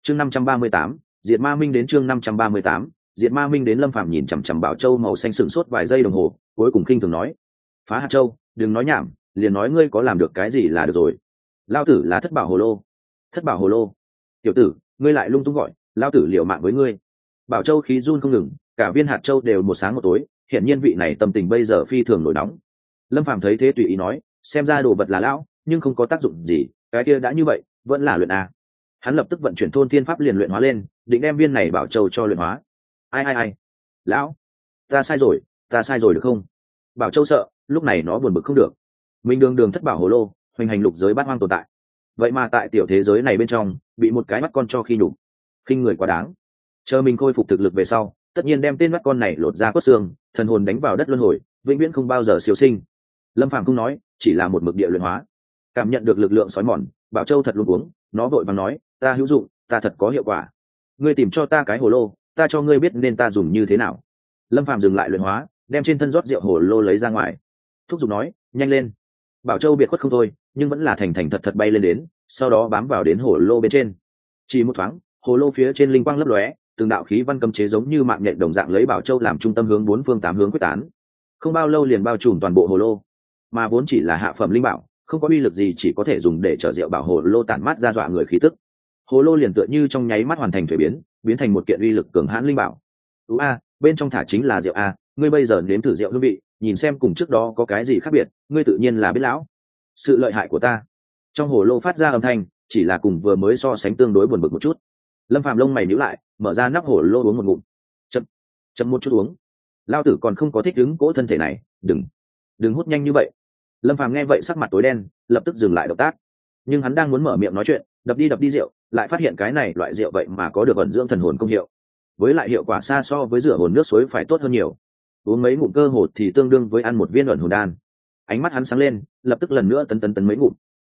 chương 538, diệt ma minh đến chương 538, diệt ma minh đến. Lâm Phàm nhìn chằm chằm Bảo Châu màu xanh sừng sốt vài giây đồng hồ, cuối cùng khinh thường nói: phá hạt châu, đừng nói nhảm, liền nói ngươi có làm được cái gì là được rồi. Lao tử là thất bảo hồ lô. Thất bảo hồ lô? Tiểu tử, ngươi lại lung tung gọi, lao tử liều mạng với ngươi. Bảo Châu khí run không ngừng, cả viên hạt châu đều một sáng một tối, hiển nhiên vị này tâm tình bây giờ phi thường nổi nóng. Lâm Phàm thấy thế tùy ý nói: xem ra đồ vật là lão, nhưng không có tác dụng gì, cái kia đã như vậy, vẫn là luyện a. Hắn lập tức vận chuyển thôn thiên pháp liền luyện hóa lên, định đem viên này Bảo Châu cho luyện hóa. Ai, lão, ta sai rồi được không? Bảo Châu sợ, lúc này nó buồn bực không được. Mình đường thất bảo hồ lô, hoành hành lục giới bát hoang tồn tại, vậy mà tại tiểu thế giới này bên trong bị một cái mắt con cho khi nhục, khinh người quá đáng. Chờ mình khôi phục thực lực về sau, tất nhiên đem tên mắt con này lột ra cốt xương, thần hồn đánh vào đất luân hồi, vĩnh viễn không bao giờ siêu sinh. Lâm Phàm không nói, chỉ là một mực địa luyện hóa. Cảm nhận được lực lượng sói mòn, Bảo Châu thật luôn uống, nó vội vàng nói: ta hữu dụng, ta thật có hiệu quả. Ngươi tìm cho ta cái hồ lô, ta cho ngươi biết nên ta dùng như thế nào. Lâm Phàm dừng lại luyện hóa, đem trên thân rót rượu hồ lô lấy ra ngoài, thúc giục nói: nhanh lên. Bảo Châu biệt khuất không thôi, nhưng vẫn là thành thật bay lên đến, sau đó bám vào đến hồ lô bên trên. Chỉ một thoáng, hồ lô phía trên linh quang lấp lóe, từng đạo khí văn cấm chế giống như mạng nhện đồng dạng lấy Bảo Châu làm trung tâm hướng bốn phương tám hướng quyết tán. Không bao lâu liền bao trùm toàn bộ hồ lô, mà vốn chỉ là hạ phẩm linh bảo, không có uy lực gì, chỉ có thể dùng để trở rượu bảo hồ lô tản mát ra dọa người khí tức. Hồ lô liền tựa như trong nháy mắt hoàn thành thuế biến thành một kiện uy lực cường hãn linh bảo. Bên trong thả chính là rượu a, ngươi bây giờ nếm thử rượu hương vị, nhìn xem cùng trước đó có cái gì khác biệt, ngươi tự nhiên là biết lão. Sự lợi hại của ta. Trong hồ lô phát ra âm thanh, chỉ là cùng vừa mới so sánh tương đối buồn bực một chút. Lâm Phàm lông mày nhíu lại, mở ra nắp hồ lô uống một ngụm. Chậm một chút uống. Lao tử còn không có thích ứng cỗ thân thể này, đừng hút nhanh như vậy. Lâm Phàm nghe vậy sắc mặt tối đen, lập tức dừng lại động tác. Nhưng hắn đang muốn mở miệng nói chuyện, đập đi rượu, lại phát hiện cái này loại rượu vậy mà có được ẩn dưỡng thần hồn công hiệu, với lại hiệu quả xa so với rửa hồn nước suối phải tốt hơn nhiều. Uống mấy ngụm cơ hồ thì tương đương với ăn một viên ẩn hồn đan. Ánh mắt hắn sáng lên, lập tức lần nữa tấn mấy ngụm.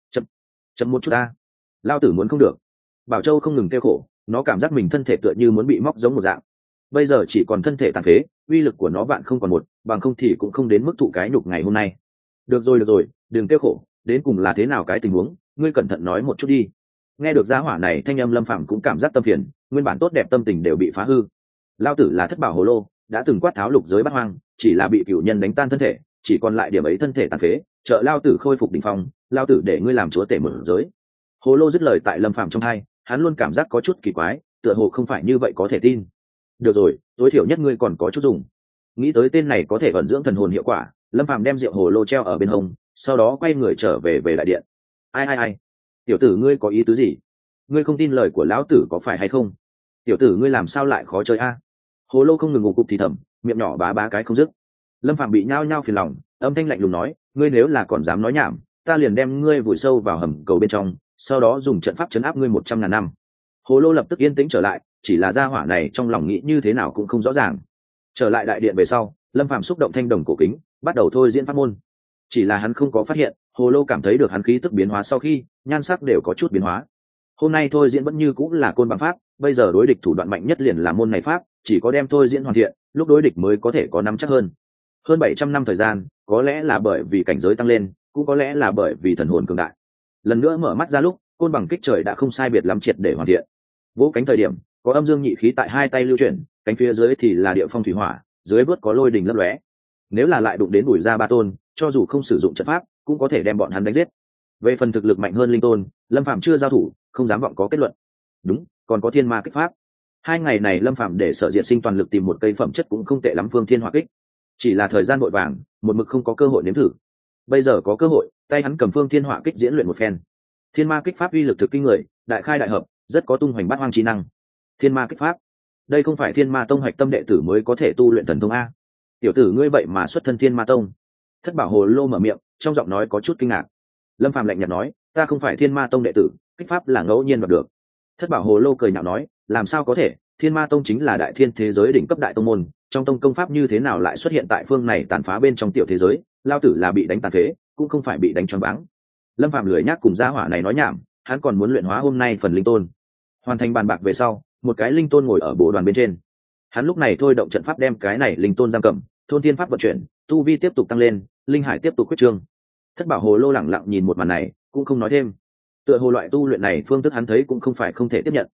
Chậm một chút ta, lao tử muốn không được. Bảo Châu không ngừng kêu khổ, nó cảm giác mình thân thể tựa như muốn bị móc giống một dạng. Bây giờ chỉ còn thân thể tàn phế, uy lực của nó vạn không còn một, bằng không thì cũng không đến mức thụ cái nhục ngày hôm nay. Được rồi, đừng kêu khổ, đến cùng là thế nào cái tình huống, ngươi cẩn thận nói một chút đi. Nghe được giá hỏa này thanh âm, Lâm Phàm cũng cảm giác tâm phiền, nguyên bản tốt đẹp tâm tình đều bị phá hư. Lao tử là thất bảo hồ lô, đã từng quát tháo lục giới bát hoang, chỉ là bị cửu nhân đánh tan thân thể, chỉ còn lại điểm ấy thân thể tàn phế, trợ lao tử khôi phục đỉnh phong, lao tử để ngươi làm chúa tể mở giới. Hồ lô dứt lời tại Lâm Phàm trong hai, hắn luôn cảm giác có chút kỳ quái, tựa hồ không phải như vậy có thể tin. Được rồi, tối thiểu nhất ngươi còn có chút dùng. Nghĩ tới tên này có thể ẩn dưỡng thần hồn hiệu quả, Lâm Phàm đem rượu hồ lô treo ở bên hông, sau đó quay người trở về đại điện. Ai, tiểu tử ngươi có ý tứ gì? Ngươi không tin lời của lão tử có phải hay không? Tiểu tử ngươi làm sao lại khó chơi a? Hồ lô không ngừng ngủ cục thì thầm, miệng nhỏ bá cái không dứt. Lâm Phàm bị nhao phiền lòng, âm thanh lạnh lùng nói: ngươi nếu là còn dám nói nhảm, ta liền đem ngươi vùi sâu vào hầm cầu bên trong, sau đó dùng trận pháp trấn áp ngươi 100.000 năm. Hồ lô lập tức yên tĩnh trở lại, chỉ là gia hỏa này trong lòng nghĩ như thế nào cũng không rõ ràng. Trở lại đại điện về sau, Lâm Phàm xúc động thanh đồng cổ kính, bắt đầu thôi diễn pháp môn. Chỉ là hắn không có phát hiện, hồ lô cảm thấy được hắn khí tức biến hóa sau khi, nhan sắc đều có chút biến hóa. Hôm nay thôi diễn vẫn như cũng là côn bằng pháp, bây giờ đối địch thủ đoạn mạnh nhất liền là môn này pháp, chỉ có đem thôi diễn hoàn thiện, lúc đối địch mới có thể có nắm chắc hơn. Hơn 700 năm thời gian, có lẽ là bởi vì cảnh giới tăng lên, cũng có lẽ là bởi vì thần hồn cường đại. Lần nữa mở mắt ra lúc, côn bằng kích trời đã không sai biệt lắm triệt để hoàn thiện. Vỗ cánh thời điểm, có âm dương nhị khí tại hai tay lưu chuyển, cánh phía dưới thì là địa phong thủy hỏa, dưới vớt có lôi đình lấp lóe. Nếu là lại đụng đến Bùi Gia ba tôn, cho dù không sử dụng trận pháp, cũng có thể đem bọn hắn đánh giết. Về phần thực lực mạnh hơn linh tôn, Lâm Phàm chưa giao thủ, không dám vọng có kết luận. Đúng, còn có thiên ma kích pháp. Hai ngày này Lâm Phàm để Sở Diệt Sinh toàn lực tìm một cây phẩm chất cũng không tệ lắm phương thiên hỏa kích. Chỉ là thời gian vội vàng, một mực không có cơ hội nếm thử. Bây giờ có cơ hội, tay hắn cầm phương thiên hỏa kích diễn luyện một phen. Thiên ma kích pháp uy lực thực kinh người, đại khai đại hợp, rất có tung hoành bát hoang trí năng. Thiên ma kích pháp, đây không phải Thiên Ma Tông hạch tâm đệ tử mới có thể tu luyện thần thông a? Tiểu tử ngươi vậy mà xuất thân Thiên Ma Tông? Thất Bảo Hồ Lô mở miệng, trong giọng nói có chút kinh ngạc. Lâm Phàm lạnh nhạt nói: ta không phải Thiên Ma Tông đệ tử, kích pháp là ngẫu nhiên đoạt được. Thất Bảo Hồ Lô cười nhạo nói: làm sao có thể, Thiên Ma Tông chính là đại thiên thế giới đỉnh cấp đại tông môn, trong tông công pháp như thế nào lại xuất hiện tại phương này tàn phá bên trong tiểu thế giới, lao tử là bị đánh tàn phế, cũng không phải bị đánh choáng váng. Lâm Phàm lười nhác cùng gia hỏa này nói nhảm, hắn còn muốn luyện hóa hôm nay phần linh tôn. Hoàn thành bàn bạc về sau, một cái linh tôn ngồi ở bộ đoàn bên trên. Hắn lúc này thôi động trận pháp đem cái này linh tôn giam cầm, thôn thiên pháp vận chuyển, tu vi tiếp tục tăng lên, linh hải tiếp tục quyết trương. Thất Bảo Hồ Lô lẳng lặng nhìn một màn này, cũng không nói thêm. Tựa hồ loại tu luyện này phương thức hắn thấy cũng không phải không thể tiếp nhận.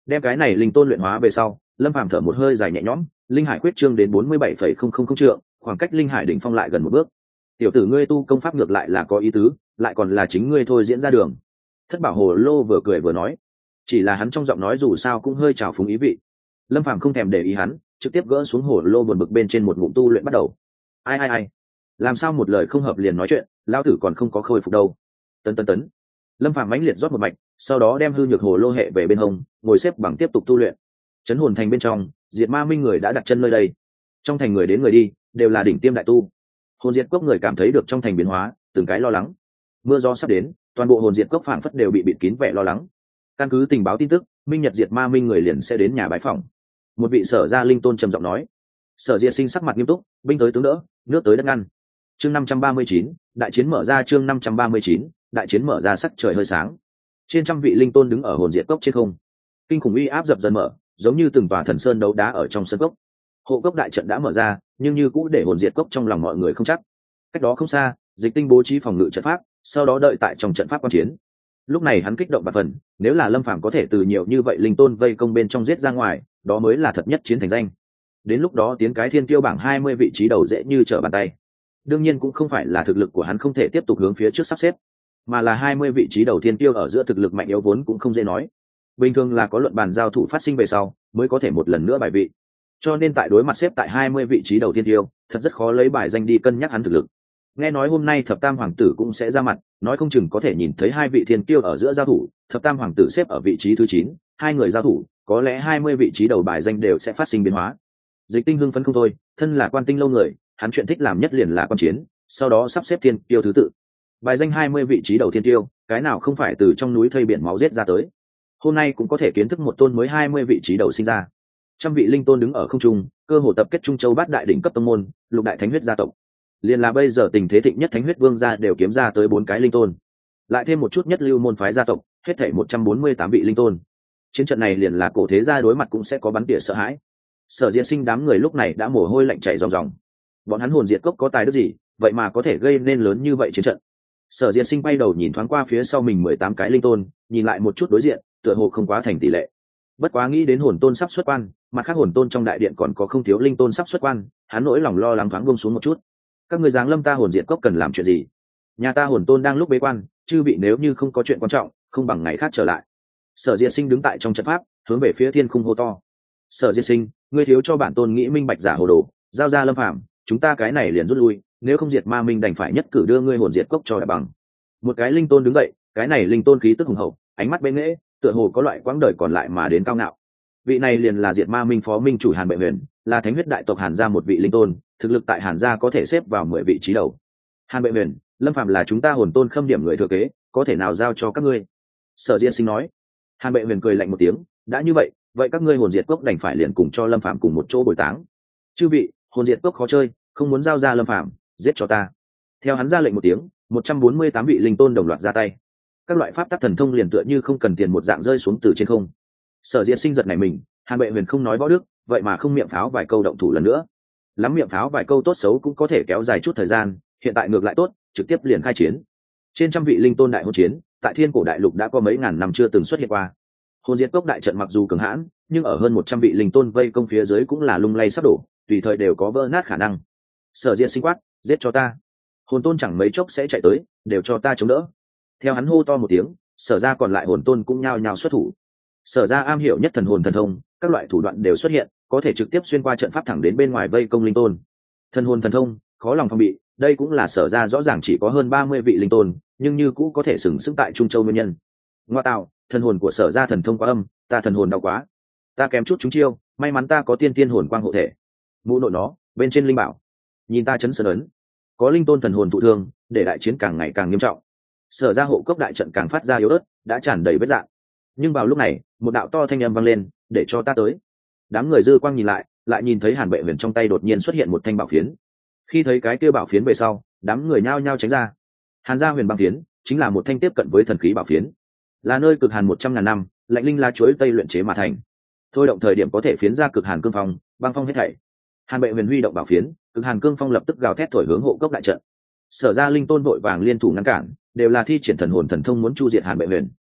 Đem cái này linh tôn luyện hóa về sau, Lâm Phàm thở một hơi dài nhẹ nhõm, linh hải quyết trương đến 47,000 trượng, khoảng cách linh hải đỉnh phong lại gần một bước. Tiểu tử ngươi tu công pháp ngược lại là có ý tứ, lại còn là chính ngươi thôi diễn ra đường. Thất Bảo Hồ Lô vừa cười vừa nói, chỉ là hắn trong giọng nói dù sao cũng hơi trào phúng ý vị. Lâm Phàm không thèm để ý hắn, trực tiếp gỡ xuống hồ lô buồn bực bên trên một ngụm tu luyện bắt đầu. Ai, làm sao một lời không hợp liền nói chuyện, lão tử còn không có khôi phục đâu. Tấn. Lâm Phàm mãnh liệt rót một mạch, sau đó đem hư nhược hồ lô hệ về bên hông, ngồi xếp bằng tiếp tục tu luyện. Chấn hồn thành bên trong, Diệt Ma Minh người đã đặt chân nơi đây. Trong thành người đến người đi, đều là đỉnh tiêm đại tu. Hồn Diệt Cốc người cảm thấy được trong thành biến hóa, từng cái lo lắng. Mưa gió sắp đến, toàn bộ Hồn Diệt Cốc phảng phất đều bị bịt kín vẻ lo lắng. Căn cứ tình báo tin tức, Minh Nhật Diệt Ma Minh người liền sẽ đến nhà bái phỏng. Một vị Sở gia linh tôn trầm giọng nói. Sở Diệt Sinh sắc mặt nghiêm túc, binh tới tướng đỡ, nước tới đất ngăn. Chương 539, đại chiến mở ra. Chương 539, đại chiến mở ra. Sắc trời hơi sáng. Trên trăm vị linh tôn đứng ở Hồn Diệt Cốc trên không. Kinh khủng uy áp dập dần mở, giống như từng tòa thần sơn đấu đá ở trong sân cốc. Hộ cốc đại trận đã mở ra, nhưng như cũ để Hồn Diệt Cốc trong lòng mọi người không chắc. Cách đó không xa, Dịch Tinh bố trí phòng ngự trận pháp, sau đó đợi tại trong trận pháp quan chiến. Lúc này hắn kích động bạt phần, nếu là Lâm Phàm có thể từ nhiều như vậy linh tôn vây công bên trong giết ra ngoài, đó mới là thật nhất chiến thành danh. Đến lúc đó tiến cái thiên tiêu bảng 20 vị trí đầu dễ như trở bàn tay. Đương nhiên cũng không phải là thực lực của hắn không thể tiếp tục hướng phía trước sắp xếp, mà là 20 vị trí đầu thiên tiêu ở giữa thực lực mạnh yếu vốn cũng không dễ nói. Bình thường là có luận bàn giao thủ phát sinh về sau, mới có thể một lần nữa bài vị. Cho nên tại đối mặt xếp tại 20 vị trí đầu thiên tiêu, thật rất khó lấy bài danh đi cân nhắc hắn thực lực. Nghe nói hôm nay Thập Tam Hoàng tử cũng sẽ ra mặt, nói không chừng có thể nhìn thấy hai vị thiên tiêu ở giữa giao thủ, Thập Tam Hoàng tử xếp ở vị trí thứ 9, hai người giao thủ, có lẽ 20 vị trí đầu bài danh đều sẽ phát sinh biến hóa. Dịch Tinh hưng phấn không thôi, thân là quan tinh lâu người, hắn chuyện thích làm nhất liền là quan chiến, sau đó sắp xếp thiên tiêu thứ tự. Bài danh 20 vị trí đầu thiên tiêu, cái nào không phải từ trong núi thây biển máu giết ra tới. Hôm nay cũng có thể kiến thức một tôn mới 20 vị trí đầu sinh ra. Trăm vị linh tôn đứng ở không trung, cơ hồ tập kết Trung Châu bát đại đỉnh cấp tông môn, lục đại thánh huyết gia tộc. Liên là bây giờ tình thế thịnh nhất thánh huyết vương gia đều kiếm ra tới 4 cái linh tôn, lại thêm một chút nhất lưu môn phái gia tộc, hết thảy 148 vị linh tôn. Chiến trận này liền là cổ thế gia đối mặt cũng sẽ có bắn tỉa sợ hãi. Sở Diệt Sinh đám người lúc này đã mồ hôi lạnh chảy ròng ròng. Bọn hắn Hồn Diệt Cốc có tài đức gì, vậy mà có thể gây nên lớn như vậy chiến trận. Sở Diệt Sinh bay đầu nhìn thoáng qua phía sau mình 18 cái linh tôn, nhìn lại một chút đối diện, tựa hồ không quá thành tỷ lệ. Bất quá nghĩ đến hồn tôn sắp xuất quan, mặt khác hồn tôn trong đại điện còn có không thiếu linh tôn sắp xuất quan, hắn nỗi lòng lo lắng thoáng buông xuống một chút. Các ngươi giáng lâm ta Hồn Diệt Cốc cần làm chuyện gì? Nhà ta hồn tôn đang lúc bế quan, chư vị nếu như không có chuyện quan trọng, không bằng ngày khác trở lại. Sở Diệt Sinh đứng tại trong trận pháp, hướng về phía thiên khung hô to. Sở Diệt Sinh, ngươi thiếu cho bản tôn nghĩ minh bạch giả hồ đồ, giao ra Lâm Phàm, chúng ta cái này liền rút lui, nếu không Diệt Ma Minh đành phải nhất cử đưa ngươi Hồn Diệt Cốc cho đại bằng. Một cái linh tôn đứng dậy, cái này linh tôn khí tức hùng hậu, ánh mắt bệ nghễ, tựa hồ có loại quãng đời còn lại mà đến cao ngạo. Vị này liền là Diệt Ma Minh phó minh chủ Hàn Bệ Huyền, là thánh huyết đại tộc Hàn gia một vị linh tôn, thực lực tại Hàn gia có thể xếp vào 10 vị trí đầu. Hàn Bệ Huyền, Lâm Phàm là chúng ta hồn tôn khâm điểm người thừa kế, có thể nào giao cho các ngươi? Sở Diệt Sinh nói. Hàn Bệ Huyền cười lạnh một tiếng, đã như vậy, vậy các ngươi Hồn Diệt Cốc đành phải liền cùng cho Lâm Phàm cùng một chỗ bồi táng. Chư vị, Hồn Diệt Cốc khó chơi, không muốn giao ra Lâm Phàm, giết cho ta. Theo hắn ra lệnh một tiếng, 148 vị linh tôn đồng loạt ra tay. Các loại pháp tắc thần thông liền tựa như không cần tiền một dạng rơi xuống từ trên không. Sở Diệt Sinh giật này mình, Hàn Bệ Huyền không nói võ đức, vậy mà không miệng pháo vài câu động thủ lần nữa. Lắm miệng pháo vài câu tốt xấu cũng có thể kéo dài chút thời gian, hiện tại ngược lại tốt, trực tiếp liền khai chiến. Trên trăm vị linh tôn đại hôn chiến, tại Thiên Cổ Đại Lục đã có mấy ngàn năm chưa từng xuất hiện qua. Hồn Diệt Cốc đại trận mặc dù cường hãn, nhưng ở hơn 100 vị linh tôn vây công phía dưới cũng là lung lay sắp đổ, tùy thời đều có vỡ nát khả năng. Sở Diệt Sinh quát, giết cho ta. Hồn tôn chẳng mấy chốc sẽ chạy tới, đều cho ta chống đỡ. Theo hắn hô to một tiếng, Sở gia còn lại hồn tôn cũng nhao nhao xuất thủ. Sở gia am hiểu nhất thần hồn thần thông, các loại thủ đoạn đều xuất hiện, có thể trực tiếp xuyên qua trận pháp thẳng đến bên ngoài vây công linh tôn. Thần hồn thần thông, khó lòng phòng bị, đây cũng là Sở gia rõ ràng chỉ có hơn 30 vị linh tôn, nhưng như cũ có thể sừng sững tại Trung Châu nguyên nhân. Ngoa tạo, thần hồn của Sở gia thần thông quá âm, ta thần hồn đau quá. Ta kém chút trúng chiêu, may mắn ta có tiên tiên hồn quang hộ thể. Mũ nội nó, bên trên linh bảo. Nhìn ta chấn sơn ấn. Có linh tôn thần hồn thụ thương, để đại chiến càng ngày càng nghiêm trọng. Sở gia hộ cốc đại trận càng phát ra yếu ớt, đã tràn đầy vết rạn. Nhưng vào lúc này, một đạo to thanh âm vang lên, để cho ta tới. Đám người dư quang nhìn lại nhìn thấy Hàn Bệ Huyền trong tay đột nhiên xuất hiện một thanh bảo phiến. Khi thấy cái kia bảo phiến về sau, đám người nhao nhao tránh ra. Hàn gia Huyền băng phiến chính là một thanh tiếp cận với thần khí bảo phiến, là nơi cực hàn 100.000 năm, lạnh linh lá chuối tây luyện chế mà thành. Thôi động thời điểm có thể phiến ra cực hàn cương phong, băng phong hết thảy. Hàn Bệ Huyền huy động bảo phiến, cực hàn cương phong lập tức gào thét thổi hướng hộ cốc đại trận. Sở gia linh tôn vội vàng liên thủ ngăn cản, đều là thi triển thần hồn thần thông muốn chu diệt Hàn Bệ Huyền.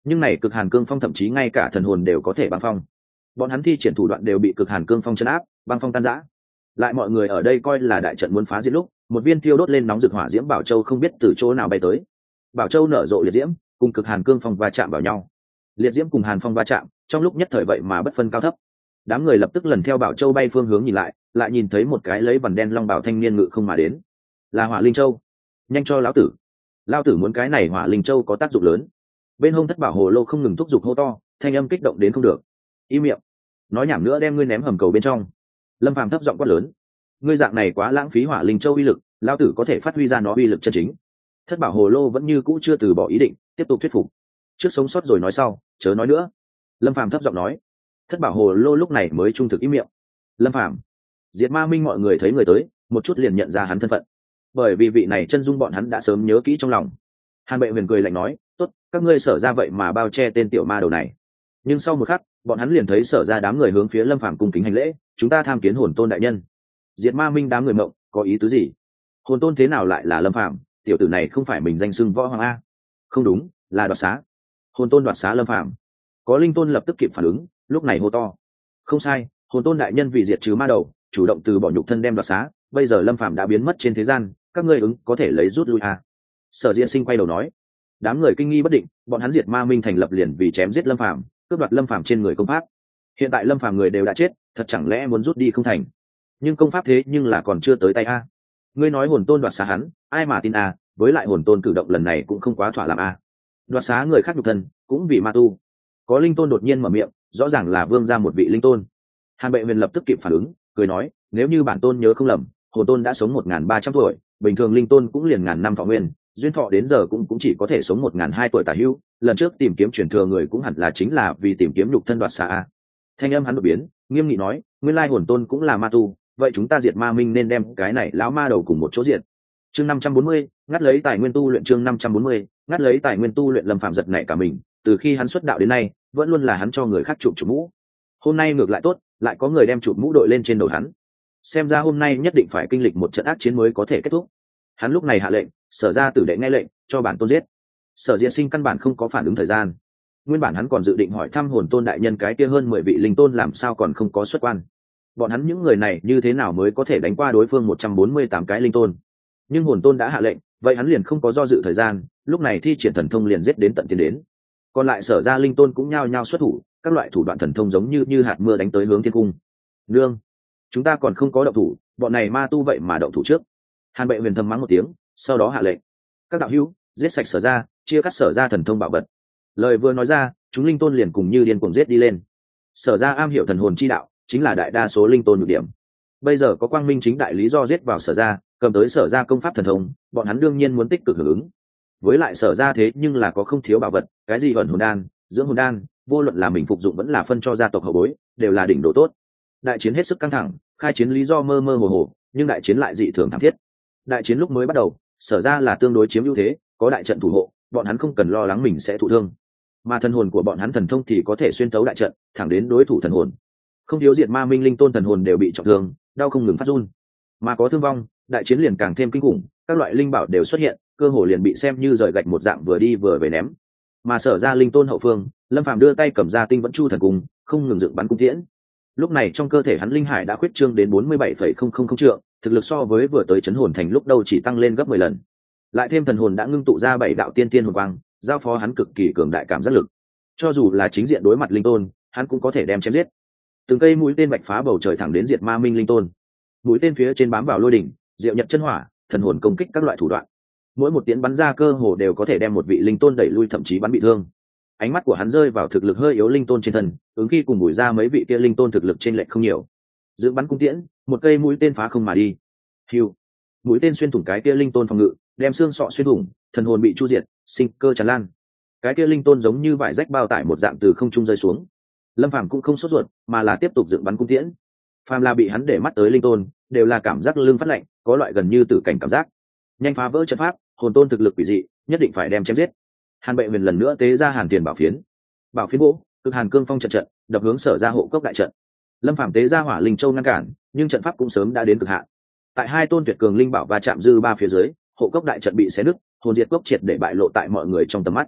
nhưng này cực hàn cương phong thậm chí ngay cả thần hồn đều có thể băng phong. Bọn hắn thi triển thủ đoạn đều bị cực hàn cương phong chấn áp, băng phong tan rã. Lại mọi người ở đây coi là đại trận muốn phá diệt lúc, một viên thiêu đốt lên nóng rực hỏa diễm bảo châu không biết từ chỗ nào bay tới. Bảo châu nở rộ liệt diễm, cùng cực hàn cương phong va chạm vào nhau. Liệt diễm cùng hàn phong va chạm, trong lúc nhất thời vậy mà bất phân cao thấp. Đám người lập tức lần theo bảo châu bay phương hướng nhìn lại nhìn thấy một cái lấy vằn đen long bảo thanh niên ngự không mà đến. Là Hỏa Linh Châu. Nhanh cho lão tử. Lão tử muốn cái này Hỏa Linh Châu có tác dụng lớn. Bên hông thất bảo hồ lô không ngừng thúc giục hô to, thanh âm kích động đến không được. Im miệng. Nói nhảm nữa đem ngươi ném hầm cầu bên trong. Lâm Phàm thấp giọng quát lớn. Ngươi dạng này quá lãng phí Hỏa Linh Châu uy lực, lão tử có thể phát huy ra nó uy lực chân chính. Thất bảo hồ lô vẫn như cũ chưa từ bỏ ý định, tiếp tục thuyết phục. Trước sống sót rồi nói sau, chớ nói nữa. Lâm Phàm thấp giọng nói. Thất bảo hồ lô lúc này mới trung thực im miệng. Lâm Phàm. Diệt Ma Minh mọi người thấy người tới, một chút liền nhận ra hắn thân phận, bởi vì vị này chân dung bọn hắn đã sớm nhớ kỹ trong lòng. Hàn Bệ Huyền cười lạnh nói, tốt, các ngươi Sở ra vậy mà bao che tên tiểu ma đầu này. Nhưng sau một khắc, bọn hắn liền thấy Sở ra đám người hướng phía Lâm Phàm cung kính hành lễ, chúng ta tham kiến Hồn Tôn đại nhân. Diệt Ma Minh đám người mộng, có ý tứ gì? Hồn Tôn thế nào lại là Lâm Phàm? Tiểu tử này không phải mình danh xưng võ hoàng a? Không đúng, là đoạt xá. Hồn Tôn đoạt xá Lâm Phàm. Có Linh Tôn lập tức kịp phản ứng, lúc này hô to. Không sai, Hồn Tôn đại nhân vì diệt trừ ma đầu, chủ động từ bỏ nhục thân đem đoạt xá, bây giờ Lâm Phàm đã biến mất trên thế gian, các ngươi ứng có thể lấy rút lui a. Sở Diễn Sinh quay đầu nói. Đám người kinh nghi bất định, bọn hắn Diệt Ma Minh thành lập liền vì chém giết Lâm Phàm, cướp đoạt Lâm Phàm trên người công pháp. Hiện tại Lâm Phàm người đều đã chết, thật chẳng lẽ muốn rút đi không thành? Nhưng công pháp thế nhưng là còn chưa tới tay a. Ngươi nói Hồn Tôn đoạt xá hắn, ai mà tin a? Với lại Hồn Tôn cử động lần này cũng không quá thỏa làm a. Đoạt xá người khác nhục thân, cũng vì ma tu. Có Linh Tôn đột nhiên mở miệng, rõ ràng là vương ra một vị Linh Tôn. Hàn Bệ Huyền lập tức kịp phản ứng, cười nói, nếu như bản tôn nhớ không lầm, Hồn Tôn đã sống 1.300 tuổi, bình thường Linh Tôn cũng liền ngàn năm thọ nguyên, duyên thọ đến giờ cũng chỉ có thể sống 1.200 tuổi tả hữu. Lần trước tìm kiếm truyền thừa người cũng hẳn là chính là vì tìm kiếm nhục thân đoạt xá a. Thanh âm hắn đột biến, nghiêm nghị nói, nguyên lai Hồn Tôn cũng là ma tu, vậy chúng ta Diệt Ma Minh nên đem cái này lão ma đầu cùng một chỗ diệt. Chương 540, ngắt lấy tài nguyên tu luyện. Chương 540, ngắt lấy tài nguyên tu luyện. Lâm Phàm giật nảy cả mình, từ khi hắn xuất đạo đến nay, vẫn luôn là hắn cho người khác chụp mũ. Hôm nay ngược lại tốt, lại có người đem chụp mũ đội lên trên đầu hắn. Xem ra hôm nay nhất định phải kinh lịch một trận ác chiến mới có thể kết thúc. Hắn lúc này hạ lệnh, Sở ra tử đệ nghe lệnh, cho bản tôn giết. Sở Diễn Sinh căn bản không có phản ứng thời gian. Nguyên bản hắn còn dự định hỏi thăm Hồn Tôn đại nhân cái kia hơn 10 vị linh tôn làm sao còn không có xuất quan. Bọn hắn những người này như thế nào mới có thể đánh qua đối phương 148 cái linh tôn. Nhưng Hồn Tôn đã hạ lệnh, vậy hắn liền không có do dự thời gian, lúc này thi triển thần thông liền giết đến tận tiến đến. Còn lại Sở ra linh tôn cũng nhao nhao xuất thủ, các loại thủ đoạn thần thông giống như hạt mưa đánh tới hướng thiên cung. Nương, chúng ta còn không có động thủ, bọn này ma tu vậy mà động thủ trước. Hàn Bệ Huyền thầm mắng một tiếng, sau đó hạ lệnh, các đạo hữu giết sạch Sở ra, chia cắt Sở ra thần thông bảo vật. Lời vừa nói ra, chúng linh tôn liền cùng như điên cuồng giết đi lên. Sở ra am hiểu thần hồn chi đạo, chính là đại đa số linh tôn nhược điểm. Bây giờ có quang minh chính đại lý do giết vào Sở ra, cầm tới Sở ra công pháp thần thông, bọn hắn đương nhiên muốn tích cực hưởng ứng. Với lại Sở ra thế nhưng là có không thiếu bảo vật, cái gì ẩn hồn đan, dưỡng hồn đan, vô luận là mình phục dụng vẫn là phân cho gia tộc hậu bối, đều là đỉnh độ tốt. Đại chiến hết sức căng thẳng, khai chiến lý do mơ mơ hồ hồ, nhưng đại chiến lại dị thường thảm thiết. Đại chiến lúc mới bắt đầu, Sở ra là tương đối chiếm ưu thế, có đại trận thủ hộ, bọn hắn không cần lo lắng mình sẽ thụ thương. Mà thần hồn của bọn hắn thần thông thì có thể xuyên tấu đại trận, thẳng đến đối thủ thần hồn. Không thiếu Diệt Ma Minh linh tôn thần hồn đều bị trọng thương, đau không ngừng phát run. Mà có thương vong, đại chiến liền càng thêm kinh khủng, các loại linh bảo đều xuất hiện, cơ hồ liền bị xem như rời gạch một dạng vừa đi vừa về ném. Mà Sở ra linh tôn hậu phương, Lâm Phàm đưa tay cầm ra Tinh Vẫn Chu thần cung, không ngừng dựng bắn cung tiễn. Lúc này trong cơ thể hắn linh hải đã khuyết trương đến 47,000 trượng, thực lực so với vừa tới chấn hồn thành lúc đầu chỉ tăng lên gấp 10 lần. Lại thêm thần hồn đã ngưng tụ ra 7 đạo tiên tiên hồn quang, giao phó hắn cực kỳ cường đại cảm giác lực. Cho dù là chính diện đối mặt linh tôn, hắn cũng có thể đem chém giết. Từng cây mũi tên bạch phá bầu trời thẳng đến Diệt Ma Minh linh tôn. Mũi tên phía trên bám vào lôi đỉnh, diệu nhật chân hỏa, thần hồn công kích các loại thủ đoạn. Mỗi một tiến bắn ra cơ hồ đều có thể đem một vị linh tôn đẩy lui, thậm chí bắn bị thương. Ánh mắt của hắn rơi vào thực lực hơi yếu linh tôn trên thân, ứng khi cùng bùi ra mấy vị kia linh tôn thực lực trên lệch không nhiều. Giữ bắn cung tiễn, một cây mũi tên phá không mà đi. Hưu, mũi tên xuyên thủng cái kia linh tôn phòng ngự, đem xương sọ xuyên thủng, thần hồn bị chu diệt, sinh cơ tràn lan. Cái kia linh tôn giống như vải rách bao tải một dạng từ không trung rơi xuống. Lâm Phàm cũng không sốt ruột, mà là tiếp tục dựng bắn cung tiễn. Phàm là bị hắn để mắt tới linh tôn, đều là cảm giác lưng phát lạnh, có loại gần như tử cảnh cảm giác. Nhanh phá vỡ trận pháp, Hồn Tôn thực lực quỷ dị, nhất định phải đem chém giết. Hàn Bệ Huyền lần nữa tế ra Hàn Tiền bảo phiến. Bảo phiến bố, cực Hàn Cương Phong trận đập hướng Sở ra hộ cốc đại trận. Lâm Phàm tế ra Hỏa Linh Châu ngăn cản, nhưng trận pháp cũng sớm đã đến cực hạn. Tại hai tôn tuyệt cường linh bảo va chạm dư ba phía dưới, hộ cốc đại trận bị xé nứt, hồn diệt cốc triệt để bại lộ tại mọi người trong tầm mắt.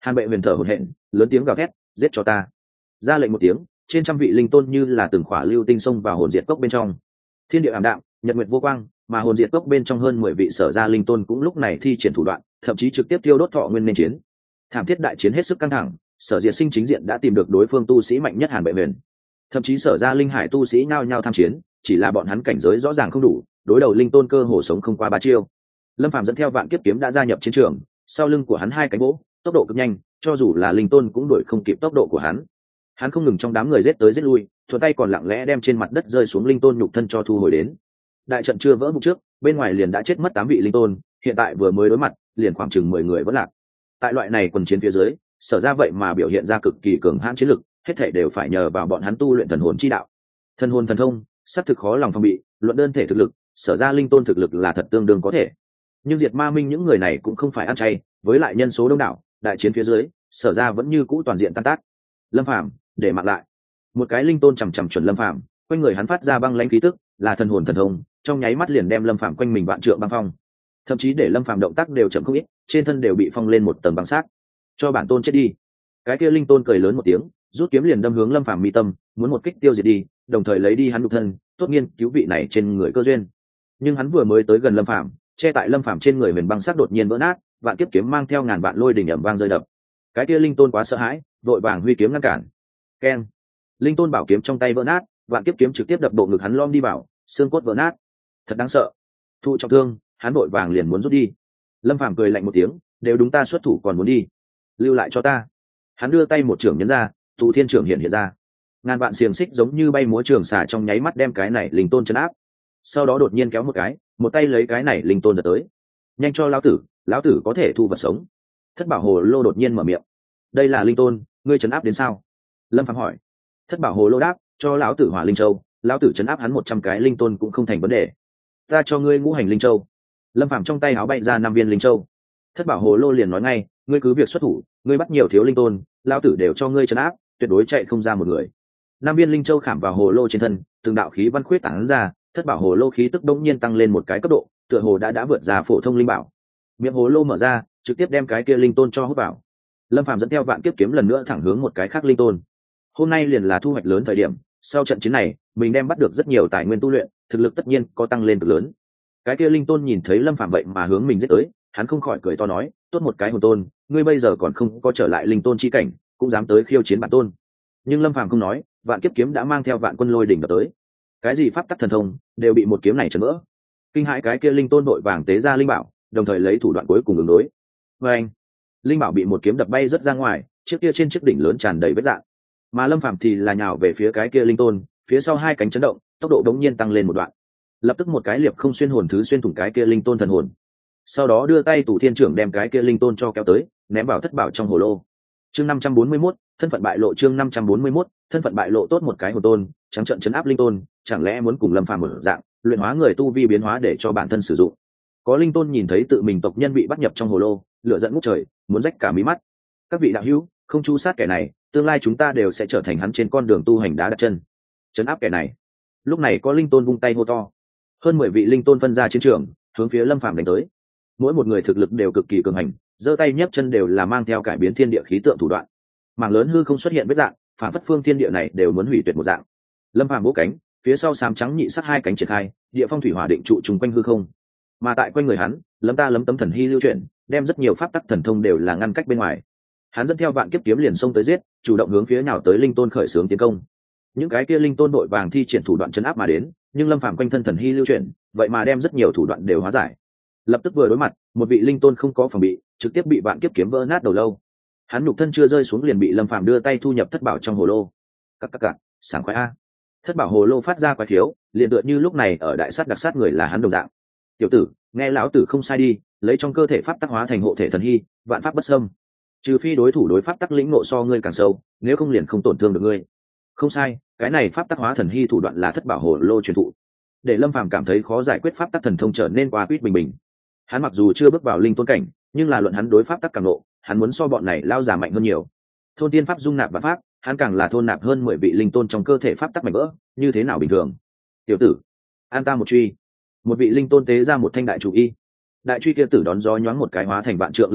Hàn Bệ Huyền thở hổn hển, lớn tiếng gào thét, giết cho ta. Ra lệnh một tiếng, trên trăm vị linh tôn như là từng khỏa lưu tinh xông vào hồn diệt cốc bên trong. Thiên địa ảm đạm, nhật nguyệt vô quang, mà hồn diệt cốc bên trong hơn 10 vị sở gia linh tôn cũng lúc này thi triển thủ đoạn, thậm chí trực tiếp tiêu đốt thọ nguyên nên chiến. Thảm thiết đại chiến hết sức căng thẳng, Sở Diệt Sinh chính diện đã tìm được đối phương tu sĩ mạnh nhất Hàn Bệ Huyền. Thậm chí sở gia linh hải tu sĩ nhao nhao tham chiến, chỉ là bọn hắn cảnh giới rõ ràng không đủ, đối đầu linh tôn cơ hồ sống không qua 3 chiêu. Lâm Phàm dẫn theo Vạn Kiếp kiếm đã gia nhập chiến trường, sau lưng của hắn hai cánh vỗ, tốc độ cực nhanh, cho dù là linh tôn cũng đuổi không kịp tốc độ của hắn. Hắn không ngừng trong đám người giết tới giết lui, thuận tay còn lặng lẽ đem trên mặt đất rơi xuống linh tôn nhục thân cho thu hồi đến. Đại trận chưa vỡ bụng trước, bên ngoài liền đã chết mất 8 vị linh tôn, hiện tại vừa mới đối mặt, liền khoảng chừng 10 người vẫn lạc. Tại loại này quần chiến phía dưới, sở ra vậy mà biểu hiện ra cực kỳ cường hãn chiến lực, hết thảy đều phải nhờ vào bọn hắn tu luyện thần hồn chi đạo. Thần hồn thần thông, xác thực khó lòng phòng bị, luận đơn thể thực lực, sở ra linh tôn thực lực là thật tương đương có thể. Nhưng Diệt Ma Minh những người này cũng không phải ăn chay, với lại nhân số đông đảo, đại chiến phía dưới, sở ra vẫn như cũ toàn diện tan tác. Lâm Phàm, để mặc lại. Một cái linh tôn chằm chằm chuẩn Lâm Phàm, quanh người hắn phát ra băng lãnh khí tức, là thần hồn thần thông, trong nháy mắt liền đem Lâm Phàm quanh mình vạn trượng băng phong. Thậm chí để Lâm Phàm động tác đều chậm không ít, trên thân đều bị phong lên một tầng băng sát. Cho bản tôn chết đi. Cái kia linh tôn cười lớn một tiếng, rút kiếm liền đâm hướng Lâm Phàm mi tâm, muốn một kích tiêu diệt đi, đồng thời lấy đi hắn nhục thân, tốt nghiên cứu vị này trên người cơ duyên. Nhưng hắn vừa mới tới gần Lâm Phàm, che tại Lâm Phàm trên người huyền băng sắc đột nhiên vỡ nát, vạn kiếp kiếm mang theo ngàn vạn lôi đỉnh ầm vang rơi đập. Cái kia linh tôn quá sợ hãi, vội vàng huy kiếm ngăn cản. Keng! Linh tôn bảo kiếm trong tay vỡ nát, vạn kiếp kiếm trực tiếp đập bộ ngực hắn lom đi vào, xương cốt vỡ nát. Thật đáng sợ. Thụ trọng thương, hắn vội vàng liền muốn rút đi. Lâm Phàm cười lạnh một tiếng, đều đúng ta xuất thủ còn muốn đi, lưu lại cho ta. Hắn đưa tay một trưởng nhấn ra, tụ thiên trưởng hiện ra, ngàn vạn xiềng xích giống như bay múa trường xả trong nháy mắt đem cái này linh tôn chấn áp. Sau đó đột nhiên kéo một cái, một tay lấy cái này linh tôn đợt tới. Nhanh cho lão tử có thể thu vật sống. Thất Bảo Hồ Lô đột nhiên mở miệng. Đây là linh tôn, ngươi chấn áp đến sao? Lâm Phàm hỏi. Thất Bảo Hồ Lô đáp, cho lão tử Hỏa Linh Châu, lão tử chấn áp hắn 100 cái linh tôn cũng không thành vấn đề. Ta cho ngươi Ngũ Hành Linh Châu. Lâm Phàm trong tay áo bay ra 5 viên linh châu. Thất Bảo Hồ Lô liền nói ngay, ngươi cứ việc xuất thủ, ngươi bắt nhiều thiếu linh tôn, lão tử đều cho ngươi trấn áp, tuyệt đối chạy không ra một người. 5 viên linh châu khảm vào hồ lô trên thân, từng đạo khí văn khuyết tán ra, Thất Bảo Hồ Lô khí tức đống nhiên tăng lên một cái cấp độ, tựa hồ đã vượt ra phổ thông linh bảo. Miệng hồ lô mở ra, trực tiếp đem cái kia linh tôn cho hút vào. Lâm Phàm dẫn theo Vạn Kiếp kiếm lần nữa thẳng hướng một cái khác linh tôn. Hôm nay liền là thu hoạch lớn thời điểm, sau trận chiến này, mình đem bắt được rất nhiều tài nguyên tu luyện, thực lực tất nhiên có tăng lên cực lớn. Cái kia linh tôn nhìn thấy Lâm Phàm vậy mà hướng mình giết tới, hắn không khỏi cười to nói, tốt một cái hồn tôn, ngươi bây giờ còn không có trở lại linh tôn chi cảnh, cũng dám tới khiêu chiến bản tôn. Nhưng Lâm Phàm không nói, Vạn Kiếp kiếm đã mang theo vạn quân lôi đỉnh đập tới. Cái gì pháp tắc thần thông đều bị một kiếm này chấn vỡ. Kinh hãi cái kia linh tôn đội vàng tế ra linh bảo, đồng thời lấy thủ đoạn cuối cùng ứng đối. Và anh, linh bảo bị một kiếm đập bay rất ra ngoài, chiếc kia trên chiếc đỉnh lớn tràn đầy vết rạn. Mà Lâm Phàm thì là nhào về phía cái kia linh tôn, phía sau hai cánh chấn động, tốc độ đống nhiên tăng lên một đoạn. Lập tức một cái liệp không xuyên hồn thứ xuyên thủng cái kia linh tôn thần hồn. Sau đó đưa tay tụ thiên trưởng đem cái kia linh tôn cho kéo tới, ném vào thất bảo trong hồ lô. Chương 541, thân phận bại lộ. Chương 541, thân phận bại lộ. Tốt một cái hồn tôn, trắng trận chấn áp linh tôn, chẳng lẽ muốn cùng Lâm Phàm một dạng, luyện hóa người tu vi biến hóa để cho bản thân sử dụng. Có linh tôn nhìn thấy tự mình tộc nhân bị bắt nhập trong hồ lô, lửa giận ngút trời, muốn rách cả mí mắt. Các vị đạo hữu, không chu sát kẻ này, tương lai chúng ta đều sẽ trở thành hắn trên con đường tu hành đá đặt chân. Chấn áp kẻ này. Lúc này có linh tôn vung tay hô to. Hơn 10 vị linh tôn phân ra chiến trường, hướng phía Lâm Phàm đánh tới. Mỗi một người thực lực đều cực kỳ cường hành, giơ tay nhấc chân đều là mang theo cải biến thiên địa khí tượng thủ đoạn. Mảng lớn hư không xuất hiện vết dạng, phản phất phương thiên địa này đều muốn hủy tuyệt một dạng. Lâm Phàm vỗ cánh, phía sau xám trắng nhị sắc hai cánh triển khai, địa phong thủy hỏa định trụ trùng quanh hư không. Mà tại quanh người hắn, lấm tấm thần hy lưu chuyển, đem rất nhiều pháp tắc thần thông đều là ngăn cách bên ngoài. Hắn dẫn theo Vạn Kiếp kiếm liền xông tới giết, chủ động hướng phía nào tới linh tôn khởi xướng tiến công. Những cái kia linh tôn đội vàng thi triển thủ đoạn chấn áp mà đến, nhưng Lâm Phàm quanh thân thần hy lưu chuyển, vậy mà đem rất nhiều thủ đoạn đều hóa giải. Lập tức vừa đối mặt, một vị linh tôn không có phòng bị, trực tiếp bị Vạn Kiếp kiếm vỡ nát đầu lâu. Hắn nhục thân chưa rơi xuống liền bị Lâm Phàm đưa tay thu nhập thất bảo trong hồ lô. Các, sảng khoái a. Thất bảo hồ lô phát ra quái khiếu, liền tựa như lúc này ở đại sát đặc sát người là hắn đồng dạng. Tiểu tử, nghe lão tử không sai đi, lấy trong cơ thể pháp tắc hóa thành hộ thể thần hy, vạn pháp bất xâm. Trừ phi đối thủ đối pháp tắc lĩnh ngộ so ngươi càng sâu, nếu không liền không tổn thương được ngươi. Không sai, cái này pháp tắc hóa thần hy thủ đoạn là thất bảo hồ lô truyền thụ. Để Lâm Phàm cảm thấy khó giải quyết pháp tắc thần thông trở nên qua quýt bình bình. Hắn mặc dù chưa bước vào linh tôn cảnh, nhưng là luận hắn đối pháp tắc càng nộ, hắn muốn so bọn này lao già mạnh hơn nhiều. Thôn tiên pháp dung nạp vạn pháp, hắn càng là thôn nạp hơn 10 vị linh tôn trong cơ thể pháp tắc mạnh vỡ, như thế nào bình thường. Tiểu tử, an ta một truy. Một vị linh tôn tế ra một thanh đại chủ y. Đại truy kia tử đón gió nhoáng một cái hóa thành vạn trượng lớn nhỏ,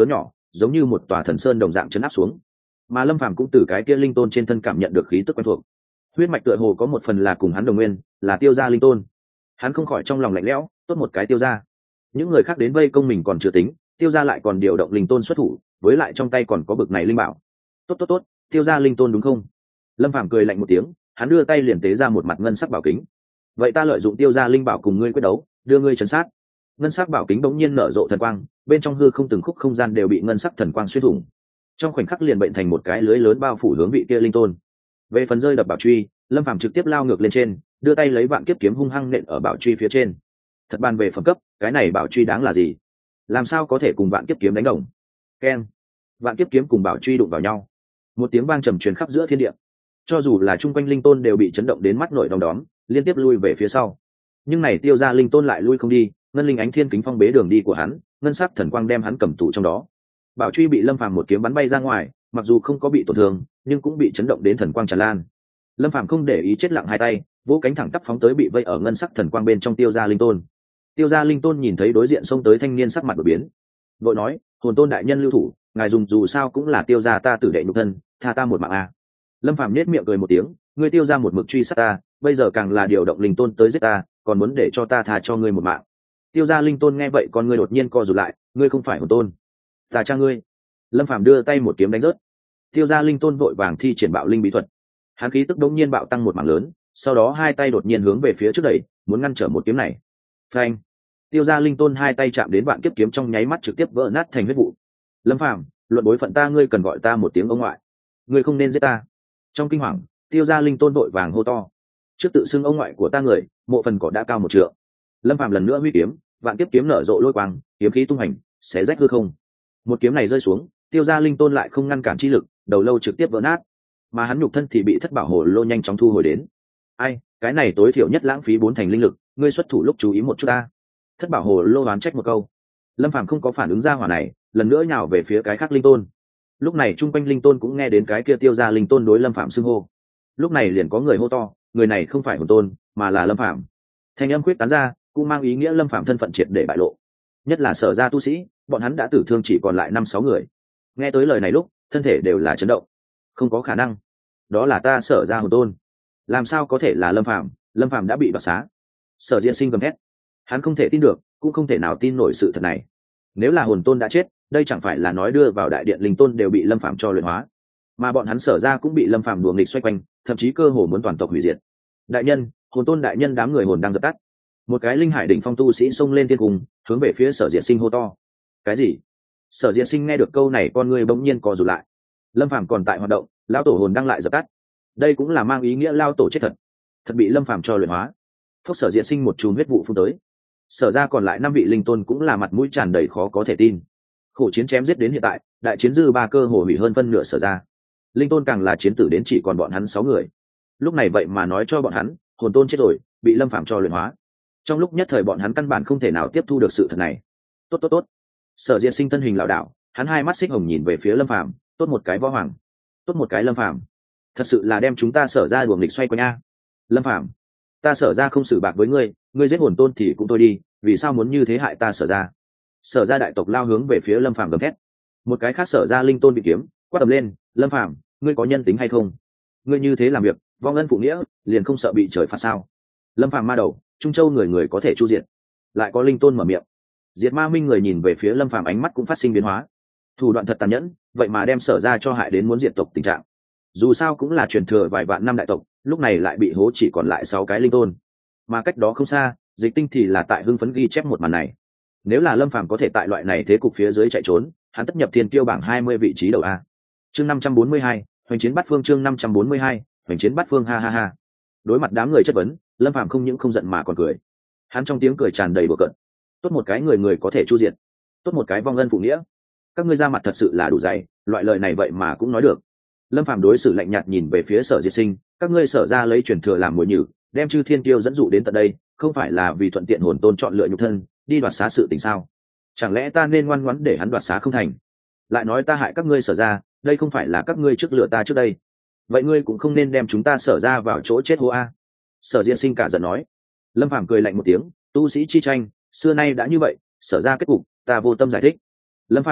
giống như một tòa thần sơn đồng dạng chấn áp xuống. Mà Lâm Phàm cũng từ cái kia linh tôn trên thân cảm nhận được khí tức quen thuộc, huyết mạch tựa hồ có một phần là cùng hắn đồng nguyên, là Tiêu gia linh tôn. Hắn không khỏi trong lòng lạnh lẽo, tốt một cái Tiêu gia. Những người khác đến vây công mình còn chưa tính, Tiêu gia lại còn điều động linh tôn xuất thủ, với lại trong tay còn có bực này linh bảo. Tốt, Tiêu gia linh tôn đúng không? Lâm Phàm cười lạnh một tiếng, hắn đưa tay liền tế ra một mặt ngân sắc bảo kính. Vậy ta lợi dụng Tiêu gia linh bảo cùng ngươi quyết đấu, đưa ngươi trấn sát. Ngân sắc bảo kính bỗng nhiên nở rộ thần quang, bên trong hư không từng khúc không gian đều bị ngân sắc thần quang xuyên thủng. Trong khoảnh khắc liền bệnh thành một cái lưới lớn bao phủ hướng vị kia linh tôn. Về phần rơi đập bảo truy, Lâm Phàm trực tiếp lao ngược lên trên, đưa tay lấy vạn kiếp kiếm hung hăng nện ở bảo truy phía trên. Thật bàn về phẩm cấp, cái này bảo truy đáng là gì? Làm sao có thể cùng vạn kiếp kiếm đánh đồng? Keng! Vạn kiếp kiếm cùng bảo truy đụng vào nhau, một tiếng vang trầm truyền khắp giữa thiên địa. Cho dù là chung quanh linh tôn đều bị chấn động đến mắt nổi đom đóm, liên tiếp lui về phía sau. Nhưng này Tiêu gia linh tôn lại lui không đi, ngân linh ánh thiên kính phong bế đường đi của hắn, ngân sắc thần quang đem hắn cầm tù trong đó. Bảo truy bị Lâm Phàm một kiếm bắn bay ra ngoài, mặc dù không có bị tổn thương, nhưng cũng bị chấn động đến thần quang tràn lan. Lâm Phàm không để ý, chết lặng hai tay, vỗ cánh thẳng tắp phóng tới bị vây ở ngân sắc thần quang bên trong Tiêu gia linh tôn. Tiêu gia linh tôn nhìn thấy đối diện xông tới thanh niên sắc mặt đổi biến, vội nói: hồn tôn đại nhân lưu thủ, ngài dùng dù sao cũng là Tiêu gia ta tử đệ nhục thân, tha ta một mạng a. Lâm Phàm nhếch miệng cười một tiếng: ngươi Tiêu gia một mực truy sát ta, bây giờ càng là điều động linh tôn tới giết ta, còn muốn để cho ta tha cho ngươi một mạng. Tiêu gia linh tôn nghe vậy con ngươi đột nhiên co rụt lại: ngươi không phải hồn tôn, ta cha ngươi. Lâm Phàm đưa tay một kiếm đánh rớt. Tiêu gia linh tôn vội vàng thi triển bạo linh bí thuật, hắn khí tức đống nhiên bạo tăng một mảng lớn, sau đó hai tay đột nhiên hướng về phía trước đẩy, muốn ngăn trở một kiếm này. Phanh! Tiêu gia linh tôn hai tay chạm đến vạn kiếp kiếm trong nháy mắt trực tiếp vỡ nát thành huyết vụ. Lâm Phàm, luận bối phận ta ngươi cần gọi ta một tiếng ông ngoại, ngươi không nên giết ta. Trong kinh hoàng, Tiêu gia linh tôn vội vàng hô to: trước tự xưng ông ngoại của ta người, mộ phần cỏ đã cao một trượng. Lâm Phàm lần nữa huy kiếm, vạn kiếp kiếm nở rộ lôi quang, kiếm khí tung hành, xé rách hư không. Một kiếm này rơi xuống, Tiêu gia linh tôn lại không ngăn cản chi lực, đầu lâu trực tiếp vỡ nát, mà hắn nhục thân thì bị thất bảo hồ lô nhanh chóng thu hồi đến. Ai, cái này tối thiểu nhất lãng phí 4 thành linh lực, ngươi xuất thủ lúc chú ý một chút ta. Thất bảo hồ lô oán trách một câu. Lâm Phàm không có phản ứng ra hỏa này, lần nữa nhào về phía cái khác linh tôn. Lúc này trung quanh linh tôn cũng nghe đến cái kia Tiêu gia linh tôn đối Lâm Phàm xưng hô. Lúc này liền có người hô to: người này không phải hồn tôn, mà là Lâm Phàm. Thanh âm quyết tán ra, cũng mang ý nghĩa Lâm Phàm thân phận triệt để bại lộ. Nhất là Sở gia tu sĩ, bọn hắn đã tử thương chỉ còn lại 5-6 người. Nghe tới lời này lúc, thân thể đều là chấn động. Không có khả năng, đó là ta Sở gia hồn tôn, làm sao có thể là Lâm Phàm? Lâm Phàm đã bị đoạt xá. Sở Diễn Sinh gầm thét, hắn không thể tin được, cũng không thể nào tin nổi sự thật này. Nếu là hồn tôn đã chết, đây chẳng phải là nói đưa vào đại điện linh tôn đều bị Lâm Phàm cho luyện hóa, mà bọn hắn Sở gia cũng bị Lâm Phàm đùa nghịch xoay quanh, thậm chí cơ hồ muốn toàn tộc hủy diệt. Đại nhân, hồn tôn đại nhân, đám người hồn đang dập tắt. Một cái linh hải đỉnh phong tu sĩ xông lên thiên cung, hướng về phía Sở Diễn Sinh hô to. Cái gì? Sở Diễn Sinh nghe được câu này, con người bỗng nhiên co rụt lại. Lâm Phàm còn tại hoạt động, lão tổ hồn đang lại dập tắt. Đây cũng là mang ý nghĩa lao tổ chết thật, thật bị Lâm Phàm cho luyện hóa. Phốc Sở Diễn Sinh một chùm huyết vụ phun tới. Sở ra còn lại 5 vị linh tôn cũng là mặt mũi tràn đầy khó có thể tin. Khổ chiến chém giết đến hiện tại, đại chiến dư 3 cơ hồ hủy hơn phân nửa Sở ra. Linh tôn càng là chiến tử đến chỉ còn bọn hắn 6 người. Lúc này vậy mà nói cho bọn hắn, hồn tôn chết rồi, bị Lâm Phàm cho luyện hóa. Trong lúc nhất thời bọn hắn căn bản không thể nào tiếp thu được sự thật này. Tốt. Sở Diễn Sinh thân hình lảo đảo, hắn hai mắt xích hồng nhìn về phía Lâm Phàm, tốt một cái võ hoàng, tốt một cái Lâm Phàm, thật sự là đem chúng ta Sở ra đuổi nghịch xoay quanh a. Lâm Phàm, ta Sở ra không xử bạc với ngươi, ngươi giết hồn tôn thì cũng thôi đi, vì sao muốn như thế hại ta Sở ra? Sở ra đại tộc lao hướng về phía Lâm Phàm gầm thét. Một cái khác Sở ra linh tôn bị kiếm quát ầm lên: Lâm Phàm, ngươi có nhân tính hay không? Ngươi như thế làm việc, vong ân phụ nghĩa, liền không sợ bị trời phạt sao? Lâm Phàm ma đầu, Trung Châu người người có thể chu diệt. Lại có linh tôn mở miệng. Diệt Ma Minh người nhìn về phía Lâm Phàm, ánh mắt cũng phát sinh biến hóa. Thủ đoạn thật tàn nhẫn, vậy mà đem Sở ra cho hại đến muốn diệt tộc tình trạng. Dù sao cũng là truyền thừa vài vạn năm đại tộc, lúc này lại bị hố chỉ còn lại 6 cái linh tôn. Mà cách đó không xa, Dịch Tinh thì là tại hưng phấn ghi chép một màn này. Nếu là Lâm Phàm có thể tại loại này thế cục phía dưới chạy trốn, hắn tất nhập thiên kiêu bảng 20 vị trí đầu a. Chương 542, hoành chiến bát phương. Chương 542, hoành chiến bát phương. Ha. Đối mặt đám người chất vấn, Lâm Phàm không những không giận mà còn cười. Hắn trong tiếng cười tràn đầy bừa cợt. Tốt một cái người người có thể chu diệt, tốt một cái vong ân phụ nghĩa. Các ngươi ra mặt thật sự là đủ dày, loại lời này vậy mà cũng nói được. Lâm Phàm đối xử lạnh nhạt nhìn về phía Sở Diệt Sinh, các ngươi Sở ra lấy truyền thừa làm mồi nhử, đem chư thiên kiêu dẫn dụ đến tận đây, không phải là vì thuận tiện hồn tôn chọn lựa nhục thân đi đoạt xá sự tình sao? Chẳng lẽ ta nên ngoan ngoãn để hắn đoạt xá không thành? Lại nói ta hại các ngươi Sở ra, đây không phải là các ngươi trước lựa ta trước đây, vậy ngươi cũng không nên đem chúng ta Sở ra vào chỗ chết hô a. Sở Diệt Sinh cả giận nói. Lâm Phàm cười lạnh một tiếng, tu sĩ chi tranh xưa nay đã như vậy, Sở ra kết cục ta vô tâm giải thích. Lâm Phàm,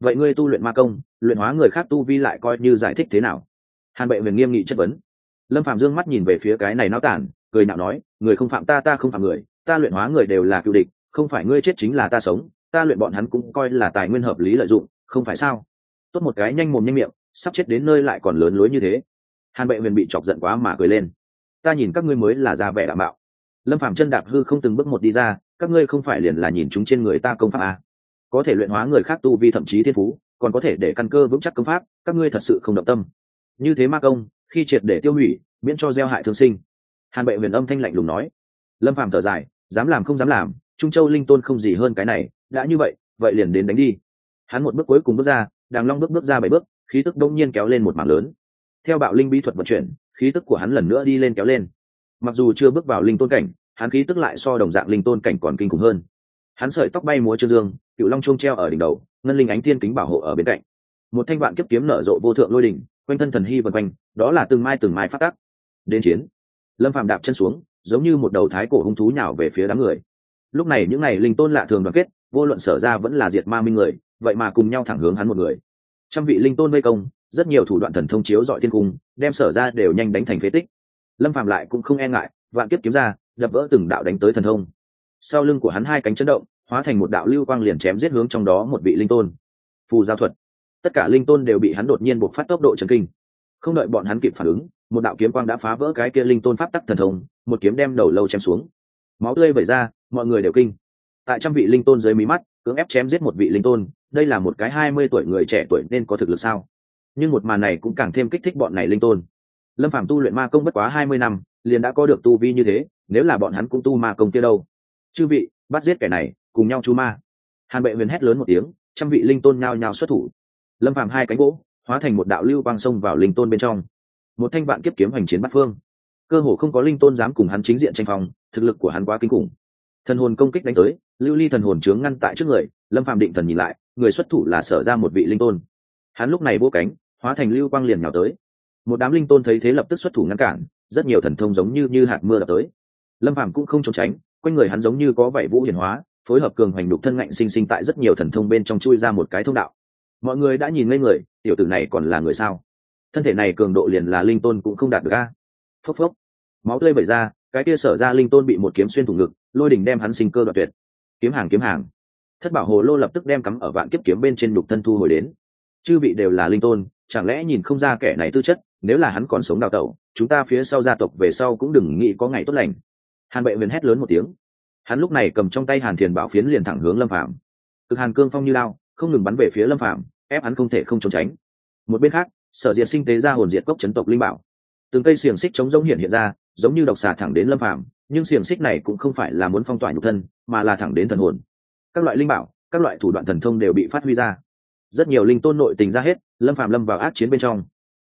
vậy ngươi tu luyện ma công, luyện hóa người khác tu vi lại coi như giải thích thế nào? Hàn Bệ Huyền nghiêm nghị chất vấn. Lâm Phàm dương mắt nhìn về phía cái này náo tản, cười nhạo nói, người không phạm ta, ta không phạm người, ta luyện hóa người đều là cựu địch, không phải ngươi chết chính là ta sống, ta luyện bọn hắn cũng coi là tài nguyên hợp lý lợi dụng, không phải sao? Tốt một cái nhanh mồm nhanh miệng, sắp chết đến nơi lại còn lớn lối như thế. Hàn Bệ Huyền bị chọc giận quá mà cười lên. Ta nhìn các ngươi mới là ra vẻ đảm bảo. Lâm Phàm chân đạp hư không từng bước một đi ra, các ngươi không phải liền là nhìn chúng trên người ta công pháp à? Có thể luyện hóa người khác tu vi thậm chí thiên phú, còn có thể để căn cơ vững chắc công pháp, các ngươi thật sự không động tâm. Như thế ma công, khi triệt để tiêu hủy, miễn cho gieo hại thương sinh. Hàn Bệ Huyền âm thanh lạnh lùng nói. Lâm Phàm thở dài, dám làm không dám làm, Trung Châu linh tôn không gì hơn cái này, đã như vậy, vậy liền đến đánh đi. Hắn một bước cuối cùng bước ra, Đàng Long bước ra 7 bước, khí tức đông nhiên kéo lên một mảng lớn. Theo bạo linh bí thuật vận chuyển, khí tức của hắn lần nữa đi lên kéo lên. Mặc dù chưa bước vào linh tôn cảnh, hắn khí tức lại so đồng dạng linh tôn cảnh còn kinh khủng hơn. Hắn sợi tóc bay múa trương dương, cựu long chuông treo ở đỉnh đầu, ngân linh ánh thiên kính bảo hộ ở bên cạnh. Một thanh vạn kiếp kiếm nở rộ vô thượng lôi đỉnh, quanh thân thần hy vần quanh, đó là từng mai phát tác. Đến chiến. Lâm Phàm đạp chân xuống, giống như một đầu thái cổ hung thú nhào về phía đám người. Lúc này những này linh tôn lạ thường đoàn kết, vô luận sở ra vẫn là diệt ma minh người, vậy mà cùng nhau thẳng hướng hắn một người. Trăm vị linh tôn vây công, rất nhiều thủ đoạn thần thông chiếu dọi thiên cung, đem sở ra đều nhanh đánh thành phế tích. Lâm Phàm lại cũng không e ngại, vạn kiếp kiếm ra, đập vỡ từng đạo đánh tới thần thông. Sau lưng của hắn hai cánh chấn động, hóa thành một đạo lưu quang liền chém giết hướng trong đó một vị linh tôn. Phù giao thuật, tất cả linh tôn đều bị hắn đột nhiên bộc phát tốc độ chấn kinh. Không đợi bọn hắn kịp phản ứng, một đạo kiếm quang đã phá vỡ cái kia linh tôn pháp tắc thần thông, một kiếm đem đầu lâu chém xuống. Máu tươi vẩy ra, mọi người đều kinh. Tại trăm vị linh tôn dưới mí mắt, cưỡng ép chém giết một vị linh tôn, đây là một cái 20 tuổi người trẻ tuổi nên có thực lực sao? Nhưng một màn này cũng càng thêm kích thích bọn này linh tôn. Lâm Phàm tu luyện ma công bất quá 20 năm, liền đã có được tu vi như thế, nếu là bọn hắn cũng tu ma công kia đâu? Chư vị, bắt giết kẻ này, cùng nhau chu ma. Hàn Bệ Huyền hét lớn một tiếng, trăm vị linh tôn nhao nhao xuất thủ. Lâm Phàm hai cánh gỗ hóa thành một đạo lưu quang xông vào linh tôn bên trong. Một thanh vạn kiếp kiếm hành chiến bát phương, cơ hồ không có linh tôn dám cùng hắn chính diện tranh phong, thực lực của hắn quá kinh khủng. Thần hồn công kích đánh tới, lưu ly thần hồn chướng ngăn tại trước người. Lâm Phàm định thần nhìn lại, người xuất thủ là sở ra một vị linh tôn. Hắn lúc này vỗ cánh, hóa thành lưu quang liền nhào tới. Một đám linh tôn thấy thế lập tức xuất thủ ngăn cản, rất nhiều thần thông giống như hạt mưa đập tới. Lâm Phàm cũng không trốn tránh, quanh người hắn giống như có vảy vũ hiển hóa, phối hợp cường hành đục thân ngạnh sinh sinh tại rất nhiều thần thông bên trong chui ra một cái thông đạo. Mọi người đã nhìn ngây người, tiểu tử này còn là người sao? Thân thể này cường độ liền là linh tôn cũng không đạt được a. Phốc phốc, máu tươi vẩy ra, cái kia sở ra linh tôn bị một kiếm xuyên thủng ngực, lôi đỉnh đem hắn sinh cơ đoạt tuyệt. Kiếm hàng. Thất bảo hồ lô lập tức đem cắm ở vạn kiếp kiếm bên trên đục thân thu hồi đến. Chư vị đều là linh tôn, chẳng lẽ nhìn không ra kẻ này tư chất? Nếu là hắn còn sống đào tẩu, chúng ta phía sau gia tộc về sau cũng đừng nghĩ có ngày tốt lành. Hàn Bệ Huyền hét lớn một tiếng. Hắn lúc này cầm trong tay Hàn Thiền Bảo phiến liền thẳng hướng Lâm Phàm. Cực Hàn cương phong như lao, không ngừng bắn về phía Lâm Phàm, ép hắn không thể không trốn tránh. Một bên khác, Sở Diệt sinh tế ra hồn diệt cốc chấn tộc linh bảo. Từng cây xiềng xích chống rỗng hiện ra, giống như độc xà thẳng đến Lâm Phàm, nhưng xiềng xích này cũng không phải là muốn phong tỏa nhục thân, mà là thẳng đến thần hồn. Các loại linh bảo, các loại thủ đoạn thần thông đều bị phát huy ra. Rất nhiều linh tôn nội tình ra hết, Lâm Phàm lâm vào ác chiến bên trong.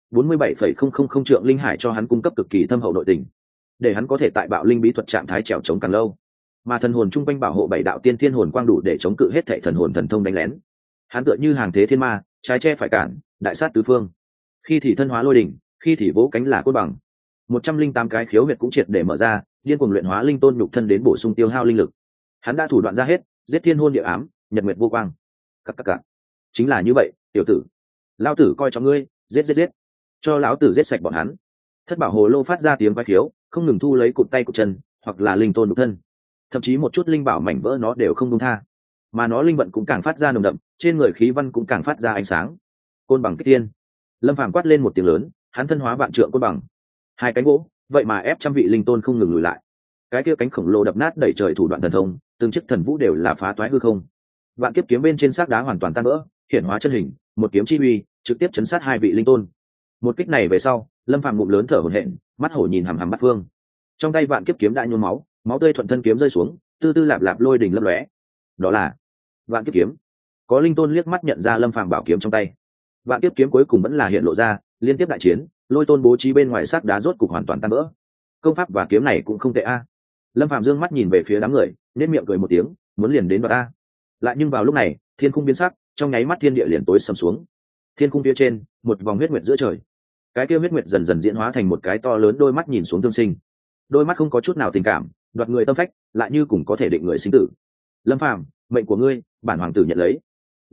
47,000 trượng linh hải cho hắn cung cấp cực kỳ thâm hậu nội tình, để hắn có thể tại bạo linh bí thuật trạng thái trèo chống càng lâu. Mà thần hồn trung quanh bảo hộ 7 đạo tiên thiên hồn quang đủ để chống cự hết thảy thần hồn thần thông đánh lén. Hắn tựa như hàng thế thiên ma, trái che phải cản, đại sát tứ phương. Khi thì thân hóa lôi đỉnh, khi thì vỗ cánh là cốt bằng. 108 cái khiếu huyệt cũng triệt để mở ra, điên cuồng luyện hóa linh tôn nhục thân đến bổ sung tiêu hao linh lực. Hắn đã thủ đoạn ra hết, giết thiên hôn địa ám, nhật nguyệt vô quang. Các. Chính là như vậy, tiểu tử. Lão tử coi trọng ngươi, giết. Cho lão tử giết sạch bọn hắn. Thất bảo hồ lô phát ra tiếng quái khiếu, không ngừng thu lấy cụt tay cụt chân, hoặc là linh tôn nhục thân. Thậm chí một chút linh bảo mảnh vỡ nó đều không buông tha. Mà nó linh vận cũng càng phát ra nồng đậm, trên người khí văn cũng càng phát ra ánh sáng. Côn bằng kích tiên. Lâm Phàm quát lên một tiếng lớn, hắn thân hóa vạn trượng côn bằng. Hai cánh gỗ, vậy mà ép trăm vị linh tôn không ngừng lùi lại. Cái kia cánh khổng lồ đập nát đẩy trời thủ đoạn thần thông, từng chiếc thần vũ đều là phá toái hư không. Vạn kiếp kiếm bên trên xác đá hoàn toàn tan vỡ, hiển hóa chân hình, một kiếm chi uy, trực tiếp chấn sát hai vị linh tôn. Một kích này về sau, Lâm Phàm ngụm lớn thở hổn hển, mắt hổ nhìn hằm hằm bát phương. Trong tay vạn kiếp kiếm đã nhuốm máu, máu tươi thuận thân kiếm rơi xuống, tư tư lạp lạp lôi đỉnh lấp lóe. Đó là vạn kiếp kiếm. Có linh tôn liếc mắt nhận ra Lâm Phàm bảo kiếm trong tay. Vạn kiếp kiếm cuối cùng vẫn là hiện lộ ra, liên tiếp đại chiến, lôi tôn bố trí bên ngoài xác đá rốt cục hoàn toàn tan vỡ. Công pháp và kiếm này cũng không tệ a. Lâm Phàm dương mắt nhìn về phía đám người, nhếch miệng cười một tiếng, muốn liền đến đoạt a. Lại nhưng vào lúc này, thiên khung biến sắc, trong nháy mắt thiên địa liền tối sầm xuống. Thiên khung phía trên, một vòng huyết nguyệt giữa trời. Cái kia huyết nguyệt dần dần diễn hóa thành một cái to lớn đôi mắt nhìn xuống thương sinh. Đôi mắt không có chút nào tình cảm, đoạt người tâm phách, lại như cùng có thể định người sinh tử. Lâm Phàm, mệnh của ngươi, bản hoàng tử nhận lấy.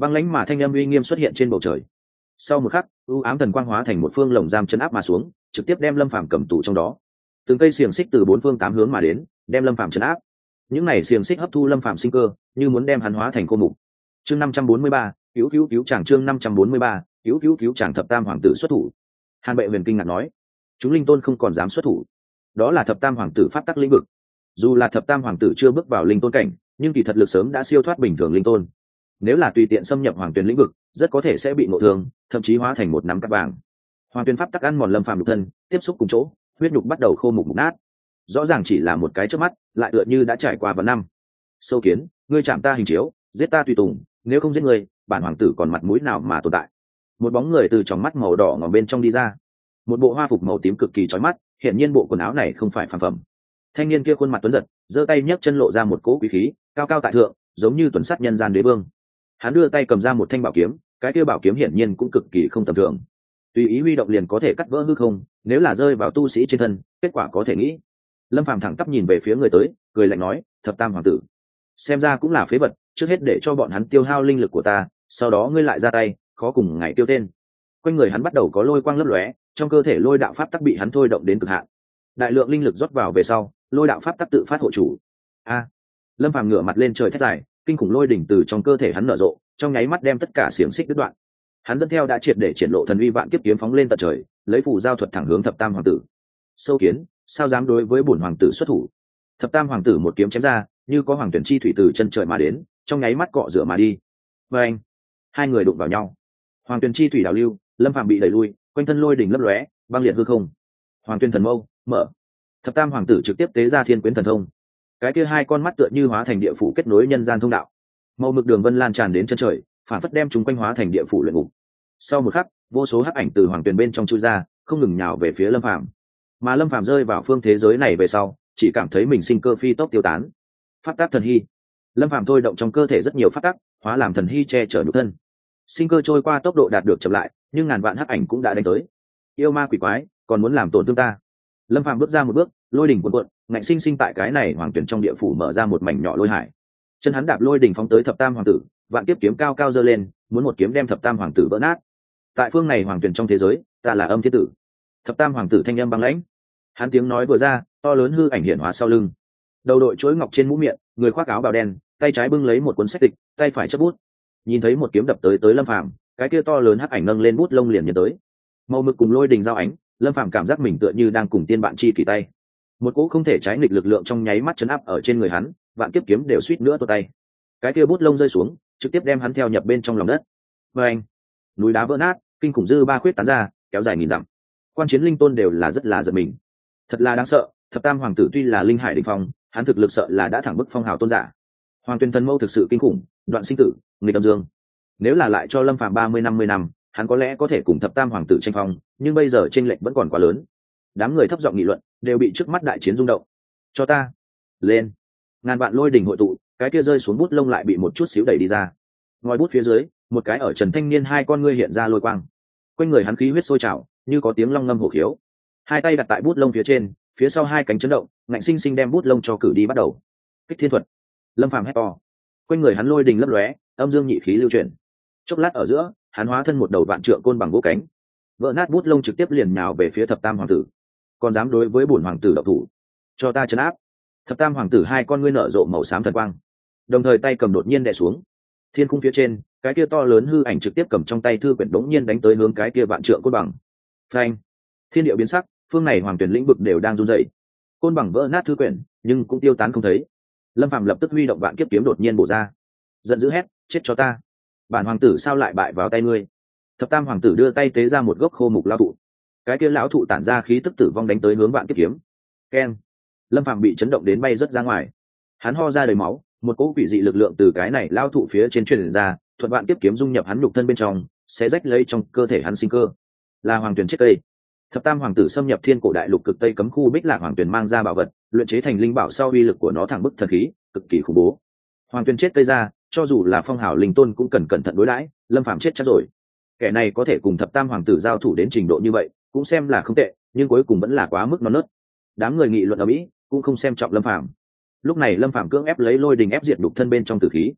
Băng lãnh mà thanh âm uy nghiêm xuất hiện trên bầu trời. Sau một khắc, u ám thần quang hóa thành một phương lồng giam chấn áp mà xuống, trực tiếp đem Lâm Phàm cầm tù trong đó. Từng cây xiềng xích từ bốn phương tám hướng mà đến, đem Lâm Phàm chấn áp. Những này xiềng xích hấp thu Lâm Phàm sinh cơ, như muốn đem hắn hóa thành cô mục. Chương 543, cứu chàng. Chương 543, cứu chàng. Thập Tam hoàng tử xuất thủ. Hàn Bệ Huyền kinh ngạc nói, chúng linh tôn không còn dám xuất thủ. Đó là Thập Tam hoàng tử pháp tắc lĩnh vực. Dù là Thập Tam hoàng tử chưa bước vào linh tôn cảnh, nhưng kỳ thật lực sớm đã siêu thoát bình thường linh tôn. Nếu là tùy tiện xâm nhập hoàng tuyền lĩnh vực, rất có thể sẽ bị ngộ thương, thậm chí hóa thành một nắm cát vàng. Hoàng tuyền pháp tắc ăn mòn Lâm Phàm nhục thân, tiếp xúc cùng chỗ, huyết nhục bắt đầu khô mục mục nát. Rõ ràng chỉ là một cái chớp mắt, lại tựa như đã trải qua vạn năm. Sâu kiến, ngươi chạm ta hình chiếu, giết ta tùy tùng, nếu không giết ngươi, bản hoàng tử còn mặt mũi nào mà tồn tại. Một bóng người từ trong mắt màu đỏ ngòm bên trong đi ra, một bộ hoa phục màu tím cực kỳ chói mắt, hiển nhiên bộ quần áo này không phải phàm phẩm. Thanh niên kia khuôn mặt tuấn giật, giơ tay nhấc chân lộ ra một cỗ quý khí, cao cao tại thượng, giống như tuấn sát nhân gian đế vương. Hắn đưa tay cầm ra một thanh bảo kiếm, cái kia bảo kiếm hiển nhiên cũng cực kỳ không tầm thường, tùy ý huy động liền có thể cắt vỡ hư không, nếu là rơi vào tu sĩ trên thân, kết quả có thể nghĩ. Lâm Phàm thẳng tắp nhìn về phía người tới, cười lạnh nói, Thập Tam hoàng tử, xem ra cũng là phế vật, trước hết để cho bọn hắn tiêu hao linh lực của ta, sau đó ngươi lại ra tay, khó cùng ngày tiêu tên. Quanh người hắn bắt đầu có lôi quang lấp lóe, trong cơ thể lôi đạo pháp tắc bị hắn thôi động đến cực hạn. Đại lượng linh lực rót vào về sau, lôi đạo pháp tắc tự phát hộ chủ. A! Lâm Phàm ngửa mặt lên trời thét dài, kinh khủng lôi đỉnh từ trong cơ thể hắn nở rộ, trong nháy mắt đem tất cả xiềng xích đứt đoạn. Hắn dẫn theo đã triệt để triển lộ thần uy vạn kiếp kiếm phóng lên tận trời, lấy phù giao thuật thẳng hướng Thập Tam hoàng tử. Sâu kiến, sao dám đối với bổn hoàng tử xuất thủ? Thập Tam hoàng tử một kiếm chém ra, như có hoàng tuyển chi thủy từ chân trời mà đến, trong nháy mắt cọ rửa mà đi. Và anh, hai người đụng vào nhau. Hoàng tuyển chi thủy đảo lưu, Lâm Phàm bị đẩy lui, quanh thân lôi đỉnh lấp lóe, băng liệt hư không. Hoàng tuyển thần mâu mở, Thập Tam hoàng tử trực tiếp tế ra thiên quyến thần thông. Cái kia hai con mắt tựa như hóa thành địa phủ kết nối nhân gian thông đạo. Màu mực đường vân lan tràn đến chân trời, phản phất đem chúng quanh hóa thành địa phủ luyện ngục. Sau một khắc, vô số hắc ảnh từ hoàng tuyền bên trong chui ra, không ngừng nhào về phía Lâm Phàm. Mà Lâm Phàm rơi vào phương thế giới này về sau, chỉ cảm thấy mình sinh cơ phi tốc tiêu tán. Pháp tắc thần hy, Lâm Phàm thôi động trong cơ thể rất nhiều pháp tắc, hóa làm thần hy che chở nhục thân. Sinh cơ trôi qua tốc độ đạt được chậm lại, nhưng ngàn vạn hắc ảnh cũng đã đánh tới. Yêu ma quỷ quái, còn muốn làm tổn thương ta? Lâm Phàm bước ra một bước, lôi đỉnh cuộn cuộn, ngạnh sinh sinh tại cái này hoàng tuyển trong địa phủ mở ra một mảnh nhỏ lôi hải. Chân hắn đạp lôi đỉnh phóng tới Thập Tam hoàng tử, vạn kiếp kiếm cao cao giơ lên, muốn một kiếm đem Thập Tam hoàng tử vỡ nát. Tại phương này hoàng tuyển trong thế giới, ta là Âm Thiên Tử. Thập Tam hoàng tử thanh âm băng lãnh. Hắn tiếng nói vừa ra, to lớn hư ảnh hiện hóa sau lưng. Đầu đội chuỗi ngọc trên mũ miệng, người khoác áo bào đen, tay trái bưng lấy một cuốn sách tịch, tay phải chấp bút. Nhìn thấy một kiếm đập tới Lâm Phàm, cái kia to lớn hắc ảnh nâng lên bút lông liền nhấn tới. Màu mực cùng lôi đình giao ánh, Lâm Phàm cảm giác mình tựa như đang cùng tiên bạn chi kỷ tay. Một cỗ không thể trái nghịch lực lượng trong nháy mắt chấn áp ở trên người hắn, vạn kiếp kiếm đều suýt nữa tuột tay. Cái kia bút lông rơi xuống, trực tiếp đem hắn theo nhập bên trong lòng đất. Và anh, núi đá vỡ nát, kinh khủng dư ba khuyết tán ra, kéo dài nghìn dặm. Quan chiến linh tôn đều rất là giật mình. Thật là đáng sợ, Thập Tam hoàng tử tuy là linh hải đỉnh phong, hắn thực lực sợ là đã thẳng bức phong hào tôn giả. Hoàng tuyên thần mâu thực sự kinh khủng, đoạn sinh tử, người âm dương. Nếu là lại cho Lâm Phàm 50 năm, hắn có lẽ có thể cùng Thập Tam hoàng tử tranh phong, nhưng bây giờ chênh lệch vẫn còn quá lớn. Đám người thấp giọng nghị luận, đều bị trước mắt đại chiến rung động. Cho ta lên! Ngàn vạn lôi đỉnh hội tụ, cái kia rơi xuống bút lông lại bị một chút xíu đẩy đi ra. Ngoài bút phía dưới, một cái ở trần thanh niên hai con ngươi hiện ra lôi quang. Quanh người hắn khí huyết sôi trào, như có tiếng long ngâm hổ khiếu. Hai tay đặt tại bút lông phía trên, phía sau hai cánh chấn động, ngạnh sinh sinh đem bút lông cho cử đi bắt đầu. Kích thiên thuật. Lâm Phàm hét to. Quanh người hắn lôi đình lấp lóe, âm dương nhị khí lưu chuyển. Chốc lát ở giữa, hắn hóa thân một đầu vạn trượng côn bằng vỗ cánh, vỡ nát bút lông trực tiếp liền nhào về phía Thập Tam hoàng tử. Còn dám đối với bổn hoàng tử độc thủ, cho ta trấn áp! Thập Tam hoàng tử hai con ngươi nở rộ màu xám thần quang, đồng thời tay cầm đột nhiên đè xuống. Thiên khung phía trên, cái kia to lớn hư ảnh trực tiếp cầm trong tay thư quyển đống nhiên đánh tới hướng cái kia vạn trượng côn bằng. Phanh! Thiên địa biến sắc, phương này hoàng tuyển lĩnh vực đều đang run rẩy. Côn bằng vỡ nát thư quyển, nhưng cũng tiêu tán không thấy. Lâm Phàm lập tức huy động vạn kiếp kiếm đột nhiên bổ ra, giận dữ hét, chết cho ta! Bản hoàng tử sao lại bại vào tay ngươi? Thập Tam hoàng tử đưa tay tế ra một gốc khô mục lao thụ, cái kia lão thụ tản ra khí tức tử vong đánh tới hướng vạn kiếp kiếm. Keng! Lâm Phàm bị chấn động đến bay rất ra ngoài. Hắn ho ra đầy máu, một cỗ quỷ dị lực lượng từ cái này lao thụ phía trên truyền ra, thuận vạn kiếp kiếm dung nhập hắn nhục thân bên trong, sẽ rách lấy trong cơ thể hắn sinh cơ. Là hoàng tuyển chết cây. Thập Tam hoàng tử xâm nhập thiên cổ đại lục cực tây cấm khu Bích Lạc hoàng tuyển mang ra bảo vật, luyện chế thành linh bảo sau uy lực của nó thẳng bức thần khí, cực kỳ khủng bố. Hoàng tuyển chết cây ra, cho dù là phong hào linh tôn cũng cần cẩn thận đối đãi. Lâm Phàm chết chắc rồi. Kẻ này có thể cùng Thập Tam hoàng tử giao thủ đến trình độ như vậy, cũng xem là không tệ, nhưng cuối cùng vẫn là quá mức non nớt. Đám người nghị luận ở mỹ cũng không xem trọng Lâm Phàm. Lúc này Lâm Phàm cưỡng ép lấy lôi đình ép diệt đục thân bên trong tử khí.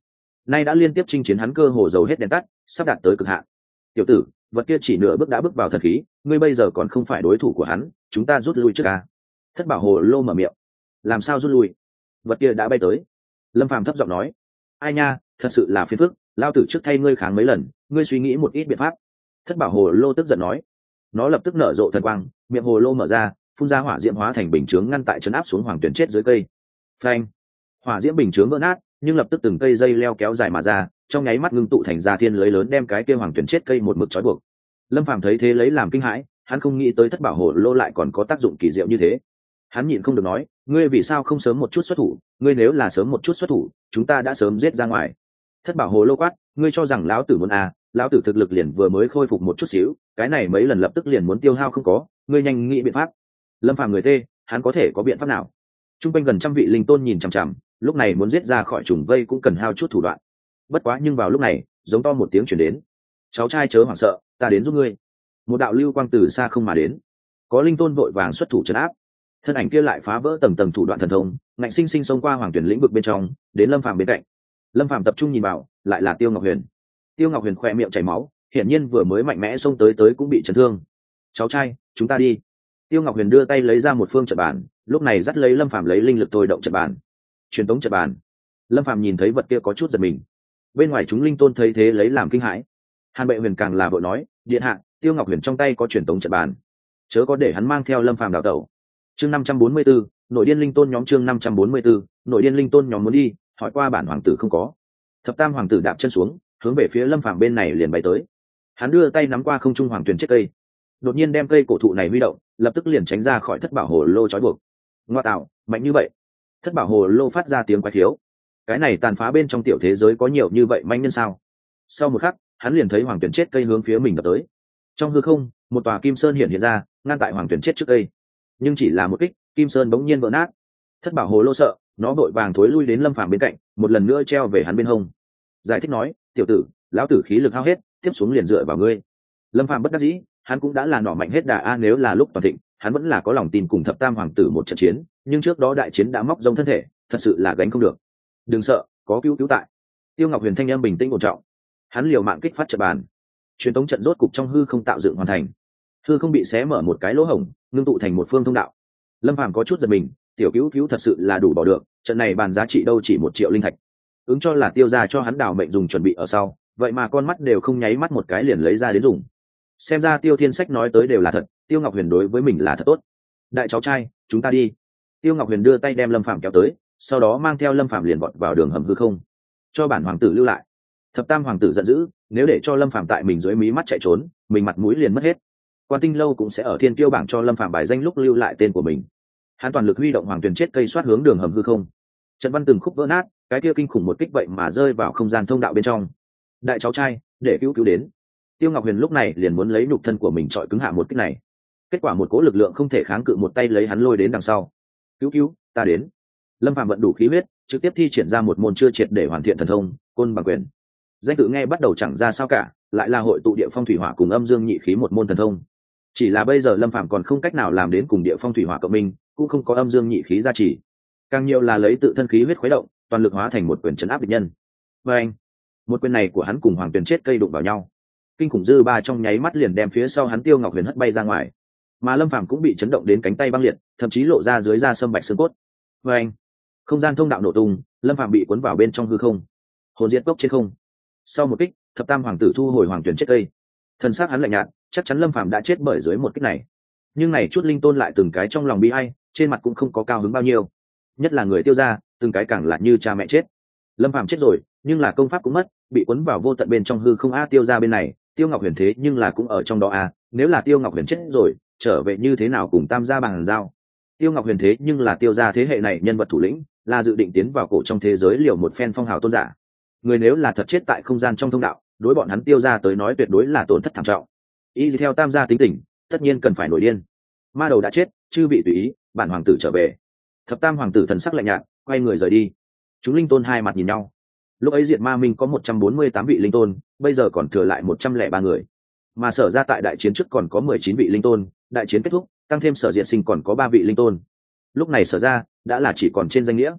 nay đã liên tiếp chinh chiến hắn cơ hồ dầu hết đèn tắt, sắp đạt tới cực hạn. Tiểu tử, vật kia chỉ nửa bước đã bước vào thần khí, ngươi bây giờ còn không phải đối thủ của hắn, chúng ta rút lui trước a. Thất Bảo Hồ Lô mở miệng. Làm sao rút lui? Vật kia đã bay tới. Lâm Phàm thấp giọng nói. Ai nha, thật sự là phiền phức, lao tử trước thay ngươi kháng mấy lần, ngươi suy nghĩ một ít biện pháp. Thất Bảo Hồ Lô tức giận nói. Nó lập tức nở rộ thần quang, miệng hồ lô mở ra, phun ra hỏa diễm hóa thành bình chướng ngăn tại trấn áp xuống Hoàng Tuyển chết dưới cây. Phanh! Hỏa diễm bình chướng vỡ nát, nhưng lập tức từng cây dây leo kéo dài mà ra, trong nháy mắt ngưng tụ thành ra thiên lưới lớn đem cái kia Hoàng Tuyển chết cây một mực trói buộc. Lâm Phàm thấy thế lấy làm kinh hãi, hắn không nghĩ tới Thất Bảo Hồ Lô lại còn có tác dụng kỳ diệu như thế. Hắn nhịn không được nói, ngươi vì sao không sớm một chút xuất thủ, ngươi nếu là sớm một chút xuất thủ, chúng ta đã sớm giết ra ngoài. Thất Bảo Hồ Lô quát, ngươi cho rằng lão tử muốn à, lão tử thực lực liền vừa mới khôi phục một chút xíu, cái này mấy lần lập tức liền muốn tiêu hao không có, ngươi nhanh nghĩ biện pháp. Lâm Phàm người tê, hắn có thể có biện pháp nào? Trung quanh gần trăm vị linh tôn nhìn chằm chằm, lúc này muốn giết ra khỏi trùng vây cũng cần hao chút thủ đoạn. Bất quá nhưng vào lúc này, giống to một tiếng truyền đến. Cháu trai chớ hoảng sợ, ta đến giúp ngươi. Một đạo lưu quang từ xa không mà đến, có linh tôn vội vàng xuất thủ trấn áp. Thân ảnh kia lại phá vỡ tầng tầng thủ đoạn thần thông, ngạnh sinh sinh xông qua Hoàng Tuyển lĩnh vực bên trong, đến Lâm Phàm bên cạnh. Lâm Phàm tập trung nhìn vào, lại là Tiêu Ngọc Huyền. Tiêu Ngọc Huyền khỏe miệng chảy máu, hiển nhiên vừa mới mạnh mẽ xông tới cũng bị chấn thương. Cháu trai, chúng ta đi. Tiêu Ngọc Huyền đưa tay lấy ra một phương trận bàn, lúc này dắt lấy Lâm Phàm lấy linh lực thôi động trận bàn. Truyền tống trận bàn. Lâm Phàm nhìn thấy vật kia có chút giật mình. Bên ngoài chúng linh tôn thấy thế lấy làm kinh hãi. Hàn Bệ Huyền càng là vội nói, điện hạ, Tiêu Ngọc Huyền trong tay có truyền tống trận bàn, chớ có để hắn mang theo Lâm Phàm đào tẩu. Chương 544, nội điên linh tôn nhóm. Chương 544, nội điên linh tôn nhóm muốn đi, hỏi qua bản hoàng tử không có. Thập Tam hoàng tử đạp chân xuống, hướng về phía Lâm Phàm bên này liền bay tới. Hắn đưa tay nắm qua không trung Hoàng Tuyền chết cây, đột nhiên đem cây cổ thụ này huy động, lập tức liền tránh ra khỏi Thất Bảo Hồ Lô trói buộc. Ngoa tạo, mạnh như vậy! Thất Bảo Hồ Lô phát ra tiếng quái khiếu. Cái này tàn phá bên trong tiểu thế giới có nhiều như vậy manh nhân sao? Sau một khắc, hắn liền thấy Hoàng Tuyền chết cây hướng phía mình đập tới. Trong hư không, một tòa kim sơn hiện ra, ngăn tại Hoàng Tuyền chết trước cây. Nhưng chỉ là một kích, kim sơn bỗng nhiên vỡ nát. Thất Bảo Hồ Lô sợ, nó vội vàng thối lui đến Lâm Phàm bên cạnh, một lần nữa treo về hắn bên hông. Giải thích nói, tiểu tử, lão tử khí lực hao hết, tiếp xuống liền dựa vào ngươi. Lâm Phàm bất đắc dĩ, hắn cũng đã là nỏ mạnh hết đà a, nếu là lúc toàn thịnh, hắn vẫn là có lòng tin cùng Thập Tam hoàng tử một trận chiến, nhưng trước đó đại chiến đã móc rông thân thể, thật sự là gánh không được. Đừng sợ, có cứu cứu tại. Tiêu Ngọc Huyền thanh âm bình tĩnh ổn trọng. Hắn liều mạng kích phát trận bàn. Truyền tống trận rốt cục trong hư không tạo dựng hoàn thành. Hư không bị xé mở một cái lỗ hổng, ngưng tụ thành một phương thông đạo. Lâm Phàm có chút giật mình, tiểu cứu cứu thật sự là đủ bỏ được, trận này bàn giá trị đâu chỉ 1 triệu linh thạch. Ứng cho là Tiêu gia cho hắn đào mệnh dùng chuẩn bị ở sau, vậy mà con mắt đều không nháy mắt một cái liền lấy ra đến dùng. Xem ra Tiêu Thiên Sách nói tới đều là thật, Tiêu Ngọc Huyền đối với mình là thật tốt. Đại cháu trai, chúng ta đi. Tiêu Ngọc Huyền đưa tay đem Lâm Phàm kéo tới, sau đó mang theo Lâm Phàm liền vọt vào đường hầm hư không, cho bản hoàng tử lưu lại. Thập Tam hoàng tử giận dữ, nếu để cho Lâm Phàm tại mình dưới mí mắt chạy trốn, mình mặt mũi liền mất hết. Quan Tinh lâu cũng sẽ ở Thiên Kiêu bảng cho Lâm Phàm bài danh lúc lưu lại tên của mình. Hắn toàn lực huy động Hoàng Tuyền chết cây xoát hướng đường hầm hư không. Trận văn từng khúc vỡ nát, cái kia kinh khủng một kích vậy mà rơi vào không gian thông đạo bên trong. Đại cháu trai, để cứu cứu đến. Tiêu Ngọc Huyền lúc này liền muốn lấy nhục thân của mình trọi cứng hạ một kích này. Kết quả một cỗ lực lượng không thể kháng cự một tay lấy hắn lôi đến đằng sau. Cứu cứu, ta đến. Lâm Phàm vận đủ khí huyết, trực tiếp thi triển ra một môn chưa triệt để hoàn thiện thần thông, Côn Bằng Quyền. Danh tự nghe bắt đầu chẳng ra sao cả, lại là hội tụ địa phong thủy hỏa cùng âm dương nhị khí một môn thần thông. Chỉ là bây giờ Lâm Phàm còn không cách nào làm đến cùng địa phong thủy hỏa cộng minh, cũng không có âm dương nhị khí gia trì, càng nhiều là lấy tự thân khí huyết khuấy động, toàn lực hóa thành một quyền trấn áp địch nhân. Và anh, một quyền này của hắn cùng Hoàng Tuyền chết cây đụng vào nhau, kinh khủng dư ba trong nháy mắt liền đem phía sau hắn Tiêu Ngọc Huyền hất bay ra ngoài, mà Lâm Phàm cũng bị chấn động đến cánh tay băng liệt, thậm chí lộ ra dưới da sâm bạch xương cốt. Và anh, không gian thông đạo nổ tung, Lâm Phàm bị cuốn vào bên trong hư không, hồn diệt cốc trên không. Sau một kích, Thập Tam hoàng tử thu hồi Hoàng Tuyền chết cây, thân xác hắn lạnh nhạt, chắc chắn Lâm Phàm đã chết bởi dưới một kích này. Nhưng này chút linh tôn lại từng cái trong lòng bi ai, trên mặt cũng không có cao hứng bao nhiêu, nhất là người Tiêu gia, từng cái càng là như cha mẹ chết. Lâm Phàm chết rồi, nhưng là công pháp cũng mất, bị cuốn vào vô tận bên trong hư không. Tiêu gia bên này, Tiêu Ngọc Huyền thế nhưng là cũng ở trong đó nếu là Tiêu Ngọc Huyền chết rồi, trở về như thế nào cùng Tam gia bằng giao. Tiêu Ngọc Huyền thế nhưng là Tiêu gia thế hệ này nhân vật thủ lĩnh, là dự định tiến vào cổ trong thế giới liều một phen phong hào tôn giả. Người nếu là thật chết tại không gian trong thông đạo, đối bọn hắn Tiêu gia tới nói tuyệt đối là tổn thất thảm trọng. Y theo Tam gia tính tình, tất nhiên cần phải nổi điên. Ma đầu đã chết, chư vị tùy ý, bản hoàng tử trở về. Thập Tam hoàng tử thần sắc lạnh nhạt, quay người rời đi. Chúng linh tôn hai mặt nhìn nhau. Lúc ấy Diệt Ma Minh có 148 vị linh tôn, bây giờ còn thừa lại 103 người. Mà Sở ra tại đại chiến trước còn có 19 vị linh tôn, đại chiến kết thúc, tăng thêm Sở Diệt Sinh còn có 3 vị linh tôn. Lúc này Sở ra đã là chỉ còn trên danh nghĩa.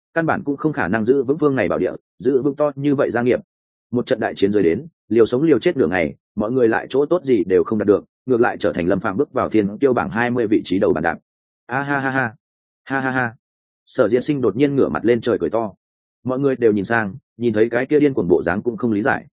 căn bản cũng không khả năng giữ vững vương này bảo địa, giữ vững to như vậy gia nghiệp. Một trận đại chiến rơi đến, liều sống liều chết đường này, mọi người lại chỗ tốt gì đều không đạt được, ngược lại trở thành Lâm Phàm bước vào thiên tiêu bảng 20 vị trí đầu bàn đạp. A ha ha ha, ha ha ha. Sở Diên Sinh đột nhiên ngửa mặt lên trời cười to. Mọi người đều nhìn sang, nhìn thấy cái kia điên cuồng bộ dáng cũng không lý giải.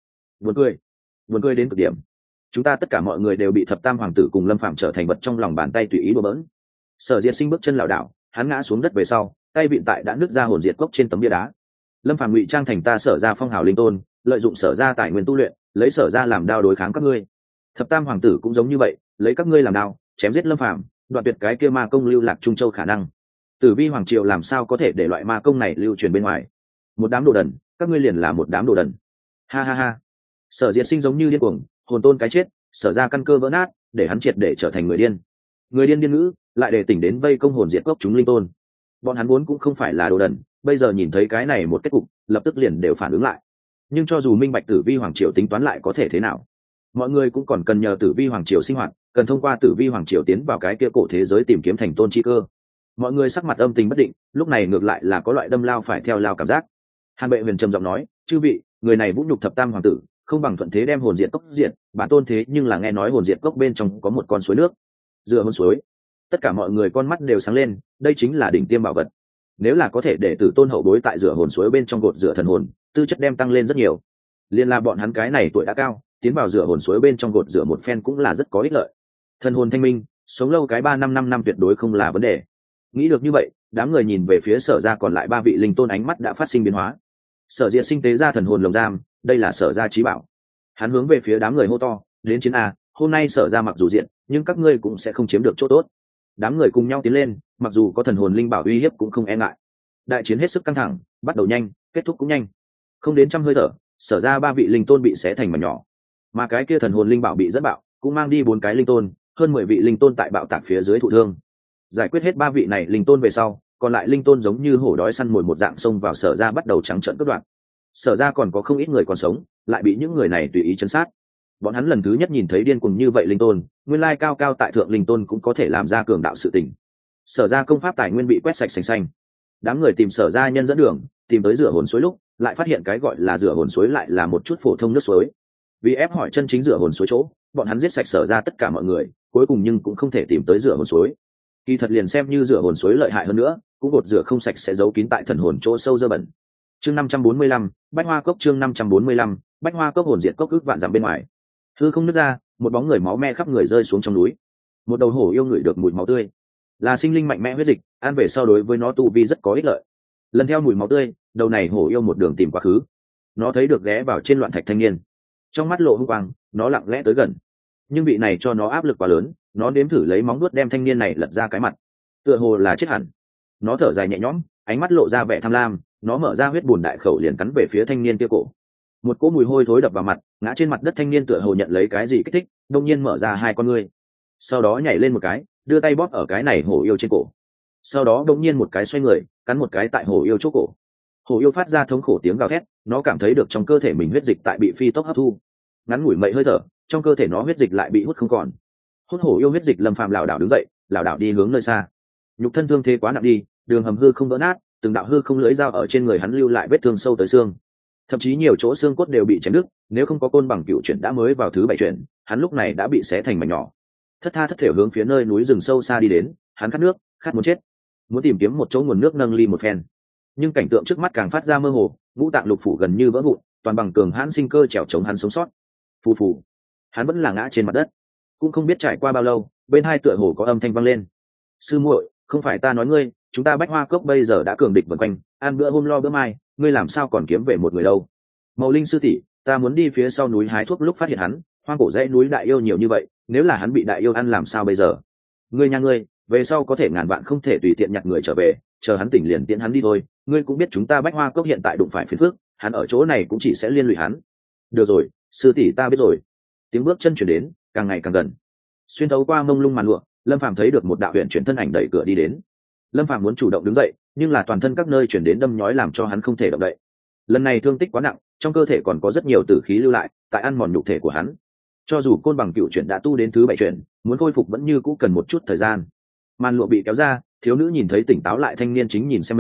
Buồn cười đến cực điểm. Chúng ta tất cả mọi người đều bị Thập Tam hoàng tử cùng Lâm Phàm trở thành vật trong lòng bàn tay tùy ý đùa bỡn. Sở Diên Sinh bước chân lảo đảo, hắn ngã xuống đất về sau, tay vịn tại đã nứt ra hồn diệt cốc trên tấm bia đá. Lâm Phàm ngụy trang thành ta Sở gia phong hào linh tôn, lợi dụng Sở gia tài nguyên tu luyện, lấy Sở gia làm đao đối kháng các ngươi. Thập Tam hoàng tử cũng giống như vậy, lấy các ngươi làm đao, chém giết Lâm Phàm, đoạt tuyệt cái kia ma công lưu lạc Trung Châu khả năng. Tử Vi hoàng triều làm sao có thể để loại ma công này lưu truyền bên ngoài? Một đám đồ đần, các ngươi liền là một đám đồ đần. Ha ha ha. Sở Diệt Sinh giống như điên cuồng, hồn tôn cái chết, Sở ra căn cơ vỡ nát, để hắn triệt để trở thành người điên. Người điên điên ngữ, lại để tỉnh đến vây công hồn diệt cốc chúng linh tôn. Bọn hắn vốn cũng không phải là đồ đần, bây giờ nhìn thấy cái này một kết cục, lập tức liền đều phản ứng lại. Nhưng cho dù minh bạch Tử Vi hoàng triều tính toán lại có thể thế nào? Mọi người cũng còn cần nhờ Tử Vi hoàng triều sinh hoạt, cần thông qua Tử Vi hoàng triều tiến vào cái kia cổ thế giới tìm kiếm thành tôn chi cơ. Mọi người sắc mặt âm tình bất định, lúc này ngược lại là có loại đâm lao phải theo lao cảm giác. Hàn Bệ Huyền trầm giọng nói, chư vị, người này vũ nhục Thập Tam hoàng tử, không bằng thuận thế đem hồn diệt cốc diệt, bản tôn thế nhưng là nghe nói hồn diệt cốc bên trong có một con suối nước. Dựa hồn suối. Tất cả mọi người con mắt đều sáng lên, đây chính là đỉnh tiêm bảo vật. Nếu là có thể để Tử Tôn hậu bối tại rửa hồn suối bên trong gột rửa thần hồn, tư chất đem tăng lên rất nhiều. Liên là bọn hắn cái này tuổi đã cao, tiến vào rửa hồn suối bên trong gột rửa một phen cũng là rất có ích lợi. Thần hồn thanh minh, sống lâu cái 3-5 năm tuyệt đối không là vấn đề. Nghĩ được như vậy, đám người nhìn về phía Sở gia còn lại 3 vị linh tôn ánh mắt đã phát sinh biến hóa. Sở Diệt Sinh tế ra thần hồn lồng giam, đây là Sở gia chí bảo. Hắn hướng về phía đám người hô to, đến chiến a, hôm nay Sở gia mặc dù diện, nhưng các ngươi cũng sẽ không chiếm được chỗ tốt. Đám người cùng nhau tiến lên, mặc dù có thần hồn linh bảo uy hiếp cũng không e ngại. Đại chiến hết sức căng thẳng, bắt đầu nhanh, kết thúc cũng nhanh. Không đến trăm hơi thở, Sở gia 3 vị linh tôn bị xé thành mảnh nhỏ, mà cái kia thần hồn linh bảo bị dẫn bạo, cũng mang đi 4 cái linh tôn, hơn 10 vị linh tôn tại bạo tạc phía dưới thụ thương. Giải quyết hết 3 vị này linh tôn về sau, còn lại linh tôn giống như hổ đói săn mồi một dạng xông vào Sở gia bắt đầu trắng trợn cướp đoạt. Sở gia còn có không ít người còn sống, lại bị những người này tùy ý chấn sát. Bọn hắn lần thứ nhất nhìn thấy điên cuồng như vậy linh tôn, nguyên lai cao cao tại thượng linh tôn cũng có thể làm ra cường đạo sự tình. Sở gia công pháp tài nguyên bị quét sạch sành xanh. Đám người tìm Sở gia nhân dẫn đường, tìm tới rửa hồn suối lúc, lại phát hiện cái gọi là rửa hồn suối lại là một chút phổ thông nước suối. Vì ép hỏi chân chính rửa hồn suối chỗ, bọn hắn giết sạch Sở gia tất cả mọi người, cuối cùng nhưng cũng không thể tìm tới rửa hồn suối. Kỳ thật liền xem như rửa hồn suối lợi hại hơn nữa, cũng gột rửa không sạch sẽ giấu kín tại thần hồn chỗ sâu dơ bẩn. Chương 545, Bách Hoa Cốc. Chương 545, Bách Hoa Cốc. Hồn diệt cốc ước vạn dặm bên ngoài. Hư không nứt ra, một bóng người máu me khắp người rơi xuống trong núi. Một đầu hổ yêu ngửi được mùi máu tươi, là sinh linh mạnh mẽ huyết dịch, ăn về sau đối với nó tu vi rất có ích lợi. Lần theo mùi máu tươi, đầu này hổ yêu một đường tìm quá khứ. Nó thấy được ghé vào trên loạn thạch thanh niên, trong mắt lộ hung quang, nó lặng lẽ tới gần. Nhưng vị này cho nó áp lực quá lớn, nó nếm thử lấy móng vuốt đem thanh niên này lật ra cái mặt, tựa hồ là chết hẳn. Nó thở dài nhẹ nhõm, ánh mắt lộ ra vẻ tham lam, nó mở ra huyết bùn đại khẩu liền cắn về phía thanh niên kia cổ. Một cỗ mùi hôi thối đập vào mặt, ngã trên mặt đất thanh niên tựa hồ nhận lấy cái gì kích thích, đông nhiên mở ra 2 con ngươi, sau đó nhảy lên một cái, đưa tay bóp ở cái này hổ yêu trên cổ, sau đó đông nhiên một cái xoay người, cắn một cái tại hổ yêu chỗ cổ. Hổ yêu phát ra thống khổ tiếng gào thét, nó cảm thấy được trong cơ thể mình huyết dịch tại bị phi tốc hấp thu. Ngắn ngủi mấy hơi thở, trong cơ thể nó huyết dịch lại bị hút không còn. Hút hổ yêu huyết dịch, Lâm Phàm lảo đảo đứng dậy, lảo đảo đi hướng nơi xa. Nhục thân thương thế quá nặng đi, đường hầm hư không vỡ nát, từng đạo hư không lưỡi dao ở trên người hắn lưu lại vết thương sâu tới xương, thậm chí nhiều chỗ xương cốt đều bị chém đứt. Nếu không có côn bằng cựu chuyển đã mới vào thứ 7 chuyển, hắn lúc này đã bị xé thành mảnh nhỏ. Thất tha thất thểu hướng phía nơi núi rừng sâu xa đi đến, hắn khát nước, khát muốn chết, muốn tìm kiếm một chỗ nguồn nước nâng ly một phen. Nhưng cảnh tượng trước mắt càng phát ra mơ hồ, ngũ tạng lục phủ gần như vỡ vụn, toàn bằng cường hãn sinh cơ trèo chống hắn sống sót. Phù phù, hắn vẫn là ngã trên mặt đất. Cũng không biết trải qua bao lâu, bên hai tựa hồ có âm thanh vang lên. Sư muội, không phải ta nói ngươi, chúng ta Bách Hoa Cốc bây giờ đã cường địch vần quanh, ăn bữa hôm lo bữa mai, ngươi làm sao còn kiếm về một người đâu? Mậu Linh sư tỷ, ta muốn đi phía sau núi hái thuốc lúc phát hiện hắn, hoang cổ dãy núi đại yêu nhiều như vậy, nếu là hắn bị đại yêu ăn làm sao bây giờ? Ngươi nha ngươi, về sau có thể ngàn vạn không thể tùy tiện nhặt người trở về, chờ hắn tỉnh liền tiễn hắn đi thôi. Ngươi cũng biết chúng ta Bách Hoa Cốc hiện tại đụng phải phiền phức, hắn ở chỗ này cũng chỉ sẽ liên lụy hắn. Được rồi, sư tỷ ta biết rồi. Tiếng bước chân chuyển đến, càng ngày càng gần. Xuyên thấu qua mông lung màn lụa, Lâm Phàm thấy được một đạo huyền chuyển thân ảnh đẩy cửa đi đến. Lâm Phàm muốn chủ động đứng dậy, nhưng là toàn thân các nơi chuyển đến đâm nhói làm cho hắn không thể động đậy. Lần này thương tích quá nặng, trong cơ thể còn có rất nhiều tử khí lưu lại, tại ăn mòn nhục thể của hắn. Cho dù côn bằng cựu chuyển đã tu đến thứ 7 chuyển, muốn khôi phục vẫn như cũ cần một chút thời gian. Màn lụa bị kéo ra, thiếu nữ nhìn thấy tỉnh táo lại thanh niên chính nhìn xem mình,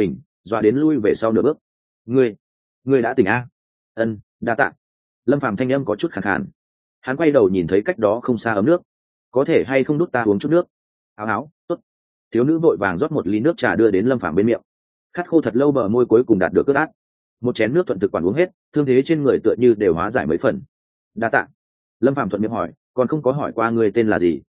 dọa đến lui về sau nửa bước. Ngươi đã tỉnh a? Ân, đa tạ. Lâm Phàm thanh âm có chút khàn khàn. Hắn quay đầu nhìn thấy cách đó không xa ấm nước. Có thể hay không đút ta uống chút nước? Áo, tốt. Thiếu nữ vội vàng rót một ly nước trà đưa đến Lâm Phàm bên miệng. Khát khô thật lâu bờ môi cuối cùng đạt được ướt át. Một chén nước thuận thực quản uống hết, thương thế trên người tựa như đều hóa giải mấy phần. Đa tạ. Lâm Phàm thuận miệng hỏi, còn không có hỏi qua ngươi tên là gì?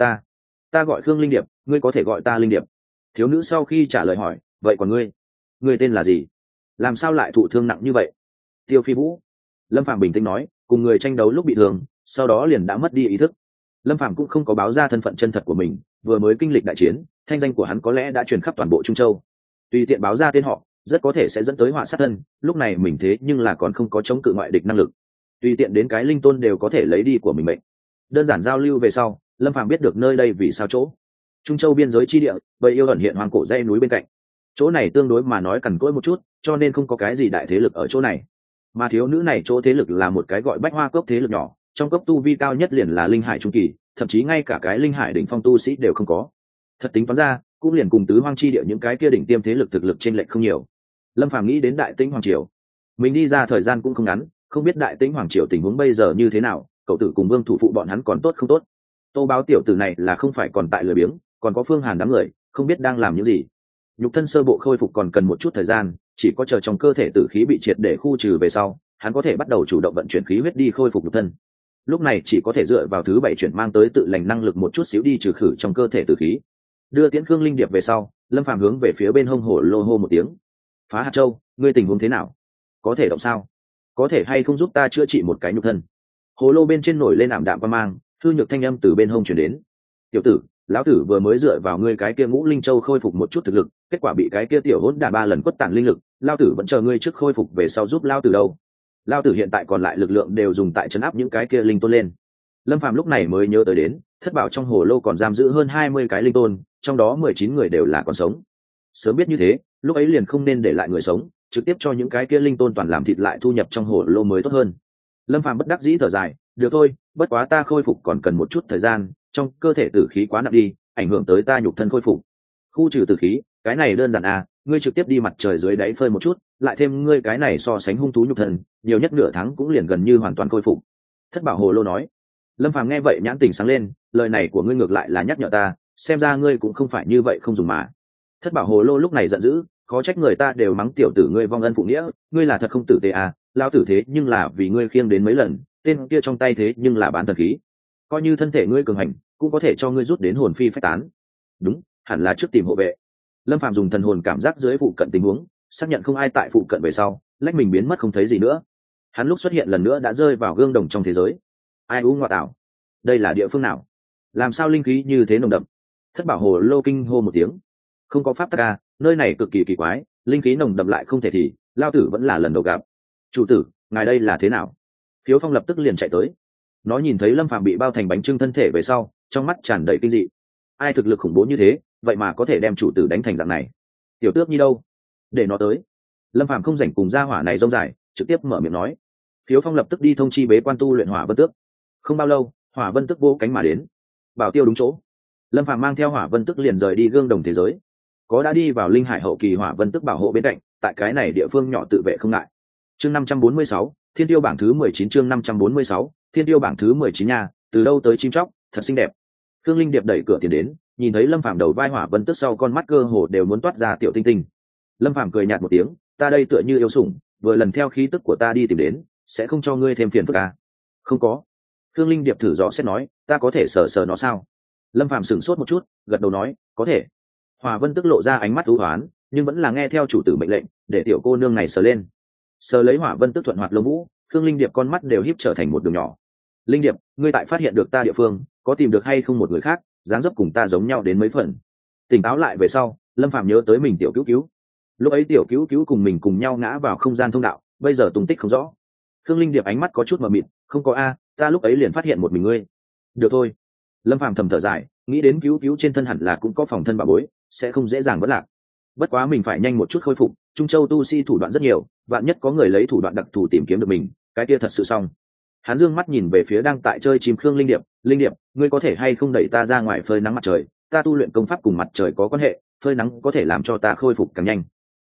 Ta gọi Khương Linh Điệp, ngươi có thể gọi ta Linh Điệp. Thiếu nữ sau khi trả lời hỏi, vậy còn ngươi tên là gì? Làm sao lại thụ thương nặng như vậy? Tiêu Phi Vũ. Lâm Phàm bình tĩnh nói, cùng người tranh đấu lúc bị thương, sau đó liền đã mất đi ý thức. Lâm Phàm cũng không có báo ra thân phận chân thật của mình, vừa mới kinh lịch đại chiến, thanh danh của hắn có lẽ đã truyền khắp toàn bộ Trung Châu. Tùy tiện báo ra tên họ, rất có thể sẽ dẫn tới họa sát thân, lúc này mình thế nhưng là còn không có chống cự ngoại địch năng lực. Tùy tiện đến cái linh tôn đều có thể lấy đi của mình mệnh. Đơn giản giao lưu về sau, Lâm Phàm biết được nơi đây vì sao chỗ. Trung Châu biên giới chi địa, bầy yêu ẩn hiện hoang cổ dãy núi bên cạnh. Chỗ này tương đối mà nói cằn cỗi một chút, cho nên không có cái gì đại thế lực ở chỗ này. Mà thiếu nữ này chỗ thế lực là một cái gọi Bách Hoa Cốc thế lực nhỏ, trong cốc tu vi cao nhất liền là linh hải trung kỳ, thậm chí ngay cả cái linh hải đỉnh phong tu sĩ đều không có. Thật tính toán ra, cũng liền cùng tứ hoang chi địa những cái kia đỉnh tiêm thế lực thực lực trên lệch không nhiều. Lâm Phàm nghĩ đến Đại Tĩnh Hoàng triều, mình đi ra thời gian cũng không ngắn, không biết Đại Tĩnh Hoàng triều tình huống bây giờ như thế nào, cậu tử cùng Vương thủ phụ bọn hắn còn tốt không tốt. Tô Báo tiểu tử này là không phải còn tại lười biếng, còn có Phương Hàn đám người, không biết đang làm những gì. Nhục thân sơ bộ khôi phục còn cần một chút thời gian, chỉ có chờ trong cơ thể tử khí bị triệt để khu trừ về sau, hắn có thể bắt đầu chủ động vận chuyển khí huyết đi khôi phục nhục thân. Lúc này chỉ có thể dựa vào thứ bảy chuyển mang tới tự lành năng lực một chút xíu đi trừ khử trong cơ thể tử khí. Đưa Tiễn Khương Linh Điệp về sau, Lâm Phàm hướng về phía bên hông hổ lô hô một tiếng. Phá Hạt Châu, ngươi tình huống thế nào? Có thể động sao? Có thể hay không giúp ta chữa trị một cái nhục thân? Hồ lô bên trên nổi lên ảm đạm qua mang, hư nhược thanh âm từ bên hông chuyển đến. Tiểu tử, lão tử vừa mới dựa vào ngươi cái kia Ngũ Linh Châu khôi phục một chút thực lực, kết quả bị cái kia tiểu hỗn đản 3 lần quất tản linh lực, lão tử vẫn chờ ngươi trước khôi phục về sau giúp lão tử đâu. Lão tử hiện tại còn lại lực lượng đều dùng tại trấn áp những cái kia linh tôn lên. Lâm Phàm lúc này mới nhớ tới đến, thất bảo trong hồ lô còn giam giữ hơn 20 cái linh tôn, trong đó 19 người đều là còn sống. Sớm biết như thế, lúc ấy liền không nên để lại người sống, trực tiếp cho những cái kia linh tôn toàn làm thịt lại thu nhập trong hồ lô mới tốt hơn. Lâm Phàm bất đắc dĩ thở dài, được thôi, bất quá ta khôi phục còn cần một chút thời gian, trong cơ thể tử khí quá nặng đi, ảnh hưởng tới ta nhục thân khôi phục. Khu trừ tử khí, cái này đơn giản à, ngươi trực tiếp đi mặt trời dưới đáy phơi một chút, lại thêm ngươi cái này so sánh hung thú nhục thân, nhiều nhất nửa tháng cũng liền gần như hoàn toàn khôi phục. Thất bảo hồ lô nói. Lâm Phàm nghe vậy nhãn tình sáng lên, lời này của ngươi ngược lại là nhắc nhở ta, xem ra ngươi cũng không phải như vậy không dùng mà. Thất bảo hồ lô lúc này giận dữ, khó trách người ta đều mắng tiểu tử ngươi vong ân phụ nghĩa, ngươi là thật không tử tế à, lao tử thế nhưng là vì ngươi khiêng đến mấy lần, tên kia trong tay thế nhưng là bán thần khí, coi như thân thể ngươi cường hành cũng có thể cho ngươi rút đến hồn phi phách tán. Đúng, hẳn là trước tìm hộ vệ. Lâm Phàm dùng thần hồn cảm giác dưới phụ cận tình huống, xác nhận không ai tại phụ cận về sau, lách mình biến mất không thấy gì nữa. Hắn lúc xuất hiện lần nữa đã rơi vào gương đồng trong thế giới. Ai u ngoại tảo, đây là địa phương nào? Làm sao linh khí như thế nồng đậm? Thất bảo hồ lô kinh hô một tiếng. Không có pháp tắc à, nơi này cực kỳ kỳ quái, linh khí nồng đậm lại không thể thì, lao tử vẫn là lần đầu gặp. Chủ tử, ngài đây là thế nào? Khiếu Phong lập tức liền chạy tới. Nó nhìn thấy Lâm Phàm bị bao thành bánh trưng thân thể về sau, trong mắt tràn đầy kinh dị. Ai thực lực khủng bố như thế, vậy mà có thể đem chủ tử đánh thành dạng này? Tiểu Tước Nhi đâu? Để nó tới. Lâm Phàm không rảnh cùng gia hỏa này rông dài, trực tiếp mở miệng nói. Khiếu Phong lập tức đi thông chi bế quan tu luyện Hỏa Vân Tước. Không bao lâu, Hỏa Vân Tước vô cánh mà đến. Bảo tiêu đúng chỗ. Lâm Phàm mang theo Hỏa Vân Tước liền rời đi gương đồng thế giới. Có đã đi vào linh hải hậu kỳ Hỏa Vân Tước bảo hộ bên cạnh, tại cái này địa phương nhỏ tự vệ không ngại. Chương 546, Thiên Tiêu bảng thứ 19 chương 546, Thiên Tiêu bảng thứ 19 nha, từ đâu tới chim chóc, thật xinh đẹp. Khương Linh Điệp đẩy cửa tiến đến, nhìn thấy Lâm Phàm đầu vai Hỏa Vân Tước sau con mắt cơ hồ đều muốn toát ra tiểu tinh tinh. Lâm Phàm cười nhạt một tiếng, ta đây tựa như yêu sủng, vừa lần theo khí tức của ta đi tìm đến, sẽ không cho ngươi thêm phiền phức à? Không có. Khương Linh Điệp thử dò xét nói, ta có thể sờ sờ nó sao? Lâm Phàm sửng sốt một chút, gật đầu nói, có thể. Hỏa Vân Tước lộ ra ánh mắt u hoán, nhưng vẫn là nghe theo chủ tử mệnh lệnh, để tiểu cô nương này sờ lên. Sờ lấy Hỏa Vân Tước thuận hoạt lông vũ, Khương Linh Điệp con mắt đều híp trở thành một đường nhỏ. Linh Điệp, ngươi tại phát hiện được ta địa phương, có tìm được hay không một người khác, dáng dấp cùng ta giống nhau đến mấy phần? Tỉnh táo lại về sau, Lâm Phàm nhớ tới mình tiểu cứu cứu. Lúc ấy tiểu cứu cứu cùng mình cùng nhau ngã vào không gian thông đạo, bây giờ tung tích không rõ. Khương Linh Điệp ánh mắt có chút mờ mịt, không có a, ta lúc ấy liền phát hiện một mình ngươi. Được thôi. Lâm Phàm thầm thở dài, nghĩ đến cứu cứu trên thân hẳn là cũng có phòng thân bảo bối, sẽ không dễ dàng vất lạc. Bất quá mình phải nhanh một chút khôi phục, Trung Châu tu sĩ thủ đoạn rất nhiều, vạn nhất có người lấy thủ đoạn đặc thù tìm kiếm được mình, cái kia thật sự xong. Hắn dương mắt nhìn về phía đang tại chơi chim Khương Linh Điệp, Linh Điệp, ngươi có thể hay không đẩy ta ra ngoài phơi nắng mặt trời, ta tu luyện công pháp cùng mặt trời có quan hệ, phơi nắng có thể làm cho ta khôi phục càng nhanh.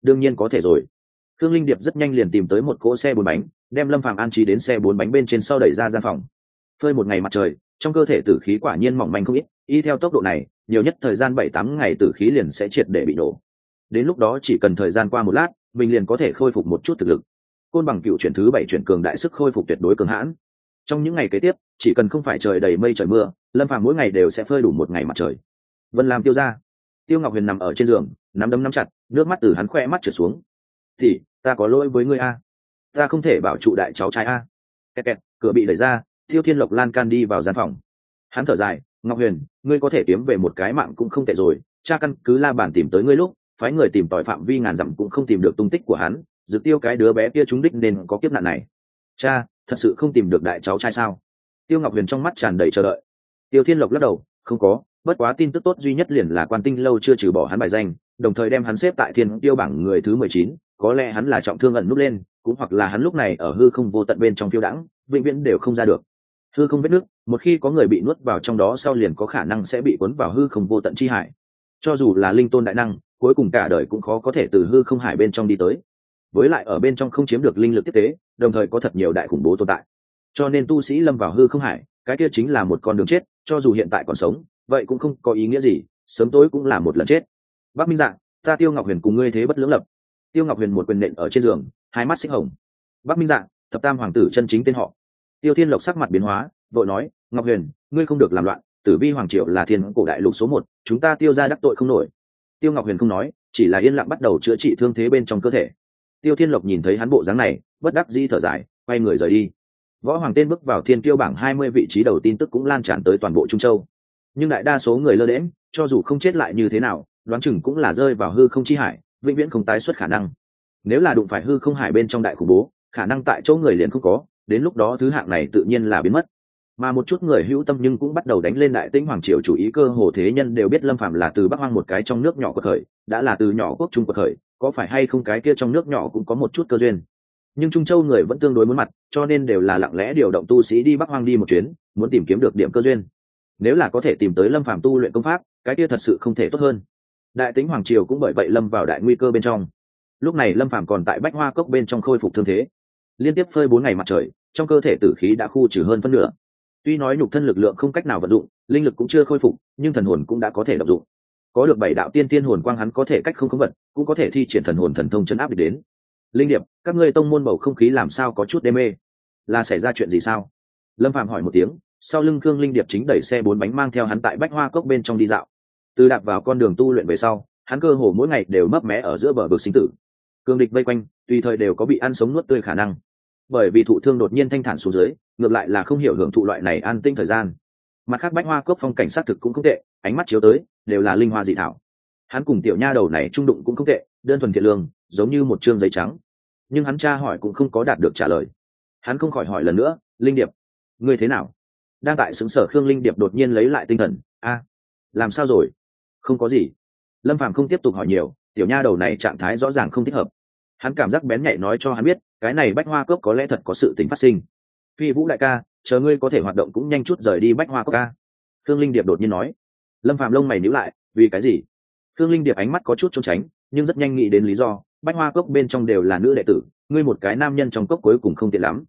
đương nhiên có thể rồi. Khương Linh Điệp rất nhanh liền tìm tới một cỗ xe bốn bánh, đem Lâm Phàm an trí đến xe bốn bánh bên trên sau đẩy ra gian phòng. Phơi một ngày mặt trời, trong cơ thể tử khí quả nhiên mỏng manh không ít, y theo tốc độ này, nhiều nhất thời gian 7-8 ngày tử khí liền sẽ triệt để bị nổ. Đến lúc đó chỉ cần thời gian qua một lát, mình liền có thể khôi phục một chút thực lực. Côn bằng cựu chuyển thứ 7 chuyển cường đại sức khôi phục tuyệt đối cường hãn. Trong những ngày kế tiếp, chỉ cần không phải trời đầy mây trời mưa, Lâm Phàm mỗi ngày đều sẽ phơi đủ một ngày mặt trời. Vân Lam Tiêu ra. Tiêu Ngọc Huyền nằm ở trên giường, nắm đấm nắm chặt, nước mắt từ hắn khoe mắt trượt xuống. "Thì, ta có lỗi với ngươi a, ta không thể bảo trụ đại cháu trai a." Kẹt kẹt, cửa bị đẩy ra, Tiêu Thiên Lộc lan can đi vào gian phòng. Hắn thở dài, "Ngọc Huyền, ngươi có thể kiếm về một cái mạng cũng không tệ rồi, cha căn cứ La Bản tìm tới ngươi lúc, phái người tìm tòi phạm vi ngàn dặm cũng không tìm được tung tích của hắn, Dự Tiêu cái đứa bé kia trúng đích nên có kiếp nạn này. Cha, thật sự không tìm được đại cháu trai sao?" Tiêu Ngọc Huyền trong mắt tràn đầy chờ đợi. Tiêu Thiên Lộc lắc đầu, "Không có, bất quá tin tức tốt duy nhất liền là Quan Tinh lâu chưa trừ bỏ hắn bài danh, đồng thời đem hắn xếp tại Thiên Tiêu bảng người thứ 19, có lẽ hắn là trọng thương ẩn núp lên, cũng hoặc là hắn lúc này ở hư không vô tận bên trong phiêu đãng, vĩnh viễn đều không ra được. Hư không vết nước, một khi có người bị nuốt vào trong đó sau liền có khả năng sẽ bị cuốn vào hư không vô tận chi hải. Cho dù là linh tôn đại năng, cuối cùng cả đời cũng khó có thể từ hư không hải bên trong đi tới. Với lại ở bên trong không chiếm được linh lực tiếp tế, đồng thời có thật nhiều đại khủng bố tồn tại. Cho nên tu sĩ lâm vào hư không hải, cái kia chính là một con đường chết, cho dù hiện tại còn sống, vậy cũng không có ý nghĩa gì, sớm tối cũng là một lần chết." "Bắc Minh Dạ, ta Tiêu Ngọc Huyền cùng ngươi thế bất lưỡng lập." Tiêu Ngọc Huyền một quyền nện ở trên giường, hai mắt xích hồng. "Bắc Minh Dạ, thập tam hoàng tử chân chính tên họ." Tiêu Thiên Lộc sắc mặt biến hóa, vội nói, "Ngọc Huyền, ngươi không được làm loạn, Tử Vi hoàng triều là thiên cổ đại lục số 1, chúng ta Tiêu gia đắc tội không nổi." Tiêu Ngọc Huyền không nói, chỉ là yên lặng bắt đầu chữa trị thương thế bên trong cơ thể. Tiêu Thiên Lộc nhìn thấy hắn bộ dáng này, bất đắc dĩ thở dài, quay người rời đi. Võ Hoàng tên bước vào thiên kiêu bảng 20 vị trí đầu tin tức cũng lan tràn tới toàn bộ Trung Châu. Nhưng đại đa số người lơ đễnh, cho dù không chết lại như thế nào, đoán chừng cũng là rơi vào hư không chi hải, vĩnh viễn không tái xuất khả năng. Nếu là đụng phải hư không hải bên trong đại khủng bố, khả năng tại chỗ người liền không có, đến lúc đó thứ hạng này tự nhiên là biến mất. Mà một chút người hữu tâm nhưng cũng bắt đầu đánh lên Đại Tĩnh hoàng triều chủ ý, cơ hồ thế nhân đều biết Lâm Phàm là từ Bắc Hoang một cái trong nước nhỏ quật khởi, đã là từ nhỏ quốc trung quật khởi, có phải hay không cái kia trong nước nhỏ cũng có một chút cơ duyên. Nhưng Trung Châu người vẫn tương đối muốn mặt, cho nên đều là lặng lẽ điều động tu sĩ đi Bắc Hoang đi một chuyến, muốn tìm kiếm được điểm cơ duyên. Nếu là có thể tìm tới Lâm Phàm tu luyện công pháp, cái kia thật sự không thể tốt hơn. Đại Tĩnh hoàng triều cũng bởi vậy lâm vào đại nguy cơ bên trong. Lúc này Lâm Phàm còn tại Bách Hoa cốc bên trong khôi phục thương thế, liên tiếp phơi 4 ngày mặt trời, trong cơ thể tử khí đã khu trừ hơn phân nửa. Tuy nói nhục thân lực lượng không cách nào vận dụng, linh lực cũng chưa khôi phục, nhưng thần hồn cũng đã có thể vận dụng. Có được 7 đạo tiên tiên hồn quang, hắn có thể cách không khống vật, cũng có thể thi triển thần hồn thần thông chấn áp địch đến. "Linh Điệp, các ngươi tông môn bầu không khí làm sao có chút đê mê? Là xảy ra chuyện gì sao?" Lâm Phàm hỏi một tiếng, sau lưng Khương Linh Điệp chính đẩy xe 4 bánh mang theo hắn tại Bách Hoa cốc bên trong đi dạo. Từ đạp vào con đường tu luyện về sau, hắn cơ hồ mỗi ngày đều mấp mé ở giữa bờ vực sinh tử. Cương địch vây quanh, tùy thời đều có bị ăn sống nuốt tươi khả năng. Bởi vì thụ thương đột nhiên thanh thản xuống dưới, ngược lại là không hiểu hưởng thụ loại này an tinh thời gian. Mặt khác Bách Hoa cốc phong cảnh sát thực cũng không tệ, ánh mắt chiếu tới đều là linh hoa dị thảo. Hắn cùng tiểu nha đầu này trung đụng cũng không tệ, đơn thuần thiện lương, giống như một trương giấy trắng. Nhưng hắn tra hỏi cũng không có đạt được trả lời. Hắn không khỏi hỏi lần nữa, "Linh Điệp, ngươi thế nào?" Đang tại xứng sở Khương Linh Điệp đột nhiên lấy lại tinh thần, "A, làm sao rồi?" "Không có gì." Lâm Phàm không tiếp tục hỏi nhiều, tiểu nha đầu này trạng thái rõ ràng không thích hợp. Hắn cảm giác bén nhạy nói cho hắn biết, cái này Bách Hoa cốc có lẽ thật có sự tình phát sinh. "Phi Vũ đại ca, chờ ngươi có thể hoạt động cũng nhanh chút rời đi Bách Hoa cốc ca." Khương Linh Điệp đột nhiên nói. Lâm Phàm lông mày nhíu lại, "Vì cái gì?" Khương Linh Điệp ánh mắt có chút trốn tránh, nhưng rất nhanh nghĩ đến lý do, Bách Hoa cốc bên trong đều là nữ đệ tử, ngươi một cái nam nhân trong cốc cuối cùng không tiện lắm.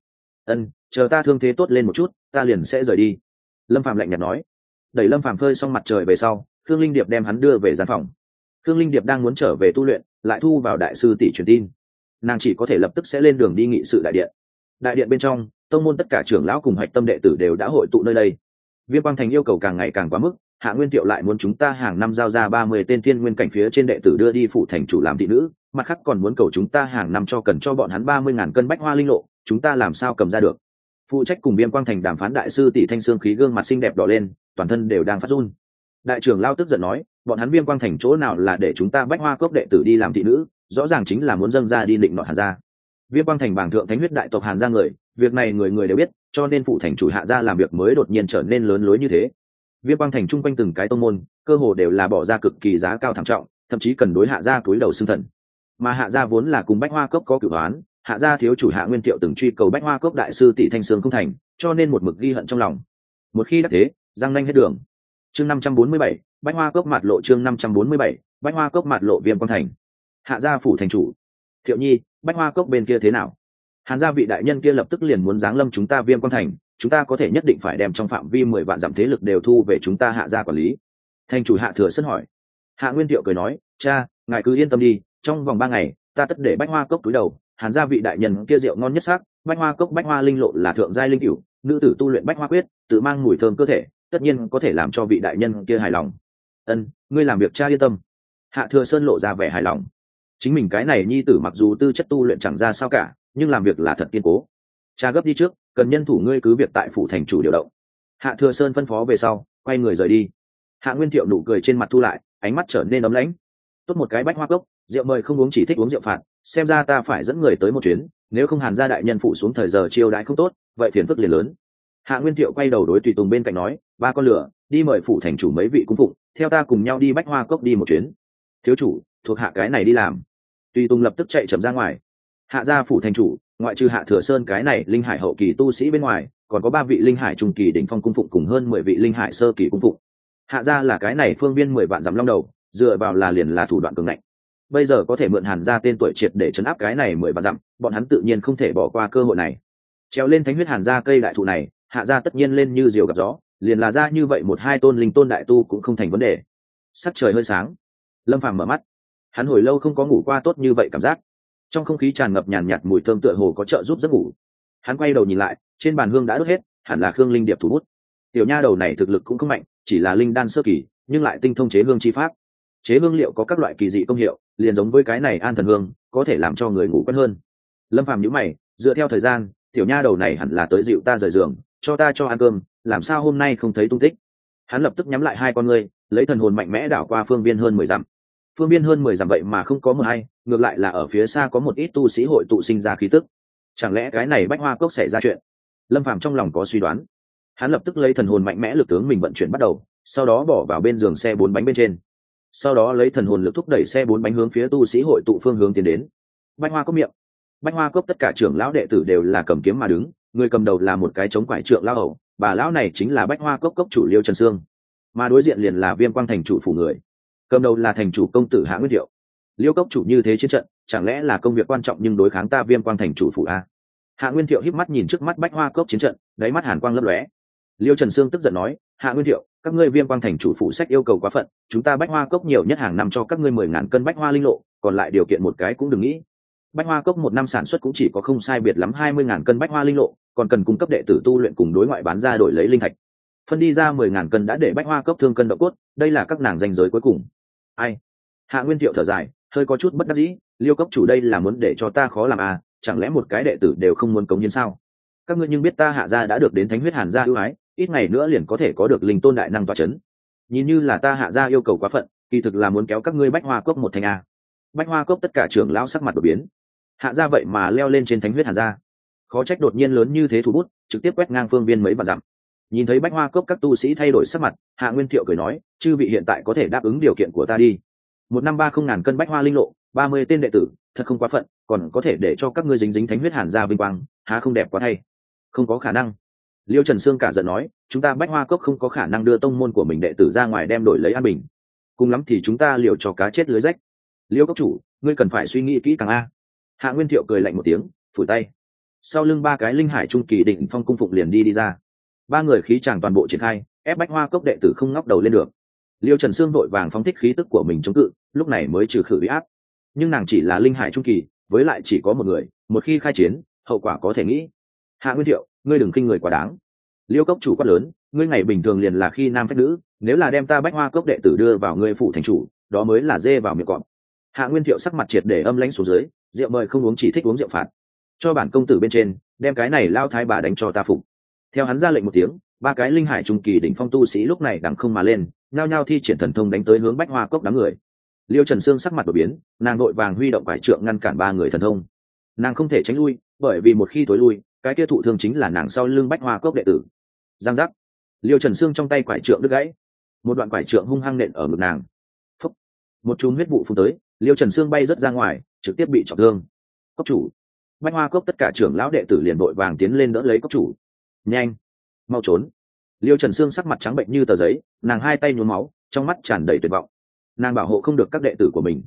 Chờ ta thương thế tốt lên một chút, ta liền sẽ rời đi." Lâm Phàm lạnh nhạt nói. Đẩy Lâm Phàm phơi xong mặt trời về sau, Khương Linh Điệp đem hắn đưa về gian phòng. Khương Linh Điệp đang muốn trở về tu luyện, lại thu vào đại sư tỷ truyền tin. Nàng chỉ có thể lập tức sẽ lên đường đi nghị sự đại điện. Đại điện bên trong, tông môn tất cả trưởng lão cùng hạch tâm đệ tử đều đã hội tụ nơi đây. Viêm Quang Thành yêu cầu càng ngày càng quá mức, Hạ Nguyên Tiệu lại muốn chúng ta hàng năm giao ra 30 tên thiên nguyên cảnh phía trên đệ tử đưa đi phủ thành chủ làm thị nữ, mặt khác còn muốn cầu chúng ta hàng năm cho bọn hắn 30.000 cân bách hoa linh lộ, chúng ta làm sao cầm ra được. Phụ trách cùng Viêm Quang Thành đàm phán đại sư tỷ Thanh Xương khí gương mặt xinh đẹp đỏ lên, toàn thân đều đang phát run. Đại trưởng lão tức giận nói, bọn hắn Viêm Quang Thành chỗ nào là để chúng ta bách hoa cốc đệ tử đi làm thị nữ, rõ ràng chính là muốn dâng ra đi định nọ Hàn gia. Viêm Quang Thành bảng thượng thánh huyết đại tộc Hàn gia người, việc này người người đều biết, cho nên phụ thành chủ Hạ gia làm việc mới đột nhiên trở nên lớn lối như thế. Viêm Quang Thành chung quanh từng cái tông môn, cơ hồ đều là bỏ ra cực kỳ giá cao thảm trọng, thậm chí cần đối Hạ gia túi đầu xương thần. Mà Hạ gia vốn là cùng bách hoa cốc có cửu oán, Hạ gia thiếu chủ Hạ Nguyên Tiệu từng truy cầu bách hoa cốc đại sư tỷ Thanh Sương không thành, cho nên một mực ghi hận trong lòng. Một khi đã thế, giang nanh hết đường. Chương 547, bách hoa cốc mạt lộ chương 547, bách hoa cốc mạt lộ Viêm Quang Thành. Hạ gia phủ thành chủ. Thiệu Nhi, Bách Hoa Cốc bên kia thế nào? Hàn gia vị đại nhân kia lập tức liền muốn giáng lâm chúng ta Viêm Quang Thành, chúng ta có thể nhất định phải đem trong phạm vi 10 vạn dặm thế lực đều thu về chúng ta Hạ gia quản lý. Thành chủ Hạ Thừa Sơn hỏi. Hạ Nguyên Thiệu cười nói, cha, ngài cứ yên tâm đi, trong vòng 3 ngày, ta tất để Bách Hoa Cốc túi đầu. Hàn gia vị đại nhân kia rượu ngon nhất sắc, Bách Hoa Cốc Bách Hoa linh lộ là thượng giai linh cửu, nữ tử tu luyện Bách Hoa quyết, tự mang mùi thơm cơ thể, tất nhiên có thể làm cho vị đại nhân kia hài lòng. Ân, ngươi làm việc cha yên tâm. Hạ Thừa Sơn lộ ra vẻ hài lòng. Chính mình cái này nhi tử mặc dù tư chất tu luyện chẳng ra sao cả, nhưng làm việc là thật kiên cố. Cha gấp đi trước, cần nhân thủ ngươi cứ việc tại phủ thành chủ điều động. Hạ Thừa Sơn phân phó về sau, quay người rời đi. Hạ Nguyên Thiệu nụ cười trên mặt thu lại, ánh mắt trở nên ấm lãnh. Tốt một cái Bách Hoa Cốc, rượu mời không uống chỉ thích uống rượu phạt, xem ra ta phải dẫn người tới một chuyến, nếu không Hàn gia đại nhân phụ xuống thời giờ chiêu đãi không tốt, vậy phiền phức liền lớn. Hạ Nguyên Thiệu quay đầu đối tùy tùng bên cạnh nói, ba con lửa, đi mời phủ thành chủ mấy vị cung phụng, theo ta cùng nhau đi Bách Hoa Cốc đi một chuyến. Thiếu chủ, thuộc hạ cái này đi làm. Tùy tùng lập tức chạy chậm ra ngoài. Hạ gia phủ thành chủ, ngoại trừ Hạ Thừa Sơn cái này linh hải hậu kỳ tu sĩ bên ngoài, còn có 3 vị linh hải trung kỳ đỉnh phong cung phụng cùng hơn 10 vị linh hải sơ kỳ cung phụng. Hạ gia là cái này phương viên 10 vạn dặm long đầu, dựa vào là liền là thủ đoạn cường ngạnh. Bây giờ có thể mượn Hàn gia tên tuổi triệt để trấn áp cái này 10 vạn dặm, bọn hắn tự nhiên không thể bỏ qua cơ hội này. Treo lên thánh huyết Hàn gia cây đại thụ này, Hạ gia tất nhiên lên như diều gặp gió, liền là ra như vậy 1-2 tôn linh tôn đại tu cũng không thành vấn đề. Sắc trời hơi sáng, Lâm Phàm mở mắt. Hắn hồi lâu không có ngủ qua tốt như vậy cảm giác. Trong không khí tràn ngập nhàn nhạt mùi thơm tựa hồ có trợ giúp giấc ngủ. Hắn quay đầu nhìn lại, trên bàn hương đã đốt hết, hẳn là Khương Linh Điệp thủ bút. Tiểu nha đầu này thực lực cũng không mạnh, chỉ là linh đan sơ kỳ, nhưng lại tinh thông chế hương chi pháp. Chế hương liệu có các loại kỳ dị công hiệu, liền giống với cái này an thần hương, có thể làm cho người ngủ quen hơn. Lâm Phàm nhíu mày, dựa theo thời gian, tiểu nha đầu này hẳn là tới dịu ta rời giường, cho ta cho ăn cơm, làm sao hôm nay không thấy tung tích. Hắn lập tức nhắm lại hai con ngươi, lấy thần hồn mạnh mẽ đảo qua phương viên hơn 10 dặm. Phương viên hơn 10 dặm vậy mà không có mờ hay, ngược lại là ở phía xa có một ít tu sĩ hội tụ sinh ra khí tức. Chẳng lẽ cái này Bách Hoa Cốc xảy ra chuyện? Lâm Phàm trong lòng có suy đoán. Hắn lập tức lấy thần hồn mạnh mẽ lực tướng mình vận chuyển bắt đầu, sau đó bỏ vào bên giường xe 4 bánh bên trên. Sau đó lấy thần hồn lực thúc đẩy xe 4 bánh hướng phía tu sĩ hội tụ phương hướng tiến đến. Bách Hoa Cốc miệng. Bách Hoa Cốc tất cả trưởng lão đệ tử đều là cầm kiếm mà đứng, người cầm đầu là một cái chống quải trượng lão hầu, bà lão này chính là Bách Hoa Cốc cốc chủ Liêu Trần Sương. Mà đối diện liền là Viêm Quang thành chủ phủ người, cầm đầu là thành chủ công tử Hạ Nguyên Thiệu. Liêu cốc chủ như thế chiến trận, chẳng lẽ là công việc quan trọng nhưng đối kháng ta Viêm Quang thành chủ phủ a? Hạ Nguyên Thiệu híp mắt nhìn trước mắt Bách Hoa Cốc chiến trận, đáy mắt hàn quang lấp lóe. Liêu Trần Sương tức giận nói, Hạ Nguyên Thiệu, các ngươi Viêm Quang thành chủ phụ sách yêu cầu quá phận, chúng ta Bách Hoa Cốc nhiều nhất hàng năm cho các ngươi 10.000 cân Bách Hoa linh lộ, còn lại điều kiện một cái cũng đừng nghĩ. Bách Hoa Cốc một năm sản xuất cũng chỉ có không sai biệt lắm 20.000 cân Bách Hoa linh lộ, còn cần cung cấp đệ tử tu luyện cùng đối ngoại bán ra đổi lấy linh thạch. Phân đi ra 10.000 cân đã để Bách Hoa Cốc thương cân độ cốt, đây là các nàng danh giới cuối cùng. Ai? Hạ Nguyên Thiệu thở dài, hơi có chút bất đắc dĩ, Liêu cốc chủ đây là muốn để cho ta khó làm à, chẳng lẽ một cái đệ tử đều không muốn cống hiến sao? Các ngươi nhưng biết ta Hạ gia đã được đến Thánh huyết Hàn gia ưu ái, ít ngày nữa liền có thể có được linh tôn đại năng tọa chấn. Nhìn như là ta Hạ gia yêu cầu quá phận, kỳ thực là muốn kéo các ngươi Bách Hoa Cốc một thành a. Bách Hoa Cốc tất cả trưởng lão sắc mặt đổi biến. Hạ gia vậy mà leo lên trên Thánh huyết Hàn gia, khó trách đột nhiên lớn như thế thủ bút, trực tiếp quét ngang phương viên mấy vạn dặm. Nhìn thấy Bách Hoa Cốc các tu sĩ thay đổi sắc mặt, Hạ Nguyên Thiệu cười nói, chư vị hiện tại có thể đáp ứng điều kiện của ta đi. 1 năm 30.000 cân Bách Hoa linh lộ, 30 tên đệ tử, thật không quá phận, còn có thể để cho các ngươi dính dính Thánh huyết Hàn gia vinh quang, há không đẹp quá thay? Không có khả năng. Liêu Trần Sương cả giận nói, chúng ta Bách Hoa Cốc không có khả năng đưa tông môn của mình đệ tử ra ngoài đem đổi lấy an bình, cùng lắm thì chúng ta liều cho cá chết lưới rách. Liêu cốc chủ, ngươi cần phải suy nghĩ kỹ càng a. Hạ Nguyên Thiệu cười lạnh một tiếng, phủi tay. Sau lưng 3 cái linh hải trung kỳ đỉnh phong cung phụng liền đi ra. 3 người khí chàng toàn bộ triển khai, ép Bách Hoa Cốc đệ tử không ngóc đầu lên được. Liêu Trần Sương vội vàng phóng thích khí tức của mình chống cự, lúc này mới trừ khử uy áp. Nhưng nàng chỉ là linh hải trung kỳ, với lại chỉ có một người, một khi khai chiến, hậu quả có thể nghĩ. Hạ Nguyên Thiệu, ngươi đừng khinh người quá đáng. Liêu cốc chủ quát lớn, ngươi ngày bình thường liền là khi nam phách nữ, nếu là đem ta Bách Hoa Cốc đệ tử đưa vào ngươi phủ thành chủ, đó mới là dê vào miệng cọp. Hạ Nguyên Thiệu sắc mặt triệt để âm lãnh xuống dưới, rượu mời không uống chỉ thích uống rượu phạt. Cho bản công tử bên trên, đem cái này lao thái bà đánh cho ta phục. Theo hắn ra lệnh một tiếng, 3 cái linh hải trung kỳ đỉnh phong tu sĩ lúc này đằng không mà lên, nhao nhao thi triển thần thông đánh tới hướng Bách Hoa Cốc đám người. Liêu Trần Sương sắc mặt đổi biến, nàng đội vàng huy động quải trượng ngăn cản 3 người thần thông. Nàng không thể tránh lui, bởi vì một khi tối lui, cái kia thụ thương chính là nàng sau lưng Bách Hoa Cốc đệ tử. Giang giác, Liêu Trần Sương trong tay quải trượng đứt gãy, một đoạn quải trượng hung hăng nện ở ngực nàng. Phúc, một chùm huyết vụ phun tới, Liêu Trần Sương bay rất ra ngoài, trực tiếp bị trọng thương. Cốc chủ, Bách Hoa Cốc tất cả trưởng lão đệ tử liền đội vàng tiến lên đỡ lấy cốc chủ. Nhanh, mau trốn. Liêu Trần Sương sắc mặt trắng bệnh như tờ giấy, nàng hai tay nhuốm máu, trong mắt tràn đầy tuyệt vọng. Nàng bảo hộ không được các đệ tử của mình.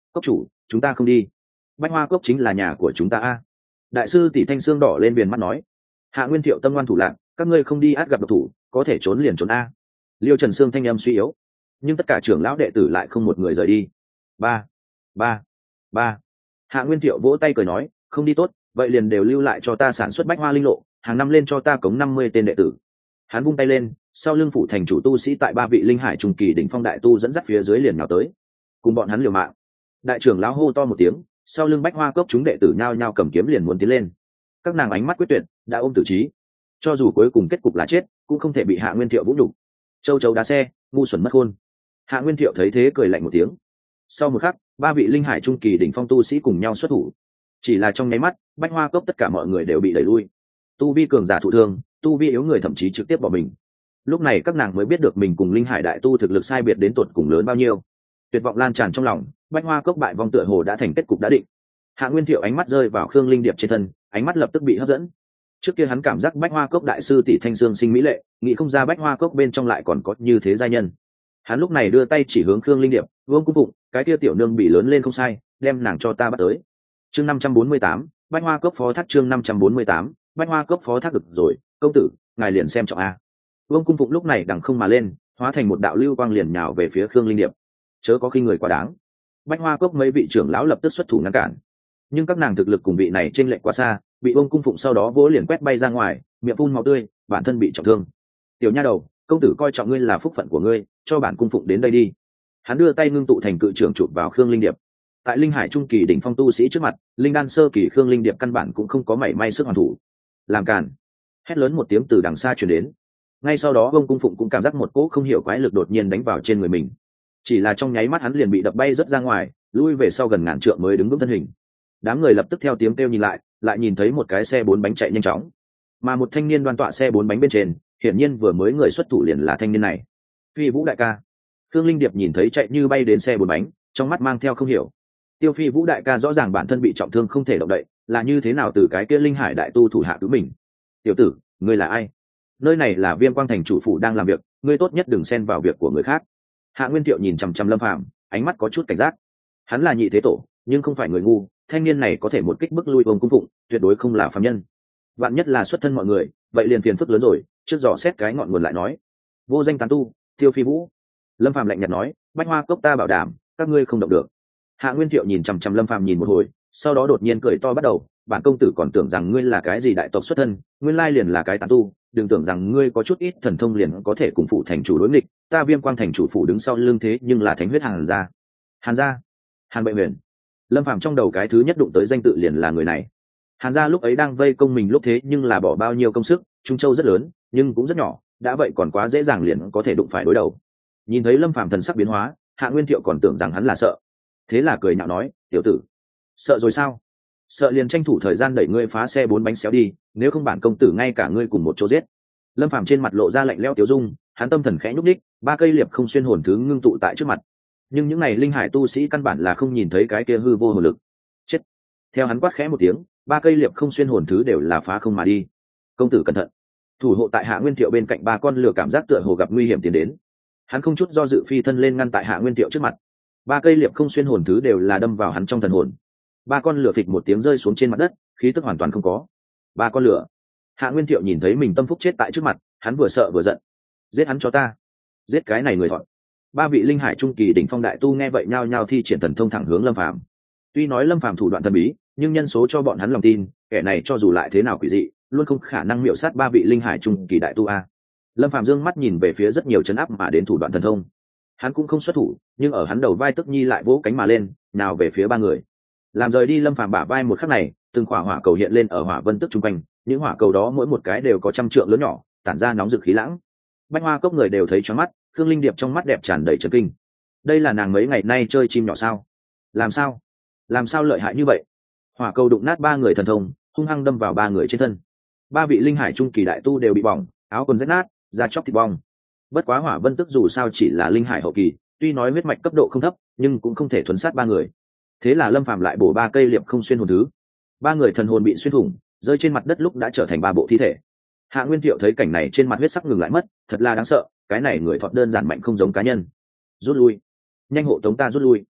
cốc chủ, chúng ta không đi. Bách Hoa Cốc chính là nhà của chúng ta a. Đại sư tỷ thanh xương đỏ lên viền mắt nói. Hạ Nguyên Thiệu tâm ngoan thủ lạc, các ngươi không đi át gặp độc thủ, có thể trốn liền trốn a. Liêu Trần Sương thanh âm suy yếu, nhưng tất cả trưởng lão đệ tử lại không một người rời đi. Ba, ba, ba. Hạ Nguyên Thiệu vỗ tay cười nói, không đi tốt, vậy liền đều lưu lại cho ta sản xuất bách hoa linh lộ, hàng năm lên cho ta cống 50 tên đệ tử. Hắn vung tay lên, sau lưng phủ thành chủ tu sĩ tại 3 vị linh hải trung kỳ đỉnh phong đại tu dẫn dắt phía dưới liền nhào tới, cùng bọn hắn liều mạng. Đại trưởng lão hô to một tiếng, sau lưng bách hoa cốc chúng đệ tử nhao nhao cầm kiếm liền muốn tiến lên. Các nàng ánh mắt quyết tuyệt, đã ôm tử trí, cho dù cuối cùng kết cục là chết, cũng không thể bị Hạ Nguyên Thiệu vũ nhục. Châu chấu đá xe, ngu xuẩn mất khôn. Hạ Nguyên Thiệu thấy thế cười lạnh một tiếng. Sau một khắc, 3 vị linh hải trung kỳ đỉnh phong tu sĩ cùng nhau xuất thủ. Chỉ là trong nháy mắt, bách hoa cốc tất cả mọi người đều bị đẩy lui. Tu vi cường giả thụ thương, tu vi yếu người thậm chí trực tiếp bỏ mình. Lúc này các nàng mới biết được mình cùng linh hải đại tu thực lực sai biệt đến tột cùng lớn bao nhiêu. Tuyệt vọng lan tràn trong lòng, bách hoa cốc bại vong tựa hồ đã thành kết cục đã định. Hạ Nguyên Thiệu ánh mắt rơi vào Khương Linh Điệp trên thân, ánh mắt lập tức bị hấp dẫn. Trước kia hắn cảm giác bách hoa cốc đại sư tỷ thanh dương sinh mỹ lệ, nghĩ không ra bách hoa cốc bên trong lại còn có như thế giai nhân. Hắn lúc này đưa tay chỉ hướng Khương Linh Điệp, vương cung phụng, cái kia tiểu nương bị lớn lên không sai, đem nàng cho ta bắt tới. Chương 548, bách hoa cốc phó thác. Chương 548, bách hoa cốc phó thác. Được rồi, công tử, ngài liền xem trọng a. Vương cung phụng lúc này đằng không mà lên, hóa thành một đạo lưu quang liền nhào về phía Khương Linh Điệp. Chớ có khi người quá đáng. Bách hoa cốc mấy vị trưởng lão lập tức xuất thủ ngăn cản, nhưng các nàng thực lực cùng vị này trên lệch quá xa, bị Vương cung phụng sau đó vỗ liền quét bay ra ngoài, miệng phun máu tươi, bản thân bị trọng thương. Tiểu nha đầu, công tử coi trọng ngươi là phúc phận của ngươi, cho bản cung phụng đến đây đi. Hắn đưa tay ngưng tụ thành cự trưởng chụp vào Khương Linh Điệp. Tại linh hải trung kỳ đỉnh phong tu sĩ trước mặt, linh đan sơ kỳ Khương Linh Điệp căn bản cũng không có mảy may sức hoàn thủ. Làm cản! Hét lớn một tiếng từ đằng xa truyền đến. Ngay sau đó Vương cung phụng cũng cảm giác một cỗ không hiểu quái lực đột nhiên đánh vào trên người mình. Chỉ là trong nháy mắt hắn liền bị đập bay rất ra ngoài, lui về sau gần ngàn trượng mới đứng vững thân hình. Đám người lập tức theo tiếng kêu nhìn lại nhìn thấy một cái xe 4 bánh chạy nhanh chóng, mà một thanh niên đoan tọa xe 4 bánh bên trên, hiển nhiên vừa mới người xuất thủ liền là thanh niên này. Phi Vũ đại ca. Khương Linh Điệp nhìn thấy chạy như bay đến xe 4 bánh, trong mắt mang theo không hiểu. Tiêu Phi Vũ đại ca rõ ràng bản thân bị trọng thương không thể động đậy, là như thế nào từ cái kia linh hải đại tu thủ hạ cứu mình? Tiểu tử, ngươi là ai? Nơi này là Viêm Quang thành chủ phủ đang làm việc, ngươi tốt nhất đừng xen vào việc của người khác. Hạ Nguyên Thiệu nhìn chằm chằm Lâm Phàm, ánh mắt có chút cảnh giác. Hắn là nhị thế tổ, nhưng không phải người ngu, thanh niên này có thể một kích bức lui Vương cung phụng, tuyệt đối không là phàm nhân. Vạn nhất là xuất thân mọi người, vậy liền phiền phức lớn rồi, trước dò xét cái ngọn nguồn lại nói. Vô danh tán tu, Tiêu Phi Vũ. Lâm Phàm lạnh nhạt nói, bách hoa cốc ta bảo đảm, các ngươi không động được. Hạ Nguyên Thiệu nhìn chằm chằm Lâm Phàm nhìn một hồi, sau đó đột nhiên cười to bắt đầu, bản công tử còn tưởng rằng ngươi là cái gì đại tộc xuất thân, nguyên lai liền là cái tán tu, đừng tưởng rằng ngươi có chút ít thần thông liền có thể cùng phụ thành chủ đối nghịch, ta Viêm Quang thành chủ phủ đứng sau lưng thế nhưng là thánh huyết Hàn gia. Hàn gia? Hàn Bệ Huyền. Lâm Phàm trong đầu cái thứ nhất đụng tới danh tự liền là người này. Hàn gia lúc ấy đang vây công mình lúc thế nhưng là bỏ bao nhiêu công sức, Trung Châu rất lớn, nhưng cũng rất nhỏ, đã vậy còn quá dễ dàng liền có thể đụng phải đối đầu. Nhìn thấy Lâm Phàm thần sắc biến hóa, Hạ Nguyên Thiệu còn tưởng rằng hắn là sợ, thế là cười nhạo nói, tiểu tử, sợ rồi sao? Sợ liền tranh thủ thời gian đẩy ngươi phá xe 4 bánh xéo đi, nếu không bản công tử ngay cả ngươi cùng một chỗ giết. Lâm Phàm trên mặt lộ ra lạnh lẽo tiêu dung, hắn tâm thần khẽ nhúc đích, 3 cây liệp không xuyên hồn thứ ngưng tụ tại trước mặt. Nhưng những này linh hải tu sĩ căn bản là không nhìn thấy cái kia hư vô hồn lực. Chết! Theo hắn quát khẽ một tiếng, 3 cây liệp không xuyên hồn thứ đều là phá không mà đi. Công tử cẩn thận! Thủ hộ tại Hạ Nguyên Thiệu bên cạnh 3 con lừa cảm giác tựa hồ gặp nguy hiểm tiến đến. Hắn không chút do dự phi thân lên ngăn tại Hạ Nguyên Thiệu trước mặt. 3 cây liệp không xuyên hồn thứ đều là đâm vào hắn trong thần hồn. 3 con lửa phịch một tiếng rơi xuống trên mặt đất, khí tức hoàn toàn không có. 3 con lửa. Hạ Nguyên Thiệu nhìn thấy mình tâm phúc chết tại trước mặt, hắn vừa sợ vừa giận. Giết hắn cho ta! Giết cái này người thọn! 3 vị linh hải trung kỳ đỉnh phong đại tu nghe vậy nhao nhao thi triển thần thông thẳng hướng Lâm Phàm. Tuy nói Lâm Phàm thủ đoạn thần bí, nhưng nhân số cho bọn hắn lòng tin, kẻ này cho dù lại thế nào quỷ dị, luôn không khả năng miểu sát 3 vị linh hải trung kỳ đại tu a. Lâm Phàm dương mắt nhìn về phía rất nhiều chấn áp mà đến thủ đoạn thần thông. Hắn cũng không xuất thủ, nhưng ở hắn đầu vai tức nhi lại vỗ cánh mà lên, nào về phía 3 người. Làm rời đi Lâm Phàm bả vai một khắc này, từng quả hỏa cầu hiện lên ở hỏa vân tức trung quanh, những hỏa cầu đó mỗi một cái đều có trăm trượng lớn nhỏ, tản ra nóng rực khí lãng. Bách hoa cốc người đều thấy choáng mắt, Khương Linh Điệp trong mắt đẹp tràn đầy chấn kinh. Đây là nàng mấy ngày nay chơi chim nhỏ sao? Làm sao lợi hại như vậy? Hỏa cầu đụng nát 3 người thần thông, hung hăng đâm vào 3 người trên thân. 3 vị linh hải trung kỳ đại tu đều bị bỏng, áo quần rách nát, da chóc thịt bong. Bất quá hỏa vân tức dù sao chỉ là linh hải hậu kỳ, tuy nói huyết mạch cấp độ không thấp, nhưng cũng không thể thuần sát 3 người. Thế là Lâm Phàm lại bổ 3 cây liệp không xuyên hồn thứ. 3 người thần hồn bị xuyên thủng, rơi trên mặt đất lúc đã trở thành 3 bộ thi thể. Hạ Nguyên Thiệu thấy cảnh này trên mặt huyết sắc ngừng lại mất, thật là đáng sợ, cái này người thọt đơn giản mạnh không giống cá nhân. Rút lui, nhanh hộ tống ta rút lui.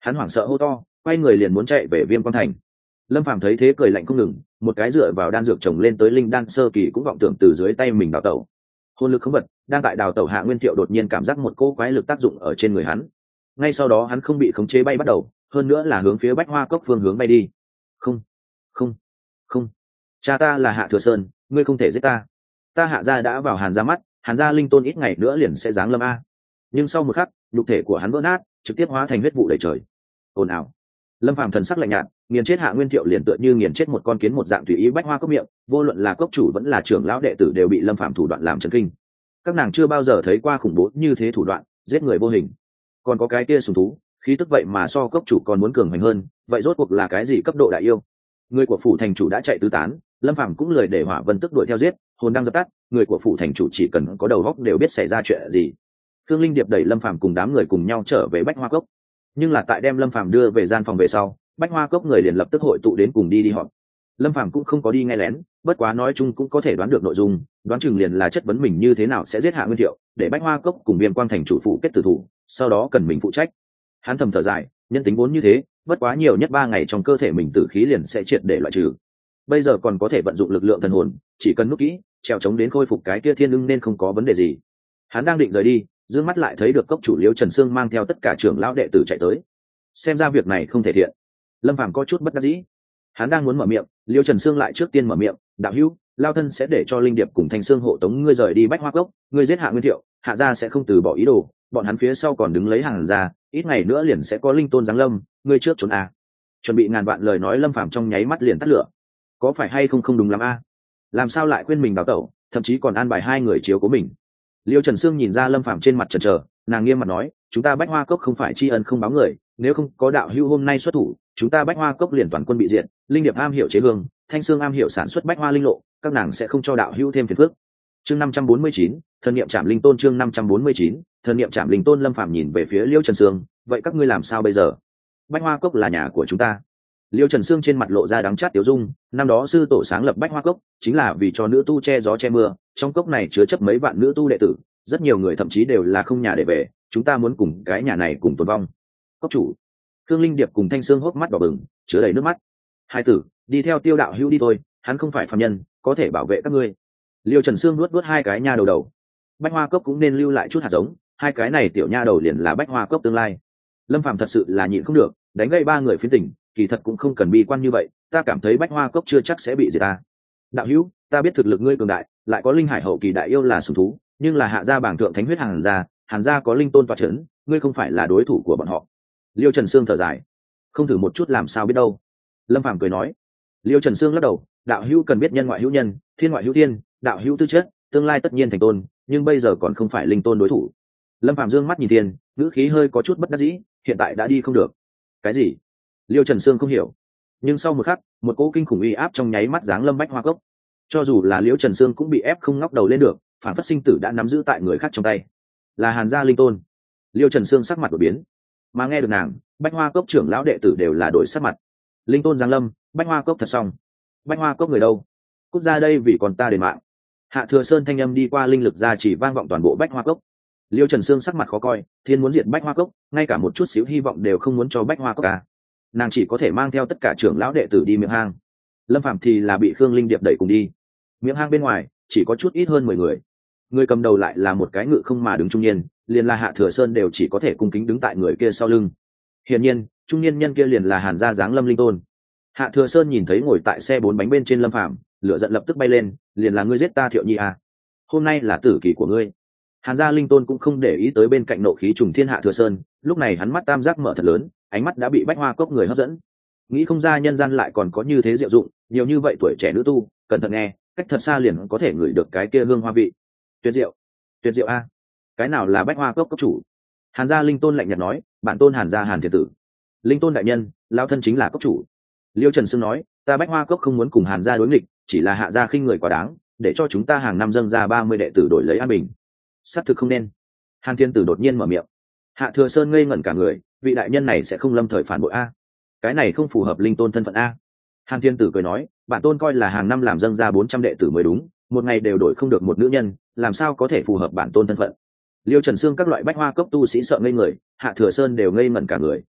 Hắn hoảng sợ hô to, quay người liền muốn chạy về Viêm Quang Thành. Lâm Phàm thấy thế cười lạnh không ngừng, một cái dựa vào đan dược trồng lên tới linh đan sơ kỳ cũng vọng tưởng từ dưới tay mình đào tẩu. Hồn lực không vật đang tại đào tẩu, Hạ Nguyên Thiệu đột nhiên cảm giác một cỗ quái lực tác dụng ở trên người hắn. Ngay sau đó hắn không bị khống chế bay bắt đầu, hơn nữa là hướng phía Bách Hoa Cốc phương hướng bay đi. Không, không, không, cha ta là Hạ Thừa Sơn, ngươi không thể giết ta. Ta Hạ gia đã vào Hàn gia mắt, Hàn gia linh tôn ít ngày nữa liền sẽ giáng lâm a. Nhưng sau một khắc, nhục thể của hắn vỡ nát, trực tiếp hóa thành huyết vụ đầy trời. Ồn ào. Lâm Phàm thần sắc lạnh nhạt, nghiền chết Hạ Nguyên Thiệu liền tựa như nghiền chết một con kiến một dạng tùy ý Bách Hoa Cốc miệng, vô luận là cốc chủ vẫn là trưởng lão đệ tử đều bị Lâm Phàm thủ đoạn làm chấn kinh. Các nàng chưa bao giờ thấy qua khủng bố như thế thủ đoạn, giết người vô hình. Còn có cái kia sùng thú, khí tức vậy mà so cốc chủ còn muốn cường hành hơn, vậy rốt cuộc là cái gì cấp độ đại yêu? Người của phủ thành chủ đã chạy tứ tán, Lâm Phàm cũng lười để Hỏa Vân tức đuổi theo giết, hồn đang dập tắt, người của phủ thành chủ chỉ cần có đầu óc đều biết xảy ra chuyện gì. Khương Linh Điệp đẩy Lâm Phàm cùng đám người cùng nhau trở về Bách Hoa Cốc, nhưng là tại đem Lâm Phàm đưa về gian phòng về sau, Bách Hoa Cốc người liền lập tức hội tụ đến cùng đi họp. Lâm Phàm cũng không có đi nghe lén, bất quá nói chung cũng có thể đoán được nội dung, đoán chừng liền là chất vấn mình như thế nào sẽ giết Hạ Nguyên Thiệu, để Bách Hoa Cốc cùng Viêm Quang Thành chủ phụ kết tử thủ, sau đó cần mình phụ trách. Hắn thầm thở dài, nhân tính vốn như thế, bất quá nhiều nhất 3 ngày trong cơ thể mình tử khí liền sẽ triệt để loại trừ. Bây giờ còn có thể vận dụng lực lượng thần hồn, chỉ cần núp kỹ, trèo chống đến khôi phục cái kia thiên ưng nên không có vấn đề gì. Hắn đang định rời đi, dương mắt lại thấy được cốc chủ Liễu Trần Sương mang theo tất cả trưởng lão đệ tử chạy tới. Xem ra việc này không thể thiện. Lâm Phàm có chút bất đắc dĩ. Hắn đang muốn mở miệng, Liễu Trần Sương lại trước tiên mở miệng, đạo hữu, lao thân sẽ để cho Linh Điệp cùng Thanh Sương hộ tống ngươi rời đi Bách Hoa Cốc, ngươi giết Hạ Nguyên Thiệu, Hạ gia sẽ không từ bỏ ý đồ, bọn hắn phía sau còn đứng lấy Hàn gia, ít ngày nữa liền sẽ có linh tôn giáng lâm, ngươi trước trốn à. Chuẩn bị ngàn vạn lời nói Lâm Phàm trong nháy mắt liền tắt lửa. Có phải hay không đúng lắm a? Làm sao lại khuyên mình đào tẩu, thậm chí còn an bài 2 người chiếu cố mình. Liêu Trần Sương nhìn ra Lâm Phàm trên mặt chần chờ, nàng nghiêm mặt nói, chúng ta Bách Hoa Cốc không phải tri ân không báo người, nếu không có đạo hữu hôm nay xuất thủ, chúng ta Bách Hoa Cốc liền toàn quân bị diệt. Linh Điệp am hiểu chế hương, Thanh Sương am hiểu sản xuất bách hoa linh lộ, các nàng sẽ không cho đạo hữu thêm phiền phức. Chương 549, thần niệm Trảm Linh Tôn. Chương 549, thần niệm Trảm Linh Tôn. Lâm Phàm nhìn về phía Liêu Trần Sương, vậy các ngươi làm sao bây giờ? Bách Hoa Cốc là nhà của chúng ta. Liêu Trần Sương trên mặt lộ ra đắng chát tiểu dung, năm đó sư tổ sáng lập Bách Hoa Cốc chính là vì cho nữ tu che gió che mưa, trong cốc này chứa chấp mấy vạn nữ tu đệ tử, rất nhiều người thậm chí đều là không nhà để về, chúng ta muốn cùng cái nhà này cùng tồn vong. Cốc chủ Khương Linh Điệp cùng Thanh Sương hốc mắt đỏ bừng, chứa đầy nước mắt. Hai tử, đi theo Tiêu đạo hữu đi thôi, hắn không phải phàm nhân, có thể bảo vệ các ngươi. Liêu Trần Sương nuốt 2 cái nha đầu. Bách Hoa Cốc cũng nên lưu lại chút hạt giống, 2 cái này tiểu nha đầu liền là Bách Hoa Cốc tương lai. Lâm Phàm thật sự là nhịn không được, đánh gây 3 người phiến tỉnh, kỳ thật cũng không cần bi quan như vậy, ta cảm thấy Bách Hoa Cốc chưa chắc sẽ bị diệt ta. Đạo hữu, ta biết thực lực ngươi cường đại, lại có linh hải hậu kỳ đại yêu là sủng thú, nhưng là Hạ gia bảng thượng thánh huyết Hàn gia có linh tôn tọa chấn, ngươi không phải là đối thủ của bọn họ. Liêu Trần Sương thở dài, không thử một chút làm sao biết đâu. Lâm Phàm cười nói. Liêu Trần Sương lắc đầu, đạo hữu cần biết nhân ngoại hữu nhân, thiên ngoại hữu thiên, đạo hữu tư chất, tương lai tất nhiên thành tôn, nhưng bây giờ còn không phải linh tôn đối thủ. Lâm Phàm dương mắt nhìn thiên, ngữ khí hơi có chút bất đắc dĩ, hiện tại đã đi không được. Cái gì? Liêu Trần Sương không hiểu, nhưng sau một khắc, một cỗ kinh khủng uy áp trong nháy mắt giáng lâm Bách Hoa Cốc. Cho dù là Liêu Trần Sương cũng bị ép không ngóc đầu lên được, phản phất sinh tử đã nắm giữ tại người khác trong tay, là Hàn gia linh tôn. Liêu Trần Sương sắc mặt đổi biến, mà nghe được nàng, Bách Hoa Cốc trưởng lão đệ tử đều là đổi sắc mặt. Linh tôn giáng lâm, Bách Hoa Cốc thật xong. Bách Hoa Cốc người đâu? Cút ra đây vì còn ta đền mạng. Hạ Thừa Sơn thanh âm đi qua linh lực ra chỉ vang vọng toàn bộ Bách Hoa Cốc. Liêu Trần Sương sắc mặt khó coi, thiên muốn diệt Bách Hoa Cốc, ngay cả một chút xíu hy vọng đều không muốn cho Bách Hoa Cốc cả. Nàng chỉ có thể mang theo tất cả trưởng lão đệ tử đi miệng hang. Lâm Phàm thì là bị Khương Linh Điệp đẩy cùng đi. Miệng hang bên ngoài chỉ có chút ít hơn 10 người. Người cầm đầu lại là một cái ngự không mà đứng trung niên, liền là Hạ Thừa Sơn đều chỉ có thể cung kính đứng tại người kia sau lưng. Hiển nhiên, trung niên nhân kia liền là Hàn gia giáng lâm linh tôn. Hạ Thừa Sơn nhìn thấy ngồi tại xe 4 bánh bên trên Lâm Phàm, lửa giận lập tức bay lên, liền là ngươi giết ta Thiệu Nhi à? Hôm nay là tử kỳ của ngươi. Hàn gia linh tôn cũng không để ý tới bên cạnh nộ khí trùng thiên Hạ Thừa Sơn, lúc này hắn mắt tam giác mở thật lớn, ánh mắt đã bị Bách Hoa Cốc người hấp dẫn. Nghĩ không ra nhân gian lại còn có như thế diệu dụng, nhiều như vậy tuổi trẻ nữ tu, cẩn thận nghe, cách thật xa liền có thể ngửi được cái kia hương hoa vị. Tuyệt diệu a. Cái nào là Bách Hoa Cốc cốc chủ? Hàn gia linh tôn lạnh nhạt nói, bản tôn Hàn gia Hàn Thiên Tử. Linh tôn đại nhân, lão thân chính là cốc chủ. Liêu Trần Sương nói, ta Bách Hoa Cốc không muốn cùng Hàn gia đối nghịch, chỉ là Hạ gia khinh người quá đáng, để cho chúng ta hàng năm dâng ra 30 đệ tử đổi lấy an bình. Xác thực không nên. Hàn Thiên Tử đột nhiên mở miệng. Hạ Thừa Sơn ngây ngẩn cả người, vị đại nhân này sẽ không lâm thời phản bội a? Cái này không phù hợp linh tôn thân phận a. Hàn Thiên Tử cười nói, bản tôn coi là hàng năm làm dâng ra 400 đệ tử mới đúng, một ngày đều đổi không được một nữ nhân, làm sao có thể phù hợp bản tôn thân phận. Liêu Trần Sương các loại Bách Hoa Cốc tu sĩ sợ ngây người, Hạ Thừa Sơn đều ngây ngẩn cả người.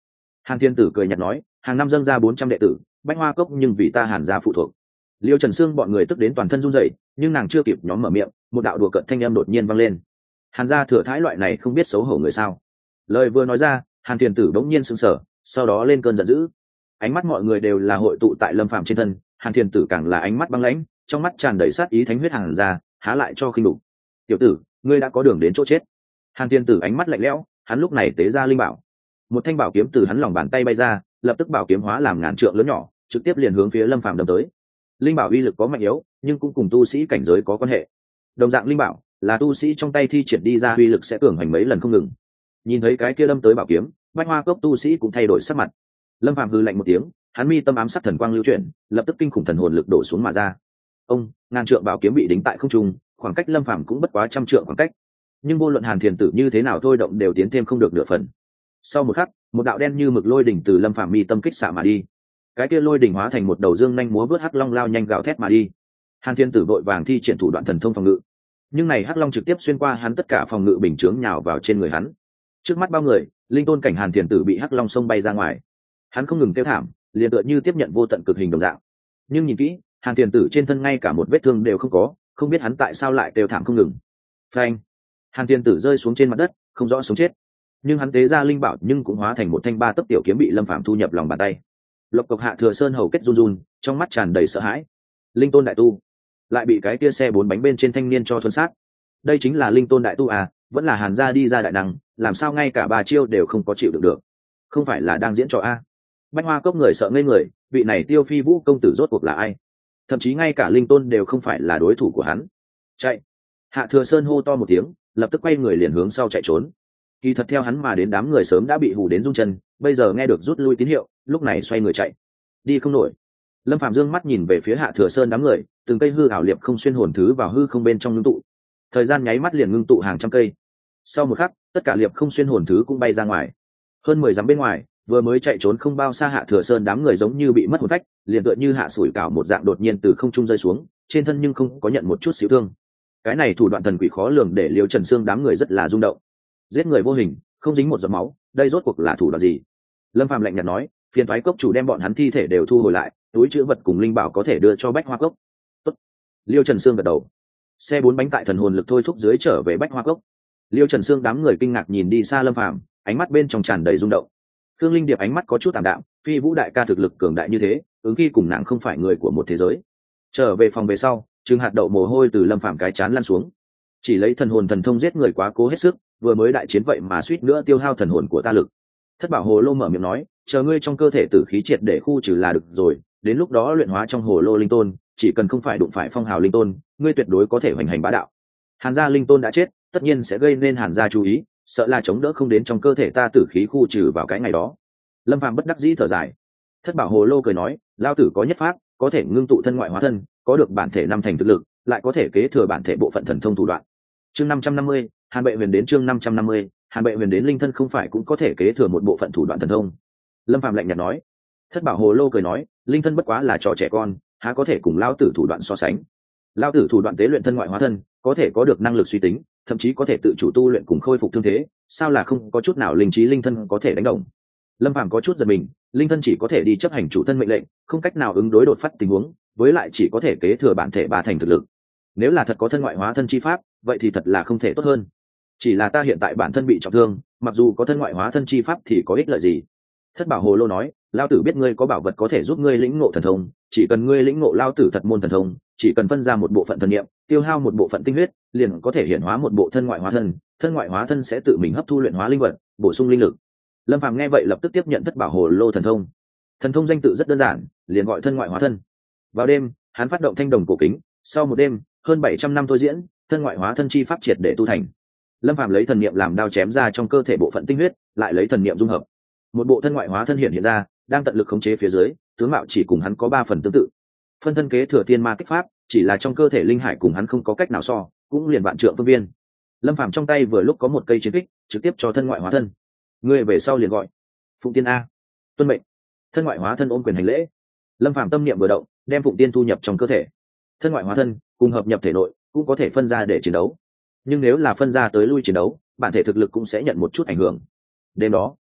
Hàn Thiên Tử cười nhạt nói, hàng năm dâng ra 400 đệ tử, Bách Hoa Cốc nhưng vì ta Hàn gia phụ thuộc. Liêu Trần Sương bọn người tức đến toàn thân run rẩy, nhưng nàng chưa kịp nhóm mở miệng, một đạo đùa cợt thanh âm đột nhiên vang lên. Hàn gia thừa thái loại này không biết xấu hổ người sao? Lời vừa nói ra, Hàn Thiên Tử bỗng nhiên sững sờ, sau đó lên cơn giận dữ. Ánh mắt mọi người đều là hội tụ tại Lâm Phàm trên thân, Hàn Thiên Tử càng là ánh mắt băng lãnh, trong mắt tràn đầy sát ý thánh huyết Hàn gia, há lại cho khinh đục. Tiểu tử, ngươi đã có đường đến chỗ chết. Hàn Thiên Tử ánh mắt lạnh lẽo, hắn lúc này tế ra linh bảo. Một thanh bảo kiếm từ hắn lòng bàn tay bay ra, lập tức bảo kiếm hóa làm ngàn trượng lớn nhỏ, trực tiếp liền hướng phía Lâm Phàm đâm tới. Linh bảo uy lực có mạnh yếu, nhưng cũng cùng tu sĩ cảnh giới có quan hệ. Đồng dạng linh bảo, là tu sĩ trong tay thi triển đi ra uy lực sẽ cường hành mấy lần không ngừng. Nhìn thấy cái kia đâm tới bảo kiếm, Bách Hoa Cốc tu sĩ cũng thay đổi sắc mặt. Lâm Phàm hừ lạnh một tiếng, hắn mi tâm ám sắc thần quang lưu chuyển, lập tức kinh khủng thần hồn lực đổ xuống mà ra. Ông, ngàn trượng bảo kiếm bị đính tại không trung, khoảng cách Lâm Phàm cũng bất quá trăm trượng khoảng cách. Nhưng vô luận Hàn Thiền Tử như thế nào thôi động đều tiến thêm không được nửa phần. Sau một khắc, một đạo đen như mực lôi đỉnh từ Lâm Phàm mi tâm kích xạ mà đi. Cái kia lôi đỉnh hóa thành một đầu dương nhanh múa vớt hắc long lao nhanh gào thét mà đi. Hàn Thiên Tử vội vàng thi triển thủ đoạn thần thông phòng ngự, nhưng này hắc long trực tiếp xuyên qua hắn tất cả phòng ngự bình chướng nhào vào trên người hắn. Trước mắt bao người, linh tôn cảnh Hàn Thiên Tử bị hắc long xông bay ra ngoài. Hắn không ngừng kêu thảm, liền tựa như tiếp nhận vô tận cực hình đồng dạng. Nhưng nhìn kỹ, Hàn Thiên Tử trên thân ngay cả một vết thương đều không có, không biết hắn tại sao lại kêu thảm không ngừng. Phanh! Hàn Thiên Tử rơi xuống trên mặt đất, không rõ sống chết. Nhưng hắn tế ra linh bảo nhưng cũng hóa thành một thanh 3 tấc tiểu kiếm bị Lâm Phàm thu nhập lòng bàn tay. Lộc Cộc Hạ Thừa Sơn hầu kết run run, trong mắt tràn đầy sợ hãi. Linh tôn đại tu lại bị cái kia xe 4 bánh bên trên thanh niên cho thuần sát. Đây chính là linh tôn đại tu à, vẫn là Hàn gia đi ra đại năng, làm sao ngay cả 3 chiêu đều không có chịu đựng được. Không phải là đang diễn trò a? Bách Hoa Cốc người sợ ngây người, vị này Tiêu Phi Vũ công tử rốt cuộc là ai? Thậm chí ngay cả linh tôn đều không phải là đối thủ của hắn. Chạy! Hạ Thừa Sơn hô to một tiếng, lập tức quay người liền hướng sau chạy trốn. Kỳ thật theo hắn mà đến đám người sớm đã bị hù đến rung chân, bây giờ nghe được rút lui tín hiệu, lúc này xoay người chạy. Đi không nổi. Lâm Phàm dương mắt nhìn về phía Hạ Thừa Sơn đám người, từng cây hư ảo liệp không xuyên hồn thứ vào hư không bên trong ngưng tụ. Thời gian nháy mắt liền ngưng tụ hàng trăm cây. Sau một khắc, tất cả liệp không xuyên hồn thứ cũng bay ra ngoài. Hơn 10 dặm bên ngoài, vừa mới chạy trốn không bao xa Hạ Thừa Sơn đám người giống như bị mất hồn phách, liền tựa như hạ sủi cảo một dạng đột nhiên từ không trung rơi xuống, trên thân nhưng không có nhận một chút xíu thương. Cái này thủ đoạn thần quỷ khó lường để Liêu Trần Sương đám người rất là rung động. Giết người vô hình, không dính một giọt máu, đây rốt cuộc là thủ đoạn gì? Lâm Phàm lạnh nhạt nói, phiền toái cốc chủ đem bọn hắn thi thể đều thu hồi lại, túi trữ vật cùng linh bảo có thể đưa cho Bách Hoa Cốc. Tốt. Liêu Trần Sương gật đầu. Xe 4 bánh tại thần hồn lực thôi thúc dưới trở về Bách Hoa Cốc. Liêu Trần Sương đám người kinh ngạc nhìn đi xa Lâm Phàm, ánh mắt bên trong tràn đầy rung động. Khương Linh Điệp ánh mắt có chút tạm đạm, Phi Vũ đại ca thực lực cường đại như thế, ứng khi cùng nàng không phải người của một thế giới. Trở về phòng về sau, trừng hạt đậu mồ hôi từ Lâm Phàm cái chán lăn xuống. Chỉ lấy thần hồn thần thông giết người quá cố hết sức, vừa mới đại chiến vậy mà suýt nữa tiêu hao thần hồn của ta lực. Thất Bảo Hồ Lô mở miệng nói, chờ ngươi trong cơ thể tử khí triệt để khu trừ là được rồi, đến lúc đó luyện hóa trong hồ lô linh tôn, chỉ cần không phải đụng phải phong hào linh tôn, ngươi tuyệt đối có thể hoành hành bá đạo. Hàn gia linh tôn đã chết, tất nhiên sẽ gây nên Hàn gia chú ý, sợ là chống đỡ không đến trong cơ thể ta tử khí khu trừ vào cái ngày đó. Lâm Phàm bất đắc dĩ thở dài. Thất Bảo Hồ Lô cười nói, lao tử có nhất pháp, có thể ngưng tụ thân ngoại hóa thân, có được bản thể 5 thành thực lực, lại có thể kế thừa bản thể bộ phận thần thông thủ đoạn. Chương 550, Hàn Bệ Huyền đến chương 550, Hàn Bệ Huyền đến linh thân không phải cũng có thể kế thừa một bộ phận thủ đoạn thần thông. Lâm Phàm lạnh nhạt nói. Thất Bảo Hồ Lô cười nói, linh thân bất quá là trò trẻ con, há có thể cùng lao tử thủ đoạn so sánh. Lao tử thủ đoạn tế luyện thân ngoại hóa thân, có thể có được năng lực suy tính, thậm chí có thể tự chủ tu luyện cùng khôi phục thương thế, sao là không có chút nào linh trí linh thân có thể đánh đồng. Lâm Phàm có chút giật mình, linh thân chỉ có thể đi chấp hành chủ thân mệnh lệnh, không cách nào ứng đối đột phát tình huống, với lại chỉ có thể kế thừa bản thể 3 thành thực lực. Nếu là thật có thân ngoại hóa thân chi pháp, vậy thì thật là không thể tốt hơn. Chỉ là ta hiện tại bản thân bị trọng thương, mặc dù có thân ngoại hóa thân chi pháp thì có ích lợi gì? Thất Bảo Hồ Lô nói, lao tử biết ngươi có bảo vật có thể giúp ngươi lĩnh ngộ thần thông, chỉ cần ngươi lĩnh ngộ lao tử thật môn thần thông, chỉ cần phân ra một bộ phận thần niệm, tiêu hao một bộ phận tinh huyết, liền có thể hiển hóa một bộ thân ngoại hóa thân ngoại hóa thân sẽ tự mình hấp thu luyện hóa linh vật, bổ sung linh lực. Lâm Phàm nghe vậy lập tức tiếp nhận Thất Bảo Hồ Lô thần thông. Thần thông danh tự rất đơn giản, liền gọi thân ngoại hóa thân. Vào đêm, hắn phát động thanh đồng cổ kính, sau một đêm, hơn 700 năm thôi diễn, thân ngoại hóa thân chi pháp triệt để tu thành. Lâm Phàm lấy thần niệm làm đao chém ra trong cơ thể bộ phận tinh huyết, lại lấy thần niệm dung hợp, một bộ thân ngoại hóa thân hiện ra, đang tận lực khống chế phía dưới, tướng mạo chỉ cùng hắn có 3 phần tương tự. Phân thân kế thừa tiên ma kích pháp, chỉ là trong cơ thể linh hải cùng hắn không có cách nào so, cũng liền vạn trượng phương viên. Lâm Phàm trong tay vừa lúc có một cây chiến kích, trực tiếp cho thân ngoại hóa thân. Ngươi về sau liền gọi Phụng Tiên a. Tuân mệnh. Thân ngoại hóa thân ôm quyền hành lễ. Lâm Phàm tâm niệm vừa động, đem Phụng Tiên thu nhập trong cơ thể. Thân ngoại hóa thân cùng hợp nhập thể nội, cũng có thể phân ra để chiến đấu. Nhưng nếu là phân ra tới lui chiến đấu, bản thể thực lực cũng sẽ nhận một chút ảnh hưởng. Đêm đó,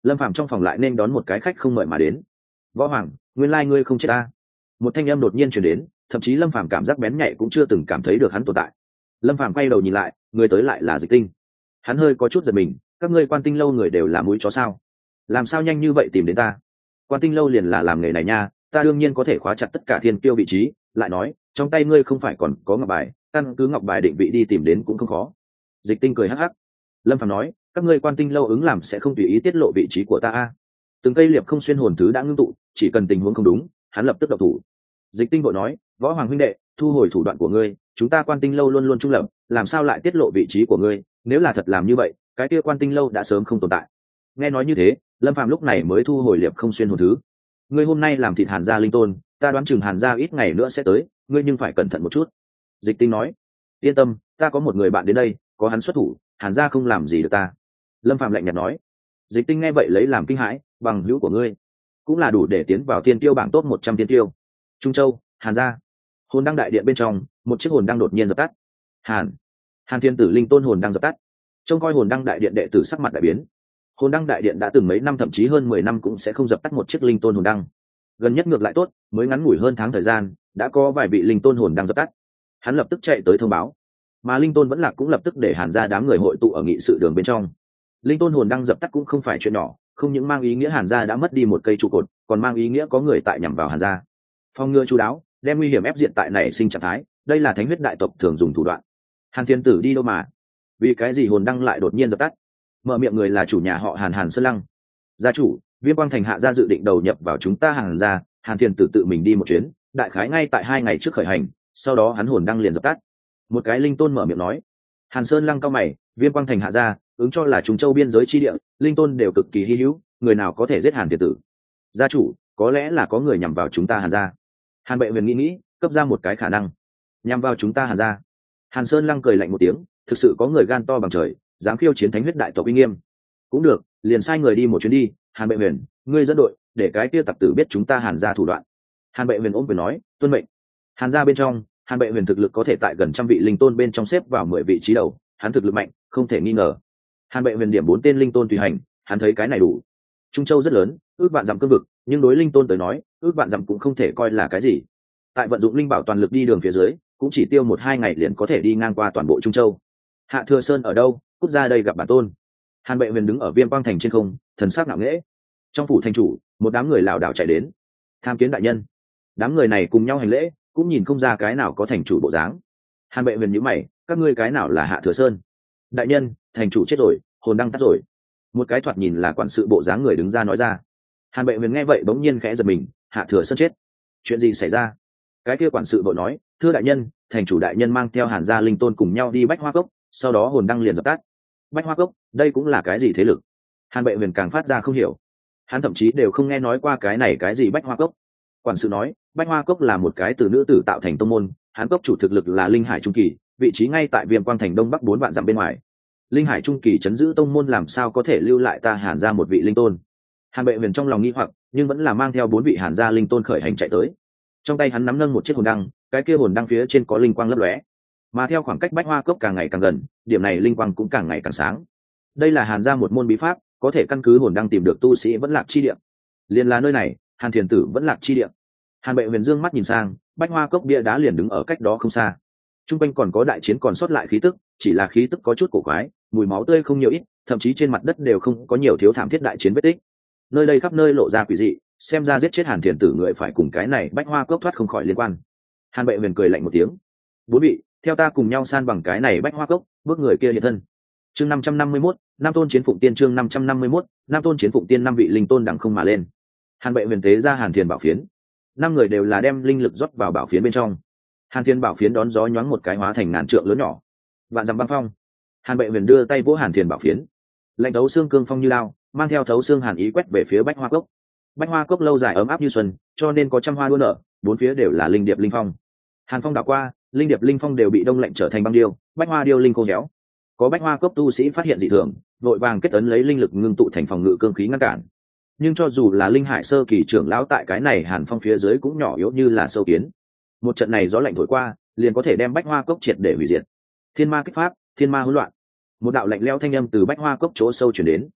Lâm Phàm trong phòng lại nên đón một cái khách không mời mà đến. Võ Hoàng, nguyên lai ngươi không chết ta. Một thanh âm đột nhiên truyền đến, thậm chí Lâm Phàm cảm giác bén nhạy cũng chưa từng cảm thấy được hắn tồn tại. Lâm Phàm quay đầu nhìn lại, người tới lại là Dịch Tinh. Hắn hơi có chút giật mình, các ngươi Quan Tinh lâu người đều là mũi chó sao? Làm sao nhanh như vậy tìm đến ta? Quan Tinh lâu liền là làm nghề này nha, ta đương nhiên có thể khóa chặt tất cả thiên kiêu vị trí, lại nói, trong tay ngươi không phải còn có ngọc bài, căn cứ ngọc bài định vị đi tìm đến cũng không khó. Dịch Tinh cười hắc hắc. Lâm Phàm nói, các ngươi Quan Tinh lâu ứng làm sẽ không tùy ý tiết lộ vị trí của ta a. Từng cây liệp không xuyên hồn thứ đã ngưng tụ, chỉ cần tình huống không đúng, hắn lập tức động thủ. Dịch Tinh vội nói, Võ Hoàng huynh đệ, thu hồi thủ đoạn của ngươi, chúng ta Quan Tinh lâu luôn luôn trung lập, làm sao lại tiết lộ vị trí của ngươi? Nếu là thật làm như vậy, cái kia Quan Tinh lâu đã sớm không tồn tại. Nghe nói như thế, Lâm Phàm lúc này mới thu hồi liệp không xuyên hồn thứ. Ngươi hôm nay làm thịt Hàn gia linh tôn, ta đoán chừng Hàn gia ít ngày nữa sẽ tới, ngươi nhưng phải cẩn thận một chút. Dịch Tinh nói, yên tâm, ta có một người bạn đến đây, có hắn xuất thủ, Hàn gia không làm gì được ta. Lâm Phàm lạnh nhạt nói. Dịch Tinh nghe vậy lấy làm kinh hãi, bằng hữu của ngươi cũng là đủ để tiến vào tiên tiêu bảng top 100 tiên tiêu. Trung Châu, Hàn gia. Hồn đăng đại điện bên trong, một chiếc hồn đăng đột nhiên dập tắt. Hàn Thiên Tử linh tôn hồn đăng dập tắt. Trông coi hồn đăng đại điện đệ tử sắc mặt đại biến. Hồn đăng đại điện đã từng mấy năm thậm chí hơn 10 năm cũng sẽ không dập tắt một chiếc linh tôn hồn đăng. Gần nhất ngược lại tốt, mới ngắn ngủi hơn tháng thời gian, đã có vài vị linh tôn hồn đăng dập tắt. Hắn lập tức chạy tới thông báo, mà linh tôn vẫn lạc cũng lập tức để Hàn gia đám người hội tụ ở nghị sự đường bên trong. Linh tôn hồn đăng dập tắt cũng không phải chuyện nhỏ, không những mang ý nghĩa Hàn gia đã mất đi một cây trụ cột, còn mang ý nghĩa có người tại nhằm vào Hàn gia. Phong ngừa chú đáo, đem nguy hiểm ép diện tại nảy sinh trạng thái, đây là thánh huyết đại tộc thường dùng thủ đoạn. Hàn Thiên Tử đi đâu mà? Vì cái gì hồn đăng lại đột nhiên dập tắt? Mở miệng người là chủ nhà họ Hàn Sơn Lăng. Gia chủ, Viêm Quang Thành hạ gia dự định đầu nhập vào chúng ta Hàn gia, Hàn Thiên Tử tự mình đi một chuyến, đại khái ngay tại 2 ngày trước khởi hành, sau đó hắn hồn đăng liền dập tắt. Một cái linh tôn mở miệng nói. Hàn Sơn Lăng cao mày, Viêm Quang Thành hạ gia, ứng cho là Trung Châu biên giới chi địa, linh tôn đều cực kỳ hi hữu, người nào có thể giết Hàn Thiên Tử? Gia chủ, có lẽ là có người nhằm vào chúng ta Hàn gia. Hàn Bệ Huyền nghĩ, cấp ra một cái khả năng. Nhằm vào chúng ta Hàn gia. Hàn Sơn Lăng cười lạnh một tiếng, thực sự có người gan to bằng trời, dám khiêu chiến thánh huyết đại tộc uy nghiêm. Cũng được, liền sai người đi một chuyến đi, Hàn Bệ Huyền, ngươi dẫn đội, để cái kia tặc tử biết chúng ta Hàn gia thủ đoạn. Hàn Bệ Huyền ôm quyền nói, tuân mệnh. Hàn gia bên trong, Hàn Bệ Huyền thực lực có thể tại gần 100 vị linh tôn bên trong xếp vào 10 vị trí đầu, hắn thực lực mạnh, không thể nghi ngờ. Hàn Bệ Huyền điểm 4 tên linh tôn tùy hành, hắn thấy cái này đủ. Trung Châu rất lớn, ước vạn dặm cương vực, nhưng đối linh tôn tới nói, ước vạn dặm cũng không thể coi là cái gì. Tại vận dụng linh bảo toàn lực đi đường phía dưới, cũng chỉ tiêu 1-2 ngày liền có thể đi ngang qua toàn bộ Trung Châu. Hạ Thừa Sơn ở đâu? Cút ra đây gặp bản tôn. Hàn Bệ Huyền đứng ở Viêm Quang Thành trên không, thần sắc ngạo nghễ. Trong phủ thành chủ, một đám người lảo đảo chạy đến. Tham kiến đại nhân. Đám người này cùng nhau hành lễ, cũng nhìn không ra cái nào có thành chủ bộ dáng. Hàn Bệ Huyền nhíu mày, các ngươi cái nào là Hạ Thừa Sơn? Đại nhân, thành chủ chết rồi, hồn đăng tắt rồi. Một cái thoạt nhìn là quản sự bộ dáng người đứng ra nói ra. Hàn Bệ Huyền nghe vậy bỗng nhiên khẽ giật mình, Hạ Thừa Sơn chết, chuyện gì xảy ra? Cái kia quản sự bộ nói, thưa đại nhân, thành chủ đại nhân mang theo Hàn gia linh tôn cùng nhau đi Bách Hoa Cốc, sau đó hồn đăng liền dập tắt. Bách Hoa Cốc, đây cũng là cái gì thế lực? Hàn Bệ Huyền càng phát ra không hiểu, hắn thậm chí đều không nghe nói qua cái này cái gì Bách Hoa Cốc. Quản sự nói, Bách Hoa Cốc là một cái từ nữ tử tạo thành tông môn, hắn cốc chủ thực lực là linh hải trung kỳ, vị trí ngay tại Viêm Quang Thành đông bắc 4 vạn dặm bên ngoài. Linh hải trung kỳ chấn giữ tông môn làm sao có thể lưu lại ta Hàn gia một vị linh tôn? Hàn Bệ Huyền trong lòng nghi hoặc, nhưng vẫn là mang theo 4 vị Hàn gia linh tôn khởi hành chạy tới. Trong tay hắn nắm nâng một chiếc hồn đăng, cái kia hồn đăng phía trên có linh quang lấp lóe. Mà theo khoảng cách Bách Hoa Cốc càng ngày càng gần, điểm này linh quang cũng càng ngày càng sáng. Đây là Hàn gia một môn bí pháp, có thể căn cứ hồn đăng tìm được tu sĩ vẫn lạc chi địa. Liên là nơi này, Hàn Thiền Tử vẫn lạc chi địa. Hàn Bệ Huyền dương mắt nhìn sang, Bách Hoa Cốc bia đá liền đứng ở cách đó không xa. Trung quanh còn có đại chiến còn sót lại khí tức, chỉ là khí tức có chút cổ quái, mùi máu tươi không nhiều ít, thậm chí trên mặt đất đều không có nhiều thiếu thảm thiết đại chiến vết tích. Nơi đây khắp nơi lộ ra quỷ dị, xem ra giết chết Hàn Thiền Tử người phải cùng cái này Bách Hoa Cốc thoát không khỏi liên quan. Hàn Bệ Huyền cười lạnh một tiếng, 4 vị, theo ta cùng nhau san bằng cái này Bách Hoa Cốc, bước người kia hiện thân. Chương 551, Nam tôn chiến phụng tiên. Chương 551, Nam tôn chiến phụng tiên. 5 vị linh tôn đằng không mà lên. Hàn Bệ Huyền tế ra Hàn Thiền bảo phiến, 5 người đều là đem linh lực rót vào bảo phiến bên trong. Hàn Thiền bảo phiến đón gió nhoáng một cái hóa thành ngàn trượng lớn nhỏ, vạn dặm băng phong. Hàn Bệ Huyền đưa tay vỗ Hàn Thiền bảo phiến, lạnh thấu xương cương phong như lao, mang theo thấu xương hàn ý quét về phía Bách Hoa Cốc. Bách Hoa Cốc lâu dài ấm áp như xuân, cho nên có trăm hoa đua nở, 4 phía đều là linh điệp linh phong. Hàn phong đảo qua, linh điệp linh phong đều bị đông lạnh trở thành băng điêu, bách hoa điêu linh khô héo. Có Bách Hoa Cốc tu sĩ phát hiện dị thường, vội vàng kết ấn lấy linh lực ngưng tụ thành phòng ngự cương khí ngăn cản. Nhưng cho dù là linh hải sơ kỳ trưởng lão tại cái này Hàn phong phía dưới cũng nhỏ yếu như là sâu kiến. Một trận này gió lạnh thổi qua, liền có thể đem Bách Hoa Cốc triệt để hủy diệt. Thiên ma kích pháp, thiên ma hỗn loạn. Một đạo lạnh lẽo thanh âm từ Bách Hoa Cốc chỗ sâu truyền đến.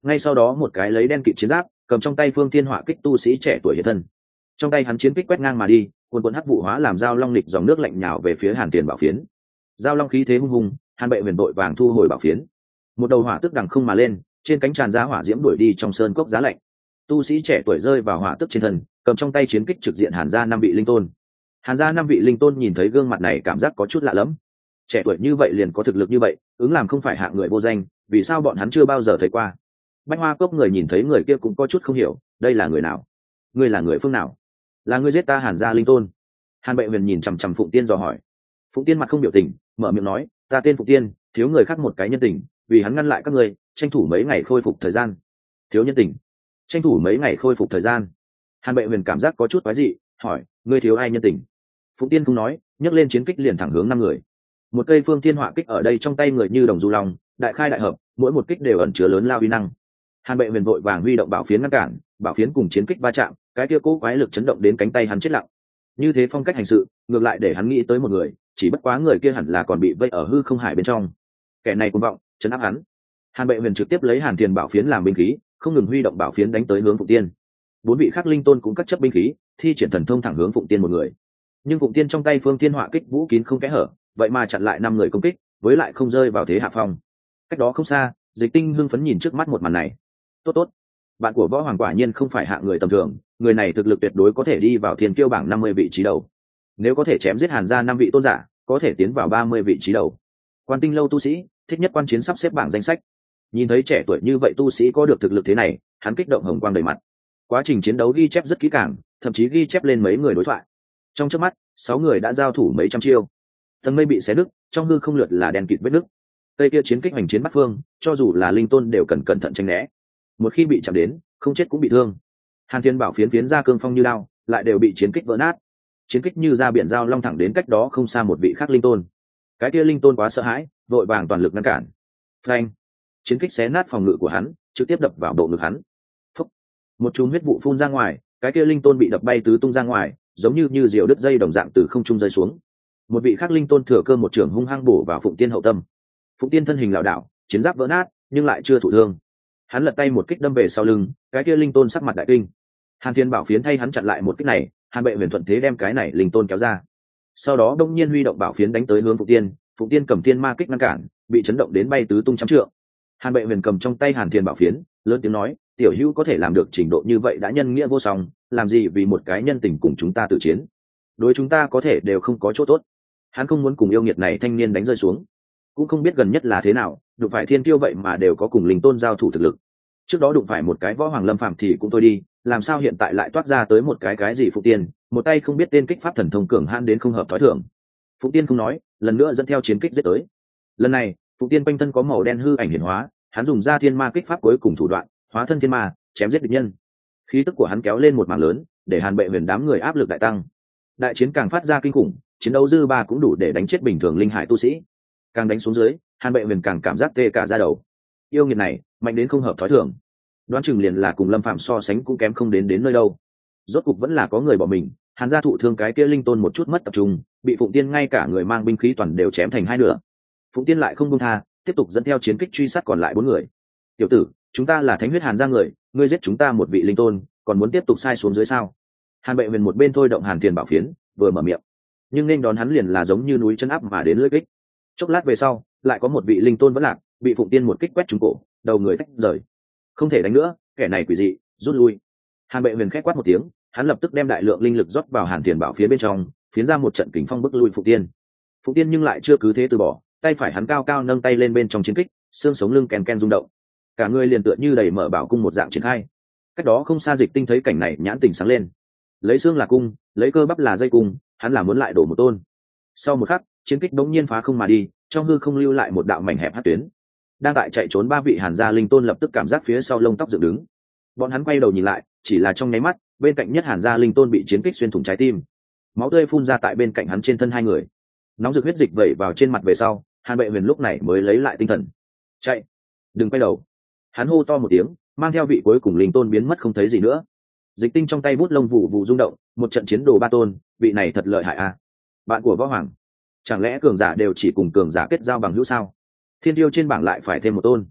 ngay sau đó một cái lấy đen kịt chiến giáp cầm trong tay phương thiên họa kích tu sĩ trẻ tuổi hiện thân, trong tay hắn chiến kích quét ngang mà đi, cuồn cuộn hắc vụ hóa làm dao long lịch dòng nước lạnh nhào về phía Hàn Tiền bảo phiến. Dao long khí thế hung hùng, Hàn Bệ Huyền đội vàng thu hồi bảo phiến, một đầu hỏa tức đằng không mà lên, trên cánh tràn ra hỏa diễm đuổi đi trong sơn cốc giá lạnh. Tu sĩ trẻ tuổi rơi vào hỏa tức trên thân, cầm trong tay chiến kích trực diện Hàn gia 5 vị linh tôn. Hàn gia 5 vị linh tôn nhìn thấy gương mặt này cảm giác có chút lạ lẫm. Trẻ tuổi như vậy liền có thực lực như vậy, ứng làm không phải hạng người vô danh, vì sao bọn hắn chưa bao giờ thấy qua? Bách Hoa Cốc người nhìn thấy người kia cũng có chút không hiểu, đây là người nào? Ngươi là người phương nào? Là ngươi giết ta Hàn gia linh tôn? Hàn Bệ Huyền nhìn chằm chằm Phụng Tiên dò hỏi. Phụng Tiên mặt không biểu tình, mở miệng nói, ta tên Phụng Tiên, thiếu người khác một cái nhân tình, vì hắn ngăn lại các ngươi, tranh thủ mấy ngày khôi phục thời gian. Thiếu nhân tình, tranh thủ mấy ngày khôi phục thời gian. Hàn Bệ Huyền cảm giác có chút quái dị, hỏi, ngươi thiếu ai nhân tình? Phụng Tiên không nói, nhấc lên chiến kích liền thẳng hướng 5 người. Một cây phương thiên họa kích ở đây trong tay người như đồng du long, đại khai đại hợp, mỗi một kích đều ẩn chứa lớn lao uy năng. Hàn Bệ Huyền vội vàng huy động bảo phiến ngăn cản, bảo phiến cùng chiến kích va chạm, cái kia cố quái lực chấn động đến cánh tay hắn chết lặng. Như thế phong cách hành sự, ngược lại để hắn nghĩ tới một người, chỉ bất quá người kia hẳn là còn bị vây ở hư không hải bên trong. Kẻ này cuồng vọng, chấn áp hắn. Hàn Bệ Huyền trực tiếp lấy Hàn Tiền bảo phiến làm binh khí, không ngừng huy động bảo phiến đánh tới hướng Phụng Tiên. 4 vị khác linh tôn cũng cắt chấp binh khí, thi triển thần thông thẳng hướng Phụng Tiên một người. Nhưng Phụng Tiên trong tay phương thiên họa kích vũ kín không kẽ hở, vậy mà chặn lại 5 người công kích, với lại không rơi vào thế hạ phong. Cách đó không xa, Dịch Tinh hưng phấn nhìn trước mắt một màn này. Tốt tốt, bạn của Võ Hoàng quả nhiên không phải hạng người tầm thường, người này thực lực tuyệt đối có thể đi vào thiên kiêu bảng 50 vị trí đầu. Nếu có thể chém giết Hàn gia 5 vị tôn giả, có thể tiến vào 30 vị trí đầu. Quan Tinh lâu tu sĩ, thích nhất quan chiến sắp xếp bảng danh sách. Nhìn thấy trẻ tuổi như vậy tu sĩ có được thực lực thế này, hắn kích động hồng quang đầy mặt. Quá trình chiến đấu ghi chép rất kỹ càng, thậm chí ghi chép lên mấy người đối thoại. Trong chớp mắt, 6 người đã giao thủ mấy trăm chiêu. Tầng mây bị xé nứt, trong hư không lượt là đèn kịt vết nứt. Cây kia chiến kích hành chiến bắt phương, cho dù là linh tôn đều cần cẩn thận tránh né. Một khi bị chạm đến, không chết cũng bị thương. Hàn Thiên bảo phiến phiến ra cương phong như đao, lại đều bị chiến kích vỡ nát. Chiến kích như ra biển dao long thẳng đến cách đó không xa một vị khác linh tôn. Cái kia linh tôn quá sợ hãi, vội vàng toàn lực ngăn cản. Phanh! Chiến kích xé nát phòng ngự của hắn, trực tiếp đập vào bộ ngực hắn. Phúc! Một chùm huyết vụ phun ra ngoài, cái kia linh tôn bị đập bay tứ tung ra ngoài, giống như diều đứt dây đồng dạng từ không trung rơi xuống. Một vị khác linh tôn thừa cơ một trường hung hăng bổ vào Phụng Tiên hậu tâm. Phụng Tiên thân hình lảo đảo, chiến giáp vỡ nát, nhưng lại chưa thụ thương. Hắn lật tay một kích đâm về sau lưng, cái kia linh tôn sắc mặt đại kinh. Hàn Thiên bảo phiến thay hắn chặn lại một kích này, Hàn Bệ Huyền thuận thế đem cái này linh tôn kéo ra. Sau đó đông nhiên huy động bảo phiến đánh tới hướng Phụng Tiên cầm thiên ma kích ngăn cản, bị chấn động đến bay tứ tung trăm trượng. Hàn Bệ Huyền cầm trong tay Hàn Thiên bảo phiến, lớn tiếng nói, tiểu hữu có thể làm được trình độ như vậy đã nhân nghĩa vô song, làm gì vì một cái nhân tình cùng chúng ta tự chiến? Đối chúng ta có thể đều không có chỗ tốt. Hắn không muốn cùng yêu nghiệt này thanh niên đánh rơi xuống, cũng không biết gần nhất là thế nào, đụng phải thiên kiêu vậy mà đều có cùng linh tôn giao thủ thực lực. Trước đó đụng phải một cái võ hoàng lâm phàm thì cũng thôi đi, làm sao hiện tại lại toát ra tới một cái gì Phụng Tiên, một tay không biết tên kích pháp thần thông cường hãn đến không hợp thói thường. Phụng Tiên không nói, lần nữa dẫn theo chiến kích giết tới. Lần này, Phụng Tiên quanh thân có màu đen hư ảnh hiển hóa, hắn dùng ra thiên ma kích pháp cuối cùng thủ đoạn, hóa thân thiên ma, chém giết địch nhân. Khí tức của hắn kéo lên một mảng lớn, để Hàn Bệ Huyền đám người áp lực đại tăng. Đại chiến càng phát ra kinh khủng, chiến đấu dư ba cũng đủ để đánh chết bình thường linh hải tu sĩ. Càng đánh xuống dưới, Hàn Bệ Huyền càng cảm giác tê cả da đầu. Yêu nghiệt này, mạnh đến không hợp thói thường. Đoán chừng liền là cùng Lâm Phạm so sánh cũng kém không đến nơi đâu. Rốt cục vẫn là có người bỏ mình, Hàn gia thụ thương cái kia linh tôn một chút mất tập trung, bị Phụng Tiên ngay cả người mang binh khí toàn đều chém thành hai nửa. Phụng Tiên lại không buông tha, tiếp tục dẫn theo chiến kích truy sát còn lại 4 người. Tiểu tử, chúng ta là thánh huyết Hàn gia người, ngươi giết chúng ta một vị linh tôn, còn muốn tiếp tục sai xuống dưới sao? Hàn Bệ Huyền một bên thôi động Hàn Tiền bảo phiến, vừa mở miệng, nhưng nên đón hắn liền là giống như núi chân áp mà đến lưỡi kích. Chốc lát về sau, lại có một vị linh tôn vẫn lạc, bị Phụng Tiên một kích quét trúng cổ, đầu người tách rời. Không thể đánh nữa, kẻ này quỷ dị, rút lui. Hàn Bệ Huyền khẽ quát một tiếng, hắn lập tức đem đại lượng linh lực rót vào Hàn Tiền bảo phiến bên trong, phiến ra một trận kình phong bức lui Phụng Tiên. Phụng Tiên nhưng lại chưa cứ thế từ bỏ, tay phải hắn cao cao nâng tay lên bên trong chiến kích, xương sống lưng ken ken rung động, cả người liền tựa như đầy mở bảo cung một dạng triển khai. Cách đó không xa Dịch Tinh thấy cảnh này nhãn tình sáng lên, lấy xương là cung, lấy cơ bắp là dây cung, hắn là muốn lại đổ một tôn. Sau một khắc, chiến kích đống nhiên phá không mà đi, trong hư không lưu lại một đạo mảnh hẹp hắc tuyến. Đang tại chạy trốn 3 vị Hàn gia linh tôn lập tức cảm giác phía sau lông tóc dựng đứng. Bọn hắn quay đầu nhìn lại, chỉ là trong nháy mắt, bên cạnh nhất Hàn gia linh tôn bị chiến kích xuyên thủng trái tim, máu tươi phun ra tại bên cạnh hắn trên thân 2 người. Nóng rực huyết dịch vẩy vào trên mặt về sau, Hàn Bệ Huyền lúc này mới lấy lại tinh thần. Chạy, đừng quay đầu. Hắn hô to một tiếng, mang theo vị cuối cùng linh tôn biến mất không thấy gì nữa. Dịch Tinh trong tay bút lông vụ vụ rung động, một trận chiến đồ 3 tôn, vị này thật lợi hại a. Bạn của Võ Hoàng, chẳng lẽ cường giả đều chỉ cùng cường giả kết giao bằng hữu sao? Thiên tiêu trên bảng lại phải thêm một tôn.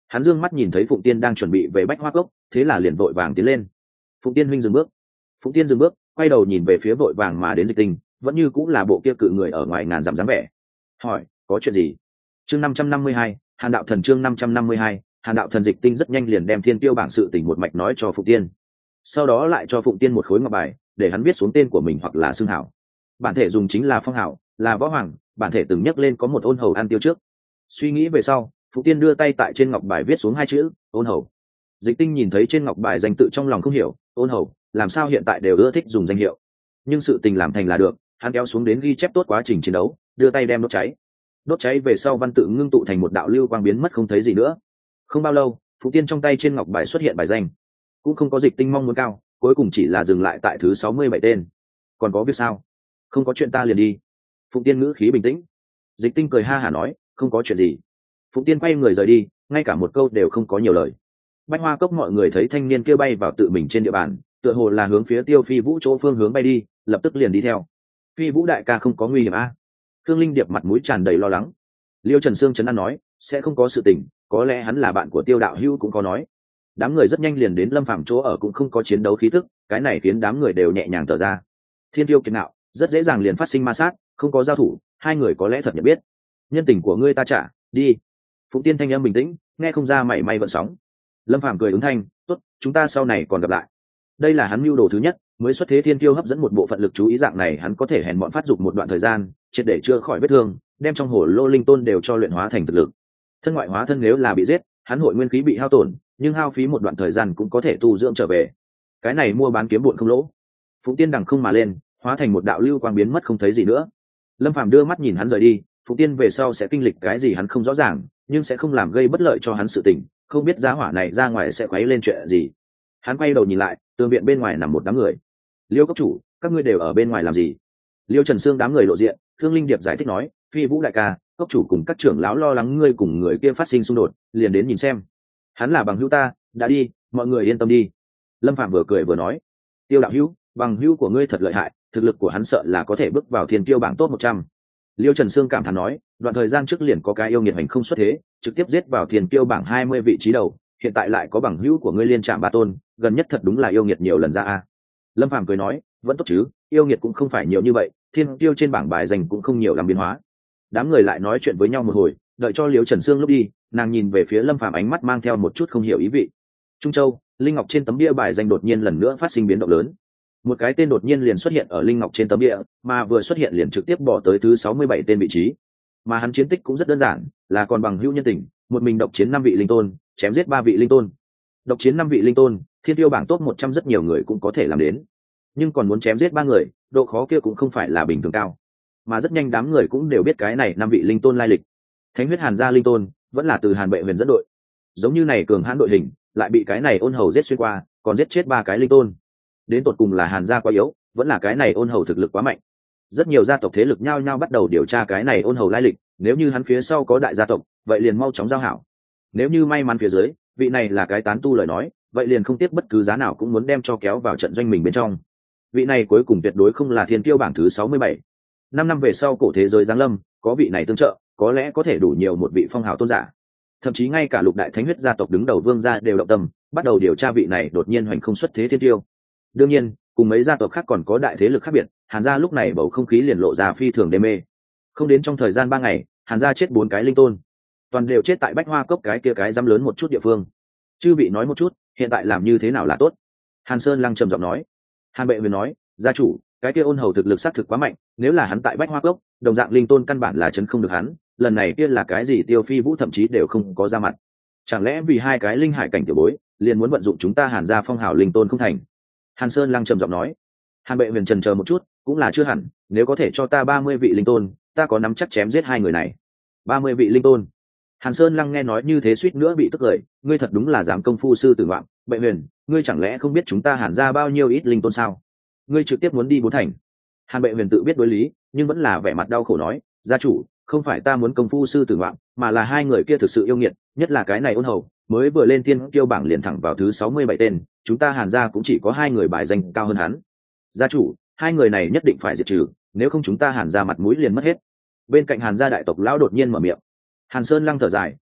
Hắn dương mắt nhìn thấy Phụng Tiên đang chuẩn bị về Bách Hoa Cốc, thế là liền vội vàng tiến lên. Phụng Tiên huynh dừng bước. Phụng Tiên dừng bước, quay đầu nhìn về phía vội vàng mà đến Dịch Tinh, vẫn như cũng là bộ kia cự người ở ngoài ngàn dặm dáng vẻ. Hỏi, có chuyện gì? Chương 552, Hàn đạo thần. Chương 552, Hàn đạo thần. Dịch Tinh rất nhanh liền đem Thiên Tiêu bảng sự tình một mạch nói cho Phụng Tiên. Sau đó lại cho Phụng Tiên một khối ngọc bài, để hắn viết xuống tên của mình hoặc là xưng hảo. Bản thể dùng chính là Phong hảo, là võ hoàng, bản thể từng nhắc lên có một ôn hầu ăn tiêu trước. Suy nghĩ về sau, Phụng Tiên đưa tay tại trên ngọc bài viết xuống hai chữ, ôn hầu. Dịch Tinh nhìn thấy trên ngọc bài danh tự trong lòng không hiểu, ôn hầu, làm sao hiện tại đều ưa thích dùng danh hiệu. Nhưng sự tình làm thành là được, hắn kéo xuống đến ghi chép tốt quá trình chiến đấu, đưa tay đem đốt cháy. Đốt cháy về sau văn tự ngưng tụ thành một đạo lưu quang biến mất không thấy gì nữa. Không bao lâu, Phụng Tiên trong tay trên ngọc bài xuất hiện bài danh. Cũng không có Dịch Tinh mong muốn cao, cuối cùng chỉ là dừng lại tại thứ 67 tên. Còn có việc sao? Không có chuyện ta liền đi. Phụng Tiên ngữ khí bình tĩnh. Dịch Tinh cười ha hả nói, không có chuyện gì. Phụng Tiên quay người rời đi, ngay cả một câu đều không có nhiều lời. Bách Hoa Cốc mọi người thấy thanh niên kia bay vào tự mình trên địa bàn, tựa hồ là hướng phía Tiêu Phi Vũ chỗ phương hướng bay đi, lập tức liền đi theo. Phi Vũ đại ca không có nguy hiểm a? Thương Linh Điệp mặt mũi tràn đầy lo lắng. Liêu Trần Sương trấn an nói, sẽ không có sự tình, có lẽ hắn là bạn của Tiêu đạo hữu cũng có nói. Đám người rất nhanh liền đến Lâm Phàm chỗ ở, cũng không có chiến đấu khí tức, cái này khiến đám người đều nhẹ nhàng thở ra. Thiên Tiêu kiệt ngạo, rất dễ dàng liền phát sinh ma sát, không có giao thủ, hai người có lẽ thật nhận biết. Nhân tình của ngươi ta trả, đi. Phụng Tiên thanh âm bình tĩnh, nghe không ra mảy may gợn sóng. Lâm Phàm cười ứng thanh, tốt, chúng ta sau này còn gặp lại. Đây là hắn mưu đồ thứ nhất, mới xuất thế Thiên Tiêu hấp dẫn một bộ phận lực chú ý, dạng này hắn có thể hèn bọn phát dục một đoạn thời gian, triệt để chữa khỏi vết thương, đem trong hồ lô linh tôn đều cho luyện hóa thành thực lực. Thân ngoại hóa thân nếu là bị giết, hắn hội nguyên khí bị hao tổn, nhưng hao phí một đoạn thời gian cũng có thể tu dưỡng trở về. Cái này mua bán kiếm bộn không lỗ. Phụng Tiên đằng không mà lên, hóa thành một đạo lưu quang biến mất không thấy gì nữa. Lâm Phàm đưa mắt nhìn hắn rời đi, Phụng Tiên về sau sẽ kinh lịch cái gì hắn không rõ ràng, nhưng sẽ không làm gây bất lợi cho hắn sự tình, không biết giá hỏa này ra ngoài sẽ quấy lên chuyện gì. Hắn quay đầu nhìn lại, tường viện bên ngoài nằm một đám người. Liêu cốc chủ, các ngươi đều ở bên ngoài làm gì? Liêu Trần Sương đám người lộ diện, Thương Linh Điệp giải thích nói, Phi Vũ đại ca, cốc chủ cùng các trưởng lão lo lắng ngươi cùng người kia phát sinh xung đột, liền đến nhìn xem. Hắn là bằng hữu ta, đã đi, mọi người yên tâm đi. Lâm Phạm vừa cười vừa nói, Tiêu đạo hữu, bằng hữu của ngươi thật lợi hại, thực lực của hắn sợ là có thể bước vào Thiên Kiêu bảng top 100. Liêu Trần Sương cảm thán nói, đoạn thời gian trước liền có cái yêu nghiệt hành không xuất thế, trực tiếp giết vào Thiên Kiêu bảng 20 vị trí đầu, hiện tại lại có bằng hữu của ngươi liên trạm ba tôn, gần nhất thật đúng là yêu nghiệt nhiều lần ra a. Lâm Phàm cười nói, vẫn tốt chứ, yêu nghiệt cũng không phải nhiều như vậy, Thiên Kiêu trên bảng bài dành cũng không nhiều làm biến hóa. Đám người lại nói chuyện với nhau một hồi, đợi cho Liêu Trần Sương lúc đi, nàng nhìn về phía Lâm Phàm ánh mắt mang theo một chút không hiểu ý vị. Trung Châu, linh ngọc trên tấm bia bài danh đột nhiên lần nữa phát sinh biến động lớn. Một cái tên đột nhiên liền xuất hiện ở linh ngọc trên tấm bia, mà vừa xuất hiện liền trực tiếp bỏ tới thứ 67 tên vị trí. Mà hắn chiến tích cũng rất đơn giản, là còn bằng hữu nhân tình, một mình độc chiến 5 vị linh tôn, chém giết 3 vị linh tôn. Độc chiến 5 vị linh tôn, Thiên Tiêu bảng top 100 rất nhiều người cũng có thể làm đến. Nhưng còn muốn chém giết 3 người, độ khó kia cũng không phải là bình thường cao. Mà rất nhanh đám người cũng đều biết cái này 5 vị linh tôn lai lịch. Thánh huyết Hàn gia linh tôn, vẫn là từ Hàn Bệ Huyền dẫn đội. Giống như này cường hãn đội hình, lại bị cái này ôn hầu giết xuyên qua, còn giết chết 3 cái linh tôn. Đến tột cùng là Hàn gia quá yếu, vẫn là cái này ôn hầu thực lực quá mạnh. Rất nhiều gia tộc thế lực nhao nhao bắt đầu điều tra cái này ôn hầu lai lịch, nếu như hắn phía sau có đại gia tộc, vậy liền mau chóng giao hảo. Nếu như may mắn phía dưới, vị này là cái tán tu lời nói, vậy liền không tiếc bất cứ giá nào cũng muốn đem cho kéo vào trận doanh mình bên trong. Vị này cuối cùng tuyệt đối không là Thiên Kiêu bảng thứ 67. 5 năm về sau cổ thế giới giáng lâm, có vị này tương trợ, có lẽ có thể đủ nhiều một vị phong hào tôn giả. Thậm chí ngay cả lục đại thánh huyết gia tộc đứng đầu vương gia đều động tâm, bắt đầu điều tra vị này đột nhiên hoành không xuất thế thiên tiêu. Đương nhiên, cùng mấy gia tộc khác còn có đại thế lực khác biệt, Hàn gia lúc này bầu không khí liền lộ ra phi thường đê mê. Không đến trong thời gian 3 ngày, Hàn gia chết 4 cái linh tôn, toàn đều chết tại Bách Hoa Cốc cái kia cái dám lớn một chút địa phương. Chư vị nói một chút, hiện tại làm như thế nào là tốt? Hàn Sơn Lăng trầm giọng nói. Hàn Bệ Huyền nói, gia chủ, cái kia ôn hầu thực lực xác thực quá mạnh, nếu là hắn tại Bách Hoa Cốc, đồng dạng linh tôn căn bản là chấn không được hắn, lần này kia là cái gì Tiêu Phi Vũ thậm chí đều không có ra mặt. Chẳng lẽ vì 2 cái linh hải cảnh tiểu bối, liền muốn vận dụng chúng ta Hàn gia phong hào linh tôn không thành? Hàn Sơn Lăng trầm giọng nói. Hàn Bệ Huyền chần chờ một chút, cũng là chưa hẳn, nếu có thể cho ta 30 vị linh tôn, ta có nắm chắc chém giết 2 người này. 30 vị linh tôn. Hàn Sơn Lăng nghe nói như thế suýt nữa bị tức cười, ngươi thật đúng là dám công phu sư tử ngoạm, Bệ Huyền, ngươi chẳng lẽ không biết chúng ta Hàn gia bao nhiêu ít linh tôn sao? Ngươi trực tiếp muốn đi 4 thành. Hàn Bệ Huyền tự biết đối lý, nhưng vẫn là vẻ mặt đau khổ nói, gia chủ, không phải ta muốn công phu sư tử ngoạm, mà là 2 người kia thực sự yêu nghiệt, nhất là cái này ôn hầu, mới vừa lên Thiên Kiêu bảng liền thẳng vào thứ 67 tên, chúng ta Hàn gia cũng chỉ có 2 người bài danh cao hơn hắn. Gia chủ, 2 người này nhất định phải diệt trừ, nếu không chúng ta Hàn gia mặt mũi liền mất hết. Bên cạnh Hàn gia đại tộc lão đột nhiên mở miệng. Hàn Sơn Lăng thở dài,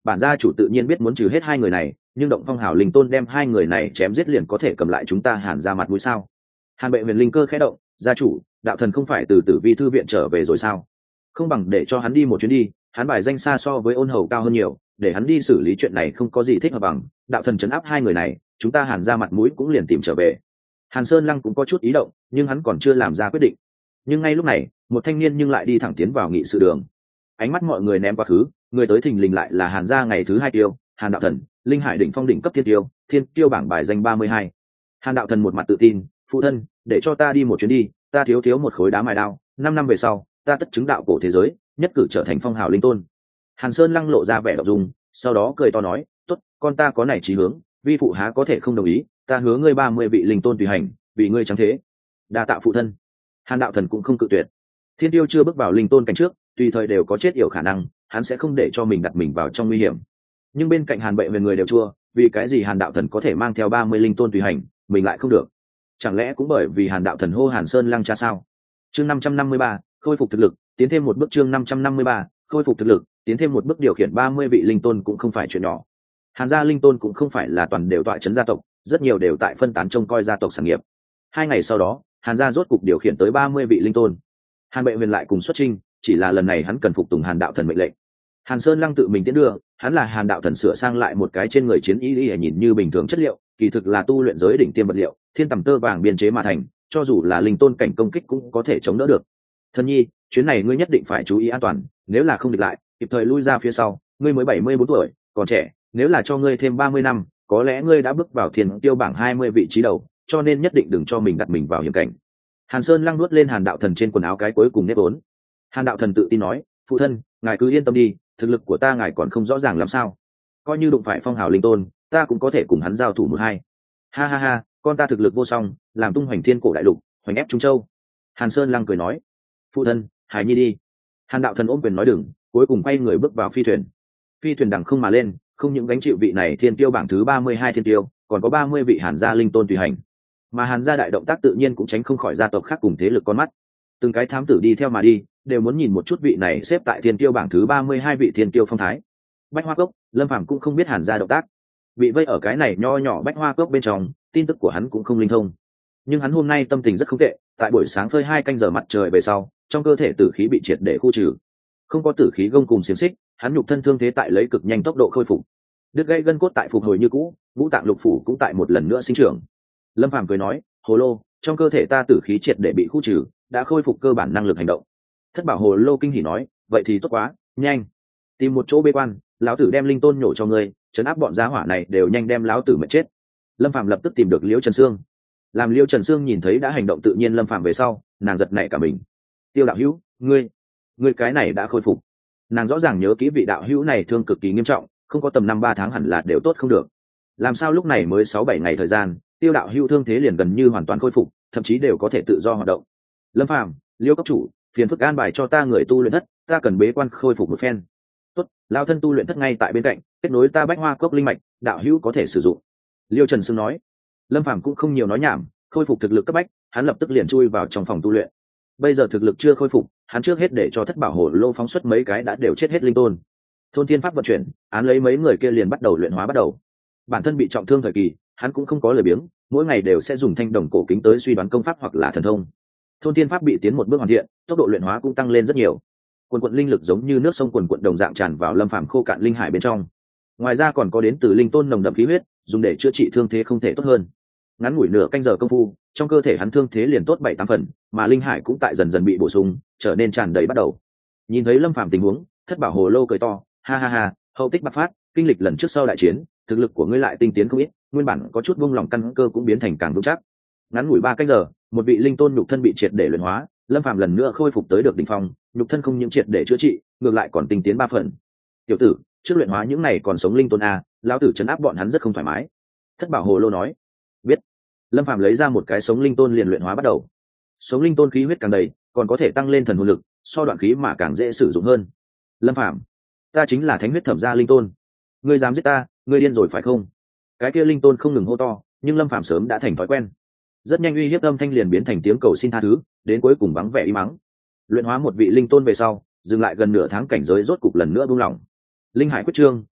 bản gia chủ tự nhiên biết muốn trừ hết hai người này, nhưng động phong hào linh tôn đem hai người này chém giết liền có thể cầm lại chúng ta Hàn ra mặt mũi sao? Hàn Bệ Huyền linh cơ khẽ động, gia chủ, đạo thần không phải từ Tử Vi thư viện trở về rồi sao? Không bằng để cho hắn đi một chuyến đi, hắn bài danh xa so với Ôn Hầu cao hơn nhiều, để hắn đi xử lý chuyện này không có gì thích hợp bằng. Đạo thần trấn áp hai người này, chúng ta Hàn ra mặt mũi cũng liền tìm trở về. Hàn Sơn Lăng cũng có chút ý động, nhưng hắn còn chưa làm ra quyết định. Nhưng ngay lúc này, một thanh niên nhưng lại đi thẳng tiến vào nghị sự đường. Ánh mắt mọi người ném quá khứ, người tới thình lình lại là Hàn gia ngày thứ hai tiêu, Hàn đạo thần, linh hải đỉnh phong đỉnh cấp thiên tiêu bảng bài danh 32. Hàn đạo thần một mặt tự tin, phụ thân, để cho ta đi một chuyến đi, ta thiếu một khối đá mài đao, 5 năm về sau, ta tất chứng đạo cổ thế giới, nhất cử trở thành phong hào linh tôn. Hàn Sơn Lăng lộ ra vẻ động dung, sau đó cười to nói, tốt, con ta có này chí hướng, vi phụ há có thể không đồng ý, ta hứa ngươi 30 vị linh tôn tùy hành, vì ngươi trắng thế. Đa tạ phụ thân. Hàn đạo thần cũng không cự tuyệt. Thiên tiêu chưa bước vào linh tôn cảnh trước, tùy thời đều có chết yểu khả năng, hắn sẽ không để cho mình đặt mình vào trong nguy hiểm. Nhưng bên cạnh Hàn Bệ Huyền người đều chua, vì cái gì Hàn đạo thần có thể mang theo 30 linh tôn tùy hành, mình lại không được? Chẳng lẽ cũng bởi vì Hàn đạo thần hô Hàn Sơn Lăng cha sao? Chương 553, khôi phục thực lực, tiến thêm một bước. Chương 553, khôi phục thực lực, tiến thêm một bước. Điều khiển 30 vị linh tôn cũng không phải chuyện nhỏ. Hàn gia linh tôn cũng không phải là toàn đều tọa trấn gia tộc, rất nhiều đều tại phân tán trông coi gia tộc sản nghiệp. 2 ngày sau đó, Hàn gia rốt cục điều khiển tới 30 vị linh tôn. Hàn Bệ Huyền lại cùng xuất chinh, chỉ là lần này hắn cần phục tùng Hàn đạo thần mệnh lệnh. Hàn Sơn Lăng tự mình tiến đưa, hắn là Hàn đạo thần sửa sang lại một cái trên người chiến y nhìn như bình thường chất liệu, kỳ thực là tu luyện giới đỉnh tiêm vật liệu, thiên tầm tơ vàng biên chế mà thành, cho dù là linh tôn cảnh công kích cũng có thể chống đỡ được. Thần nhi, chuyến này ngươi nhất định phải chú ý an toàn, nếu là không địch lại, kịp thời lui ra phía sau, ngươi mới 74 tuổi, còn trẻ, nếu là cho ngươi thêm 30 năm, có lẽ ngươi đã bước vào thiên tiêu bảng 20 vị trí đầu, cho nên nhất định đừng cho mình đặt mình vào hiểm cảnh. Hàn Sơn Lăng nuốt lên Hàn đạo thần trên quần áo cái cuối cùng nếp vốn. Hàn đạo thần tự tin nói, phụ thân, ngài cứ yên tâm đi, thực lực của ta ngài còn không rõ ràng làm sao, coi như đụng phải phong hào linh tôn, ta cũng có thể cùng hắn giao thủ một hai. Ha ha ha, con ta thực lực vô song, làm tung hoành thiên cổ đại lục, hoành ép Trung Châu. Hàn Sơn Lăng cười nói, phụ thân, hải nhi đi. Hàn đạo thần ôm quyền nói đừng, cuối cùng quay người bước vào phi thuyền. Phi thuyền đằng không mà lên, không những gánh chịu vị này thiên tiêu bảng thứ 32 thiên tiêu, còn có 30 vị Hàn gia linh tôn tùy hành. Mà Hàn gia đại động tác tự nhiên cũng tránh không khỏi gia tộc khác cùng thế lực con mắt. Từng cái thám tử đi theo mà đi, đều muốn nhìn một chút vị này xếp tại thiên tiêu bảng thứ 32 vị thiên tiêu phong thái. Bách Hoa Cốc, Lâm Phàm cũng không biết Hàn gia động tác. Bị vây ở cái này nho nhỏ Bách Hoa Cốc bên trong, tin tức của hắn cũng không linh thông. Nhưng hắn hôm nay tâm tình rất không tệ, tại buổi sáng phơi 2 canh giờ mặt trời về sau, trong cơ thể tử khí bị triệt để khu trừ. Không có tử khí gông cùng xiềng xích, hắn nhục thân thương thế tại lấy cực nhanh tốc độ khôi phục. Đứt gãy gân cốt tại phục hồi như cũ, ngũ tạng lục phủ cũng tại một lần nữa sinh trưởng. Lâm Phàm cười nói, hồ lô, trong cơ thể ta tử khí triệt để bị khu trừ, đã khôi phục cơ bản năng lực hành động. Thất bảo hồ lô kinh hỉ nói, vậy thì tốt quá, nhanh tìm một chỗ bế quan, lão tử đem linh tôn nhổ cho ngươi, trấn áp bọn giá hỏa này đều nhanh đem lão tử mệt chết. Lâm Phàm lập tức tìm được Liễu Trần Sương. Làm Liễu Trần Sương nhìn thấy đã hành động tự nhiên Lâm Phàm về sau, nàng giật nảy cả mình. Tiêu đạo hữu, ngươi cái này đã khôi phục. Nàng rõ ràng nhớ kỹ vị đạo hữu này thương cực kỳ nghiêm trọng, không có tầm 5-3 tháng hẳn là đều tốt không được. Làm sao lúc này mới 6-7 ngày thời gian, Tiêu đạo hữu thương thế liền gần như hoàn toàn khôi phục, thậm chí đều có thể tự do hoạt động. Lâm Phàm, Liễu cấp chủ, phiền phức an bài cho ta người tu luyện thất, ta cần bế quan khôi phục một phen. Tốt, lão thân tu luyện thất ngay tại bên cạnh, kết nối ta Bách Hoa Cốc linh mạch, đạo hữu có thể sử dụng. Liêu Trần Sương nói. Lâm Phàm cũng không nhiều nói nhảm, khôi phục thực lực cấp bách, hắn lập tức liền chui vào trong phòng tu luyện. Bây giờ thực lực chưa khôi phục, hắn trước hết để cho thất bảo hồ lô phóng xuất mấy cái đã đều chết hết linh tôn. Thôn thiên pháp vận chuyển, án lấy mấy người kia liền bắt đầu luyện hóa bắt đầu. Bản thân bị trọng thương thời kỳ, hắn cũng không có lời biếng, mỗi ngày đều sẽ dùng thanh đồng cổ kính tới suy đoán công pháp hoặc là thần thông. Thôn thiên pháp bị tiến một bước hoàn thiện, tốc độ luyện hóa cũng tăng lên rất nhiều. Quần quận linh lực giống như nước sông quần quận đồng dạng tràn vào Lâm Phàm khô cạn linh hải bên trong. Ngoài ra còn có đến từ linh tôn nồng đậm khí huyết, dùng để chữa trị thương thế không thể tốt hơn. Ngắn ngủi nửa canh giờ công phu, trong cơ thể hắn thương thế liền tốt 7-8 phần, mà linh hải cũng tại dần dần bị bổ sung, trở nên tràn đầy bắt đầu. Nhìn thấy Lâm Phàm tình huống, thất bảo hồ lô cười to, ha ha ha, hậu tích bạc phát, kinh lịch lần trước sau đại chiến, thực lực của ngươi lại tinh tiến không ít, nguyên bản có chút buông lỏng căn cơ cũng biến thành càng vững chắc. Ngắn ngủi 3 canh giờ, một vị linh tôn nhục thân bị triệt để luyện hóa, Lâm Phàm lần nữa khôi phục tới được đỉnh phong, nhục thân không những triệt để chữa trị, ngược lại còn tinh tiến 3 phần. Tiểu tử, trước luyện hóa những này còn sống linh tôn a, lão tử trấn áp bọn hắn rất không thoải mái. Thất bảo hồ lô nói. Biết. Lâm Phàm lấy ra một cái sống linh tôn liền luyện hóa bắt đầu. Sống linh tôn khí huyết càng đầy, còn có thể tăng lên thần hồn lực, so đoạn khí mà càng dễ sử dụng hơn. Lâm Phàm, ta chính là thánh huyết thẩm gia linh tôn, ngươi dám giết ta, ngươi điên rồi phải không? Cái kia linh tôn không ngừng hô to, nhưng Lâm Phàm sớm đã thành thói quen. Rất nhanh uy hiếp âm thanh liền biến thành tiếng cầu xin tha thứ, đến cuối cùng vắng vẻ im mắng. Luyện hóa một vị linh tôn về sau, dừng lại gần nửa tháng cảnh giới rốt cục lần nữa buông lỏng. Linh hải quyết trương,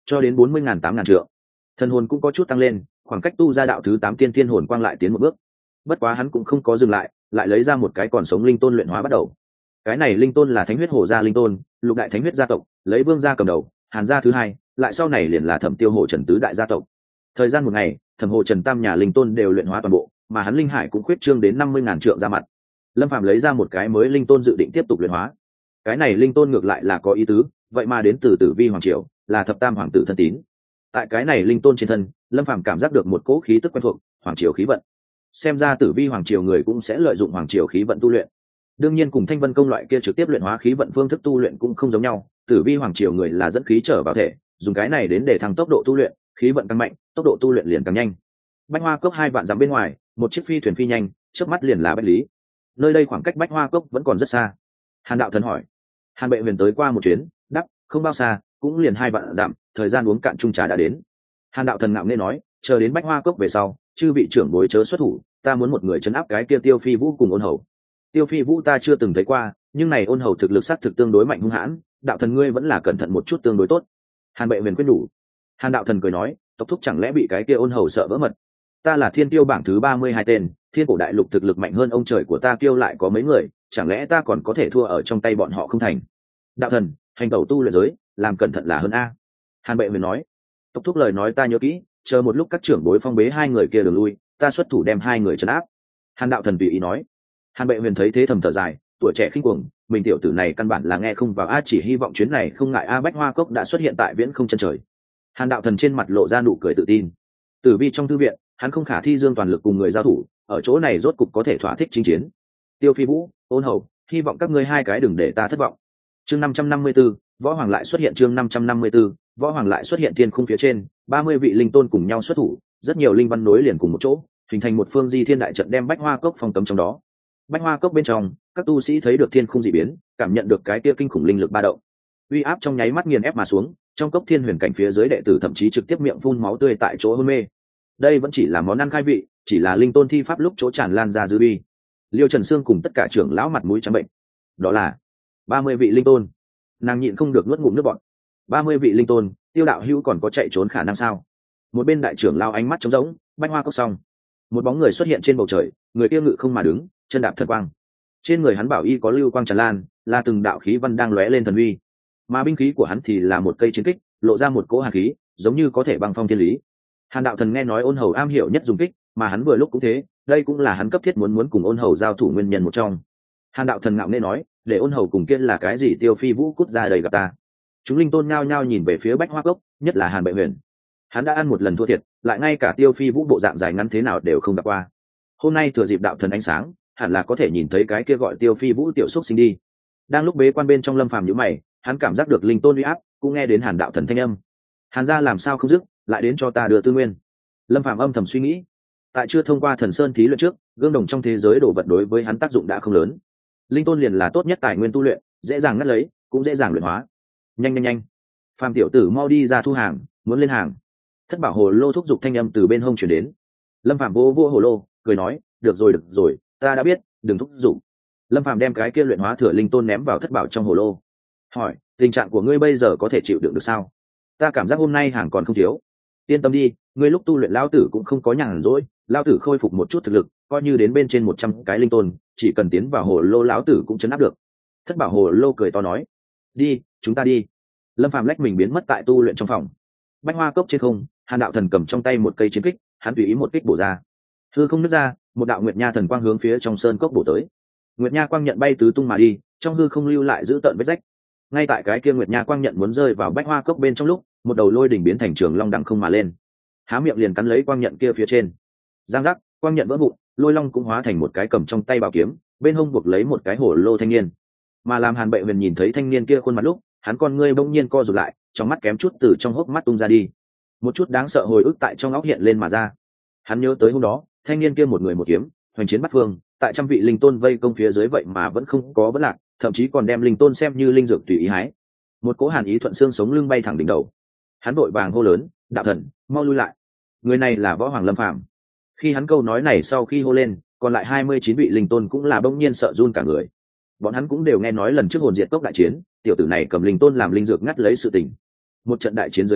cho đến 40.000-8.000 trượng. Thần hồn cũng có chút tăng lên, khoảng cách tu ra đạo thứ 8 tiên thiên hồn quang lại tiến một bước. Bất quá hắn cũng không có dừng lại, lại lấy ra một cái còn sống linh tôn luyện hóa bắt đầu. Cái này linh tôn là Thánh huyết Hồ gia linh tôn, lục đại thánh huyết gia tộc, lấy Vương gia cầm đầu, Hàn gia thứ hai, lại sau này liền là Thẩm Tiêu Hồ Trần tứ đại gia tộc. Thời gian một ngày, Thẩm Hồ Trần tam nhà linh tôn đều luyện hóa toàn bộ, mà hắn linh hải cũng khuyết trương đến 50.000 trượng ra mặt. Lâm Phàm lấy ra một cái mới linh tôn dự định tiếp tục luyện hóa. Cái này linh tôn ngược lại là có ý tứ, vậy mà đến từ Tử Vi hoàng triều, là thập tam hoàng tử thân tín. Tại cái này linh tôn trên thân, Lâm Phàm cảm giác được một cỗ khí tức quen thuộc, hoàng triều khí vận. Xem ra Tử Vi hoàng triều người cũng sẽ lợi dụng hoàng triều khí vận tu luyện. Đương nhiên cùng Thanh Vân công loại kia trực tiếp luyện hóa khí vận phương thức tu luyện cũng không giống nhau, Tử Vi hoàng triều người là dẫn khí trở vào thể, dùng cái này đến để thăng tốc độ tu luyện, khí vận tăng mạnh, tốc độ tu luyện liền càng nhanh. Bách Hoa Cốc 2 vạn dặm bên ngoài, một chiếc phi thuyền phi nhanh, chớp mắt liền là Bách Lý. Nơi đây khoảng cách Bách Hoa Cốc vẫn còn rất xa. Hàn đạo thần hỏi. Hàn Bệ Huyền tới qua một chuyến, đáp, không bao xa, cũng liền 2 vạn dặm, thời gian uống cạn chung trà đã đến. Hàn đạo thần ngạo nghễ nói, chờ đến Bách Hoa Cốc về sau, chư vị trưởng bối chớ xuất thủ, ta muốn một người trấn áp cái kia Tiêu Phi Vũ cùng Ôn Hầu. Tiêu Phi Vũ ta chưa từng thấy qua, nhưng này Ôn Hầu thực lực xác thực tương đối mạnh hung hãn, đạo thần ngươi vẫn là cẩn thận một chút tương đối tốt. Hàn Bệ Huyền quyết nhủ. Hàn đạo thần cười nói, tộc thúc chẳng lẽ bị cái kia Ôn Hầu sợ vỡ mật? Ta là thiên tiêu bảng thứ 32 tên, thiên cổ đại lục thực lực mạnh hơn ông trời của ta kêu lại có mấy người, chẳng lẽ ta còn có thể thua ở trong tay bọn họ không thành? Đạo thần, hành tẩu tu luyện giới, làm cẩn thận là hơn a. Hàn Bệ Huyền nói. Tộc thúc lời nói ta nhớ kỹ, chờ một lúc các trưởng bối phong bế hai người kia đường lui, ta xuất thủ đem hai người trấn áp. Hàn đạo thần tùy ý nói. Hàn Bệ Huyền thấy thế thầm thở dài, tuổi trẻ khinh cuồng, mình tiểu tử này căn bản là nghe không vào a, chỉ hy vọng chuyến này không ngại a. Bách Hoa Cốc đã xuất hiện tại viễn không chân trời. Hàn đạo thần trên mặt lộ ra nụ cười tự tin. Tử Vi trong thư viện, hắn không khả thi dương toàn lực cùng người giao thủ, ở chỗ này rốt cục có thể thỏa thích chinh chiến. Tiêu Phi Vũ, Ôn Hầu, hy vọng các ngươi hai cái đừng để ta thất vọng. Chương 554, Võ Hoàng lại xuất hiện. Chương 554, Võ Hoàng lại xuất hiện. Thiên khung phía trên, 30 vị linh tôn cùng nhau xuất thủ, rất nhiều linh văn nối liền cùng một chỗ, hình thành một phương di thiên đại trận đem Bách Hoa Cốc phong cấm trong đó. Bách Hoa Cốc bên trong, các tu sĩ thấy được thiên khung dị biến, cảm nhận được cái kia kinh khủng linh lực ba động. Uy áp trong nháy mắt nghiền ép mà xuống, trong cốc thiên huyền cảnh phía dưới đệ tử thậm chí trực tiếp miệng phun máu tươi tại chỗ hôn mê. Đây vẫn chỉ là món ăn khai vị, chỉ là linh tôn thi pháp lúc chỗ tràn lan ra dư uy. Liêu Trần Sương cùng tất cả trưởng lão mặt mũi trắng bệnh. Đó là 30 vị linh tôn. Nàng nhịn không được nuốt ngụm nước bọt. 30 vị linh tôn, Tiêu đạo hữu còn có chạy trốn khả năng sao? Một bên đại trưởng lao ánh mắt trống rỗng. Bách Hoa Cốc xong, một bóng người xuất hiện trên bầu trời, người kia ngự không mà đứng, chân đạp thần quang. Trên người hắn bảo y có lưu quang tràn lan, là từng đạo khí văn đang lóe lên thần uy. Mà binh khí của hắn thì là một cây chiến kích, lộ ra một cỗ hàn khí, giống như có thể băng phong thiên lý. Hàn đạo thần nghe nói Ôn Hầu am hiểu nhất dùng kích, mà hắn vừa lúc cũng thế, đây cũng là hắn cấp thiết muốn cùng Ôn Hầu giao thủ nguyên nhân một trong. Hàn đạo thần ngạo nghễ nói, để Ôn Hầu cùng kia là cái gì? Tiêu Phi Vũ cút ra đầy gặp ta. Chúng linh tôn nhao nhao nhìn về phía Bách Hoa Cốc, nhất là Hàn Bệ Huyền. Hắn đã ăn một lần thua thiệt, lại ngay cả Tiêu Phi Vũ bộ dạng dài ngắn thế nào đều không gặp qua. Hôm nay thừa dịp đạo thần ánh sáng, hẳn là có thể nhìn thấy cái kia gọi Tiêu Phi Vũ tiểu xúc sinh đi. Đang lúc bế quan bên trong Lâm Phàm nhíu mày, hắn cảm giác được linh tôn uy áp, cũng nghe đến Hàn đạo thần thanh âm. Hàn gia làm sao không dứt, lại đến cho ta đưa tư nguyên. Lâm Phàm âm thầm suy nghĩ. Tại chưa thông qua thần sơn thí luyện trước, gương đồng trong thế giới đồ vật đối với hắn tác dụng đã không lớn. Linh tôn liền là tốt nhất tài nguyên tu luyện, dễ dàng ngắt lấy, cũng dễ dàng luyện hóa. Nhanh nhanh nhanh, Phàm tiểu tử mau đi ra thu hàng, muốn lên hàng. Thất bảo hồ lô thúc giục thanh âm từ bên hông chuyển đến. Lâm Phàm vô vô hồ lô, cười nói, được rồi, ta đã biết, đừng thúc giục. Lâm Phàm đem cái kia luyện hóa thừa linh tôn ném vào thất bảo trong hồ lô. Hỏi, tình trạng của ngươi bây giờ có thể chịu đựng được sao? Ta cảm giác hôm nay hàng còn không thiếu. Yên tâm đi, ngươi lúc tu luyện lão tử cũng không có nhàn rỗi, lão tử khôi phục một chút thực lực, coi như đến bên trên 100 cái linh tôn, chỉ cần tiến vào hồ lô lão tử cũng chấn áp được. Thất bảo hồ lô cười to nói, đi, chúng ta đi. Lâm Phàm lách mình biến mất tại tu luyện trong phòng. Bách Hoa Cốc trên không, Hàn đạo thần cầm trong tay một cây chiến kích, hắn tùy ý một kích bổ ra. Hư không nứt ra, một đạo nguyệt nha thần quang hướng phía trong sơn cốc bổ tới. Nguyệt nha quang nhận bay tứ tung mà đi, trong hư không lưu lại giữ tợn vết rách. Ngay tại cái kia nguyệt nha quang nhận muốn rơi vào Bách Hoa Cốc bên trong lúc, một đầu lôi đỉnh biến thành trường long đằng không mà lên, há miệng liền cắn lấy quang nhận kia phía trên. Giang giác, quang nhận vỡ vụn, lôi long cũng hóa thành một cái cầm trong tay bảo kiếm, bên hông buộc lấy một cái hổ lô thanh niên. Mà làm Hàn Bệ Huyền nhìn thấy thanh niên kia khuôn mặt lúc, hắn con ngươi bỗng nhiên co rụt lại, trong mắt kém chút từ trong hốc mắt tung ra đi. Một chút đáng sợ hồi ức tại trong óc hiện lên mà ra. Hắn nhớ tới hôm đó, thanh niên kia một người một kiếm, hoành chiến bắt phương, tại trăm vị linh tôn vây công phía dưới vậy mà vẫn không có vấn lạc, thậm chí còn đem linh tôn xem như linh dược tùy ý hái. Một cỗ hàn ý thuận xương sống lưng bay thẳng đỉnh đầu. Hắn vội vàng hô lớn, đạo thần, mau lui lại. Người này là Võ Hoàng Lâm Phàm. Khi hắn câu nói này sau khi hô lên, còn lại 29 vị linh tôn cũng là bỗng nhiên sợ run cả người. Bọn hắn cũng đều nghe nói lần trước hồn diệt cốc đại chiến, tiểu tử này cầm linh tôn làm linh dược ngắt lấy sự tình. Một trận đại chiến rơi đến,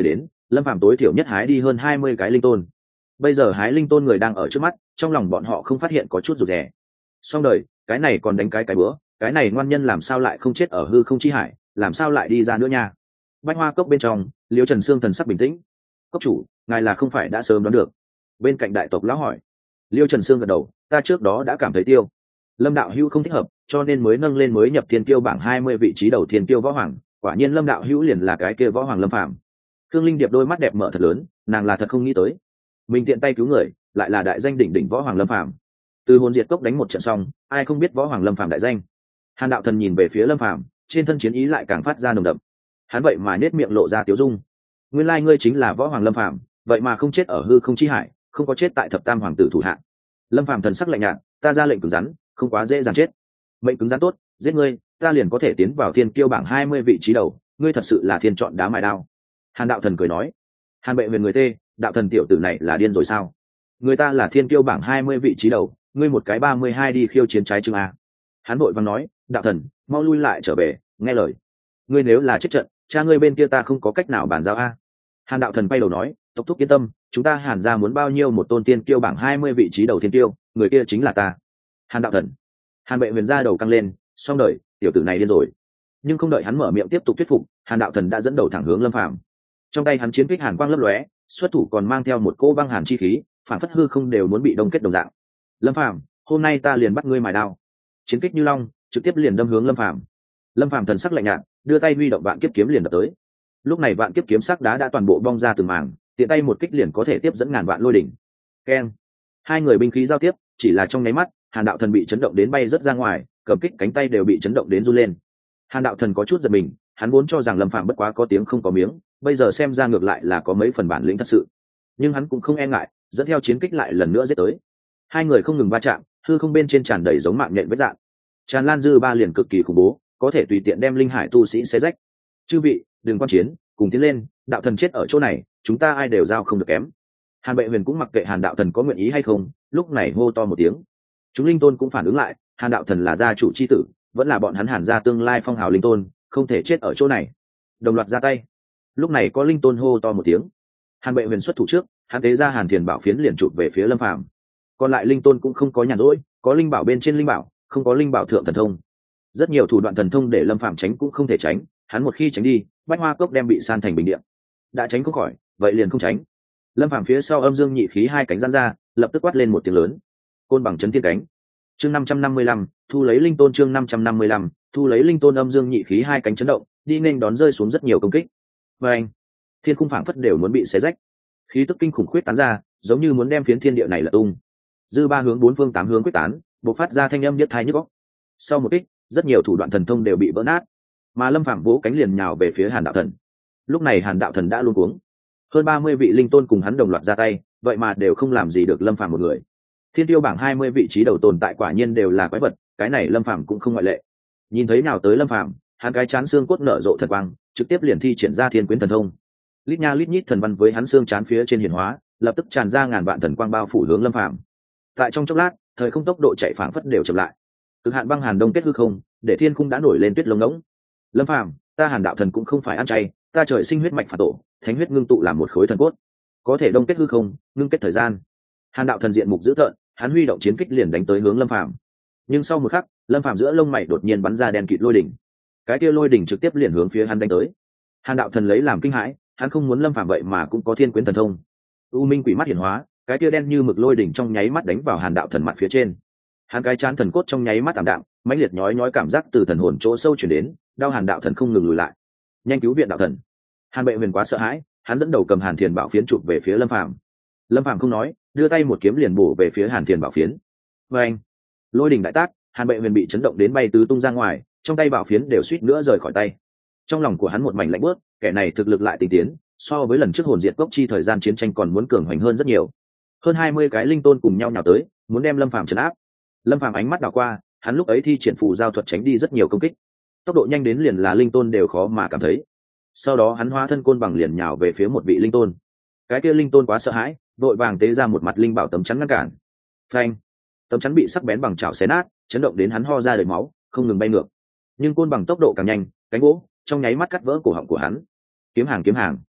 lâm phàm tối thiểu nhất hái đi hơn 20 cái linh tôn. Bây giờ hái linh tôn người đang ở trước mắt, trong lòng bọn họ không phát hiện có chút rụt rè. Xong đời, cái này còn đánh cái bữa, cái này ngoan nhân làm sao lại không chết ở hư không chi hải, làm sao lại đi ra nữa nha. Bách Hoa cốc bên trong, Liễu Trần Sương thần sắc bình tĩnh. Cốc chủ, ngài là không phải đã sớm đoán được? Bên cạnh đại tộc lão hỏi. Liễu Trần Sương gật đầu, ta trước đó đã cảm thấy tiêu Lâm đạo hữu không thích hợp, cho nên mới nâng lên mới nhập thiên kiêu bảng 20 vị trí đầu thiên kiêu võ hoàng. Quả nhiên Lâm đạo hữu liền là cái kia võ hoàng Lâm Phàm. Khương Linh Điệp đôi mắt đẹp mở thật lớn, nàng là thật không nghĩ tới, mình tiện tay cứu người, lại là đại danh đỉnh đỉnh võ hoàng Lâm Phàm. Từ hồn diệt cốc đánh một trận xong, ai không biết võ hoàng Lâm Phàm đại danh. Hàn đạo thần nhìn về phía Lâm Phàm, trên thân chiến ý lại càng phát ra nồng đậm. Hắn vậy mà nết miệng lộ ra tiếu dung. Nguyên lai ngươi chính là võ hoàng Lâm Phàm, vậy mà không chết ở hư không chi hải, không có chết tại thập tam hoàng tử thủ hạ. Lâm Phàm thần sắc lạnh nhạt, ta ra lệnh cứng rắn, không quá dễ dàng chết. Mệnh cứng rắn tốt, giết ngươi, ta liền có thể tiến vào thiên kiêu bảng 20 vị trí đầu, ngươi thật sự là thiên chọn đá mài đao. Hàn đạo thần cười nói. Hàn bệ về người tê, đạo thần tiểu tử này là điên rồi sao? Người ta là thiên kiêu bảng 20 vị trí đầu, ngươi một cái 32 đi khiêu chiến trái chưng a. Hắn vội vàng nói, đạo thần, mau lui lại trở về, nghe lời. Ngươi nếu là chết trận, cha ngươi bên kia ta không có cách nào bàn giao a. Hàn đạo thần bay đầu nói, tộc thúc yên tâm, chúng ta Hàn gia muốn bao nhiêu một tôn tiên kiêu bảng 20 vị trí đầu thiên kiêu, người kia chính là ta. Hàn đạo thần. Hàn bệ huyền ra đầu căng lên, xong đời, tiểu tử này điên rồi. Nhưng không đợi hắn mở miệng tiếp tục thuyết phục, Hàn đạo thần đã dẫn đầu thẳng hướng Lâm Phàm. Trong tay hắn chiến kích hàn quang lấp lóe, xuất thủ còn mang theo một cỗ băng hàn chi khí, phản phất hư không đều muốn bị đông kết đồng dạng. Lâm Phàm, hôm nay ta liền bắt ngươi mài đao. Chiến kích như long, trực tiếp liền đâm hướng Lâm Phàm. Lâm Phàm thần sắc lạnh nhạt, đưa tay huy động vạn kiếp kiếm liền đập tới. Lúc này vạn kiếp kiếm sắc đá đã toàn bộ bong ra từng mảng, tiện tay một kích liền có thể tiếp dẫn ngàn vạn lôi đỉnh. Keng. Hai người binh khí giao tiếp, chỉ là trong nháy mắt, Hàn đạo thần bị chấn động đến bay rất ra ngoài, cầm kích cánh tay đều bị chấn động đến run lên. Hàn đạo thần có chút giật mình, hắn vốn cho rằng Lâm Phàm bất quá có tiếng không có miếng, bây giờ xem ra ngược lại là có mấy phần bản lĩnh thật sự. Nhưng hắn cũng không e ngại, dẫn theo chiến kích lại lần nữa giết tới. Hai người không ngừng va chạm, hư không bên trên tràn đầy giống mạng nhện vết dạn. Tràn lan dư ba liền cực kỳ khủng bố, có thể tùy tiện đem linh hải tu sĩ xé rách. Chư vị, đừng quan chiến, cùng tiến lên, đạo thần chết ở chỗ này, chúng ta ai đều giao không được kém. Hàn bệ huyền cũng mặc kệ Hàn đạo thần có nguyện ý hay không, lúc này hô to một tiếng. Chúng linh tôn cũng phản ứng lại, Hàn đạo thần là gia chủ chi tử, vẫn là bọn hắn Hàn gia tương lai phong hào linh tôn, không thể chết ở chỗ này. Đồng loạt ra tay. Lúc này có linh tôn hô to một tiếng. Hàn bệ huyền xuất thủ trước, hắn tế ra Hàn Thiền bảo phiến liền chụp về phía Lâm Phàm. Còn lại linh tôn cũng không có nhàn rỗi, có linh bảo bên trên linh bảo, không có linh bảo thượng thần thông. Rất nhiều thủ đoạn thần thông để Lâm Phàm tránh cũng không thể tránh, hắn một khi tránh đi, Bách Hoa cốc đem bị san thành bình địa. Đã tránh không khỏi, vậy liền không tránh. Lâm Phàm phía sau âm dương nhị khí hai cánh giãn ra, lập tức quát lên một tiếng lớn. Côn bằng chấn thiên cánh. Chương 555, thu lấy linh tôn. Chương 555, thu lấy linh tôn. Âm dương nhị khí hai cánh chấn động, đi nên đón rơi xuống rất nhiều công kích. Và anh, thiên khung phảng phất đều muốn bị xé rách, khí tức kinh khủng khuyết tán ra, giống như muốn đem phiến thiên địa này lật tung. Dư ba hướng bốn phương tám hướng quyết tán, bộc phát ra thanh âm nhất thái nhức óc. Sau một kích, rất nhiều thủ đoạn thần thông đều bị vỡ nát, mà Lâm Phàm vỗ cánh liền nhào về phía Hàn đạo thần. Lúc này Hàn đạo thần đã luống cuống, hơn 30 vị linh tôn cùng hắn đồng loạt ra tay, vậy mà đều không làm gì được Lâm Phàm một người. Thiên tiêu bảng 20 vị trí đầu tồn tại quả nhiên đều là quái vật, cái này Lâm Phàm cũng không ngoại lệ. Nhìn thấy nào tới Lâm Phàm, hắn cái chán xương cốt nở rộ thật quang, trực tiếp liền thi triển ra thiên quyến thần thông. Lít nha lít nhít thần văn với hắn xương chán phía trên hiển hóa, lập tức tràn ra ngàn vạn thần quang bao phủ hướng Lâm Phàm. Tại trong chốc lát, thời không tốc độ chạy phảng phất đều chậm lại. Cực hạn băng hàn đông kết hư không, để thiên khung đã nổi lên tuyết lông ngỗng. Lâm Phàm, ta Hàn đạo thần cũng không phải ăn chay, ta trời sinh huyết mạch phản tổ, thánh huyết ngưng tụ làm một khối thần cốt, có thể đông kết hư không, ngưng kết thời gian. Hàn đạo thần diện mục dữ tợn, hắn huy động chiến kích liền đánh tới hướng Lâm Phàm. Nhưng sau một khắc, Lâm Phàm giữa lông mày đột nhiên bắn ra đen kịt lôi đỉnh. Cái kia lôi đỉnh trực tiếp liền hướng phía hắn đánh tới. Hàn đạo thần lấy làm kinh hãi, hắn không muốn Lâm Phàm vậy mà cũng có thiên quyến thần thông. U minh quỷ mắt hiển hóa, cái kia đen như mực lôi đỉnh trong nháy mắt đánh vào Hàn đạo thần mặt phía trên. Hắn cái chán thần cốt trong nháy mắt ảm đạm, mãnh liệt nhói nhói cảm giác từ thần hồn chỗ sâu truyền đến, đau Hàn đạo thần không ngừng lùi lại. Nhanh cứu viện đạo thần. Hàn bệ huyền quá sợ hãi, hắn dẫn đầu cầm Hàn Thiền bảo phiến chụp về phía Lâm Phàm. Lâm Phàm không nói, đưa tay một kiếm liền bổ về phía Hàn Thiền bảo phiến. Và anh, lôi đỉnh đại tác, Hàn bệ huyền bị chấn động đến bay tứ tung ra ngoài, trong tay bảo phiến đều suýt nữa rời khỏi tay. Trong lòng của hắn một mảnh lạnh buốt, kẻ này thực lực lại tinh tiến, so với lần trước hồn diệt cốc chi thời gian chiến tranh còn muốn cường hoành hơn rất nhiều. Hơn 20 cái linh tôn cùng nhau nhào tới, muốn đem Lâm Phàm trấn áp. Lâm Phàm ánh mắt đảo qua, hắn lúc ấy thi triển phù giao thuật tránh đi rất nhiều công kích, tốc độ nhanh đến liền là linh tôn đều khó mà cảm thấy. Sau đó hắn hóa thân côn bằng liền nhào về phía một vị linh tôn. Cái kia linh tôn quá sợ hãi, vội vàng tế ra một mặt linh bảo tấm chắn ngăn cản. Phanh, tấm chắn bị sắc bén bằng chảo xé nát, chấn động đến hắn ho ra đầy máu, không ngừng bay ngược. Nhưng côn bằng tốc độ càng nhanh, cánh gỗ trong nháy mắt cắt vỡ cổ họng của hắn. Kiếm hàng,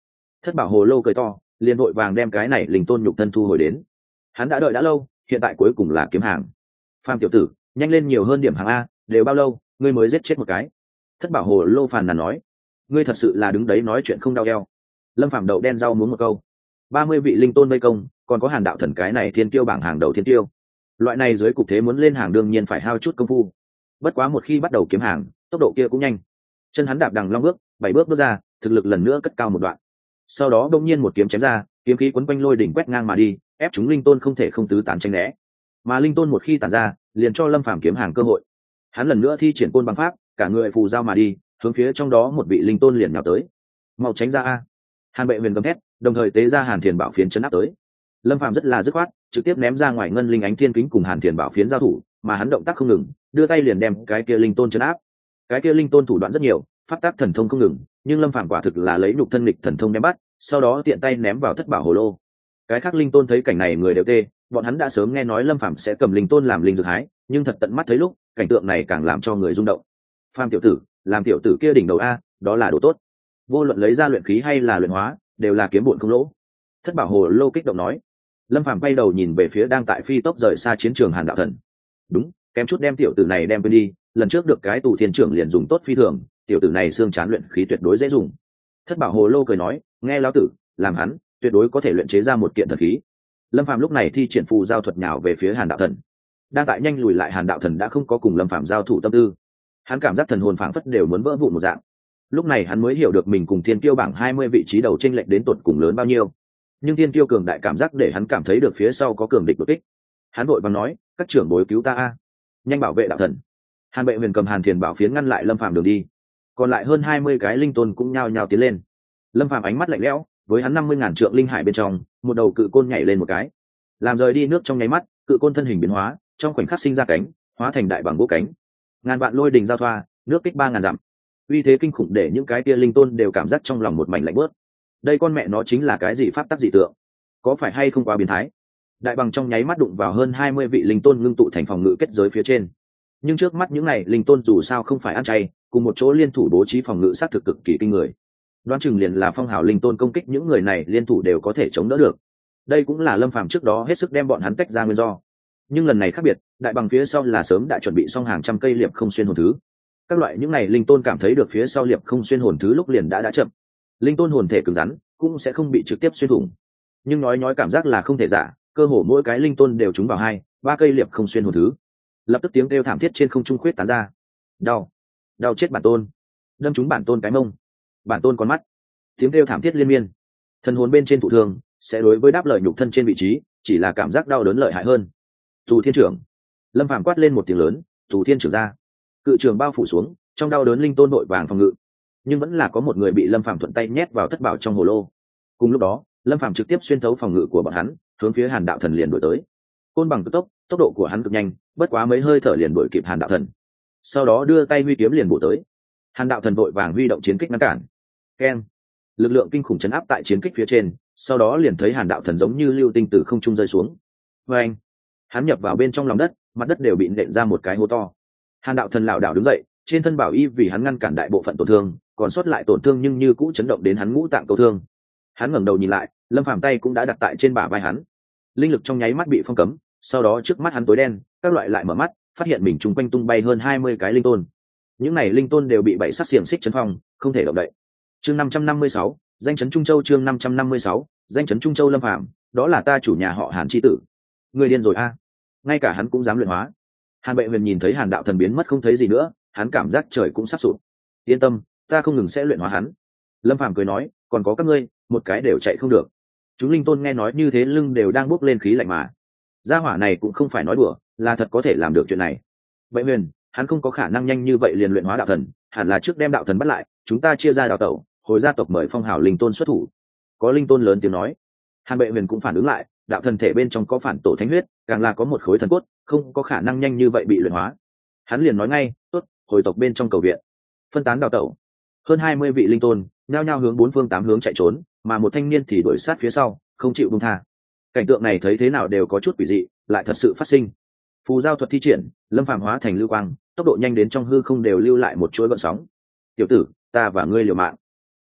Thất bảo hồ lô cười to, liền vội vàng đem cái này linh tôn nhục thân thu hồi đến. Hắn đã đợi đã lâu, hiện tại cuối cùng là kiếm hàng. Phàm tiểu tử, nhanh lên nhiều hơn điểm hàng a, đều bao lâu ngươi mới giết chết một cái? Thất bảo hồ lô phàn nàn nói. Ngươi thật sự là đứng đấy nói chuyện không đau eo. Lâm Phàm đậu đen rau muống một câu. 30 vị linh tôn vây công, còn có Hàn đạo thần cái này thiên tiêu bảng hàng đầu thiên tiêu. Loại này dưới cục thế muốn lên hàng đương nhiên phải hao chút công phu. Bất quá một khi bắt đầu kiếm hàng, tốc độ kia cũng nhanh. Chân hắn đạp đằng long bước, 7 bước bước ra, thực lực lần nữa cất cao một đoạn. Sau đó đông nhiên một kiếm chém ra, kiếm khí quấn quanh lôi đỉnh quét ngang mà đi, ép chúng linh tôn không thể không tứ tán tranh né. Mà linh tôn một khi tản ra, liền cho Lâm Phàm kiếm hàng cơ hội. Hắn lần nữa thi triển côn băng pháp, cả người phù giao mà đi, hướng phía trong đó một vị linh tôn liền nhào tới. Mau tránh ra a! Hàn Bệ Huyền gầm thét, đồng thời tế ra Hàn Thiền Bảo Phiến chấn áp tới. Lâm Phàm rất là dứt khoát, trực tiếp ném ra ngoài ngân linh ánh thiên kính cùng Hàn Thiền Bảo Phiến giao thủ, mà hắn động tác không ngừng, đưa tay liền đem cái kia linh tôn chấn áp. Cái kia linh tôn thủ đoạn rất nhiều, pháp tác thần thông không ngừng, nhưng Lâm Phàm quả thực là lấy nhục thân nghịch thần thông đem bắt, sau đó tiện tay ném vào thất bảo hồ lô. Cái khác linh tôn thấy cảnh này người đều tê, bọn hắn đã sớm nghe nói Lâm Phàm sẽ cầm linh tôn làm linh dược hái, nhưng thật tận mắt thấy lúc, cảnh tượng này càng làm cho người rung động. Phàm tiểu tử, làm tiểu tử kia đỉnh đầu a, đó là đồ tốt. Vô luận lấy ra luyện khí hay là luyện hóa, đều là kiếm bộn không lỗ. Thất bảo hồ lô kích động nói. Lâm Phàm quay đầu nhìn về phía đang tại phi tốc rời xa chiến trường Hàn đạo thần. Đúng, kém chút đem tiểu tử này đem quên đi, lần trước được cái tù thiên trưởng liền dùng tốt phi thường, tiểu tử này xương chán luyện khí tuyệt đối dễ dùng. Thất bảo hồ lô cười nói, nghe lão tử, làm hắn tuyệt đối có thể luyện chế ra một kiện thần khí. Lâm Phàm lúc này thi triển phù giao thuật nhào về phía Hàn đạo thần. Đang tại nhanh lùi lại Hàn đạo thần đã không có cùng Lâm Phàm giao thủ tâm tư. Hắn cảm giác thần hồn phảng phất đều muốn vỡ vụn một dạng. Lúc này hắn mới hiểu được mình cùng thiên tiêu bảng 20 vị trí đầu chênh lệch đến tột cùng lớn bao nhiêu. Nhưng thiên tiêu cường đại cảm giác để hắn cảm thấy được phía sau có cường địch đột kích. Hắn vội vàng nói, các trưởng bối cứu ta a, nhanh bảo vệ đạo thần. Hàn Bệ Huyền cầm Hàn Thiền Bảo Phiến ngăn lại Lâm Phàm đường đi. Còn lại hơn 20 cái linh tôn cũng nhao nhao tiến lên. Lâm Phàm ánh mắt lạnh lẽo, với hắn 50.000 trượng linh hải bên trong, một đầu cự côn nhảy lên một cái, làm rời đi nước trong nháy mắt, cự côn thân hình biến hóa, trong khoảnh khắc sinh ra cánh, hóa thành đại bằng gỗ cánh. Ngàn vạn lôi đình giao thoa, nước kích 3000 dặm. Uy thế kinh khủng để những cái kia linh tôn đều cảm giác trong lòng một mảnh lạnh bớt. Đây con mẹ nó chính là cái gì pháp tắc dị tượng? Có phải hay không quá biến thái? Đại bằng trong nháy mắt đụng vào hơn 20 vị linh tôn ngưng tụ thành phòng ngự kết giới phía trên. Nhưng trước mắt những này linh tôn dù sao không phải ăn chay, cùng một chỗ liên thủ bố trí phòng ngự sát thực cực kỳ kinh người. Đoán chừng liền là phong hào linh tôn công kích những người này liên thủ đều có thể chống đỡ được. Đây cũng là Lâm Phàm trước đó hết sức đem bọn hắn tách ra nguyên do. Nhưng lần này khác biệt, đại bằng phía sau là sớm đã chuẩn bị xong hàng trăm cây liệp không xuyên hồn thứ. Các loại những này linh tôn cảm thấy được phía sau liệp không xuyên hồn thứ lúc liền đã chậm. Linh tôn hồn thể cứng rắn, cũng sẽ không bị trực tiếp xuyên thủng. Nhưng nói cảm giác là không thể giả, cơ hồ mỗi cái linh tôn đều trúng vào 2-3 cây liệp không xuyên hồn thứ. Lập tức tiếng kêu thảm thiết trên không trung khuyết tán ra. Đau chết bản tôn, đâm trúng bản tôn cái mông, bản tôn con mắt. Tiếng kêu thảm thiết liên miên. Thần hồn bên trên thụ thương sẽ đối với đáp lời nhục thân trên vị trí, chỉ là cảm giác đau đớn lợi hại hơn. Tù thiên trưởng. Lâm Phàm quát lên một tiếng lớn, tù thiên trưởng ra. Cự trường bao phủ xuống, trong đau đớn linh tôn đội vàng phòng ngự, nhưng vẫn là có một người bị Lâm Phàm thuận tay nhét vào thất bảo trong hồ lô. Cùng lúc đó, Lâm Phàm trực tiếp xuyên thấu phòng ngự của bọn hắn, hướng phía Hàn đạo thần liền đuổi tới. Côn bằng cực tốc, tốc độ của hắn cực nhanh, bất quá mấy hơi thở liền đuổi kịp Hàn đạo thần. Sau đó đưa tay huy kiếm liền bổ tới. Hàn đạo thần vội vàng huy động chiến kích ngăn cản. Keng! Lực lượng kinh khủng chấn áp tại chiến kích phía trên, sau đó liền thấy Hàn đạo thần giống như lưu tinh từ không trung rơi xuống. Và anh, hắn nhập vào bên trong lòng đất, mặt đất đều bị nện ra một cái hố to. Hàn đạo thần lảo đảo đứng dậy, trên thân bảo y vì hắn ngăn cản đại bộ phận tổn thương, còn sót lại tổn thương nhưng như cũ chấn động đến hắn ngũ tạng cầu thương. Hắn ngẩng đầu nhìn lại, Lâm Phàm tay cũng đã đặt tại trên bả vai hắn. Linh lực trong nháy mắt bị phong cấm, sau đó trước mắt hắn tối đen, các loại lại mở mắt, phát hiện mình chung quanh tung bay hơn 20 cái linh tôn. Những này linh tôn đều bị 7 sắc xiềng xích chấn phong, không thể động đậy. Chương 556, danh chấn Trung Châu. Chương 556, danh chấn Trung Châu. Lâm Phàm, đó là ta chủ nhà họ Hàn chi tử. Người điên rồi a? Ngay cả hắn cũng dám luyện hóa. Hàn Bệ Huyền nhìn thấy Hàn đạo thần biến mất không thấy gì nữa, hắn cảm giác trời cũng sắp sụp. Yên tâm, ta không ngừng sẽ luyện hóa hắn. Lâm Phàm cười nói, còn có các ngươi, một cái đều chạy không được. Chúng linh tôn nghe nói như thế lưng đều đang bốc lên khí lạnh mà. Gia hỏa này cũng không phải nói đùa, là thật có thể làm được chuyện này. Bệ Huyền, hắn không có khả năng nhanh như vậy liền luyện hóa đạo thần, hẳn là trước đem đạo thần bắt lại, chúng ta chia ra đào tẩu, hồi gia tộc mời phong hào linh tôn xuất thủ. Có linh tôn lớn tiếng nói. Hàn Bệ Huyền cũng phản ứng lại, đạo thần thể bên trong có phản tổ thánh huyết, càng là có một khối thần cốt, không có khả năng nhanh như vậy bị luyện hóa. Hắn liền nói ngay, tốt, hồi tộc bên trong cầu viện. Phân tán đào tẩu. Hơn 20 vị linh tôn nhao nhao hướng 4 phương 8 hướng chạy trốn, mà một thanh niên thì đuổi sát phía sau, không chịu buông tha. Cảnh tượng này thấy thế nào đều có chút quỷ dị, lại thật sự phát sinh. Phù giao thuật thi triển, Lâm Phàm hóa thành lưu quang, tốc độ nhanh đến trong hư không đều lưu lại một chuỗi gợn sóng. Tiểu tử, ta và ngươi liều mạng.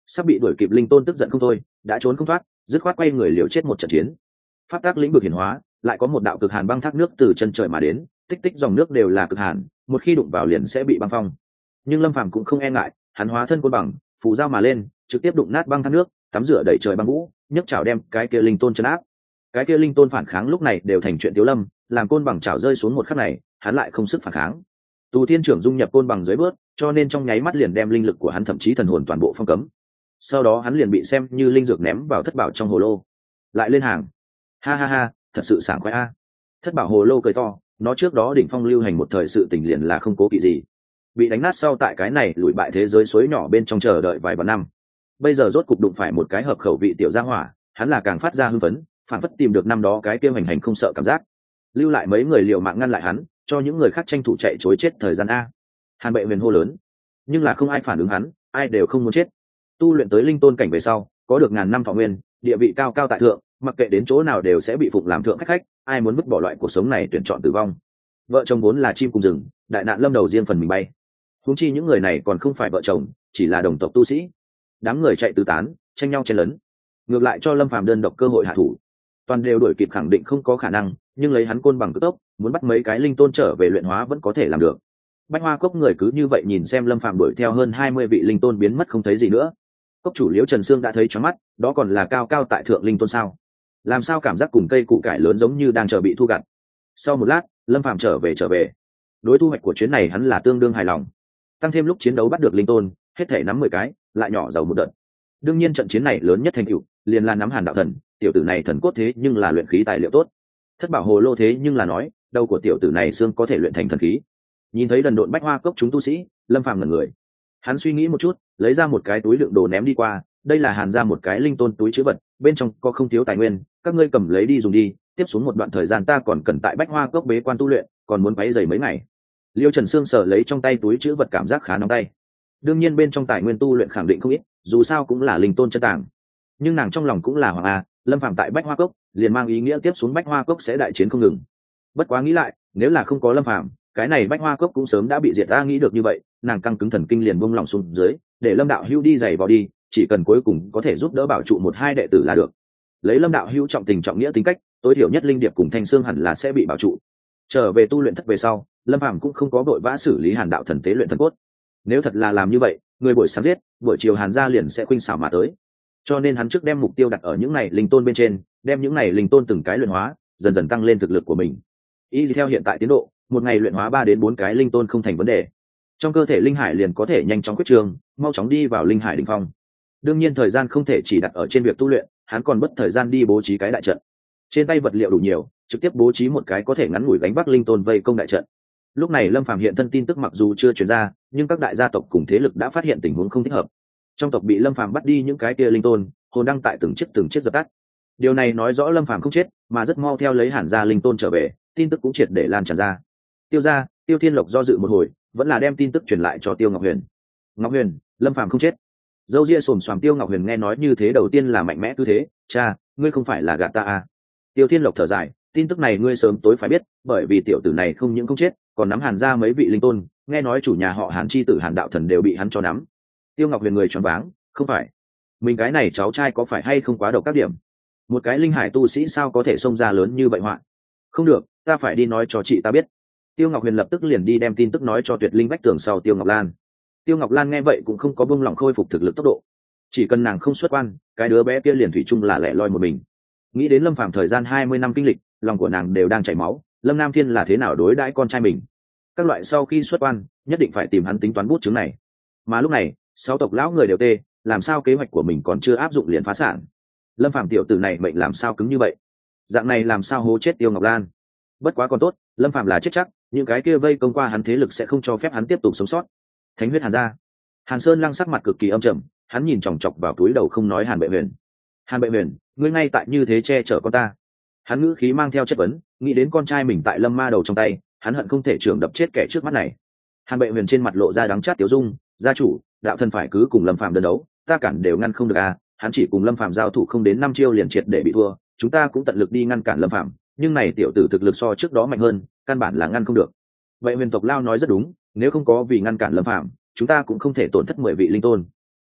Sắp bị đuổi kịp linh tôn tức giận không thôi, đã trốn không thoát, dứt khoát quay người liều chết một trận chiến. Pháp tác lĩnh vực hiển hóa, lại có một đạo cực hàn băng thác nước từ chân trời mà đến, tích tích dòng nước đều là cực hàn, một khi đụng vào liền sẽ bị băng phong. Nhưng Lâm Phàm cũng không e ngại, hắn hóa thân côn bằng, phủ dao mà lên, trực tiếp đụng nát băng thác nước, tắm rửa đẩy trời băng vũ, nhấc chảo đem cái kia linh tôn chấn áp. Cái kia linh tôn phản kháng lúc này đều thành chuyện Tiếu Lâm, làm côn bằng chảo rơi xuống một khắc này, hắn lại không sức phản kháng. Tù Thiên trưởng dung nhập côn bằng dưới bước, cho nên trong nháy mắt liền đem linh lực của hắn thậm chí thần hồn toàn bộ phong cấm. Sau đó hắn liền bị xem như linh dược ném vào thất bảo trong hồ lô. Lại lên hàng. Ha ha ha, thật sự sảng khoái a. Thất bảo hồ lô cười to, nó trước đó đỉnh phong lưu hành một thời sự tình liền là không cố kỵ gì. Bị đánh nát sau tại cái này lùi bại thế giới suối nhỏ bên trong chờ đợi vài vạn năm. Bây giờ rốt cục đụng phải một cái hợp khẩu vị tiểu gia hỏa, hắn là càng phát ra hưng phấn, phản phất tìm được năm đó cái kia hành hành không sợ cảm giác. Lưu lại mấy người liều mạng ngăn lại hắn, cho những người khác tranh thủ chạy trối chết thời gian a. Hàn Bệ Huyền hô lớn, nhưng là không ai phản ứng hắn, ai đều không muốn chết. Tu luyện tới linh tôn cảnh về sau, có được ngàn năm thọ nguyên, địa vị cao cao tại thượng, mặc kệ đến chỗ nào đều sẽ bị phụng làm thượng khách, ai muốn vứt bỏ loại cuộc sống này tuyển chọn tử vong. Vợ chồng vốn là chim cùng rừng, đại nạn lâm đầu riêng phần mình bay. Huống chi những người này còn không phải vợ chồng, chỉ là đồng tộc tu sĩ. Đám người chạy tứ tán, tranh nhau chen lấn, ngược lại cho Lâm Phàm đơn độc cơ hội hạ thủ. Toàn đều đuổi kịp khẳng định không có khả năng, nhưng lấy hắn côn bằng cực tốc, muốn bắt mấy cái linh tôn trở về luyện hóa vẫn có thể làm được. Bách Hoa Cốc người cứ như vậy nhìn xem Lâm Phàm đuổi theo hơn 20 vị linh tôn biến mất không thấy gì nữa. Cốc chủ Liễu Trần Sương đã thấy choáng mắt, đó còn là cao cao tại thượng linh tôn sao? Làm sao cảm giác cùng cây củ cải lớn giống như đang chờ bị thu gặt. Sau một lát, Lâm Phàm trở về. Đối thu hoạch của chuyến này hắn là tương đương hài lòng. Tăng thêm lúc chiến đấu bắt được linh tôn, hết thể nắm 10 cái, lại nhỏ giàu một đợt. Đương nhiên trận chiến này lớn nhất thành tựu, liền là nắm Hàn đạo thần, tiểu tử này thần cốt thế nhưng là luyện khí tài liệu tốt. Thất bảo hồ lô thế nhưng là nói, đầu của tiểu tử này xương có thể luyện thành thần khí. Nhìn thấy đần độn Bách Hoa Cốc chúng tu sĩ, Lâm Phàm ngẩn người. Hắn suy nghĩ một chút, lấy ra một cái túi đựng đồ ném đi qua, đây là Hàn ra một cái linh tôn túi trữ vật, bên trong có không thiếu tài nguyên, các ngươi cầm lấy đi dùng đi, tiếp xuống một đoạn thời gian ta còn cần tại Bách Hoa Cốc bế quan tu luyện, còn muốn váy dày mấy ngày. Liêu Trần Sương sờ lấy trong tay túi trữ vật cảm giác khá nóng tay. Đương nhiên bên trong tài nguyên tu luyện khẳng định không ít, dù sao cũng là linh tôn chân tàng. Nhưng nàng trong lòng cũng là hoàng a, Lâm Phàm tại Bách Hoa Cốc, liền mang ý nghĩa tiếp xuống Bách Hoa Cốc sẽ đại chiến không ngừng. Bất quá nghĩ lại, nếu là không có Lâm Phàm, cái này Bách Hoa Cốc cũng sớm đã bị diệt. Ta nghĩ được như vậy, nàng căng cứng thần kinh liền buông lòng xuống dưới, để Lâm đạo hữu đi giày vào đi, chỉ cần cuối cùng có thể giúp đỡ bảo trụ một hai đệ tử là được. Lấy Lâm đạo hữu trọng tình trọng nghĩa tính cách, tối thiểu nhất linh điệp cùng thanh xương hẳn là sẽ bị bảo trụ. Trở về tu luyện thất về sau, Lâm Phàm cũng không có vội vã xử lý Hàn đạo thần tế luyện thần cốt. Nếu thật là làm như vậy, người buổi sáng giết, buổi chiều Hàn gia liền sẽ khuynh xảo mà tới. Cho nên hắn trước đem mục tiêu đặt ở những này linh tôn bên trên, đem những này linh tôn từng cái luyện hóa, dần dần tăng lên thực lực của mình. Y theo hiện tại tiến độ, một ngày luyện hóa 3 đến 4 cái linh tôn không thành vấn đề. Trong cơ thể linh hải liền có thể nhanh chóng quyết trường, mau chóng đi vào linh hải đỉnh phong. Đương nhiên thời gian không thể chỉ đặt ở trên việc tu luyện, hắn còn mất thời gian đi bố trí cái đại trận. Trên tay vật liệu đủ nhiều, trực tiếp bố trí một cái có thể ngắn ngủi gánh vác linh tôn vây công đại trận. Lúc này Lâm Phàm hiện thân tin tức mặc dù chưa truyền ra, nhưng các đại gia tộc cùng thế lực đã phát hiện tình huống không thích hợp. Trong tộc bị Lâm Phàm bắt đi những cái kia linh tôn, hồn đăng tại từng chiếc dập tắt. Điều này nói rõ Lâm Phàm không chết, mà rất mau theo lấy Hàn gia linh tôn trở về, tin tức cũng triệt để lan tràn ra. Tiêu gia, Tiêu Thiên Lộc do dự một hồi, vẫn là đem tin tức truyền lại cho Tiêu Ngọc Huyền. Ngọc Huyền, Lâm Phàm không chết. Dâu ria xồm xoàm Tiêu Ngọc Huyền nghe nói như thế đầu tiên là mạnh mẽ cứ thế, cha, ngươi không phải là gạt ta à? Tiêu Thiên Lộc thở dài, tin tức này ngươi sớm tối phải biết, bởi vì tiểu tử này không những không chết, còn nắm Hàn gia mấy vị linh tôn, nghe nói chủ nhà họ Hàn chi tử Hàn đạo thần đều bị hắn cho nắm. Tiêu Ngọc Huyền người choáng váng, không phải, mình cái này cháu trai có phải hay không quá độc các điểm? Một cái linh hải tu sĩ sao có thể xông ra lớn như vậy họa? Không được, ta phải đi nói cho chị ta biết. Tiêu Ngọc Huyền lập tức liền đi đem tin tức nói cho Tuyệt Linh vách tường sau Tiêu Ngọc Lan. Tiêu Ngọc Lan nghe vậy cũng không có buông lỏng khôi phục thực lực tốc độ. Chỉ cần nàng không xuất quan, cái đứa bé kia liền thủy chung là lẻ loi một mình. Nghĩ đến Lâm Phàm thời gian 20 năm kinh lịch, lòng của nàng đều đang chảy máu, Lâm Nam Thiên là thế nào đối đãi con trai mình. Các loại sau khi xuất quan, nhất định phải tìm hắn tính toán bút chứng này. Mà lúc này, 6 tộc lão người đều tê, làm sao kế hoạch của mình còn chưa áp dụng liền phá sản. Lâm Phàm tiểu tử này mệnh làm sao cứng như vậy, dạng này làm sao hố chết Tiêu Ngọc Lan. Bất quá còn tốt, Lâm Phàm là chết chắc, những cái kia vây công qua hắn thế lực sẽ không cho phép hắn tiếp tục sống sót. Thánh huyết Hàn gia. Hàn Sơn Lăng sắc mặt cực kỳ âm trầm, hắn nhìn chòng chọc vào túi đầu không nói Hàn Bệ Huyền. Hàn Bệ Huyền, ngươi ngay tại như thế che chở con ta. Hắn ngữ khí mang theo chất vấn, nghĩ đến con trai mình tại Lâm Ma đầu trong tay, hắn hận không thể trưởng đập chết kẻ trước mắt này. Hàn Bệ Huyền trên mặt lộ ra đắng chát tiếu dung, gia chủ, đạo thần phải cứ cùng Lâm Phàm đơn đấu, ta cản đều ngăn không được à, hắn chỉ cùng Lâm Phàm giao thủ không đến 5 chiêu liền triệt để bị thua, chúng ta cũng tận lực đi ngăn cản Lâm Phàm, nhưng này tiểu tử thực lực so trước đó mạnh hơn, căn bản là ngăn không được. Vậy Huyền tộc lao nói rất đúng, nếu không có vì ngăn cản Lâm Phàm, chúng ta cũng không thể tổn thất 10 vị linh tôn.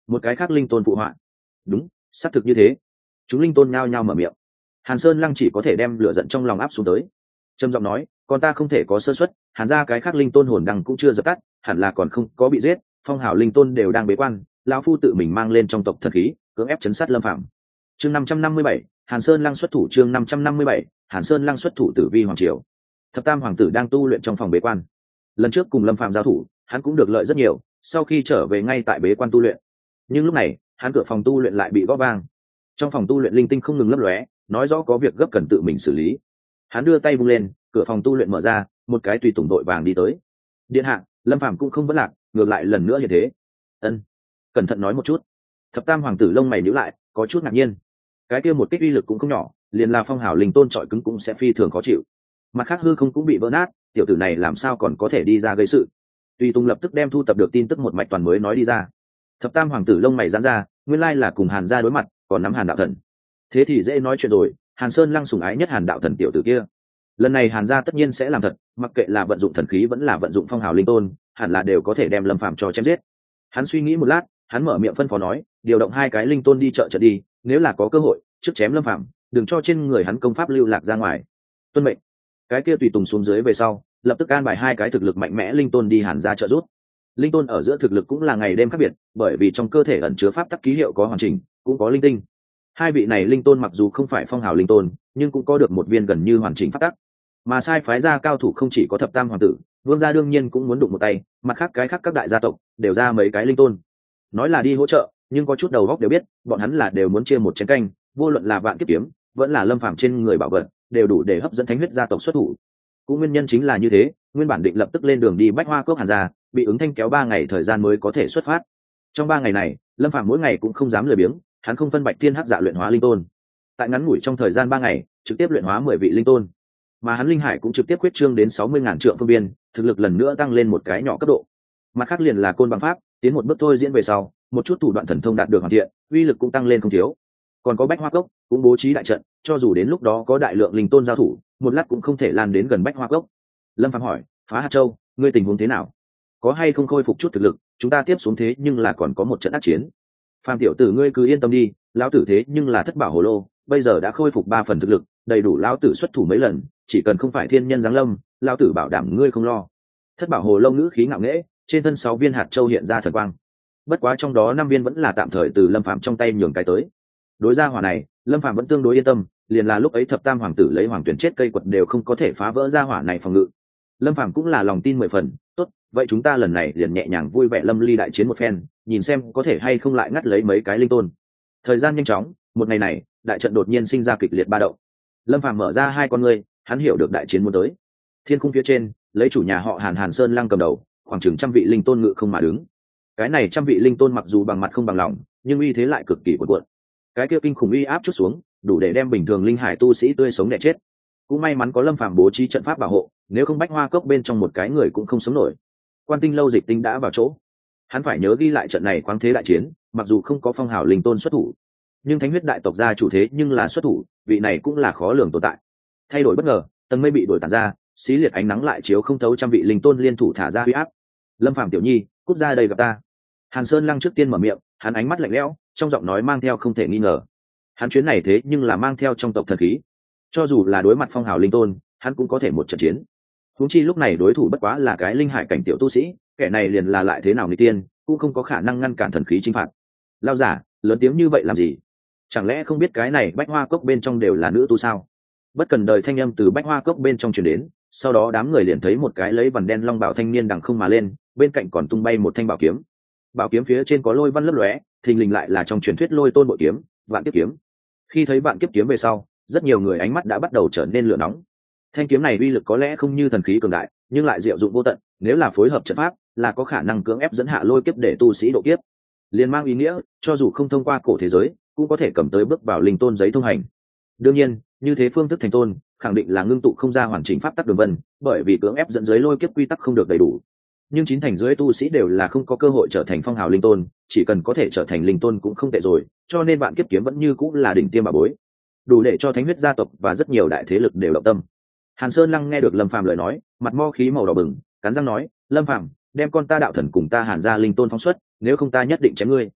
Một cái khác linh tôn phụ họa. Đúng, xác thực như thế. Chúng linh tôn nhao nhao mở miệng. Hàn Sơn Lăng chỉ có thể đem lửa giận trong lòng áp xuống tới, trầm giọng nói, còn ta không thể có sơ suất. Hàn ra cái khác linh tôn hồn đăng cũng chưa dập tắt, hẳn là còn không có bị giết, phong hào linh tôn đều đang bế quan, lão phu tự mình mang lên trong tộc thần khí, cưỡng ép chấn sát Lâm Phạm. Chương 557, Hàn Sơn Lăng xuất thủ. Chương 557, Hàn Sơn Lăng xuất thủ. Tử Vi hoàng triều, thập tam hoàng tử đang tu luyện trong phòng bế quan. Lần trước cùng Lâm Phạm giao thủ, hắn cũng được lợi rất nhiều, sau khi trở về ngay tại bế quan tu luyện. Nhưng lúc này, hắn cửa phòng tu luyện lại bị gõ vang. Trong phòng tu luyện linh tinh không ngừng lấp lóe, nói rõ có việc gấp cần tự mình xử lý. Hắn đưa tay vung lên, cửa phòng tu luyện mở ra, một cái tùy tùng đội vàng đi tới. Điện hạ, Lâm Phàm cũng không vấn lạc, ngược lại lần nữa như thế. Ân, cẩn thận nói một chút. Thập tam hoàng tử lông mày nhíu lại, có chút ngạc nhiên. Cái kia một kích uy lực cũng không nhỏ, liền là phong hào linh tôn trọi cứng cũng sẽ phi thường khó chịu. Mặt khác hư không cũng bị vỡ nát, tiểu tử này làm sao còn có thể đi ra gây sự. Tùy tùng lập tức đem thu tập được tin tức một mạch toàn mới nói đi ra. Thập tam hoàng tử lông mày giãn ra, nguyên lai là cùng Hàn gia đối mặt, còn nắm Hàn đạo thần. Thế thì dễ nói chuyện rồi, Hàn Sơn Lăng sủng ái nhất Hàn đạo thần tiểu tử kia. Lần này Hàn gia tất nhiên sẽ làm thật, mặc kệ là vận dụng thần khí vẫn là vận dụng phong hào linh tôn, hẳn là đều có thể đem Lâm Phàm cho chém giết. Hắn suy nghĩ một lát, hắn mở miệng phân phó nói, điều động 2 cái linh tôn đi trợ trận đi, nếu là có cơ hội, trước chém Lâm Phàm, đừng cho trên người hắn công pháp lưu lạc ra ngoài. Tuân mệnh. Cái kia tùy tùng xuống dưới về sau, lập tức an bài 2 cái thực lực mạnh mẽ linh tôn đi Hàn gia trợ giúp. Linh tôn ở giữa thực lực cũng là ngày đêm khác biệt, bởi vì trong cơ thể ẩn chứa pháp tắc ký hiệu có hoàn chỉnh, cũng có linh tinh. 2 vị này linh tôn mặc dù không phải phong hào linh tôn, nhưng cũng có được một viên gần như hoàn chỉnh pháp tắc. Mà sai phái ra cao thủ không chỉ có thập tam hoàng tử, vương gia đương nhiên cũng muốn đụng một tay, mặt khác cái khác các đại gia tộc đều ra mấy cái linh tôn. Nói là đi hỗ trợ, nhưng có chút đầu óc đều biết, bọn hắn là đều muốn chia một chén canh, vô luận là vạn kiếp kiếm, vẫn là Lâm Phàm trên người bảo vật, đều đủ để hấp dẫn thánh huyết gia tộc xuất thủ. Cũng nguyên nhân chính là như thế, nguyên bản định lập tức lên đường đi Bách Hoa Cốc Hàn gia, bị ứng thanh kéo 3 ngày thời gian mới có thể xuất phát. Trong 3 ngày này, Lâm Phàm mỗi ngày cũng không dám lười biếng, hắn không phân bạch thiên hắc dạ luyện hóa linh tôn. Tại ngắn ngủi trong thời gian 3 ngày, trực tiếp luyện hóa 10 vị linh tôn. Mà hắn linh hải cũng trực tiếp quyết trương đến 60.000 trượng phương biên, thực lực lần nữa tăng lên một cái nhỏ cấp độ. Mặt khác liền là côn bằng pháp, tiến một bước thôi diễn về sau, một chút thủ đoạn thần thông đạt được hoàn thiện, uy lực cũng tăng lên không thiếu. Còn có Bách Hoa Cốc, cũng bố trí đại trận, cho dù đến lúc đó có đại lượng linh tôn giao thủ, một lát cũng không thể lan đến gần Bách Hoa Cốc. Lâm Phàm hỏi, Phá Hạt Châu, ngươi tình huống thế nào? Có hay không khôi phục chút thực lực, chúng ta tiếp xuống thế nhưng là còn có một trận ác chiến. Phàm tiểu tử ngươi cứ yên tâm đi, lão tử thế nhưng là thất bảo hồ lô, bây giờ đã khôi phục 3 phần thực lực, đầy đủ lão tử xuất thủ mấy lần, chỉ cần không phải thiên nhân giáng lâm, lão tử bảo đảm ngươi không lo. Thất bảo hồ lô ngữ khí ngạo nghễ, trên thân 6 viên hạt châu hiện ra thần quang. Bất quá trong đó 5 viên vẫn là tạm thời từ Lâm Phàm trong tay nhường cái tới. Đối ra hỏa này, Lâm Phàm vẫn tương đối yên tâm, liền là lúc ấy thập tam hoàng tử lấy hoàng tuyển chết cây quật đều không có thể phá vỡ ra hỏa này phòng ngự. Lâm Phàm cũng là lòng tin 10 phần, tốt, vậy chúng ta lần này liền nhẹ nhàng vui vẻ lâm ly đại chiến một phen, nhìn xem có thể hay không lại ngắt lấy mấy cái linh tôn. Thời gian nhanh chóng, một ngày này, đại trận đột nhiên sinh ra kịch liệt ba động. Lâm Phàm mở ra 2 con ngươi, hắn hiểu được đại chiến muốn tới. Thiên khung phía trên, lấy chủ nhà họ Hàn Sơn Lăng cầm đầu, khoảng chừng 100 vị linh tôn ngự không mà đứng. Cái này 100 vị linh tôn mặc dù bằng mặt không bằng lòng, nhưng uy thế lại cực kỳ cuồn cuộn. Cái kia kinh khủng uy áp chút xuống, đủ để đem bình thường linh hải tu sĩ tươi sống đè chết. Cũng may mắn có Lâm Phàm bố trí trận pháp bảo hộ, nếu không Bách Hoa Cốc bên trong một cái người cũng không sống nổi. Quan Tinh lâu Dịch Tinh đã vào chỗ, hắn phải nhớ ghi lại trận này khoáng thế đại chiến, mặc dù không có phong hào linh tôn xuất thủ, nhưng thánh huyết đại tộc gia chủ thế nhưng là xuất thủ, vị này cũng là khó lường tồn tại. Thay đổi bất ngờ, tầng mây bị đổi tản ra, xí liệt ánh nắng lại chiếu không thấu 100 vị linh tôn liên thủ thả ra uy áp. Lâm Phàm tiểu nhi, cút ra đây gặp ta. Hàn Sơn Lăng trước tiên mở miệng, hắn ánh mắt lạnh lẽo, trong giọng nói mang theo không thể nghi ngờ. Hắn chuyến này thế nhưng là mang theo trong tộc thần khí, cho dù là đối mặt phong hào linh tôn, hắn cũng có thể một trận chiến. Huống chi lúc này đối thủ bất quá là cái linh hải cảnh tiểu tu sĩ, kẻ này liền là lại thế nào nghịch tiên, cũng không có khả năng ngăn cản thần khí chinh phạt. Lao giả, lớn tiếng như vậy làm gì? Chẳng lẽ không biết cái này Bách Hoa Cốc bên trong đều là nữ tu sao? Bất cần đời thanh âm từ Bách Hoa Cốc bên trong truyền đến, sau đó đám người liền thấy một cái lấy vằn đen long bảo thanh niên đằng không mà lên, bên cạnh còn tung bay một thanh bảo kiếm. Bảo kiếm phía trên có lôi văn lấp lóe, thình lình lại là trong truyền thuyết Lôi Tôn bội kiếm, Vạn Kiếp kiếm. Khi thấy Vạn Kiếp kiếm về sau, rất nhiều người ánh mắt đã bắt đầu trở nên lửa nóng. Thanh kiếm này uy lực có lẽ không như thần khí cường đại, nhưng lại diệu dụng vô tận, nếu là phối hợp trận pháp, là có khả năng cưỡng ép dẫn hạ lôi kiếp để tu sĩ độ kiếp. Liên mang ý nghĩa, cho dù không thông qua cổ thế giới, cũng có thể cầm tới bước vào linh tôn giấy thông hành. Đương nhiên, như thế phương thức thành tôn, khẳng định là ngưng tụ không ra hoàn chỉnh pháp tắc đường vân, bởi vì cưỡng ép dẫn giới lôi kiếp quy tắc không được đầy đủ. Nhưng 9 thành dưới tu sĩ đều là không có cơ hội trở thành phong hào linh tôn, chỉ cần có thể trở thành linh tôn cũng không tệ rồi, cho nên Vạn Kiếp kiếm vẫn như cũng là đỉnh tiêm bảo bối, đủ để cho thánh huyết gia tộc và rất nhiều đại thế lực đều động tâm. Hàn Sơn Lăng nghe được Lâm Phàm lời nói, mặt mo khí màu đỏ bừng, cắn răng nói, Lâm Phàm, đem con ta đạo thần cùng ta Hàn gia linh tôn phóng xuất, nếu không ta nhất định chém ngươi.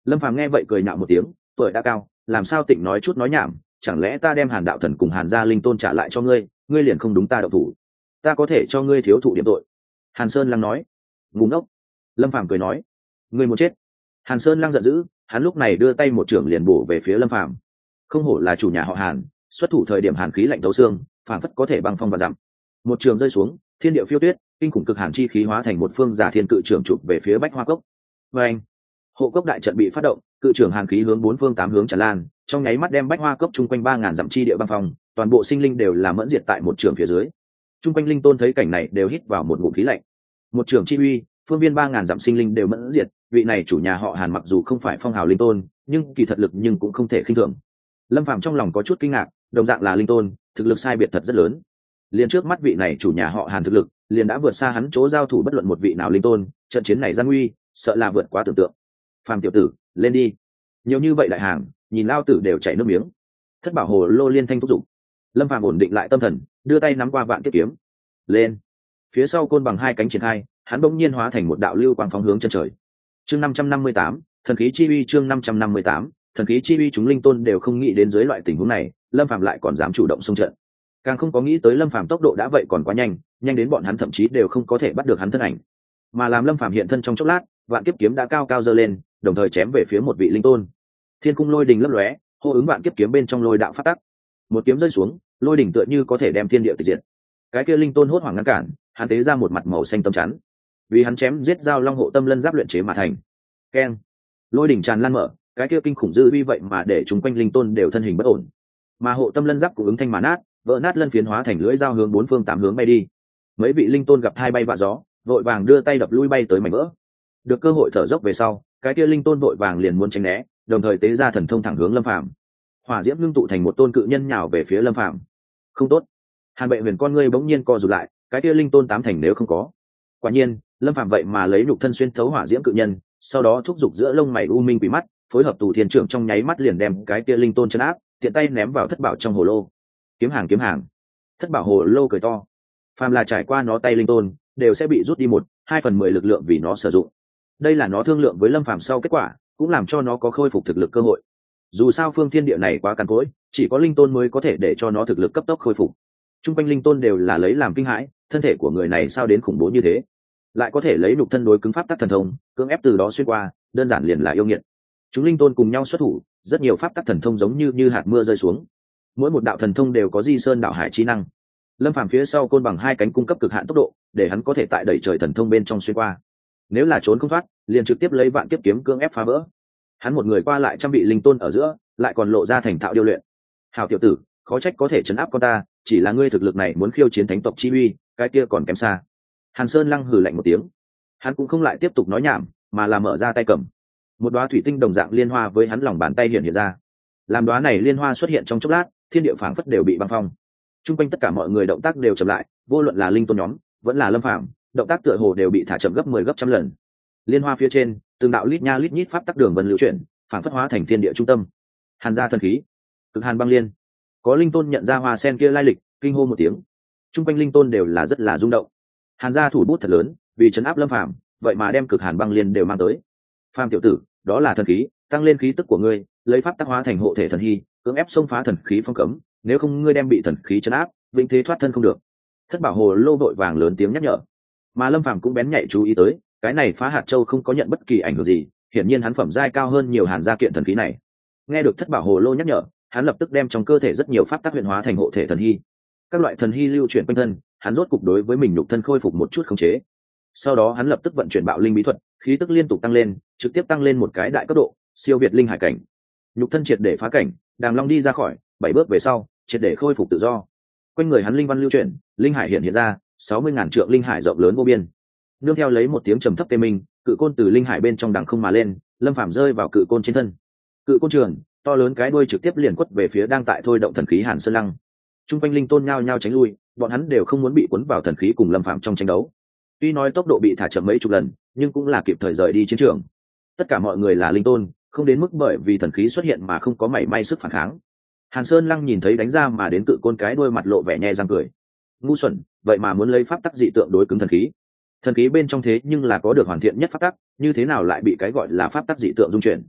Lâm Phàm nghe vậy cười nhạo một tiếng, tuổi đã cao, làm sao tịnh nói chút nói nhảm, chẳng lẽ ta đem Hàn đạo thần cùng Hàn gia linh tôn trả lại cho ngươi, ngươi liền không đúng ta động thủ? Ta có thể cho ngươi thiếu thụ điểm tội. Hàn Sơn Lăng nói. Ngu ngốc. Lâm Phàm cười nói. Ngươi muốn chết. Hàn Sơn Lăng giận dữ, hắn lúc này đưa tay một trưởng liền bổ về phía Lâm Phàm. Không hổ là chủ nhà họ Hàn, xuất thủ thời điểm hàn khí lạnh thấu xương, phảng phất có thể băng phong và dặm. Một trường rơi xuống, thiên địa phiêu tuyết, kinh khủng cực hàn chi khí hóa thành một phương giả thiên cự trưởng chụp về phía Bách Hoa Cốc. Và anh, hộ cốc đại trận bị phát động, cự trưởng hàn khí hướng bốn phương tám hướng tràn lan, trong nháy mắt đem Bách Hoa Cốc chung quanh 3000 dặm chi địa băng phong, toàn bộ sinh linh đều là mẫn diệt tại một trường phía dưới. Chung quanh linh tôn thấy cảnh này đều hít vào một ngụm khí lạnh. Một trường chi uy, phương viên 3000 dặm sinh linh đều mẫn diệt, vị này chủ nhà họ Hàn mặc dù không phải phong hào linh tôn, nhưng kỳ thật lực nhưng cũng không thể khinh thường. Lâm Phàm trong lòng có chút kinh ngạc, đồng dạng là linh tôn, thực lực sai biệt thật rất lớn. Liên trước mắt vị này chủ nhà họ Hàn thực lực, liền đã vượt xa hắn chỗ giao thủ bất luận một vị nào linh tôn, trận chiến này gian nguy, sợ là vượt quá tưởng tượng. Phàm tiểu tử, lên đi. Nhiều như vậy đại hàng, nhìn lao tử đều chảy nước miếng. Thất bảo hồ lô liên thanh thúc giục. Lâm Phàm ổn định lại tâm thần, đưa tay nắm qua vạn kiếp kiếm. Lên. Phía sau côn bằng hai cánh triển khai, hắn bỗng nhiên hóa thành một đạo lưu quang phóng hướng chân trời. Chương 558, thần khí chi uy. Chương 558, thần khí chi uy. Chúng linh tôn đều không nghĩ đến dưới loại tình huống này, Lâm Phàm lại còn dám chủ động xung trận, càng không có nghĩ tới Lâm Phàm tốc độ đã vậy còn quá nhanh, nhanh đến bọn hắn thậm chí đều không có thể bắt được hắn thân ảnh. Mà làm Lâm Phàm hiện thân trong chốc lát, vạn kiếp kiếm đã cao cao giơ lên, đồng thời chém về phía một vị linh tôn. Thiên cung lôi đình lấp lóe, hô ứng vạn kiếp kiếm bên trong lôi đạo phát tắc. Một kiếm rơi xuống, lôi đỉnh tựa như có thể đem thiên địa tịch diệt. Cái kia linh tôn hốt hoảng ngăn cản, hắn tế ra một mặt màu xanh tâm chắn, vì hắn chém giết giao long hộ tâm lân giáp luyện chế mà thành. Keng, lôi đỉnh tràn lan mở, cái kia kinh khủng dư uy vậy mà để chúng quanh linh tôn đều thân hình bất ổn. Mà hộ tâm lân giáp cũng ứng thanh mà nát, vỡ nát lân phiến hóa thành lưỡi dao hướng bốn phương tám hướng bay đi. Mấy vị linh tôn gặp hai bay vạ gió, vội vàng đưa tay đập lui bay tới mảnh vỡ. Được cơ hội thở dốc về sau, cái kia linh tôn vội vàng liền muốn tránh né, đồng thời tế ra thần thông thẳng hướng Lâm Phàm. Hỏa diễm ngưng tụ thành một tôn cự nhân nhào về phía Lâm Phàm. Không tốt. Hàn Bệ Huyền con ngươi bỗng nhiên co rụt lại, cái kia linh tôn tám thành nếu không có. Quả nhiên, Lâm Phàm vậy mà lấy nhục thân xuyên thấu hỏa diễm cự nhân, sau đó thúc giục giữa lông mày u minh quỷ mắt, phối hợp tù thiên trưởng trong nháy mắt liền đem cái kia linh tôn chấn áp, tiện tay ném vào thất bảo trong hồ lô. Kiếm hàng kiếm hàng. Thất bảo hồ lô cười to. Phàm là trải qua nó tay linh tôn, đều sẽ bị rút đi 1/2/10 lực lượng vì nó sử dụng. Đây là nó thương lượng với Lâm Phàm sau kết quả, cũng làm cho nó có khôi phục thực lực cơ hội. Dù sao phương thiên địa này quá cằn cỗi, chỉ có linh tôn mới có thể để cho nó thực lực cấp tốc khôi phục. Trung quanh linh tôn đều là lấy làm kinh hãi, thân thể của người này sao đến khủng bố như thế, lại có thể lấy nhục thân đối cứng pháp tắc thần thông, cưỡng ép từ đó xuyên qua, đơn giản liền là yêu nghiệt. Chúng linh tôn cùng nhau xuất thủ, rất nhiều pháp tắc thần thông giống như hạt mưa rơi xuống. Mỗi một đạo thần thông đều có di sơn đạo hải trí năng. Lâm Phàm phía sau côn bằng hai cánh cung cấp cực hạn tốc độ, để hắn có thể tại đẩy trời thần thông bên trong xuyên qua. Nếu là trốn không thoát, liền trực tiếp lấy vạn kiếp kiếm cưỡng ép phá vỡ. Hắn một người qua lại trăm vị linh tôn ở giữa, lại còn lộ ra thành thạo điêu luyện. Hảo tiểu tử, khó trách có thể trấn áp con ta, chỉ là ngươi thực lực này muốn khiêu chiến thánh tộc chi uy, cái kia còn kém xa. Hàn Sơn Lăng hừ lạnh một tiếng, hắn cũng không lại tiếp tục nói nhảm, mà là mở ra tay cầm. Một đóa thủy tinh đồng dạng liên hoa với hắn lòng bàn tay hiện ra. Làm đóa này liên hoa xuất hiện trong chốc lát, thiên địa phảng phất đều bị băng phong. Trung quanh tất cả mọi người động tác đều chậm lại, vô luận là linh tôn nhóm, vẫn là Lâm Phàm, động tác tựa hồ đều bị thả chậm gấp 10 gấp trăm lần. Liên hoa phía trên, từng đạo lít nha lít nhít pháp tắc đường vân lưu chuyển, phảng phất hóa thành thiên địa trung tâm. Hàn gia thần khí, Cực Hàn băng liên. Có linh tôn nhận ra hoa sen kia lai lịch, kinh hô một tiếng. Trung quanh linh tôn đều là rất là rung động. Hàn gia thủ bút thật lớn, vì trấn áp Lâm Phàm, vậy mà đem Cực Hàn băng liên đều mang tới. Phàm tiểu tử, đó là thần khí, tăng lên khí tức của ngươi, lấy pháp tắc hóa thành hộ thể thần hy, cưỡng ép xông phá thần khí phong cấm, nếu không ngươi đem bị thần khí trấn áp, vĩnh thế thoát thân không được. Thất bảo hồ lô vội vàng lớn tiếng nhắc nhở. Mà Lâm Phàm cũng bén nhạy chú ý tới, cái này phá hạt châu không có nhận bất kỳ ảnh hưởng gì, hiển nhiên hắn phẩm giai cao hơn nhiều Hàn gia kiện thần khí này. Nghe được thất bảo hồ lô nhắc nhở, hắn lập tức đem trong cơ thể rất nhiều pháp tắc luyện hóa thành hộ thể thần hy. Các loại thần hy lưu chuyển quanh thân, hắn rốt cục đối với mình nhục thân khôi phục một chút khống chế. Sau đó hắn lập tức vận chuyển bạo linh bí thuật, khí tức liên tục tăng lên, trực tiếp tăng lên một cái đại cấp độ, siêu việt linh hải cảnh. Nhục thân triệt để phá cảnh, Đàng Long đi ra khỏi, 7 bước về sau, triệt để khôi phục tự do. Quanh người hắn linh văn lưu chuyển, linh hải hiện ra, 60.000 trượng linh hải rộng lớn vô biên. Nương theo lấy một tiếng trầm thấp tê minh, cự côn từ linh hải bên trong đằng không mà lên, Lâm Phàm rơi vào cự côn trên thân. Cự côn trường, to lớn cái đuôi trực tiếp liền quất về phía đang tại thôi động thần khí Hàn Sơn Lăng. Trung quanh linh tôn nhao nhao tránh lui, bọn hắn đều không muốn bị cuốn vào thần khí cùng Lâm Phàm trong tranh đấu. Tuy nói tốc độ bị thả chậm mấy chục lần, nhưng cũng là kịp thời rời đi chiến trường. Tất cả mọi người là linh tôn, không đến mức bởi vì thần khí xuất hiện mà không có mảy may sức phản kháng. Hàn Sơn Lăng nhìn thấy đánh ra mà đến cự côn cái đuôi mặt lộ vẻ nhe răng cười. Ngu xuẩn, vậy mà muốn lấy pháp tắc dị tượng đối cứng thần khí. Thần khí bên trong thế nhưng là có được hoàn thiện nhất pháp tắc, như thế nào lại bị cái gọi là pháp tắc dị tượng dung chuyển?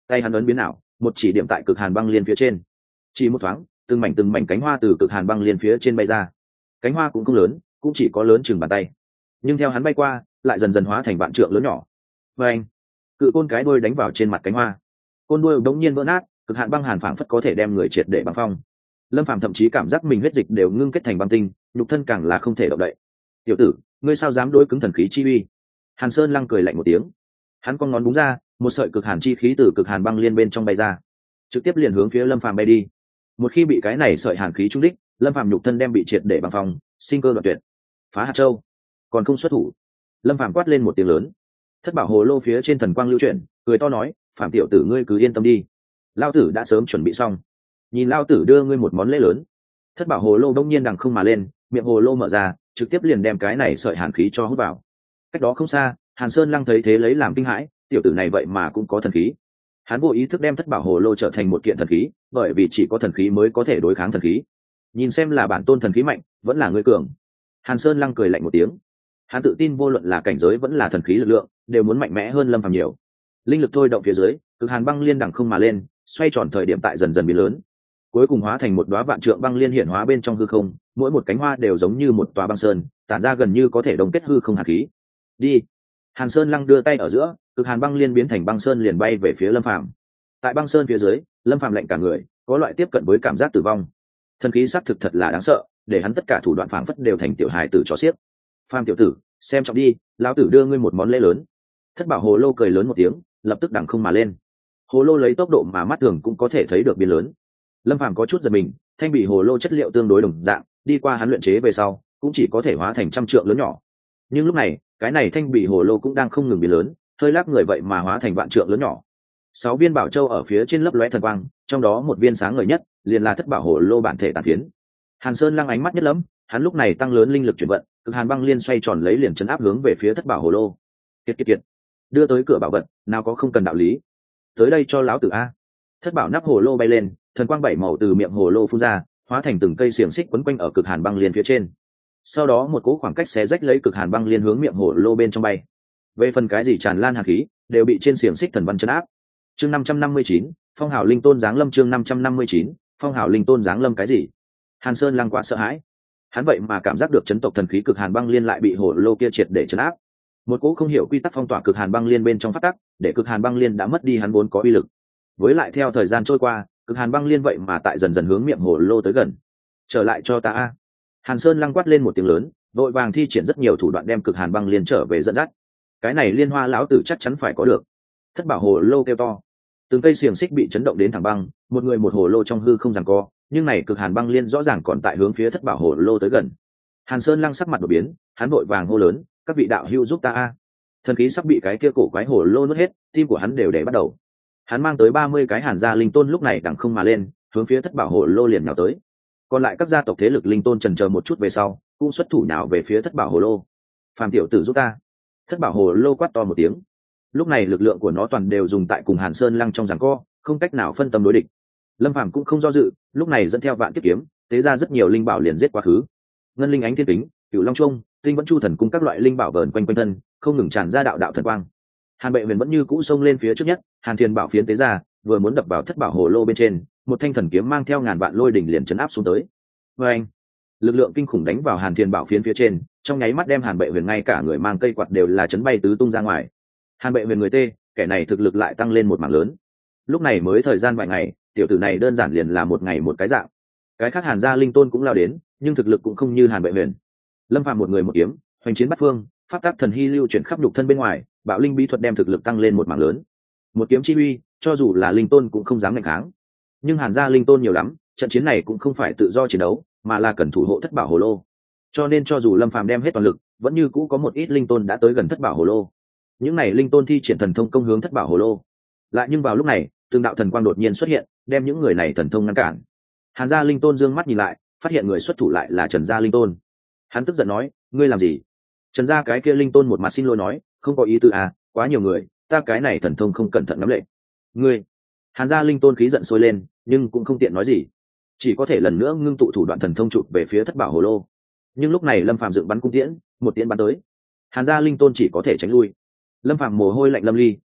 tay hắn ấn biến ảo, một chỉ điểm tại cực hàn băng liên phía trên. Chỉ một thoáng, từng mảnh cánh hoa từ cực hàn băng liên phía trên bay ra. Cánh hoa cũng không lớn, cũng chỉ có lớn chừng bàn tay, nhưng theo hắn bay qua lại dần dần hóa thành vạn trượng lớn nhỏ. Và anh, cự côn cái đuôi đánh vào trên mặt cánh hoa, côn đuôi đống nhiên vỡ nát, cực hạn băng hàn phảng phất có thể đem người triệt để băng phong. Lâm Phàm thậm chí cảm giác mình huyết dịch đều ngưng kết thành băng tinh, nhục thân càng là không thể động đậy. Tiểu tử, ngươi sao dám đối cứng thần khí chi uy? Hàn Sơn Lăng cười lạnh một tiếng, hắn con ngón búng ra, một sợi cực hàn chi khí từ cực hàn băng liên bên trong bay ra, trực tiếp liền hướng phía Lâm Phàm bay đi. Một khi bị cái này sợi hàn khí trúng đích, Lâm Phàm nhục thân đem bị triệt để băng phong, sinh cơ đoạn tuyệt. Phá hạt châu, còn không xuất thủ. Lâm Phàm quát lên một tiếng lớn. Thất bảo hồ lô phía trên thần quang lưu chuyển, cười to nói, Phạm tiểu tử ngươi cứ yên tâm đi, lao tử đã sớm chuẩn bị xong, nhìn lao tử đưa ngươi một món lễ lớn. Thất bảo hồ lô đông nhiên đằng không mà lên, miệng hồ lô mở ra, trực tiếp liền đem cái này sợi hàn khí cho hút vào. Cách đó không xa, Hàn Sơn Lăng thấy thế lấy làm kinh hãi, tiểu tử này vậy mà cũng có thần khí. Hắn vô ý thức đem thất bảo hồ lô trở thành một kiện thần khí, bởi vì chỉ có thần khí mới có thể đối kháng thần khí. Nhìn xem là bản tôn thần khí mạnh, vẫn là ngươi cường. Hàn Sơn Lăng cười lạnh một tiếng. Hắn tự tin vô luận là cảnh giới vẫn là thần khí lực lượng, đều muốn mạnh mẽ hơn Lâm Phàm nhiều. Linh lực thôi động phía dưới, cực hàn băng liên đằng không mà lên, xoay tròn thời điểm tại dần dần biến lớn, cuối cùng hóa thành một đóa vạn trượng băng liên hiển hóa bên trong hư không, mỗi một cánh hoa đều giống như một tòa băng sơn, tản ra gần như có thể đồng kết hư không hàn khí. Đi. Hàn Sơn Lăng đưa tay ở giữa, cực hàn băng liên biến thành băng sơn liền bay về phía Lâm Phàm. Tại băng sơn phía dưới, Lâm Phàm lạnh cả người, có loại tiếp cận với cảm giác tử vong. Thần khí xác thực thật là đáng sợ, để hắn tất cả thủ đoạn phảng phất đều thành tiểu hài tử chó xiếc. Phàm tiểu tử, xem trọng đi, lão tử đưa ngươi một món lễ lớn. Thất bảo hồ lô cười lớn một tiếng, lập tức đằng không mà lên. Hồ lô lấy tốc độ mà mắt thường cũng có thể thấy được biến lớn. Lâm Phàm có chút giật mình, thanh bị hồ lô chất liệu tương đối đồng dạng, đi qua hắn luyện chế về sau, cũng chỉ có thể hóa thành trăm trượng lớn nhỏ. Nhưng lúc này, cái này thanh bị hồ lô cũng đang không ngừng biến lớn, hơi lắc người vậy mà hóa thành vạn trượng lớn nhỏ. 6 viên bảo châu ở phía trên lấp lóe thần quang, trong đó một viên sáng ngời nhất, liền là thất bảo hồ lô bản thể tàn phiến. Hàn Sơn Lăng ánh mắt nhất lắm, hắn lúc này tăng lớn linh lực chuyển vận, cực hàn băng liên xoay tròn lấy liền chấn áp hướng về phía thất bảo hồ lô. Kiệt, đưa tới cửa bảo vật, nào có không cần đạo lý. Tới đây cho lão tử a. Thất bảo nắp hồ lô bay lên, thần quang 7 màu từ miệng hồ lô phun ra, hóa thành từng cây xiềng xích quấn quanh ở cực hàn băng liên phía trên. Sau đó một cỗ khoảng cách xé rách lấy cực hàn băng liên hướng miệng hồ lô bên trong bay. Về phần cái gì tràn lan hàn khí, đều bị trên xiềng xích thần văn chấn áp. Chương 559, Phong Hào Linh Tôn giáng lâm. Chương 559, Phong Hào Linh Tôn giáng lâm. Cái gì? Hàn Sơn Lăng quá sợ hãi. Hắn vậy mà cảm giác được chấn tộc thần khí cực hàn băng liên lại bị hồ lô kia triệt để chấn áp. Một cỗ không hiểu quy tắc phong tỏa cực hàn băng liên bên trong phát tắc, để cực hàn băng liên đã mất đi hắn vốn có uy lực. Với lại theo thời gian trôi qua, cực hàn băng liên vậy mà tại dần dần hướng miệng hồ lô tới gần. Trở lại cho ta a. Hàn Sơn Lăng quát lên một tiếng lớn, vội vàng thi triển rất nhiều thủ đoạn đem cực hàn băng liên trở về dẫn dắt. Cái này liên hoa lão tử chắc chắn phải có được. Thất bảo hồ lô kêu to, từng cây xiềng xích bị chấn động đến thẳng băng, một người một hồ lô trong hư không giằng co, nhưng này cực hàn băng liên rõ ràng còn tại hướng phía thất bảo hồ lô tới gần. Hàn Sơn Lăng sắc mặt đổi biến, hắn vội vàng hô lớn, các vị đạo hữu giúp ta a. Thần khí sắp bị cái kia cổ quái hồ lô nuốt hết, tim của hắn đều để bắt đầu. Hắn mang tới 30 cái hàn gia linh tôn lúc này đằng không mà lên, hướng phía thất bảo hồ lô liền nhào tới. Còn lại các gia tộc thế lực linh tôn chần chờ một chút về sau, cũng xuất thủ nhào về phía thất bảo hồ lô. Phàm tiểu tử giúp ta. Thất bảo hồ lô quát to một tiếng. Lúc này lực lượng của nó toàn đều dùng tại cùng Hàn Sơn Lăng trong giằng co, không cách nào phân tâm đối địch. Lâm Phàm cũng không do dự, lúc này dẫn theo vạn kiếp kiếm, tế ra rất nhiều linh bảo liền giết quá khứ. Ngân linh ánh thiên kính, cửu long trung, tinh vẫn chu thần cung các loại linh bảo vờn quanh quanh thân, không ngừng tràn ra đạo đạo thần quang. Hàn Bệ Huyền vẫn như cũ xông lên phía trước nhất, Hàn Thiên bảo phiến tế ra, vừa muốn đập vào thất bảo hồ lô bên trên, một thanh thần kiếm mang theo ngàn vạn lôi đỉnh liền chấn áp xuống tới. Anh, lực lượng kinh khủng đánh vào Hàn Thiên bảo phiến phía trên, trong nháy mắt đem Hàn Bệ Huyền ngay cả người mang cây quạt đều là chấn bay tứ tung ra ngoài. Hàn Bệ Huyền người tê, kẻ này thực lực lại tăng lên một mảng lớn. Lúc này mới thời gian vài ngày, tiểu tử này đơn giản liền là một ngày một cái dạng. Cái khác Hàn gia linh tôn cũng lao đến, nhưng thực lực cũng không như Hàn Bệ Huyền. Lâm Phàm một người một kiếm, hoành chiến bát phương, pháp tắc thần hy lưu chuyển khắp nhục thân bên ngoài, bạo linh bí thuật đem thực lực tăng lên một mảng lớn. Một kiếm chi uy, cho dù là linh tôn cũng không dám nghênh kháng. Nhưng Hàn gia linh tôn nhiều lắm, trận chiến này cũng không phải tự do chiến đấu, mà là cần thủ hộ thất bảo hồ lô. Cho nên cho dù Lâm Phàm đem hết toàn lực, vẫn như cũ có một ít linh tôn đã tới gần thất bảo hồ lô. Những này linh tôn thi triển thần thông công hướng thất bảo hồ lô. Lại nhưng vào lúc này, từng đạo thần quang đột nhiên xuất hiện, đem những người này thần thông ngăn cản. Hàn gia linh tôn dương mắt nhìn lại, phát hiện người xuất thủ lại là Trần gia linh tôn. Hắn tức giận nói, ngươi làm gì? Trần gia cái kia linh tôn một mặt xin lỗi nói, không có ý tư à, quá nhiều người, ta cái này thần thông không cẩn thận nắm lệ. Ngươi. Hàn gia linh tôn khí giận sôi lên, nhưng cũng không tiện nói gì, chỉ có thể lần nữa ngưng tụ thủ đoạn thần thông chụp về phía thất bảo hồ lô. Nhưng lúc này Lâm Phàm dựng bắn cung tiễn, một tiễn bắn tới, Hàn gia linh tôn chỉ có thể tránh lui. Lâm Phàm mồ hôi lạnh lâm ly,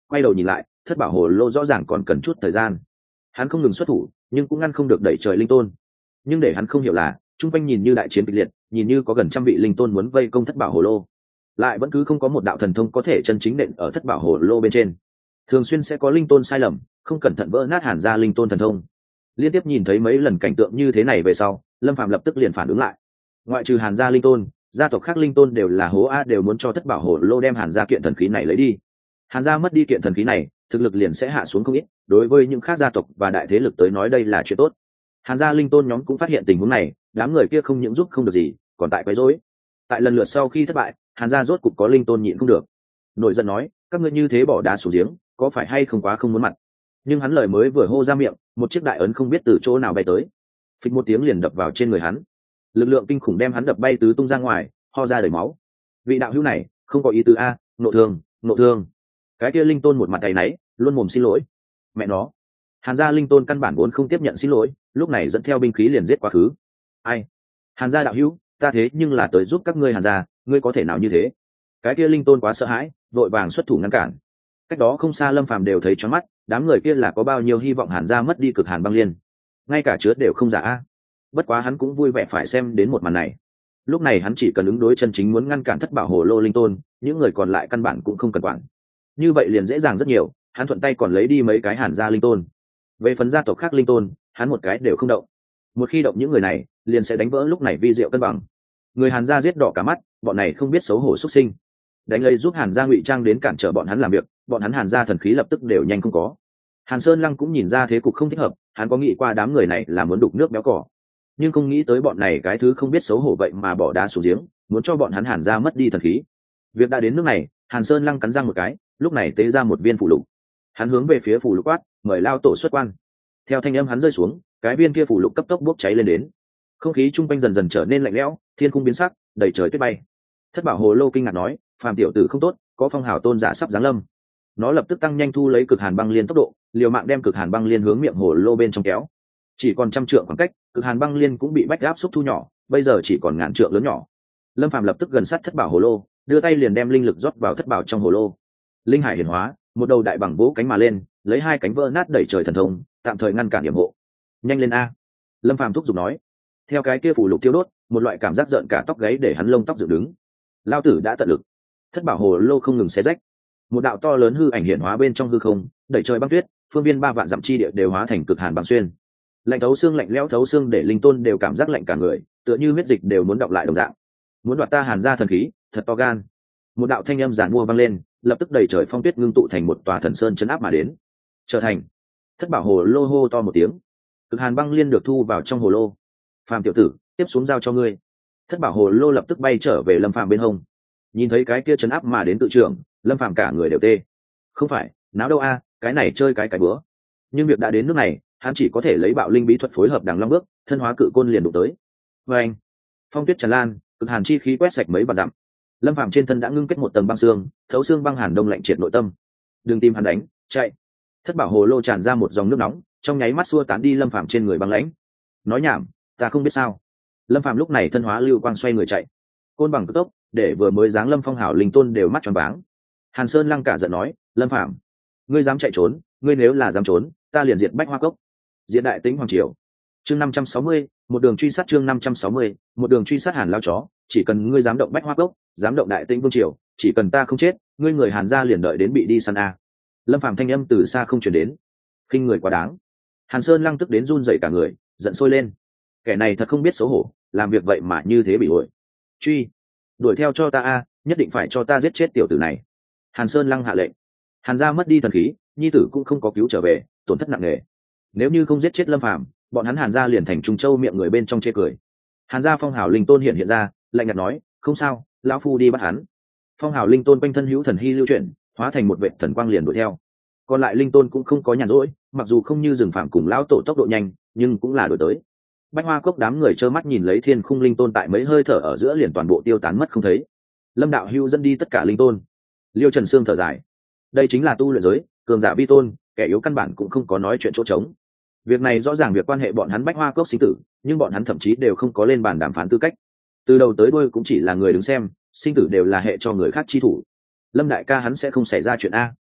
quay đầu nhìn lại, thất bảo hồ lô rõ ràng còn cần chút thời gian. Hắn không ngừng xuất thủ, nhưng cũng ngăn không được đẩy trời linh tôn. Nhưng để hắn không hiểu là, trung quanh nhìn như đại chiến kịch liệt, nhìn như có gần trăm vị linh tôn muốn vây công thất bảo hồ lô, lại vẫn cứ không có một đạo thần thông có thể chân chính nện ở thất bảo hồ lô bên trên. Thường xuyên sẽ có linh tôn sai lầm, không cẩn thận vỡ nát Hàn gia linh tôn thần thông. Liên tiếp nhìn thấy mấy lần cảnh tượng như thế này về sau, Lâm Phàm lập tức liền phản ứng lại. Ngoại trừ Hàn gia linh tôn, gia tộc khác linh tôn đều là hố a, đều muốn cho thất bảo hồ lô đem Hàn gia kiện thần khí này lấy đi. Hàn gia mất đi kiện thần khí này, thực lực liền sẽ hạ xuống không ít, đối với những khác gia tộc và đại thế lực tới nói đây là chuyện tốt. Hàn gia linh tôn nhóm cũng phát hiện tình huống này, đám người kia không những giúp không được gì, còn tại quấy rối. Tại lần lượt sau khi thất bại, Hàn gia rốt cục có linh tôn nhịn không được, nổi giận nói, các ngươi như thế bỏ đá xuống giếng, có phải hay không quá không muốn mặt. Nhưng hắn lời mới vừa hô ra miệng, một chiếc đại ấn không biết từ chỗ nào bay tới, phịch một tiếng liền đập vào trên người hắn. Lực lượng kinh khủng đem hắn đập bay tứ tung ra ngoài, ho ra đầy máu. Vị đạo hữu này không có ý tứ a, nộ thương, nộ thương. Cái kia linh tôn một mặt tay náy, luôn mồm xin lỗi. Mẹ nó, Hàn gia linh tôn căn bản vốn không tiếp nhận xin lỗi, lúc này dẫn theo binh khí liền giết quá khứ. Ai? Hàn gia đạo hữu, ta thế nhưng là tới giúp các ngươi Hàn gia, ngươi có thể nào như thế? Cái kia linh tôn quá sợ hãi, vội vàng xuất thủ ngăn cản. Cách đó không xa Lâm Phàm đều thấy choáng mắt, đám người kia là có bao nhiêu hy vọng Hàn gia mất đi cực Hàn băng liên, ngay cả chứa đều không giả a. Bất quá hắn cũng vui vẻ phải xem đến một màn này. Lúc này hắn chỉ cần ứng đối chân chính muốn ngăn cản thất bảo hồ lô linh tôn, những người còn lại căn bản cũng không cần quản. Như vậy liền dễ dàng rất nhiều, hắn thuận tay còn lấy đi mấy cái Hàn gia linh tôn. Về phần gia tộc khác linh tôn, hắn một cái đều không động. Một khi động những người này, liền sẽ đánh vỡ lúc này vi diệu cân bằng. Người Hàn gia giết đỏ cả mắt, bọn này không biết xấu hổ xuất sinh. Đánh lấy giúp Hàn gia ngụy trang đến cản trở bọn hắn làm việc, bọn hắn Hàn gia thần khí lập tức đều nhanh không có. Hàn Sơn Lăng cũng nhìn ra thế cục không thích hợp, hắn có nghĩ qua đám người này là muốn đục nước béo cỏ, nhưng không nghĩ tới bọn này cái thứ không biết xấu hổ vậy mà bỏ đá xuống giếng, muốn cho bọn hắn Hàn gia mất đi thần khí. Việc đã đến nước này, Hàn Sơn Lăng cắn răng một cái, lúc này tế ra một viên phù lục. Hắn hướng về phía phù lục quát, mời lao tổ xuất quan. Theo thanh âm hắn rơi xuống, cái viên kia phù lục cấp tốc bốc cháy lên đến. Không khí trung quanh dần dần trở nên lạnh lẽo, thiên khung biến sắc, đầy trời tuyết bay. Thất bảo hồ lô kinh ngạc nói, phàm tiểu tử không tốt, có phong hào tôn giả sắp giáng lâm. Nó lập tức tăng nhanh thu lấy cực hàn băng liên tốc độ, liều mạng đem cực hàn băng liên hướng miệng hồ lô bên trong kéo. Chỉ còn 100 trượng khoảng cách, cực hàn băng liên cũng bị bách áp xúc thu nhỏ, bây giờ chỉ còn ngàn trượng lớn nhỏ. Lâm Phàm lập tức gần sát thất bảo hồ lô, đưa tay liền đem linh lực rót vào thất bảo trong hồ lô. Linh hải hiển hóa, một đầu đại bằng vỗ cánh mà lên, lấy hai cánh vỡ nát đẩy trời thần thông, tạm thời ngăn cản điểm hộ. Nhanh lên a! Lâm Phàm thúc giục nói. Theo cái kia phủ lục tiêu đốt, một loại cảm giác giận cả tóc gáy để hắn lông tóc dựng đứng. Lao tử đã tận lực. Thất bảo hồ lô không ngừng xé rách, một đạo to lớn hư ảnh hiển hóa bên trong hư không, đẩy trời băng tuyết, phương viên 3 vạn dặm chi địa đều hóa thành cực hàn băng xuyên. Lạnh thấu xương, lạnh lẽo thấu xương để linh tôn đều cảm giác lạnh cả người, tựa như huyết dịch đều muốn đọng lại đồng dạng. Muốn đoạt ta Hàn gia thần khí, thật to gan. Một đạo thanh âm giản mua vang lên, lập tức đẩy trời phong tuyết ngưng tụ thành một tòa thần sơn chấn áp mà đến. Trở thành. Thất bảo hồ lô hô to một tiếng, cực hàn băng liên được thu vào trong hồ lô. Phàm tiểu tử, tiếp xuống giao cho ngươi. Thất bảo hồ lô lập tức bay trở về Lâm Phàm bên hông. Nhìn thấy cái kia chấn áp mà đến tự trưởng, Lâm Phàm cả người đều tê. Không phải náo đâu a, cái này chơi cái bữa. Nhưng việc đã đến nước này, hắn chỉ có thể lấy bạo linh bí thuật phối hợp đằng long bước, thân hóa cự côn liền đụng tới. Và anh, phong tuyết tràn lan, cực hàn chi khí quét sạch mấy vạn dặm. Lâm Phàm trên thân đã ngưng kết một tầng băng xương, thấu xương băng hàn đông lạnh triệt nội tâm. Đừng tìm hắn đánh, chạy. Thất bảo hồ lô tràn ra một dòng nước nóng, trong nháy mắt xua tán đi Lâm Phàm trên người băng lãnh. Nói nhảm, ta không biết sao. Lâm Phàm lúc này thân hóa lưu quang xoay người chạy, côn bằng cực tốc, để vừa mới giáng Lâm Phong hảo linh tôn đều mắt tròn váng. Hàn Sơn Lăng cả giận nói, Lâm Phàm, ngươi dám chạy trốn, ngươi nếu là dám trốn, ta liền diệt Bách Hoa Cốc, diệt Đại Tĩnh Hoàng Triều. Chương 560, một đường truy sát. Chương 560, một đường truy sát Hàn lao chó, chỉ cần ngươi dám động Bách Hoa Cốc, dám động Đại Tĩnh Vương Triều, chỉ cần ta không chết, ngươi người Hàn gia liền đợi đến bị đi săn a. Lâm Phàm thanh âm từ xa không truyền đến, khinh người quá đáng. Hàn Sơn Lăng tức đến run rẩy cả người, giận sôi lên. Kẻ này thật không biết xấu hổ, làm việc vậy mà như thế bị uội. Truy, đuổi theo cho ta a, nhất định phải cho ta giết chết tiểu tử này. Hàn Sơn Lăng hạ lệnh. Hàn gia mất đi thần khí, nhi tử cũng không có cứu trở về, tổn thất nặng nề. Nếu như không giết chết Lâm Phàm, bọn hắn Hàn gia liền thành Trung Châu miệng người bên trong chê cười. Hàn gia phong hào linh tôn hiện ra, lạnh nhạt nói, không sao, lão phu đi bắt hắn. Phong hào linh tôn quanh thân hữu thần hy lưu chuyển, hóa thành một vệ thần quang liền đuổi theo. Còn lại linh tôn cũng không có nhàn rỗi, mặc dù không như rừng phạm cùng lão tổ tốc độ nhanh, nhưng cũng là đuổi tới. Bách Hoa Cốc đám người trơ mắt nhìn lấy thiên khung linh tôn tại mấy hơi thở ở giữa liền toàn bộ tiêu tán mất không thấy. Lâm đạo hưu dẫn đi tất cả linh tôn. Liêu Trần Sương thở dài, đây chính là tu luyện giới, cường giả vi tôn, kẻ yếu căn bản cũng không có nói chuyện chỗ trống. Việc này rõ ràng việc quan hệ bọn hắn Bách Hoa Cốc sinh tử, nhưng bọn hắn thậm chí đều không có lên bàn đàm phán tư cách. Từ đầu tới đuôi cũng chỉ là người đứng xem, sinh tử đều là hệ cho người khác chi thủ. Lâm đại ca hắn sẽ không xảy ra chuyện a.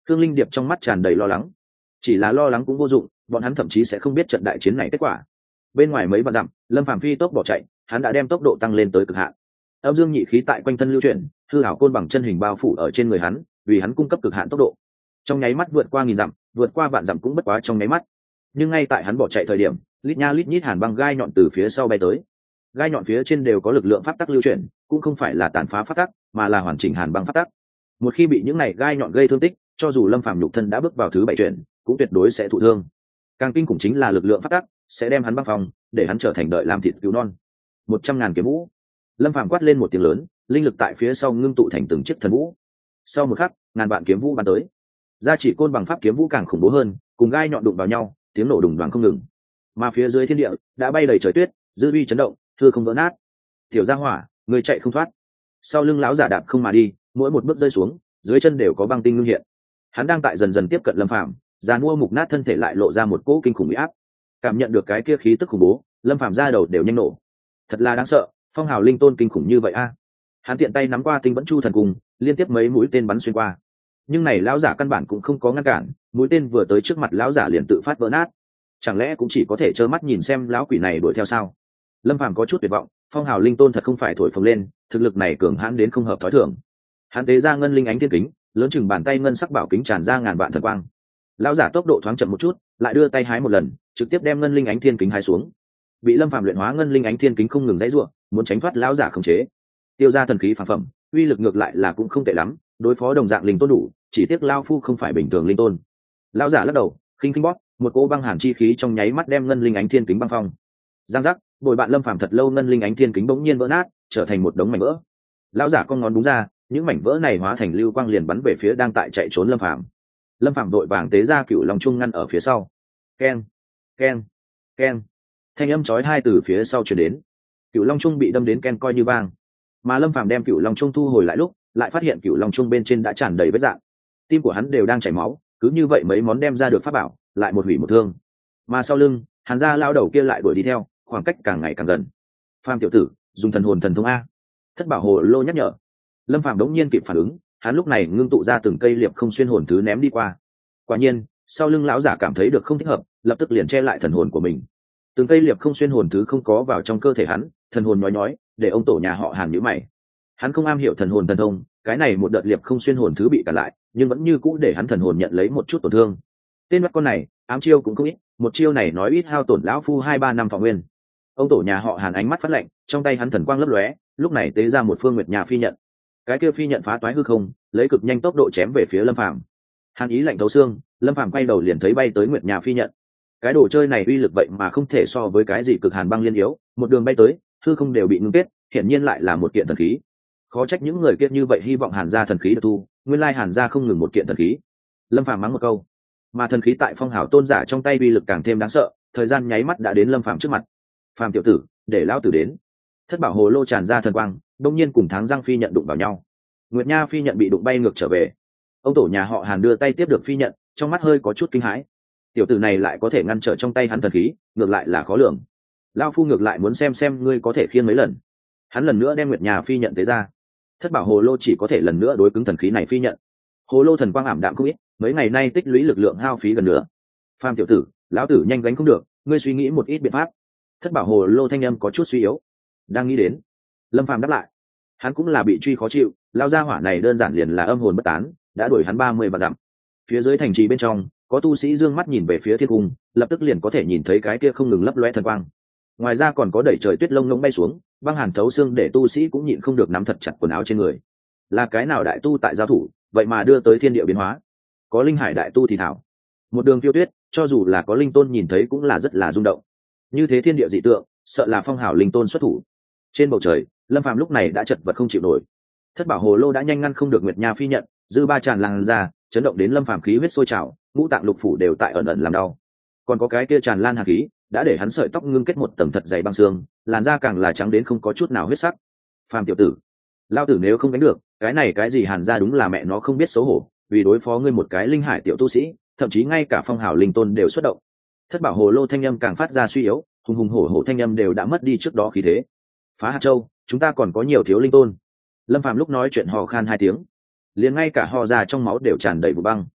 Cương Linh Điệp trong mắt tràn đầy lo lắng. Chỉ là lo lắng cũng vô dụng, bọn hắn thậm chí sẽ không biết trận đại chiến này kết quả. Bên ngoài mấy vạn dặm, Lâm Phàm phi tốc bỏ chạy, hắn đã đem tốc độ tăng lên tới cực hạn. Âm dương nhị khí tại quanh thân lưu chuyển, hư ảo côn bằng chân hình bao phủ ở trên người hắn, vì hắn cung cấp cực hạn tốc độ. Trong nháy mắt vượt qua nghìn dặm, vượt qua vạn dặm cũng bất quá trong nháy mắt. Nhưng ngay tại hắn bỏ chạy thời điểm, lít nha lít nhít hàn băng gai nhọn từ phía sau bay tới. Gai nhọn phía trên đều có lực lượng pháp tắc lưu chuyển, cũng không phải là tàn phá pháp tắc, mà là hoàn chỉnh hàn băng pháp tắc. Một khi bị những này gai nhọn gây thương tích, cho dù Lâm Phàm nhục thân đã bước vào thứ 7 chuyển, cũng tuyệt đối sẽ thụ thương. Càng kinh khủng chính là lực lượng pháp tắc sẽ đem hắn băng phòng, để hắn trở thành đợi làm thịt cứu non. 100.000 kiếm vũ. Lâm Phàm quát lên một tiếng lớn, linh lực tại phía sau ngưng tụ thành từng chiếc thần vũ. Sau một khắc, ngàn vạn kiếm vũ bắn tới. Gia chỉ côn bằng pháp kiếm vũ càng khủng bố hơn, cùng gai nhọn đụng vào nhau, tiếng nổ đùng đoàng không ngừng. Mà phía dưới thiên địa đã bay đầy trời tuyết, dư uy chấn động, hư không vỡ nát. Tiểu gia hỏa, người chạy không thoát. Sau lưng lão giả đạp không mà đi, mỗi một bước rơi xuống, dưới chân đều có băng tinh ngưng hiện. Hắn đang tại dần dần tiếp cận Lâm Phàm, giàn mua mục nát thân thể lại lộ ra một cỗ kinh khủng uy áp. Cảm nhận được cái kia khí tức khủng bố, Lâm Phàm ra đầu đều nhanh nổ. Thật là đáng sợ, phong hào linh tôn kinh khủng như vậy a. Hắn tiện tay nắm qua tinh vẫn chu thần cung, liên tiếp mấy mũi tên bắn xuyên qua. Nhưng này lão giả căn bản cũng không có ngăn cản, mũi tên vừa tới trước mặt lão giả liền tự phát vỡ nát. Chẳng lẽ cũng chỉ có thể trơ mắt nhìn xem lão quỷ này đuổi theo sao? Lâm Phàm có chút tuyệt vọng, phong hào linh tôn thật không phải thổi phồng lên, thực lực này cường hãn đến không hợp thói thường. Hắn tế ra ngân linh ánh thiên kính, lớn chừng bàn tay ngân sắc bảo kính tràn ra ngàn vạn thần quang. Lão giả tốc độ thoáng chậm một chút, lại đưa tay hái một lần, trực tiếp đem ngân linh ánh thiên kính hái xuống. Bị Lâm Phàm luyện hóa ngân linh ánh thiên kính không ngừng dãy rủa, muốn tránh thoát lão giả khống chế. Tiêu ra thần khí phản phẩm, uy lực ngược lại là cũng không tệ lắm, đối phó đồng dạng linh tôn đủ, chỉ tiếc lão phu không phải bình thường linh tôn. Lão giả lắc đầu, khinh khinh bóp, một cỗ băng hàn chi khí trong nháy mắt đem ngân linh ánh thiên kính băng phong. Giang giác, bồi bạn Lâm Phàm thật lâu ngân linh ánh thiên kính bỗng nhiên vỡ nát, trở thành một đống mảnh vỡ. Lão giả con ngón đúng ra, những mảnh vỡ này hóa thành lưu quang liền bắn về phía đang tại chạy trốn Lâm Phàm. Lâm Phàm đội vàng tế ra cựu long trung ngăn ở phía sau. Keng, keng, keng. Thanh âm chói tai từ phía sau truyền đến. Cựu long trung bị đâm đến ken coi như vang. Mà Lâm Phàm đem cựu long trung thu hồi lại lúc, lại phát hiện cựu long trung bên trên đã tràn đầy vết rạn. Tim của hắn đều đang chảy máu, cứ như vậy mấy món đem ra được pháp bảo, lại một hủy một thương. Mà sau lưng, Hàn gia lao đầu kia lại đuổi đi theo, khoảng cách càng ngày càng gần. Phàm tiểu tử, dùng thần hồn thần thông a. Thất bảo hồ lô nhắc nhở. Lâm Phàm đống nhiên kịp phản ứng, hắn lúc này ngưng tụ ra từng cây liệp không xuyên hồn thứ ném đi qua. Quả nhiên, sau lưng lão giả cảm thấy được không thích hợp, lập tức liền che lại thần hồn của mình. Từng cây liệp không xuyên hồn thứ không có vào trong cơ thể hắn, thần hồn nhói nhói, để ông tổ nhà họ Hàn nhíu mày. Hắn không am hiểu thần hồn thần thông, cái này một đợt liệp không xuyên hồn thứ bị cản lại, nhưng vẫn như cũ để hắn thần hồn nhận lấy một chút tổn thương. Tên mắt con này, ám chiêu cũng không ít, một chiêu này nói ít hao tổn lão phu 2-3 năm thọ nguyên. Ông tổ nhà họ Hàn ánh mắt phát lạnh, trong tay hắn thần quang lấp lóe, lúc này tế ra một phương nguyệt nhà phi nhận. Cái kia phi nhận phá toái hư không, lấy cực nhanh tốc độ chém về phía Lâm Phàm. Hàn ý lạnh thấu xương, Lâm Phàm quay đầu liền thấy bay tới nguyệt nhà phi nhận. Cái đồ chơi này uy lực vậy mà không thể so với cái gì cực hàn băng liên yếu, một đường bay tới, hư không đều bị ngưng kết, hiển nhiên lại là một kiện thần khí. Khó trách những người kia như vậy hy vọng Hàn gia thần khí được thu, nguyên lai Hàn gia không ngừng một kiện thần khí. Lâm Phàm mắng một câu, mà thần khí tại phong hào tôn giả trong tay uy lực càng thêm đáng sợ, thời gian nháy mắt đã đến Lâm Phàm trước mặt. Phàm tiểu tử, để lão tử đến. Thất bảo hồ lô tràn ra thần quang, đông nhiên cùng tháng răng phi nhận đụng vào nhau. Nguyệt nha phi nhận bị đụng bay ngược trở về. Ông tổ nhà họ Hàn đưa tay tiếp được phi nhận, trong mắt hơi có chút kinh hãi. Tiểu tử này lại có thể ngăn trở trong tay hắn thần khí, ngược lại là khó lường. Lão phu ngược lại muốn xem ngươi có thể khiêng mấy lần. Hắn lần nữa đem Nguyệt nha phi nhận tế ra. Thất bảo hồ lô chỉ có thể lần nữa đối cứng thần khí này phi nhận. Hồ lô thần quang ảm đạm không ít, mấy ngày nay tích lũy lực lượng hao phí gần nữa. Phàm tiểu tử, lão tử nhanh gánh không được, ngươi suy nghĩ một ít biện pháp. Thất bảo hồ lô thanh âm có chút suy yếu. Đang nghĩ đến. Lâm Phàm đáp lại. Hắn cũng là bị truy khó chịu, lao ra hỏa này đơn giản liền là âm hồn bất tán, đã đuổi hắn 30 vạn dặm. Phía dưới thành trì bên trong, có tu sĩ dương mắt nhìn về phía thiên cung, lập tức liền có thể nhìn thấy cái kia không ngừng lấp loe thần quang. Ngoài ra còn có đẩy trời tuyết lông ngỗng bay xuống, băng hàn thấu xương để tu sĩ cũng nhịn không được nắm thật chặt quần áo trên người. Là cái nào đại tu tại giao thủ, vậy mà đưa tới thiên địa biến hóa. Có linh hải đại tu thì thảo. Một đường phiêu tuyết, cho dù là có linh tôn nhìn thấy cũng là rất là rung động. Như thế thiên địa dị tượng, sợ là phong hào linh tôn xuất thủ. Trên bầu trời, Lâm Phàm lúc này đã chật vật không chịu nổi. Thất bảo hồ lô đã nhanh ngăn không được Nguyệt nha phi nhận, dư ba tràn lan ra, chấn động đến Lâm Phàm khí huyết sôi trào, ngũ tạng lục phủ đều tại ẩn ẩn làm đau. Còn có cái kia tràn lan hàn khí, đã để hắn sợi tóc ngưng kết một tầng thật dày băng xương, làn da càng là trắng đến không có chút nào huyết sắc. Phàm tiểu tử, lao tử nếu không đánh được, cái gì Hàn gia đúng là mẹ nó không biết xấu hổ, vì đối phó ngươi một cái linh hải tiểu tu sĩ, thậm chí ngay cả phong hào linh tôn đều xuất động. Thất bảo hồ lô thanh âm càng phát ra suy yếu, hùng hùng hổ hổ thanh âm đều đã mất đi trước đó khí thế. Phá hạt châu, chúng ta còn có nhiều thiếu linh tôn. Lâm Phàm lúc nói chuyện hò khan 2 tiếng, liền ngay cả ho ra trong máu đều tràn đầy vụ băng.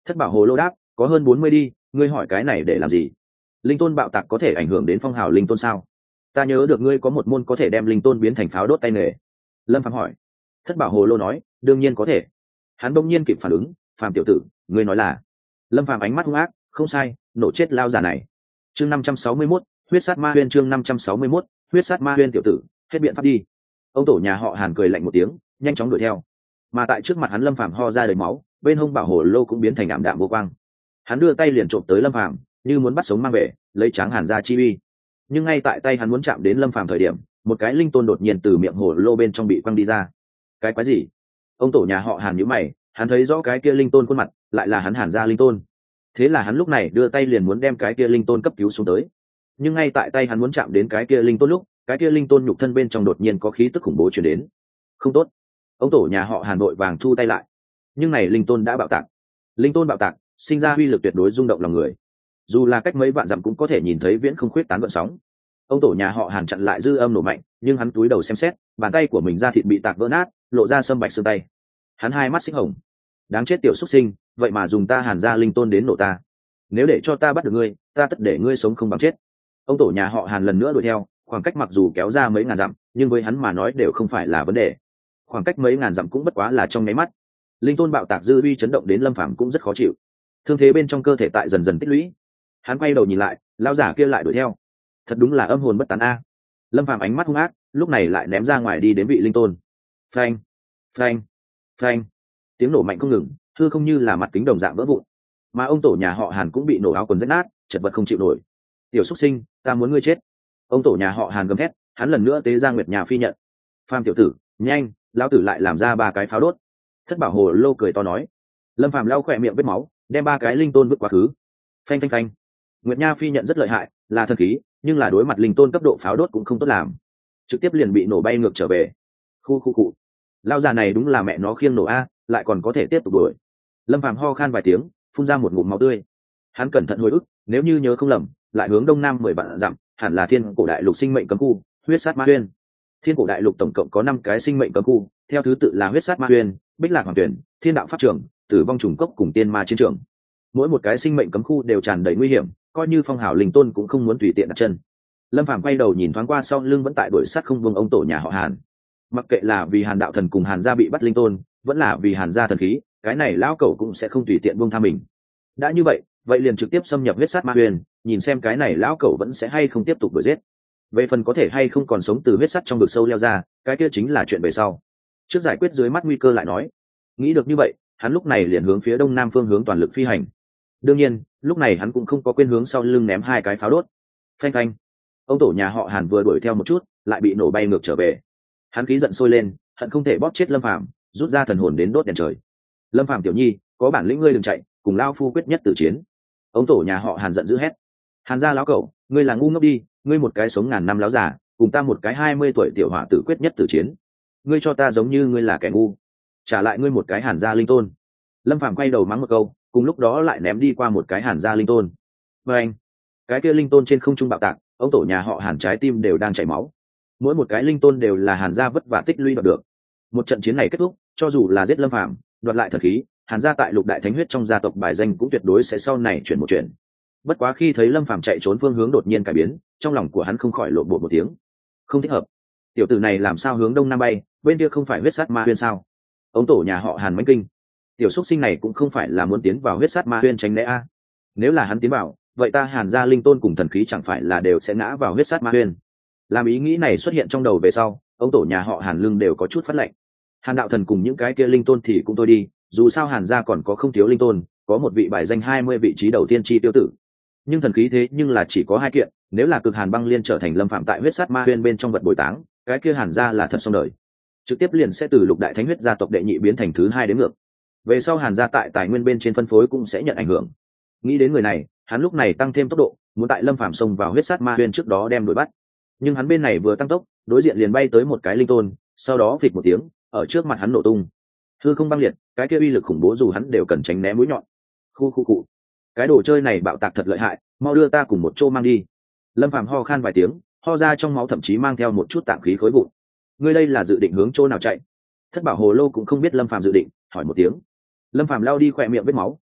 Thất bảo hồ lô đáp, có hơn 40 đi, ngươi hỏi cái này để làm gì? Linh tôn bạo tạc có thể ảnh hưởng đến phong hào linh tôn sao? Ta nhớ được ngươi có một môn có thể đem linh tôn biến thành pháo đốt tay nghề. Lâm Phàm hỏi. Thất bảo hồ lô nói, đương nhiên có thể. Hắn đông nhiên kịp phản ứng, Phàm tiểu tử, ngươi nói là? Lâm Phàm ánh mắt hung ác, không sai, nổ chết lao giả này. Chương 561, huyết sát ma huyên. Chương 561, huyết sát ma huyên. Tiểu tử, hết biện pháp đi. Ông tổ nhà họ Hàn cười lạnh một tiếng, nhanh chóng đuổi theo. Mà tại trước mặt hắn Lâm Phàm ho ra đầy máu, bên hông bảo hồ lô cũng biến thành ảm đạm vô quang. Hắn đưa tay liền trộm tới Lâm Phàm, như muốn bắt sống mang về, lấy tráng Hàn ra chi uy. Nhưng ngay tại tay hắn muốn chạm đến Lâm Phàm thời điểm, một cái linh tôn đột nhiên từ miệng hồ lô bên trong bị quăng đi ra. Cái quái gì? Ông tổ nhà họ Hàn nhíu mày, hắn thấy rõ cái kia linh tôn khuôn mặt, lại là hắn Hàn gia linh tôn. Thế là hắn lúc này đưa tay liền muốn đem cái kia linh tôn cấp cứu xuống tới. Nhưng ngay tại tay hắn muốn chạm đến cái kia linh tôn lúc, cái kia linh tôn nhục thân bên trong đột nhiên có khí tức khủng bố truyền đến. Không tốt. Ông tổ nhà họ Hàn vội vàng thu tay lại. Nhưng này linh tôn đã bạo tạc. Linh tôn bạo tạc, sinh ra uy lực tuyệt đối rung động lòng người. Dù là cách mấy vạn dặm cũng có thể nhìn thấy viễn không khuyết tán gợn sóng. Ông tổ nhà họ Hàn chặn lại dư âm nổ mạnh, nhưng hắn cúi đầu xem xét, bàn tay của mình da thịt bị tạc vỡ nát, lộ ra sâm bạch xương tay. Hắn hai mắt xích hồng. Đáng chết tiểu xuất sinh, vậy mà dùng ta Hàn gia linh tôn đến nổ ta. Nếu để cho ta bắt được ngươi, ta tất để ngươi sống không bằng chết. Ông tổ nhà họ Hàn lần nữa đuổi theo, khoảng cách mặc dù kéo ra mấy ngàn dặm, nhưng với hắn mà nói đều không phải là vấn đề. Khoảng cách mấy ngàn dặm cũng bất quá là trong nháy mắt. Linh tôn bạo tạc dư uy chấn động đến Lâm Phàm cũng rất khó chịu. Thương thế bên trong cơ thể tại dần dần tích lũy. Hắn quay đầu nhìn lại, lão giả kia lại đuổi theo. Thật đúng là âm hồn bất tán a. Lâm Phàm ánh mắt hung ác, lúc này lại ném ra ngoài đi đến vị linh tôn. Phanh, phanh, phanh. Tiếng nổ mạnh không ngừng, hư không như là mặt kính đồng dạng vỡ vụn. Mà ông tổ nhà họ Hàn cũng bị nổ áo quần rách nát, chật vật không chịu nổi. Tiểu xuất sinh, ta muốn ngươi chết. Ông tổ nhà họ Hàn gầm thét, hắn lần nữa tế ra nguyệt nhà phi nhận. Phàm tiểu tử, nhanh, lão tử lại làm ra 3 cái pháo đốt. Thất bảo hồ lô cười to nói. Lâm Phàm lau khỏe miệng vết máu, đem 3 cái linh tôn vứt quá khứ. Phanh phanh phanh. Nguyệt nha phi nhận rất lợi hại, là thần khí, nhưng là đối mặt linh tôn cấp độ pháo đốt cũng không tốt làm, trực tiếp liền bị nổ bay ngược trở về. Khu. Lão già này đúng là mẹ nó khiêng nổ a, lại còn có thể tiếp tục đuổi. Lâm Phàm ho khan vài tiếng, phun ra một ngụm máu tươi. Hắn cẩn thận hồi ức, nếu như nhớ không lầm, lại hướng đông nam 10 vạn dặm, hẳn là Thiên Cổ Đại Lục sinh mệnh cấm khu, huyết sát ma huyên. Thiên Cổ Đại Lục tổng cộng có 5 cái sinh mệnh cấm khu, theo thứ tự là huyết sát ma huyên, Bích Lạc Hoàng Tuyển, Thiên Đạo Pháp Trường, Tử Vong Trùng Cốc cùng Tiên Ma Chiến Trường. Mỗi một cái sinh mệnh cấm khu đều tràn đầy nguy hiểm, coi như phong hào linh tôn cũng không muốn tùy tiện đặt chân. Lâm Phàm quay đầu nhìn thoáng qua sau lưng vẫn tại đuổi sát không buông ông tổ nhà họ Hàn. Mặc kệ là vì Hàn đạo thần cùng Hàn gia bị bắt linh tôn, vẫn là vì Hàn gia thần khí, cái này lão cẩu cũng sẽ không tùy tiện buông tha mình. Đã như vậy, vậy liền trực tiếp xâm nhập huyết sát ma huyền, nhìn xem cái này lão cẩu vẫn sẽ hay không tiếp tục đuổi giết. Về phần có thể hay không còn sống từ huyết sắt trong vực sâu leo ra, cái kia chính là chuyện về sau. Trước giải quyết dưới mắt nguy cơ lại nói. Nghĩ được như vậy, hắn lúc này liền hướng phía đông nam phương hướng toàn lực phi hành. Đương nhiên, lúc này hắn cũng không có quên hướng sau lưng ném 2 cái pháo đốt. Phanh phanh. Ông tổ nhà họ Hàn vừa đuổi theo một chút, lại bị nổ bay ngược trở về. Hắn khí giận sôi lên, hận không thể bóp chết Lâm Phàm, rút ra thần hồn đến đốt đèn trời. Lâm Phàm tiểu nhi, có bản lĩnh ngươi đừng chạy, cùng lao phu quyết nhất tử chiến. Ông tổ nhà họ Hàn giận dữ hét. Hàn gia lão cẩu, ngươi là ngu ngốc đi, ngươi một cái sống ngàn năm láo già, cùng ta một cái 20 tuổi tiểu hỏa tử quyết nhất tử chiến. Ngươi cho ta giống như ngươi là kẻ ngu, trả lại ngươi một cái Hàn gia linh tôn. Lâm Phàm quay đầu mắng một câu, cùng lúc đó lại ném đi qua một cái Hàn gia linh tôn. Và anh, cái kia linh tôn trên không trung bạo tạc, ông tổ nhà họ Hàn trái tim đều đang chảy máu. Mỗi một cái linh tôn đều là Hàn gia vất vả tích lũy đoạt được. Một trận chiến này kết thúc, cho dù là giết Lâm Phàm, đoạt lại thần khí, Hàn gia tại Lục Đại Thánh huyết trong gia tộc bài danh cũng tuyệt đối sẽ sau này chuyển một chuyện. Bất quá khi thấy Lâm Phàm chạy trốn phương hướng đột nhiên cải biến, trong lòng của hắn không khỏi lộn bột một tiếng. Không thích hợp. Tiểu tử này làm sao hướng đông nam bay, bên kia không phải huyết sát ma huyên sao? Ông tổ nhà họ Hàn mãnh kinh. Tiểu xuất sinh này cũng không phải là muốn tiến vào huyết sát ma huyên tránh né a. Nếu là hắn tiến vào, vậy ta Hàn gia linh tôn cùng thần khí chẳng phải là đều sẽ ngã vào huyết sát ma huyên. Làm ý nghĩ này xuất hiện trong đầu về sau, ông tổ nhà họ Hàn lưng đều có chút phát lạnh. Hàn đạo thần cùng những cái kia linh tôn thì cũng thôi đi, dù sao Hàn gia còn có không thiếu linh tôn, có một vị bài danh 20 vị trí đầu tiên chi tiêu tử. Nhưng thần khí thế nhưng là chỉ có 2 kiện, nếu là cực Hàn băng liên trở thành Lâm Phạm tại huyết sát ma huyên bên trong vật bồi táng, cái kia Hàn gia là thật xong đời. Trực tiếp liền sẽ từ Lục Đại Thánh huyết gia tộc đệ nhị biến thành thứ 2 đến ngược. Về sau Hàn gia tại tài nguyên bên trên phân phối cũng sẽ nhận ảnh hưởng. Nghĩ đến người này, hắn lúc này tăng thêm tốc độ, muốn tại Lâm Phạm xông vào huyết sát ma huyên trước đó đem đuổi bắt. Nhưng hắn bên này vừa tăng tốc, đối diện liền bay tới một cái linh tôn, sau đó phịch một tiếng, ở trước mặt hắn nổ tung. Hư không băng liệt, cái kia uy lực khủng bố dù hắn đều cần tránh né mũi nhọn. Khu. Cái đồ chơi này bạo tạc thật lợi hại, mau đưa ta cùng một chỗ mang đi. Lâm Phàm ho khan vài tiếng, ho ra trong máu thậm chí mang theo một chút tạng khí khối vụn. Ngươi đây là dự định hướng chỗ nào chạy? Thất bảo hồ lô cũng không biết Lâm Phàm dự định, hỏi một tiếng. Lâm Phàm lao đi khỏe miệng vết máu, đáp,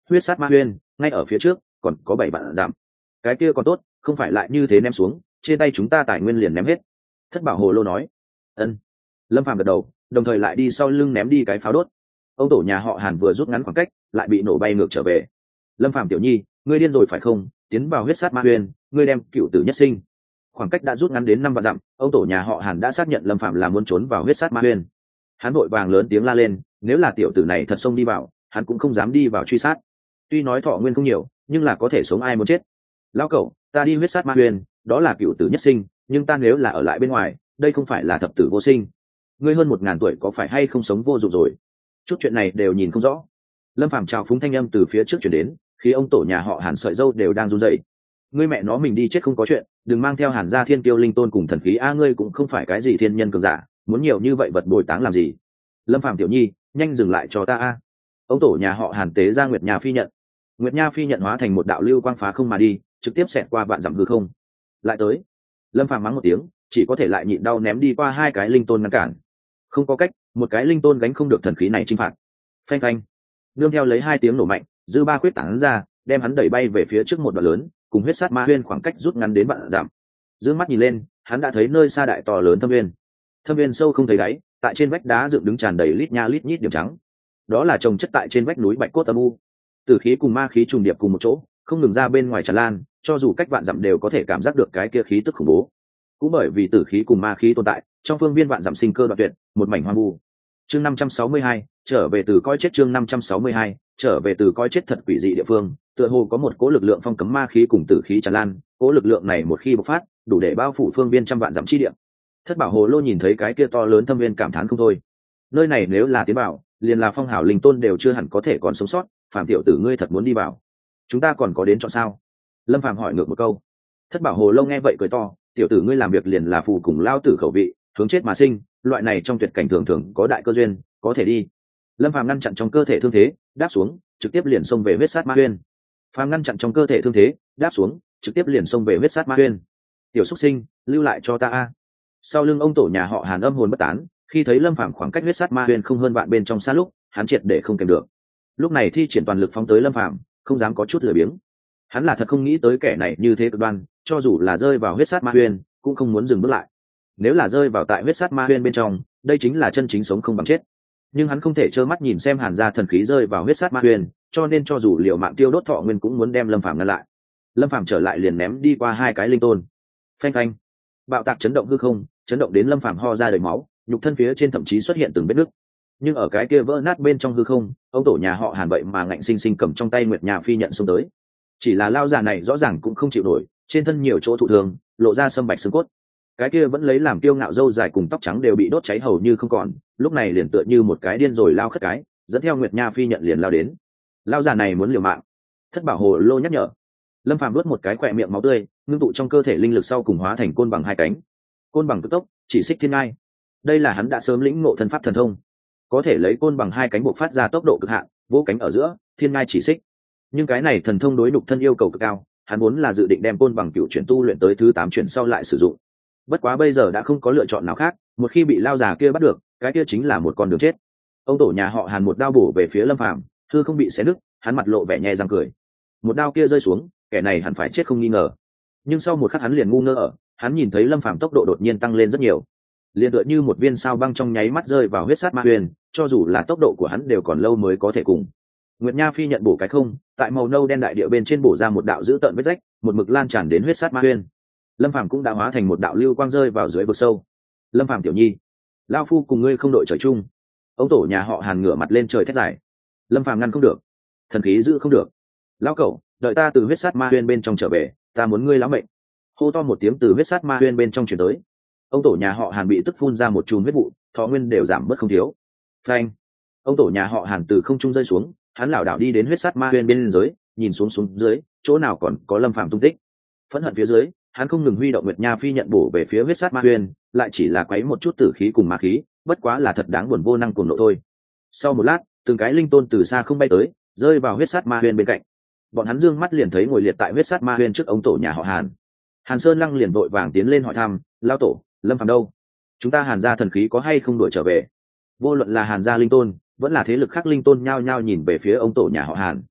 huyết sát ma huyên ngay ở phía trước, còn có 7 vạn dặm. Cái kia còn tốt, không phải lại như thế ném xuống, trên tay chúng ta tài nguyên liền ném hết. Thất Bảo Hồ Lô nói. Ân. Lâm Phàm gật đầu, đồng thời lại đi sau lưng ném đi cái pháo đốt. Ông tổ nhà họ Hàn vừa rút ngắn khoảng cách, lại bị nổ bay ngược trở về. Lâm Phàm tiểu nhi, ngươi điên rồi phải không? Tiến vào huyết sát ma huyên, ngươi đem cựu tử nhất sinh. Khoảng cách đã rút ngắn đến 5 vạn dặm, ông tổ nhà họ Hàn đã xác nhận Lâm Phàm là muốn trốn vào huyết sát ma huyên. Hắn vội vàng lớn tiếng la lên, nếu là tiểu tử này thật xông đi vào, hắn cũng không dám đi vào truy sát. Tuy nói thọ nguyên không nhiều, nhưng là có thể sống ai muốn chết. Lão cẩu, ta đi huyết sát ma huyên, đó là cựu tử nhất sinh, nhưng ta nếu là ở lại bên ngoài, đây không phải là thập tử vô sinh. Ngươi hơn 1000 tuổi có phải hay không sống vô dụng rồi? Chút chuyện này đều nhìn không rõ. Lâm Phàm chào phúng thanh âm từ phía trước chuyển đến, khi ông tổ nhà họ Hàn sợi dâu đều đang run rẩy. Ngươi mẹ nó mình đi chết không có chuyện, đừng mang theo Hàn gia thiên kiêu linh tôn cùng thần khí a, ngươi cũng không phải cái gì thiên nhân cường giả, muốn nhiều như vậy vật bồi táng làm gì? Lâm Phàm tiểu nhi, nhanh dừng lại cho ta a. Ông tổ nhà họ Hàn tế ra Nguyệt Nha phi nhận. Nguyệt Nha phi nhận hóa thành một đạo lưu quang phá không mà đi, trực tiếp xẹt qua vạn dặm hư không. Lại tới. Lâm Phàm mắng một tiếng, chỉ có thể lại nhịn đau ném đi qua 2 cái linh tôn ngăn cản. Không có cách, một cái linh tôn gánh không được thần khí này chinh phạt. Phanh phanh. Nương theo lấy 2 tiếng nổ mạnh, dư ba khuyết tán ra, đem hắn đẩy bay về phía trước một đoạn lớn, cùng huyết sát ma huyên khoảng cách rút ngắn đến vạn dặm. Dương mắt nhìn lên, hắn đã thấy nơi xa đại to lớn thâm viên. Thâm viên sâu không thấy đáy, tại trên vách đá dựng đứng tràn đầy lít nha lít nhít điểm trắng. Đó là trồng chất tại trên vách núi bạch cốt âm u. Tử khí cùng ma khí trùng điệp cùng một chỗ, không ngừng ra bên ngoài tràn lan, cho dù cách vạn dặm đều có thể cảm giác được cái kia khí tức khủng bố. Cũng bởi vì tử khí cùng ma khí tồn tại, trong phương viên vạn dặm sinh cơ đoạn tuyệt, một mảnh hoang vu. Chương 562, trở về từ coi chết. Chương 562, trở về từ coi chết thật quỷ dị địa phương, tựa hồ có một cỗ lực lượng phong cấm ma khí cùng tử khí tràn lan, cỗ lực lượng này một khi bộc phát, đủ để bao phủ phương viên trăm vạn dặm chi địa. Thất Bảo Hồ Lô nhìn thấy cái kia to lớn thâm viên cảm thán không thôi. Nơi này nếu là tiến bảo, liền là phong hào linh tôn đều chưa hẳn có thể còn sống sót, Phạm tiểu tử ngươi thật muốn đi vào, chúng ta còn có đến chọn sao? Lâm Phàm hỏi ngược một câu. Thất Bảo Hồ Lô nghe vậy cười to, tiểu tử ngươi làm việc liền là phù cùng lao tử khẩu vị, hướng chết mà sinh, loại này trong tuyệt cảnh thường thường có đại cơ duyên, có thể đi. Lâm Phàm ngăn chặn trong cơ thể thương thế, đáp xuống, trực tiếp liền xông về huyết sát ma huyên. Phàm ngăn chặn trong cơ thể thương thế, đáp xuống, trực tiếp liền xông về huyết sát ma huyên. Tiểu xuất sinh, lưu lại cho ta a. Sau lưng ông tổ nhà họ Hàn âm hồn bất tán, khi thấy Lâm Phàm khoảng cách huyết sát ma huyên không hơn vạn bên trong xa lúc, hắn triệt để không kèm được. Lúc này thi triển toàn lực phóng tới Lâm Phàm, không dám có chút lười biếng. Hắn là thật không nghĩ tới kẻ này như thế cực đoan, cho dù là rơi vào huyết sát ma huyên, cũng không muốn dừng bước lại. Nếu là rơi vào tại huyết sát ma huyên bên trong, đây chính là chân chính sống không bằng chết. Nhưng hắn không thể trơ mắt nhìn xem Hàn gia thần khí rơi vào huyết sát ma huyên, cho nên cho dù liều mạng tiêu đốt thọ nguyên cũng muốn đem Lâm Phàm ngăn lại. Lâm Phàm trở lại liền ném đi qua 2 cái linh tôn. Phanh phanh. Bạo tạc chấn động hư không, chấn động đến Lâm Phàm ho ra đầy máu, nhục thân phía trên thậm chí xuất hiện từng vết nứt. Nhưng ở cái kia vỡ nát bên trong hư không, ông tổ nhà họ Hàn vậy mà ngạnh sinh sinh cầm trong tay Nguyệt Nha phi nhận xông tới. Chỉ là lao già này rõ ràng cũng không chịu nổi, trên thân nhiều chỗ thụ thương, lộ ra sâm bạch xương cốt. Cái kia vẫn lấy làm kiêu ngạo râu dài cùng tóc trắng đều bị đốt cháy hầu như không còn, lúc này liền tựa như một cái điên rồi lao khất cái, dẫn theo Nguyệt Nha phi nhận liền lao đến. Lao già này muốn liều mạng. Thất Bảo Hồ Lô nhắc nhở. Lâm Phàm nuốt một cái khỏe miệng máu tươi, ngưng tụ trong cơ thể linh lực sau cùng hóa thành côn bằng 2 cánh. Côn bằng cực tốc, chỉ xích thiên ngai. Đây là hắn đã sớm lĩnh ngộ thân pháp thần thông, có thể lấy côn bằng 2 cánh bộc phát ra tốc độ cực hạn, vỗ cánh ở giữa, thiên ngai chỉ xích. Nhưng cái này thần thông đối đục thân yêu cầu cực cao, hắn muốn là dự định đem côn bằng cựu chuyển tu luyện tới thứ 8 chuyển sau lại sử dụng. Bất quá bây giờ đã không có lựa chọn nào khác, một khi bị lao già kia bắt được, cái kia chính là một con đường chết. Ông tổ nhà họ Hàn một đao bổ về phía Lâm Phàm, hư không bị xé nứt, hắn mặt lộ vẻ nhe răng cười. Một đao kia rơi xuống, kẻ này hẳn phải chết không nghi ngờ. Nhưng sau một khắc hắn liền ngu ngơ ở, hắn nhìn thấy Lâm Phàm tốc độ đột nhiên tăng lên rất nhiều, liền tựa như một viên sao băng trong nháy mắt rơi vào huyết sát ma huyền, cho dù là tốc độ của hắn đều còn lâu mới có thể cùng. Nguyệt Nha phi nhận bổ cái không, tại màu nâu đen đại địa bên trên bổ ra một đạo dữ tợn vết rách, một mực lan tràn đến huyết sát ma huyền. Lâm Phàm cũng đã hóa thành một đạo lưu quang rơi vào dưới vực sâu. Lâm Phàm tiểu nhi, lao phu cùng ngươi không đội trời chung. Ông tổ nhà họ Hàn ngửa mặt lên trời thét dài. Lâm Phàm ngăn không được, thần khí giữ không được. Lao cẩu, đợi ta từ huyết sát ma huyền bên trong trở về, ta muốn ngươi lão mệnh. Hô to một tiếng từ huyết sát ma huyền bên trong truyền tới. Ông tổ nhà họ Hàn bị tức phun ra một chùm huyết vụ, thọ nguyên đều giảm bớt không thiếu. Phanh! Ông tổ nhà họ Hàn từ không trung rơi xuống, hắn lảo đảo đi đến huyết sát ma huyền bên dưới, nhìn xuống dưới, chỗ nào còn có Lâm Phàm tung tích. Phẫn hận phía dưới, hắn không ngừng huy động Nguyệt Nha phi nhận bổ về phía huyết sát ma huyền, lại chỉ là quấy một chút tử khí cùng ma khí, bất quá là thật đáng buồn vô năng cuồng nộ thôi. Sau một lát, từng cái linh tôn từ xa không bay tới, rơi vào huyết sát ma huyền bên cạnh. Bọn hắn dương mắt liền thấy ngồi liệt tại huyết sát ma huyền trước ông tổ nhà họ Hàn. Hàn Sơn Lăng liền vội vàng tiến lên hỏi thăm, lao tổ, Lâm Phàm đâu? Chúng ta Hàn gia thần khí có hay không đuổi trở về? Vô luận là Hàn gia linh tôn, vẫn là thế lực khác linh tôn nhao nhao nhìn về phía ông tổ nhà họ Hàn.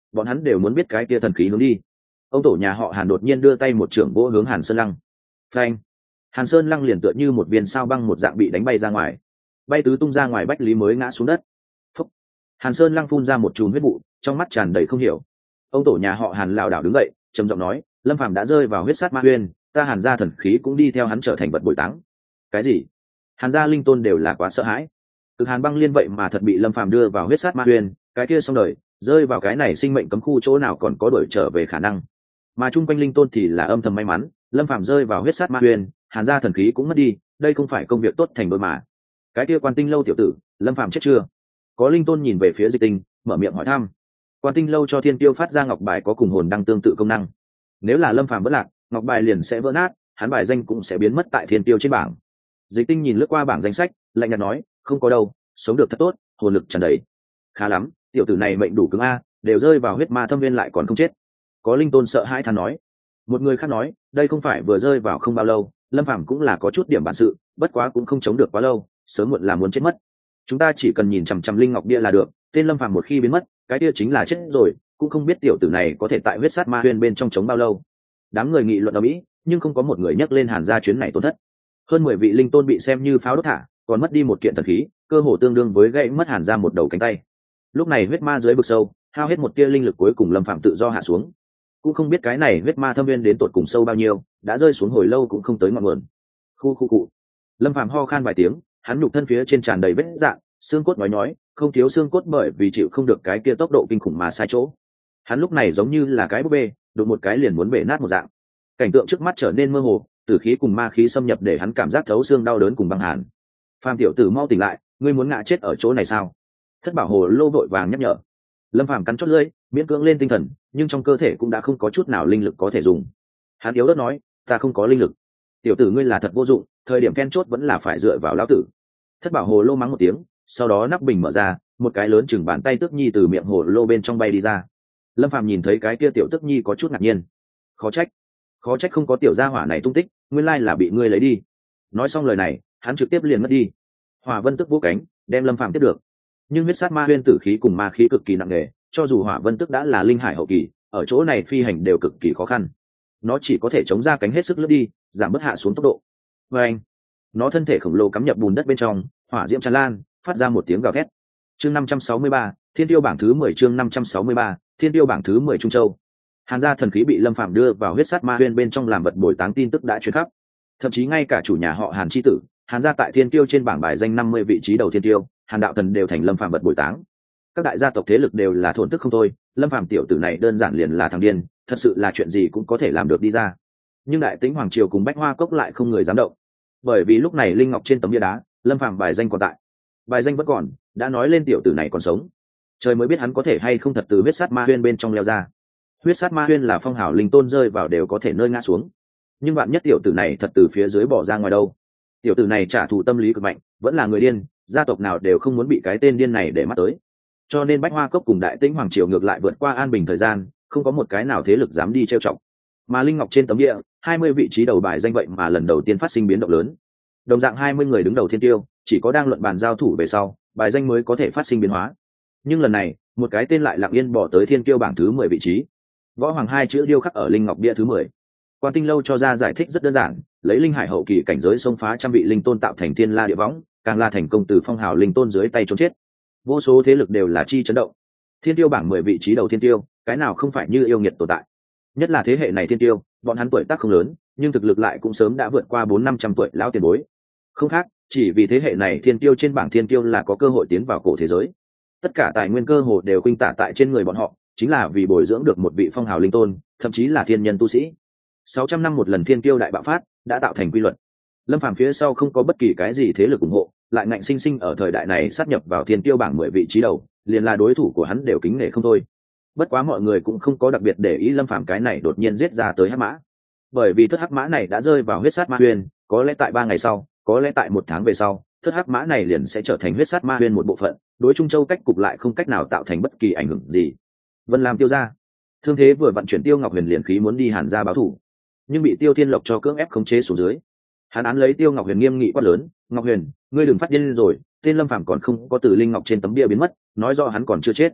bọn hắn đều muốn biết cái kia thần khí hướng đi. Ông tổ nhà họ Hàn đột nhiên đưa tay một trưởng vỗ hướng Hàn Sơn Lăng. Phanh! Hàn Sơn Lăng liền tựa như một viên sao băng một dạng bị đánh bay ra ngoài, bay tứ tung ra ngoài, Bách Lý mới ngã xuống đất. Phúc! Hàn Sơn Lăng phun ra một chùm huyết vụ, trong mắt tràn đầy không hiểu. Ông tổ nhà họ Hàn lảo đảo đứng dậy, trầm giọng nói, Lâm Phàm đã rơi vào huyết sát ma huyên, ta Hàn gia thần khí cũng đi theo hắn trở thành vật bồi táng. Cái gì? Hàn gia linh tôn đều là quá sợ hãi. Cực Hàn băng liên vậy mà thật bị Lâm Phàm đưa vào huyết sát ma huyên, cái kia xong đời, rơi vào cái này sinh mệnh cấm khu, chỗ nào còn có đuổi trở về khả năng. Mà chung quanh linh tôn thì là âm thầm may mắn, Lâm Phàm rơi vào huyết sát ma huyên, Hàn gia thần khí cũng mất đi, đây không phải công việc tốt thành đôi mà. Cái kia Quan Tinh lâu tiểu tử, Lâm Phàm chết chưa? Có linh tôn nhìn về phía Dịch Tinh, mở miệng hỏi thăm. Quan Tinh lâu cho Thiên Tiêu phát ra ngọc bài có cùng hồn đăng tương tự công năng, nếu là Lâm Phàm vỡ lạc, ngọc bài liền sẽ vỡ nát, hắn bài danh cũng sẽ biến mất tại Thiên Tiêu trên bảng. Dịch Tinh nhìn lướt qua bảng danh sách, lạnh nhạt nói, không có đâu, sống được thật tốt, hồn lực tràn đầy. Khá lắm, tiểu tử này mệnh đủ cứng a, đều rơi vào huyết ma thâm viên lại còn không chết. Có linh tôn sợ hãi than nói. Một người khác nói, đây không phải vừa rơi vào không bao lâu, Lâm Phàm cũng là có chút điểm bản sự, bất quá cũng không chống được quá lâu, sớm muộn là muốn chết mất. Chúng ta chỉ cần nhìn chằm chằm linh ngọc bia là được, tên Lâm Phàm một khi biến mất, cái kia chính là chết rồi, cũng không biết tiểu tử này có thể tại huyết sát ma huyên bên trong chống bao lâu. Đám người nghị luận ở mỹ, nhưng không có một người nhắc lên Hàn gia chuyến này tổn thất. Hơn 10 vị linh tôn bị xem như pháo đốt thả, còn mất đi một kiện thần khí, cơ hồ tương đương với gãy mất Hàn gia một đầu cánh tay. Lúc này huyết ma dưới vực sâu, hao hết một tia linh lực, cuối cùng Lâm Phàm tự do hạ xuống. Cũng không biết cái này huyết ma thâm viên đến tột cùng sâu bao nhiêu, đã rơi xuống hồi lâu cũng không tới ngọn nguồn. Khu cụ. Lâm Phàm ho khan vài tiếng, hắn nhục thân phía trên tràn đầy vết rạn, xương cốt nhói, không thiếu xương cốt bởi vì chịu không được cái kia tốc độ kinh khủng mà sai chỗ. Hắn lúc này giống như là cái búp bê, đụng một cái liền muốn bể nát một dạng. Cảnh tượng trước mắt trở nên mơ hồ, tử khí cùng ma khí xâm nhập để hắn cảm giác thấu xương đau đớn cùng băng hàn. Phàm tiểu tử mau tỉnh lại, ngươi muốn ngã chết ở chỗ này sao? Thất Bảo Hồ Lô vội vàng nhắc nhở. Lâm Phàm cắn chót lưỡi, miễn cưỡng lên tinh thần, nhưng trong cơ thể cũng đã không có chút nào linh lực có thể dùng. Hắn yếu ớt nói, ta không có linh lực. Tiểu tử ngươi là thật vô dụng, thời điểm then chốt vẫn là phải dựa vào lão tử. Thất Bảo Hồ Lô mắng một tiếng, sau đó nắp bình mở ra, một cái lớn chừng bàn tay tước nhi từ miệng hồ lô bên trong bay đi ra. Lâm Phàm nhìn thấy cái kia tiểu tước nhi có chút ngạc nhiên. Khó trách không có tiểu gia hỏa này tung tích, nguyên lai là bị ngươi lấy đi. Nói xong lời này, hắn trực tiếp liền mất đi. Hỏa Vân Tức vỗ cánh, đem Lâm Phàm tiếp được. Nhưng huyết sát ma huyên tử khí cùng ma khí cực kỳ nặng nề, cho dù Hỏa Vân Tức đã là linh hải hậu kỳ, ở chỗ này phi hành đều cực kỳ khó khăn. Nó chỉ có thể chống ra cánh hết sức lướt đi, giảm bớt hạ xuống tốc độ. Và anh, nó thân thể khổng lồ cắm nhập bùn đất bên trong, hỏa diễm tràn lan, phát ra một tiếng gào thét. Chương 563, Thiên Tiêu bảng thứ 10, chương 563, Thiên Tiêu bảng thứ 10 Trung Châu. Hàn gia thần khí bị Lâm Phàm đưa vào huyết sát ma huyên bên trong làm vật bồi táng tin tức đã truyền khắp. Thậm chí ngay cả chủ nhà họ Hàn chi tử, Hàn gia tại Thiên Tiêu trên bảng bài danh 50 vị trí đầu Thiên Tiêu, Hàn đạo thần đều thành Lâm Phàm vật bồi táng. Các đại gia tộc thế lực đều là thổn thức không thôi, Lâm Phàm tiểu tử này đơn giản liền là thằng điên, thật sự là chuyện gì cũng có thể làm được đi ra. Nhưng đại tĩnh hoàng triều cùng Bách Hoa cốc lại không người dám động, bởi vì lúc này linh ngọc trên tấm bia đá, Lâm Phàm bài danh còn tại. Bài danh vẫn còn, đã nói lên tiểu tử này còn sống. Trời mới biết hắn có thể hay không thật từ huyết sát ma huyên bên trong leo ra. Huyết sát ma huyên là phong hào linh tôn rơi vào đều có thể nơi ngã xuống, nhưng bạn nhất tiểu tử này thật từ phía dưới bỏ ra ngoài đâu. Tiểu tử này trả thù tâm lý cực mạnh, vẫn là người điên, gia tộc nào đều không muốn bị cái tên điên này để mắt tới. Cho nên Bách Hoa cốc cùng đại tĩnh hoàng triều ngược lại vượt qua an bình thời gian, không có một cái nào thế lực dám đi trêu chọc. Mà linh ngọc trên tấm địa, 20 vị trí đầu bài danh vậy mà lần đầu tiên phát sinh biến động lớn. Đồng dạng 20 người đứng đầu Thiên Tiêu, chỉ có đang luận bàn giao thủ về sau, bài danh mới có thể phát sinh biến hóa. Nhưng lần này, một cái tên lại lặng yên bỏ tới Thiên Tiêu bảng thứ 10 vị trí. Võ Hoàng hai chữ điêu khắc ở linh ngọc bia thứ 10. Quan Tinh lâu cho ra giải thích rất đơn giản, lấy linh hải hậu kỳ cảnh giới xông phá trăm vị linh tôn tạo thành thiên la địa võng, càng là thành công từ phong hào linh tôn dưới tay trốn chết. Vô số thế lực đều là chi chấn động. Thiên Tiêu bảng 10 vị trí đầu Thiên Tiêu, cái nào không phải như yêu nghiệt tồn tại. Nhất là thế hệ này Thiên Tiêu, bọn hắn tuổi tác không lớn, nhưng thực lực lại cũng sớm đã vượt qua 400-500 tuổi lão tiền bối. Không khác, chỉ vì thế hệ này Thiên Tiêu trên bảng Thiên Tiêu là có cơ hội tiến vào cổ thế giới. Tất cả tài nguyên cơ hồ đều khuynh tả tại trên người bọn họ, chính là vì bồi dưỡng được một vị phong hào linh tôn, thậm chí là thiên nhân tu sĩ. 600 năm một lần Thiên Tiêu đại bạo phát, đã tạo thành quy luật. Lâm Phàm phía sau không có bất kỳ cái gì thế lực ủng hộ, lại ngạnh sinh sinh ở thời đại này sát nhập vào Thiên Tiêu bảng 10 vị trí đầu, liền là đối thủ của hắn đều kính nể không thôi. Bất quá mọi người cũng không có đặc biệt để ý Lâm Phàm cái này đột nhiên giết ra tới hắc mã, bởi vì thất hắc mã này đã rơi vào huyết sát ma huyên, có lẽ tại 3 ngày sau, có lẽ tại 1 tháng về sau, thất hắc mã này liền sẽ trở thành huyết sát ma huyên một bộ phận, đối Trung Châu cách cục lại không cách nào tạo thành bất kỳ ảnh hưởng gì. Vân Lam Tiêu gia, thương thế vừa vận chuyển Tiêu Ngọc Huyền liền khí muốn đi Hàn gia báo thù, nhưng bị Tiêu Thiên Lộc cho cưỡng ép khống chế xuống dưới. Hắn án lấy Tiêu Ngọc Huyền nghiêm nghị quát lớn, "Ngọc Huyền, ngươi đừng phát điên rồi, tên Lâm Phàm còn không có từ linh ngọc trên tấm bia biến mất, nói rõ hắn còn chưa chết."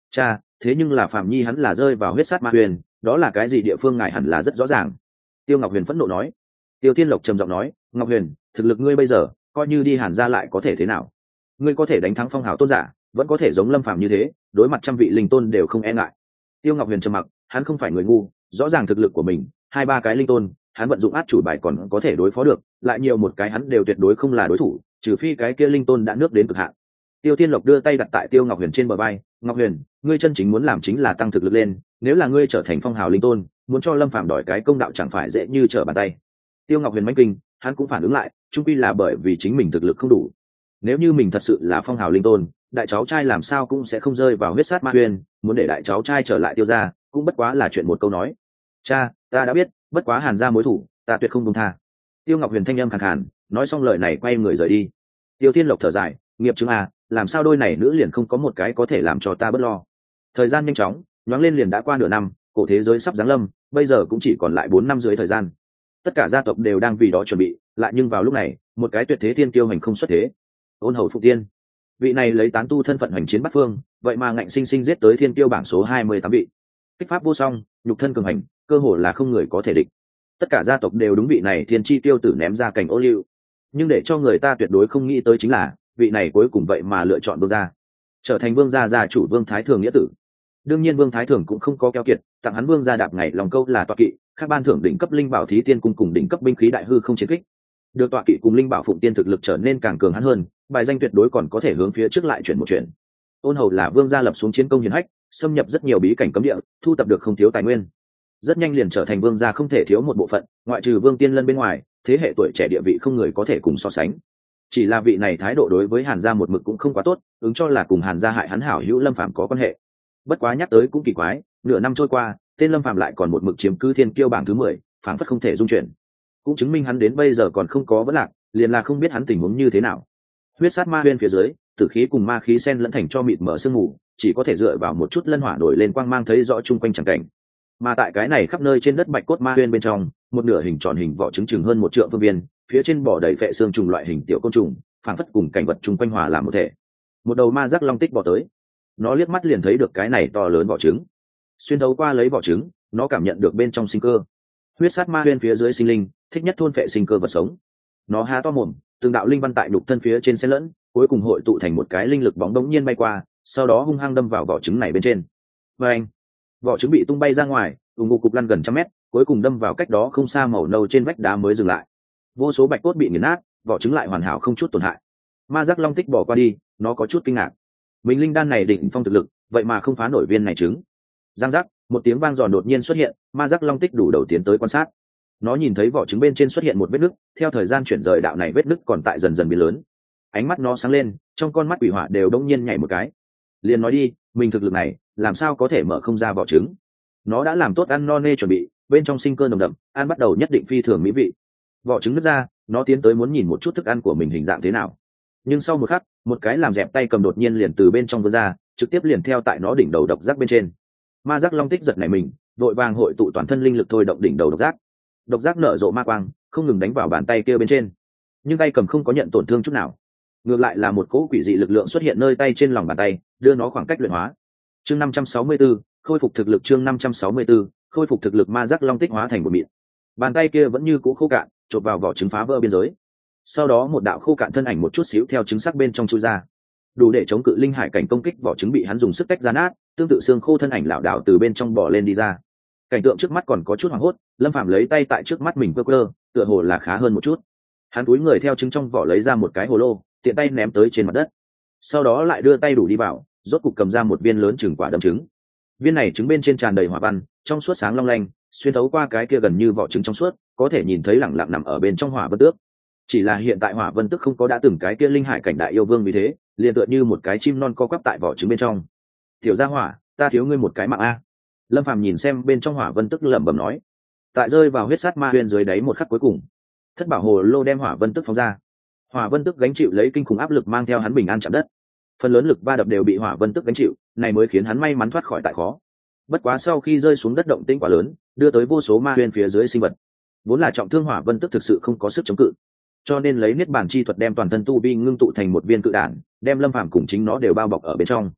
Cha, thế nhưng là Phạm Nhi hắn là rơi vào huyết sát ma huyền, đó là cái gì địa phương ngài hẳn là rất rõ ràng. Tiêu Ngọc Huyền phẫn nộ nói. Tiêu Thiên Lộc trầm giọng nói, Ngọc Huyền, thực lực ngươi bây giờ coi như đi Hàn gia lại có thể thế nào? Ngươi có thể đánh thắng phong hào tôn giả, vẫn có thể giống Lâm Phàm như thế, đối mặt trăm vị linh tôn đều không e ngại. Tiêu Ngọc Huyền trầm mặc, hắn không phải người ngu, rõ ràng thực lực của mình, hai ba cái linh tôn hắn vận dụng át chủ bài còn có thể đối phó được, lại nhiều một cái hắn đều tuyệt đối không là đối thủ, trừ phi cái kia linh tôn đã nước đến cực hạn. Tiêu Thiên Lộc đưa tay đặt tại Tiêu Ngọc Huyền trên bờ vai, Ngọc Huyền, ngươi chân chính muốn làm chính là tăng thực lực lên, nếu là ngươi trở thành phong hào linh tôn, muốn cho Lâm Phàm đòi cái công đạo chẳng phải dễ như trở bàn tay. Tiêu Ngọc Huyền mãnh kinh, hắn cũng phản ứng lại, chung quy là bởi vì chính mình thực lực không đủ. Nếu như mình thật sự là phong hào linh tôn, đại cháu trai làm sao cũng sẽ không rơi vào huyết sát ma huyền, muốn để đại cháu trai trở lại Tiêu gia, cũng bất quá là chuyện một câu nói. Cha, ta đã biết, bất quá Hàn gia mối thủ, ta tuyệt không buông tha. Tiêu Ngọc Huyền thanh âm khàn khàn, nói xong lời này quay người rời đi. Tiêu Thiên Lộc thở dài, nghiệp chứng à, làm sao đôi này nữ liền không có một cái có thể làm cho ta bớt lo. Thời gian nhanh chóng nhoáng lên, liền đã qua nửa năm, cổ thế giới sắp giáng lâm, bây giờ cũng chỉ còn lại 4 năm dưới thời gian. Tất cả gia tộc đều đang vì đó chuẩn bị, lại nhưng vào lúc này một cái tuyệt thế thiên kiêu hành không xuất thế. Ôn Hầu Phụng Tiên, vị này lấy tán tu thân phận hành chiến bắt phương, vậy mà ngạnh sinh sinh giết tới thiên kiêu bảng số 28 vị. Kích pháp vô song, nhục thân cường hành, cơ hồ là không người có thể địch. Tất cả gia tộc đều đúng vị này thiên chi tiêu tử ném ra cảnh ô liu, nhưng để cho người ta tuyệt đối không nghĩ tới chính là vị này cuối cùng vậy mà lựa chọn vương gia, trở thành vương gia gia chủ Vương Thái Thường nghĩa tử. Đương nhiên Vương Thái Thường cũng không có keo kiệt, tặng hắn vương gia đạp ngày lòng câu là tọa kỵ, khác ban thưởng đỉnh cấp linh bảo thí tiên cung cùng đỉnh cấp binh khí đại hư không chiến kích. Được tọa kỵ cùng linh bảo Phụng Tiên thực lực trở nên càng cường hắn hơn, bài danh tuyệt đối còn có thể hướng phía trước lại chuyển một chuyển. Ôn Hầu là vương gia lập xuống chiến công hiển hách, xâm nhập rất nhiều bí cảnh cấm địa, thu tập được không thiếu tài nguyên, rất nhanh liền trở thành vương gia không thể thiếu một bộ phận, ngoại trừ Vương Tiên Lân bên ngoài, thế hệ tuổi trẻ địa vị không người có thể cùng so sánh. Chỉ là vị này thái độ đối với Hàn gia một mực cũng không quá tốt, ứng cho là cùng Hàn gia hại hắn hảo hữu Lâm Phàm có quan hệ. Bất quá nhắc tới cũng kỳ quái, nửa năm trôi qua, tên Lâm Phàm lại còn một mực chiếm cứ thiên kiêu bảng thứ 10, phảng phất không thể dung chuyển. Cũng chứng minh hắn đến bây giờ còn không có vấn lạc, liền là không biết hắn tình huống như thế nào. Huyết sát ma huyên phía dưới, tử khí cùng ma khí xen lẫn thành cho mịt mở sương mù, chỉ có thể dựa vào một chút lân hỏa nổi lên quang mang thấy rõ chung quanh chẳng cảnh. Mà tại cái này khắp nơi trên đất bạch cốt ma huyên bên trong, một nửa hình tròn hình vỏ trứng chừng hơn 1 trượng phương viên, phía trên bò đầy phệ xương trùng loại hình tiểu côn trùng, phảng phất cùng cảnh vật chung quanh hòa làm một thể. Một đầu ma giác long tích bò tới, nó liếc mắt liền thấy được cái này to lớn vỏ trứng, xuyên thấu qua lấy vỏ trứng, nó cảm nhận được bên trong sinh cơ. Huyết sát ma huyên phía dưới sinh linh thích nhất thôn phệ sinh cơ vật sống, nó há to mồm, từng đạo linh văn tại đục thân phía trên xen lẫn, cuối cùng hội tụ thành một cái linh lực bóng đống nhiên bay qua, sau đó hung hăng đâm vào vỏ trứng này bên trên. Và anh, vỏ trứng bị tung bay ra ngoài, ùng ục cục lăn gần trăm mét, cuối cùng đâm vào cách đó không xa màu nâu trên vách đá mới dừng lại. Vô số bạch cốt bị nghiền nát, vỏ trứng lại hoàn hảo không chút tổn hại. Ma giác long tích bỏ qua đi, nó có chút kinh ngạc. Mình linh đan này đỉnh phong thực lực, vậy mà không phá nổi viên này trứng. Giang giác, một tiếng vang giòn đột nhiên xuất hiện, ma giác long tích đủ đầu tiến tới quan sát. Nó nhìn thấy vỏ trứng bên trên xuất hiện một vết nứt, theo thời gian chuyển rời đạo này vết nứt còn tại dần dần biến lớn. Ánh mắt nó sáng lên, trong con mắt quỷ hỏa đều đống nhiên nhảy một cái. Liền nói đi, mình thực lực này, làm sao có thể mở không ra vỏ trứng? Nó đã làm tốt ăn no nê chuẩn bị, bên trong sinh cơ nồng đậm, ăn bắt đầu nhất định phi thường mỹ vị. Vỏ trứng nứt ra, nó tiến tới muốn nhìn một chút thức ăn của mình hình dạng thế nào. Nhưng sau một khắc, một cái làm dẹp tay cầm đột nhiên liền từ bên trong vươn ra, trực tiếp liền theo tại nó đỉnh đầu độc giác bên trên. Ma giác long tích giật nảy mình, vội vàng hội tụ toàn thân linh lực thôi động đỉnh đầu độc giác. Độc giác nở rộ ma quang, không ngừng đánh vào bàn tay kia bên trên, nhưng tay cầm không có nhận tổn thương chút nào, ngược lại là một cỗ quỷ dị lực lượng xuất hiện nơi tay trên lòng bàn tay, đưa nó khoảng cách luyện hóa. Chương 564, khôi phục thực lực. Chương 564, khôi phục thực lực. Ma giác long tích hóa thành một mịn, bàn tay kia vẫn như cũ khô cạn, chộp vào vỏ trứng phá vỡ biên giới. Sau đó một đạo khô cạn thân ảnh một chút xíu theo trứng sắc bên trong chui ra, đủ để chống cự linh hải cảnh công kích. Vỏ trứng bị hắn dùng sức tách ra nát, tương tự xương khô thân ảnh lảo đảo từ bên trong bò lên đi ra. Cảnh tượng trước mắt còn có chút hoảng hốt, Lâm Phàm lấy tay tại trước mắt mình quơ quơ, tựa hồ là khá hơn một chút. Hắn cúi người theo trứng trong vỏ lấy ra một cái hồ lô, tiện tay ném tới trên mặt đất, sau đó lại đưa tay đủ đi vào, rốt cục cầm ra một viên lớn chừng quả đấm trứng. Viên này trứng bên trên tràn đầy hỏa văn, trong suốt sáng long lanh, xuyên thấu qua cái kia gần như vỏ trứng trong suốt, có thể nhìn thấy lẳng lặng nằm ở bên trong hỏa vân tước. Chỉ là hiện tại hỏa vân tước không có đã từng cái kia linh hải cảnh đại yêu vương, vì thế liền tựa như một cái chim non co quắp tại vỏ trứng bên trong. Tiểu gia hỏa, ta thiếu ngươi một cái mạng a. Lâm Phàm nhìn xem bên trong hỏa vân tước lẩm bẩm nói. Tại rơi vào huyết sát ma huyền dưới đáy một khắc cuối cùng, thất bảo hồ lô đem hỏa vân tước phóng ra. Hỏa vân tước gánh chịu lấy kinh khủng áp lực mang theo hắn bình an chạm đất, phần lớn lực va đập đều bị hỏa vân tước gánh chịu, này mới khiến hắn may mắn thoát khỏi tại khó. Bất quá sau khi rơi xuống đất động tĩnh quá lớn, đưa tới vô số ma huyền phía dưới sinh vật, vốn là trọng thương hỏa vân tước thực sự không có sức chống cự, cho nên lấy niết bàn chi thuật đem toàn thân tu vi ngưng tụ thành một viên cự đản, đem Lâm Phàm cùng chính nó đều bao bọc ở bên trong.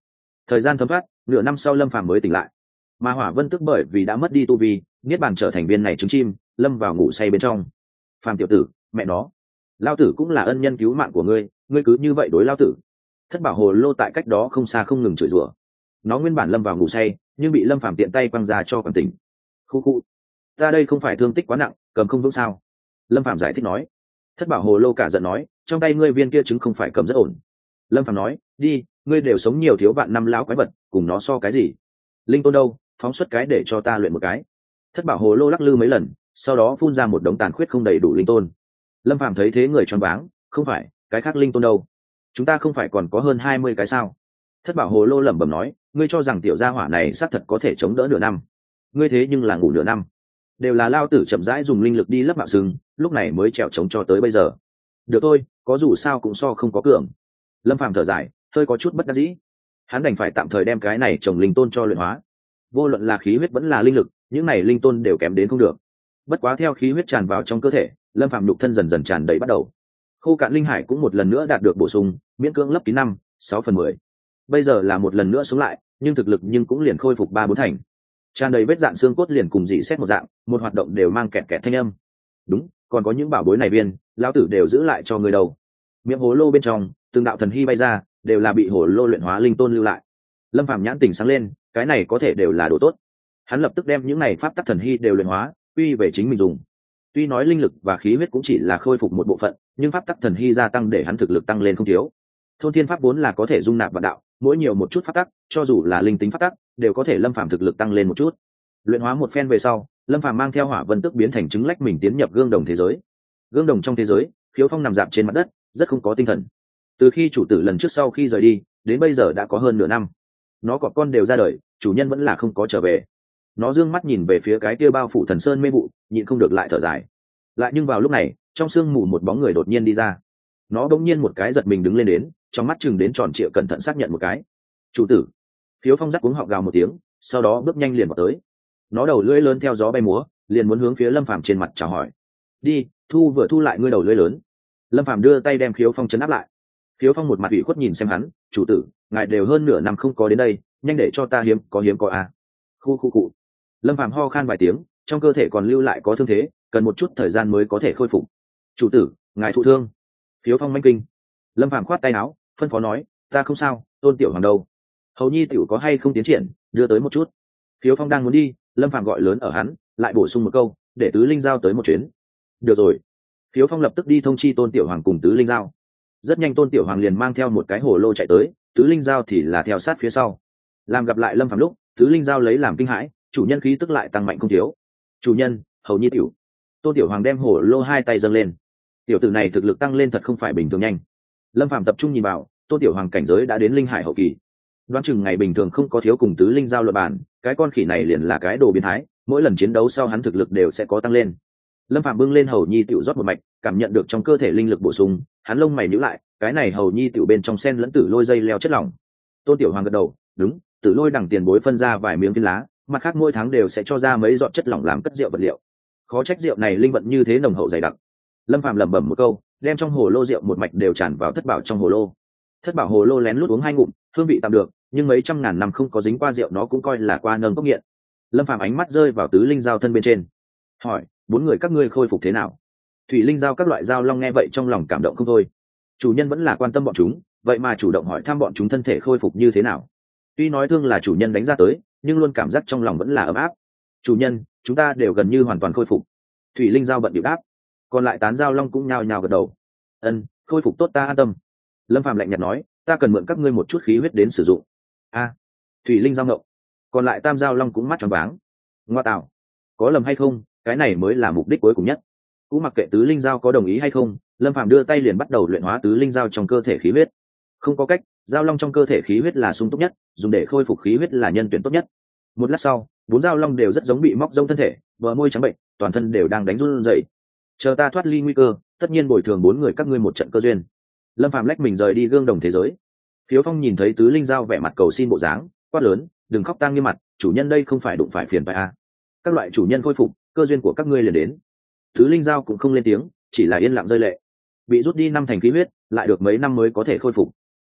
Thời gian thấm thoát, nửa năm sau lâm phàm mới tỉnh lại, mà hỏa vân tức bởi vì đã mất đi tu vi, niết bàn trở thành viên này trứng chim, lâm vào ngủ say bên trong. Phàm tiểu tử, mẹ nó, lao tử cũng là ân nhân cứu mạng của ngươi, ngươi cứ như vậy đối lao tử. Thất bảo hồ lô tại cách đó không xa không ngừng chửi rủa. Nó nguyên bản lâm vào ngủ say, nhưng bị lâm phàm tiện tay quăng ra cho còn tỉnh. Khu khu, ta đây không phải thương tích quá nặng, cầm không vững sao? Lâm phàm giải thích nói. Thất bảo hồ lô cả giận nói, trong tay ngươi viên kia trứng không phải cầm rất ổn. Lâm phàm nói, đi, ngươi đều sống nhiều thiếu vạn năm lão quái vật, cùng nó so cái gì? Linh tôn đâu, phóng xuất cái để cho ta luyện một cái. Thất bảo hồ lô lắc lư mấy lần, sau đó phun ra một đống tàn khuyết không đầy đủ linh tôn. Lâm phàm thấy thế người choáng váng, không phải, cái khác linh tôn đâu? Chúng ta không phải còn có hơn 20 cái sao? Thất bảo hồ lô lẩm bẩm nói, ngươi cho rằng tiểu gia hỏa này xác thật có thể chống đỡ nửa năm? Ngươi thế nhưng là ngủ nửa năm, đều là lao tử chậm rãi dùng linh lực đi lấp mạo sừng, lúc này mới trèo chống cho tới bây giờ. Được thôi, có dù sao cũng so không có cường. Lâm phàm thở dài, hơi có chút bất đắc dĩ. Hắn đành phải tạm thời đem cái này trồng linh tôn cho luyện hóa. Vô luận là khí huyết vẫn là linh lực, những này linh tôn đều kém đến không được. Bất quá theo khí huyết tràn vào trong cơ thể, lâm phàm nhục thân dần dần tràn đầy bắt đầu. Khô cạn linh hải cũng một lần nữa đạt được bổ sung, miễn cưỡng lấp kín 5/6/10. Bây giờ là một lần nữa xuống lại, nhưng thực lực nhưng cũng liền khôi phục 3/4 thành. Tràn đầy vết dạn xương cốt liền cùng dị xét một dạng, một hoạt động đều mang kẹt kẹt thanh âm. Đúng, còn có những bảo bối này viên, lão tử đều giữ lại cho người đầu. Miệng hồ lô bên trong, từng đạo thần hy bay ra, đều là bị hồ lô luyện hóa linh tôn lưu lại. Lâm phàm nhãn tỉnh sáng lên, cái này có thể đều là đồ tốt. Hắn lập tức đem những này pháp tắc thần hy đều luyện hóa, quy về chính mình dùng. Tuy nói linh lực và khí huyết cũng chỉ là khôi phục một bộ phận, nhưng pháp tắc thần hy gia tăng để hắn thực lực tăng lên không thiếu. Thôn thiên pháp vốn là có thể dung nạp vạn đạo, mỗi nhiều một chút pháp tắc, cho dù là linh tính pháp tắc, đều có thể lâm phàm thực lực tăng lên một chút. Luyện hóa một phen về sau, lâm phàm mang theo hỏa vân tức biến thành trứng lách mình tiến nhập gương đồng thế giới. Gương đồng trong thế giới, Khiếu Phong nằm dạp trên mặt đất, rất không có tinh thần. Từ khi chủ tử lần trước sau khi rời đi, đến bây giờ đã có hơn nửa năm. Nó cọp con đều ra đời, chủ nhân vẫn là không có trở về. Nó dương mắt nhìn về phía cái kia bao phủ thần sơn mê vụ, nhịn không được lại thở dài. Lại nhưng vào lúc này, trong sương mù một bóng người đột nhiên đi ra. Nó bỗng nhiên một cái giật mình đứng lên đến, trong mắt chừng đến tròn trịa cẩn thận xác nhận một cái. Chủ tử. Khiếu Phong rắc cuống họng gào một tiếng, sau đó bước nhanh liền vào tới. Nó đầu lưỡi lớn theo gió bay múa, liền muốn hướng phía lâm phàm trên mặt chào hỏi. Đi, vừa thu lại ngươi đầu lưỡi lớn. Lâm phàm đưa tay đem Khiếu Phong chấn áp lại. Khiếu Phong một mặt ủy khuất nhìn xem hắn, chủ tử, ngài đều hơn nửa năm không có đến đây, nhanh để cho ta hiếm có à. Khu. Lâm phàm ho khan vài tiếng, trong cơ thể còn lưu lại có thương thế, cần một chút thời gian mới có thể khôi phục. Chủ tử, ngài thụ thương. Khiếu Phong manh kinh. Lâm phàm khoát tay áo, phân phó nói, ta không sao, Tôn tiểu hoàng đâu? Hầu nhi tiểu có hay không tiến triển, đưa tới một chút. Khiếu Phong đang muốn đi, lâm phàm gọi lớn ở hắn, lại bổ sung một câu, để tứ linh giao tới một chuyến. Được rồi. Khiếu Phong lập tức đi thông chi Tôn tiểu hoàng cùng tứ linh giao. Rất nhanh Tôn tiểu hoàng liền mang theo một cái hồ lô chạy tới, tứ linh giao thì là theo sát phía sau. Làm gặp lại lâm phàm lúc, tứ linh giao lấy làm kinh hãi, chủ nhân khí tức lại tăng mạnh không thiếu. Chủ nhân, hầu nhi tiểu. Tôn tiểu hoàng đem hồ lô hai tay dâng lên. Tiểu tử này thực lực tăng lên thật không phải bình thường nhanh. Lâm phàm tập trung nhìn vào, Tôn tiểu hoàng cảnh giới đã đến linh hải hậu kỳ. Đoán chừng ngày bình thường không có thiếu cùng tứ linh giao luận bàn, cái con khỉ này liền là cái đồ biến thái, mỗi lần chiến đấu sau hắn thực lực đều sẽ có tăng lên. Lâm phạm bưng lên hầu nhi tiểu rót một mạch, cảm nhận được trong cơ thể linh lực bổ sung, hắn lông mày nhíu lại, cái này hầu nhi tiểu bên trong sen lẫn tử lôi dây leo chất lỏng. Tôn tiểu hoàng gật đầu, đúng, tử lôi đằng tiền bối phân ra vài miếng viên lá, mặt khác mỗi tháng đều sẽ cho ra mấy giọt chất lỏng làm cất rượu vật liệu. Khó trách rượu này linh vận như thế nồng hậu dày đặc. Lâm phạm lẩm bẩm một câu, đem trong hồ lô rượu một mạch đều tràn vào thất bảo trong hồ lô. Thất bảo hồ lô lén lút uống hai ngụm, hương vị tạm được, nhưng mấy trăm ngàn năm không có dính qua rượu nó cũng coi là qua nâng cốc nghiện. Lâm phàm ánh mắt rơi vào tứ linh giao thân bên trên, hỏi, bốn người các ngươi khôi phục thế nào? Thủy linh giao các loại giao long nghe vậy trong lòng cảm động không thôi. Chủ nhân vẫn là quan tâm bọn chúng, vậy mà chủ động hỏi thăm bọn chúng thân thể khôi phục như thế nào. Tuy nói thương là chủ nhân đánh ra tới, nhưng luôn cảm giác trong lòng vẫn là ấm áp. Chủ nhân, chúng ta đều gần như hoàn toàn khôi phục. Thủy linh giao bận điệu đáp, còn lại tán giao long cũng nhao nhao gật đầu. Ân, khôi phục tốt ta an tâm. Lâm phàm lạnh nhạt nói, ta cần mượn các ngươi một chút khí huyết đến sử dụng. A, thủy linh giao ngộng, còn lại tam giao long cũng mắt tròn váng. Ngoa tạo, có lầm hay không, cái này mới là mục đích cuối cùng nhất. Cũng mặc kệ tứ linh giao có đồng ý hay không, lâm phàm đưa tay liền bắt đầu luyện hóa tứ linh giao trong cơ thể khí huyết. Không có cách, giao long trong cơ thể khí huyết là sung túc nhất, dùng để khôi phục khí huyết là nhân tuyển tốt nhất. Một lát sau, bốn giao long đều rất giống bị móc rông thân thể, bờ môi trắng bệnh, toàn thân đều đang đánh run rẩy. Chờ ta thoát ly nguy cơ, tất nhiên bồi thường bốn người các ngươi một trận cơ duyên. Lâm phàm lách mình rời đi gương đồng thế giới. Khiếu Phong nhìn thấy tứ linh giao vẻ mặt cầu xin bộ dáng, quát lớn, đừng khóc tang nghiêm mặt, chủ nhân đây không phải đụng phải phiền phải à. Các loại chủ nhân khôi phục, cơ duyên của các ngươi liền đến. Tứ linh giao cũng không lên tiếng, chỉ là yên lặng rơi lệ. Bị rút đi 5 thành khí huyết, lại được mấy năm mới có thể khôi phục.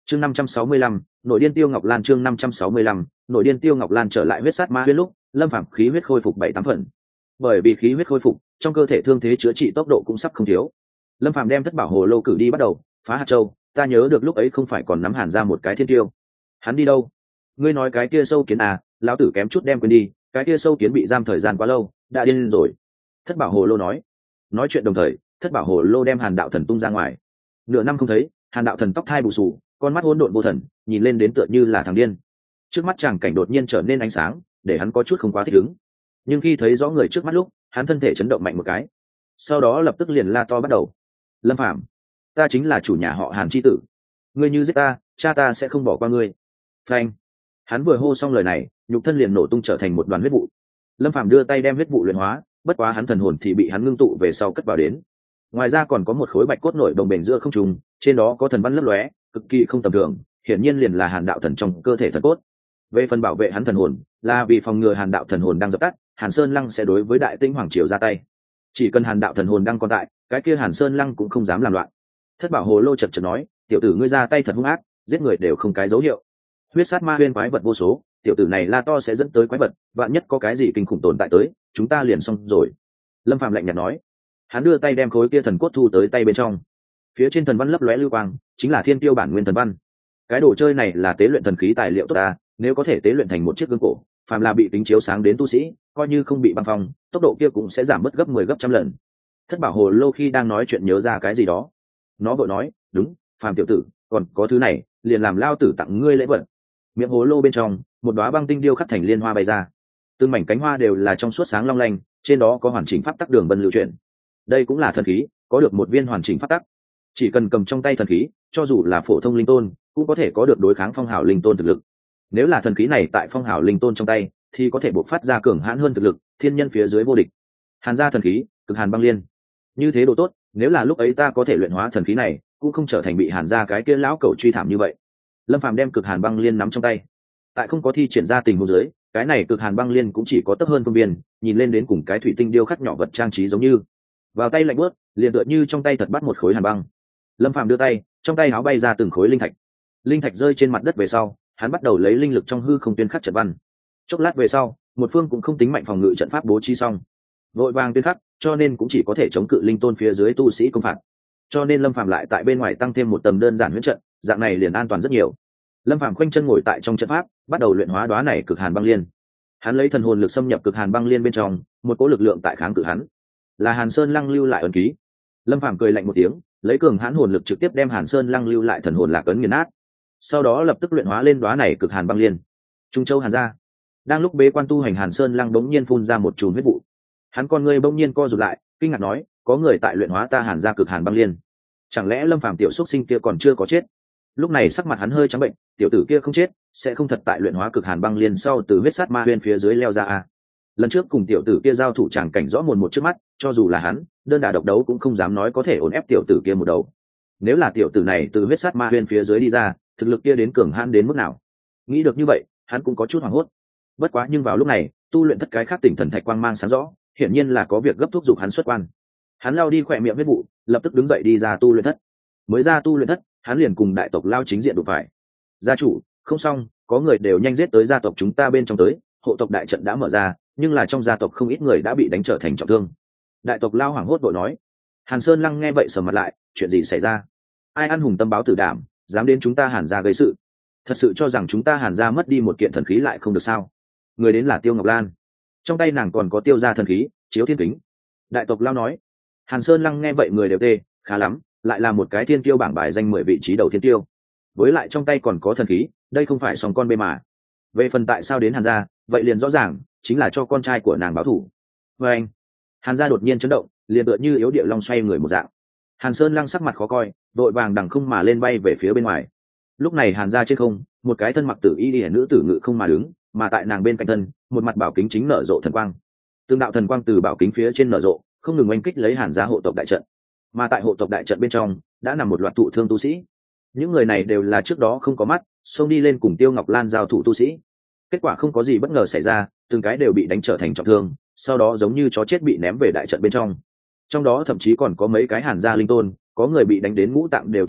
chương 565, nội điên Tiêu Ngọc Lan. Chương 565, nội điên Tiêu Ngọc Lan trở lại huyết sát ma huyết lúc lâm phàm khí huyết khôi phục 7-8 phần. Bởi vì khí huyết khôi phục, trong cơ thể thương thế chữa trị tốc độ cũng sắp không thiếu. Lâm phàm đem thất bảo hồ lô cử đi bắt đầu phá hạt châu. Ta nhớ được lúc ấy không phải còn nắm Hàn ra một cái thiên tiêu. Hắn đi đâu? Ngươi nói cái kia sâu kiến à? Lão tử kém chút đem quên đi, cái kia sâu kiến bị giam thời gian quá lâu, đã điên rồi. Thất bảo hồ lô nói chuyện đồng thời, thất bảo hồ lô đem Hàn đạo thần tung ra ngoài. Nửa năm không thấy, Hàn đạo thần tóc thai bù xù, con mắt hỗn độn vô thần, nhìn lên đến tựa như là thằng điên. Trước mắt chàng cảnh đột nhiên trở nên ánh sáng, để hắn có chút không quá thích ứng. Nhưng khi thấy rõ người trước mắt lúc, hắn thân thể chấn động mạnh một cái, sau đó lập tức liền la to bắt đầu. Lâm Phàm, ta chính là chủ nhà họ Hàn chi tử, ngươi như giết ta, cha ta sẽ không bỏ qua ngươi. Phanh. Hắn vừa hô xong lời này, nhục thân liền nổ tung trở thành một đoàn huyết vụ. Lâm Phàm đưa tay đem huyết vụ luyện hóa, bất quá hắn thần hồn thì bị hắn ngưng tụ về sau cất vào đến. Ngoài ra còn có một khối bạch cốt nổi đồng bền giữa không trung, trên đó có thần văn lấp lóe, cực kỳ không tầm thường, hiển nhiên liền là Hàn đạo thần trong cơ thể thần cốt. Về phần bảo vệ hắn thần hồn, là vì phòng ngừa Hàn đạo thần hồn đang dập tắt, Hàn Sơn Lăng sẽ đối với Đại Tĩnh Hoàng triều ra tay. Chỉ cần Hàn đạo thần hồn đang còn tại, cái kia Hàn Sơn Lăng cũng không dám làm loạn. Thất bảo hồ lô chật chật nói, tiểu tử ngươi ra tay thật hung ác, giết người đều không cái dấu hiệu. Huyết sát ma huyên quái vật vô số, tiểu tử này la to sẽ dẫn tới quái vật, vạn nhất có cái gì kinh khủng tồn tại tới, chúng ta liền xong rồi. Lâm Phàm lạnh nhạt nói. Hắn đưa tay đem khối kia thần cốt thu tới tay bên trong. Phía trên thần văn lấp lóe lưu quang, chính là thiên tiêu bản nguyên thần văn. Cái đồ chơi này là tế luyện thần khí tài liệu tốt ta, nếu có thể tế luyện thành một chiếc gương cổ, phàm là bị tính chiếu sáng đến tu sĩ, coi như không bị băng phong, tốc độ kia cũng sẽ giảm mất gấp 10 gấp trăm lần. Thất bảo hồ lô khi đang nói chuyện nhớ ra cái gì đó, nó vội nói, đúng, Phàm tiểu tử, còn có thứ này, liền làm lao tử tặng ngươi lễ vật. Miệng hồ lô bên trong, một đóa băng tinh điêu khắc thành liên hoa bay ra, từng mảnh cánh hoa đều là trong suốt sáng long lanh, trên đó có hoàn chỉnh pháp tắc đường vân lưu chuyển. Đây cũng là thần khí, có được một viên hoàn chỉnh pháp tắc, chỉ cần cầm trong tay thần khí, cho dù là phổ thông linh tôn cũng có thể có được đối kháng phong hào linh tôn thực lực. Nếu là thần khí này tại phong hào linh tôn trong tay, thì có thể bộc phát ra cường hãn hơn thực lực, thiên nhân phía dưới vô địch. Hàn gia thần khí, cực hàn băng liên, như thế độ tốt, nếu là lúc ấy ta có thể luyện hóa thần khí này, cũng không trở thành bị Hàn gia cái kia lão cẩu truy thảm như vậy. Lâm Phàm đem cực hàn băng liên nắm trong tay, tại không có thi triển ra tình huống dưới, cái này cực hàn băng liên cũng chỉ có tấp hơn phương biên, nhìn lên đến cùng cái thủy tinh điêu khắc nhỏ vật trang trí giống như. Vào tay lạnh bớt, liền tựa như trong tay thật bắt một khối hàn băng. Lâm Phàm đưa tay, trong tay áo bay ra từng khối linh thạch. Linh thạch rơi trên mặt đất về sau, hắn bắt đầu lấy linh lực trong hư không tuyên khắc trận văn. Chốc lát về sau, một phương cũng không tính mạnh phòng ngự trận pháp bố trí xong, vội vàng tuyên khắc, cho nên cũng chỉ có thể chống cự linh tôn phía dưới tu sĩ công phạt. Cho nên Lâm Phàm lại tại bên ngoài tăng thêm một tầng đơn giản huyễn trận, dạng này liền an toàn rất nhiều. Lâm Phàm khoanh chân ngồi tại trong trận pháp, bắt đầu luyện hóa đóa này cực hàn băng liên. Hắn lấy thần hồn lực xâm nhập cực hàn băng liên bên trong, một cỗ lực lượng tại kháng cự hắn, là Hàn Sơn Lăng lưu lại ấn ký. Lâm Phàm cười lạnh một tiếng, lấy cường hãn hồn lực trực tiếp đem Hàn Sơn Lăng lưu lại thần hồn lạc ấn nghiền nát. Sau đó lập tức luyện hóa lên đóa này cực hàn băng liên. Trung Châu Hàn gia. Đang lúc bế quan tu hành, Hàn Sơn Lăng bỗng nhiên phun ra một chùm huyết vụ. Hắn con ngươi bỗng nhiên co rụt lại, kinh ngạc nói, có người tại luyện hóa ta Hàn gia cực hàn băng liên. Chẳng lẽ Lâm Phàm tiểu xuất sinh kia còn chưa có chết? Lúc này sắc mặt hắn hơi trắng bệnh, tiểu tử kia không chết, sẽ không thật tại luyện hóa cực hàn băng liên sau từ huyết sát ma huyên phía dưới leo ra à? Lần trước cùng tiểu tử kia giao thủ tràng cảnh rõ mồn một trước mắt, cho dù là hắn đơn đả độc đấu cũng không dám nói có thể ổn ép tiểu tử kia một đầu. Nếu là tiểu tử này từ huyết sát ma huyên phía dưới đi ra, thực lực kia đến cường hãn đến mức nào? Nghĩ được như vậy, hắn cũng có chút hoảng hốt. Bất quá nhưng vào lúc này, tu luyện thất cái khác tỉnh thần thạch quang mang sáng rõ, hiển nhiên là có việc gấp thúc giục hắn xuất quan. Hắn lao đi khỏe miệng huyết vụ, lập tức đứng dậy đi ra tu luyện thất. Mới ra tu luyện thất, hắn liền cùng đại tộc lao chính diện đụng phải. Gia chủ, không xong, có người đều nhanh giết tới gia tộc chúng ta bên trong tới, hộ tộc đại trận đã mở ra, nhưng là trong gia tộc không ít người đã bị đánh trở thành trọng thương. Đại tộc lao hoảng hốt vội nói. Hàn Sơn Lăng nghe vậy sầm mặt lại, chuyện gì xảy ra? Ai ăn hùng tâm báo tử đảm, dám đến chúng ta Hàn gia gây sự? Thật sự cho rằng chúng ta Hàn gia mất đi một kiện thần khí lại không được sao? Người đến là Tiêu Ngọc Lan, trong tay nàng còn có tiêu gia thần khí Chiếu Thiên Kính. Đại tộc lao nói. Hàn Sơn Lăng nghe vậy người đều tê, khá lắm, lại là một cái thiên tiêu bảng bài danh 10 vị trí đầu thiên tiêu, với lại trong tay còn có thần khí, đây không phải sòng con bê mà. Về phần tại sao đến Hàn gia, vậy liền rõ ràng chính là cho con trai của nàng báo thù. Và anh, Hàn gia đột nhiên chấn động, liền tựa như yếu địa long xoay người một dạng. Hàn Sơn Lăng sắc mặt khó coi, vội vàng đằng không mà lên bay về phía bên ngoài. Lúc này Hàn gia trên không, một cái thân mặc tử y liễu nữ tử ngự không mà đứng, mà tại nàng bên cạnh thân, một mặt bảo kính chính nở rộ thần quang. Tương đạo thần quang từ bảo kính phía trên nở rộ, không ngừng oanh kích lấy Hàn gia hộ tộc đại trận. Mà tại hộ tộc đại trận bên trong đã nằm một loạt thụ thương tu sĩ. Những người này đều là trước đó không có mắt, xông đi lên cùng Tiêu Ngọc Lan giao thủ tu sĩ. Kết quả không có gì bất ngờ xảy ra, từng cái đều bị đánh trở thành trọng thương, sau đó giống như chó chết bị ném về đại trận bên trong. Trong đó thậm chí còn có mấy cái Hàn gia linh tôn, có người bị đánh đến ngũ tạng đều tổn hại,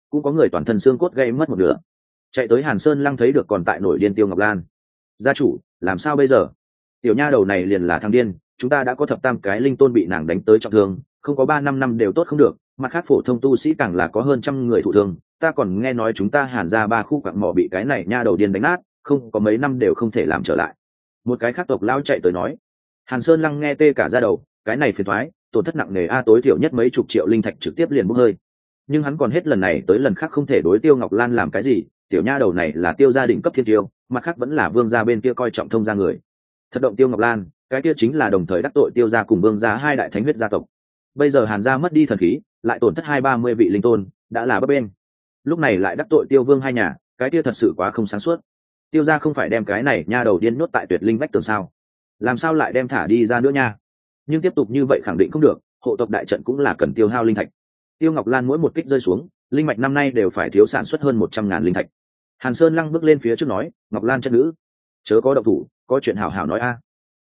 cũng có người toàn thân xương cốt gây mất một nửa. Chạy tới Hàn Sơn Lăng thấy được còn tại nổi điên Tiêu Ngọc Lan. Gia chủ, làm sao bây giờ? Tiểu nha đầu này liền là thằng điên, chúng ta đã có thập tam cái linh tôn bị nàng đánh tới trọng thương, không có 3-5 năm đều tốt không được, mặt khác phổ thông tu sĩ càng là có hơn 100 người thụ thương, ta còn nghe nói chúng ta Hàn ra 3 khu quặng mỏ bị cái này nha đầu điên đánh nát, không có mấy năm đều không thể làm trở lại. Một cái khác tộc lao chạy tới nói. Hàn Sơn Lăng nghe tê cả da đầu, cái này phiền thoái, tổn thất nặng nề tối thiểu nhất mấy chục triệu linh thạch trực tiếp liền bốc hơi. Nhưng hắn còn hết lần này tới lần khác không thể đối Tiêu Ngọc Lan làm cái gì, tiểu nha đầu này là Tiêu gia đình cấp thiên tiêu, mặt khác vẫn là Vương gia bên kia coi trọng thông gia người. Thật động Tiêu Ngọc Lan, cái kia chính là đồng thời đắc tội Tiêu gia cùng Vương gia 2 đại thánh huyết gia tộc. Bây giờ Hàn gia mất đi thần khí, lại tổn thất 20-30 vị linh tôn, đã là bấp bênh. Lúc này lại đắc tội Tiêu Vương 2 nhà, cái kia thật sự quá không sáng suốt. Tiêu gia không phải đem cái này nha đầu điên nhốt tại Tuyệt Linh vách tường sao? Làm sao lại đem thả đi ra nữa nha? Nhưng tiếp tục như vậy khẳng định không được, hộ tộc đại trận cũng là cần tiêu hao linh thạch. Tiêu Ngọc Lan mỗi một kích rơi xuống, linh mạch năm nay đều phải thiếu sản xuất hơn 100.000 linh thạch. Hàn Sơn Lăng bước lên phía trước nói, Ngọc Lan chất nữ, chớ có động thủ, có chuyện hảo hảo nói a.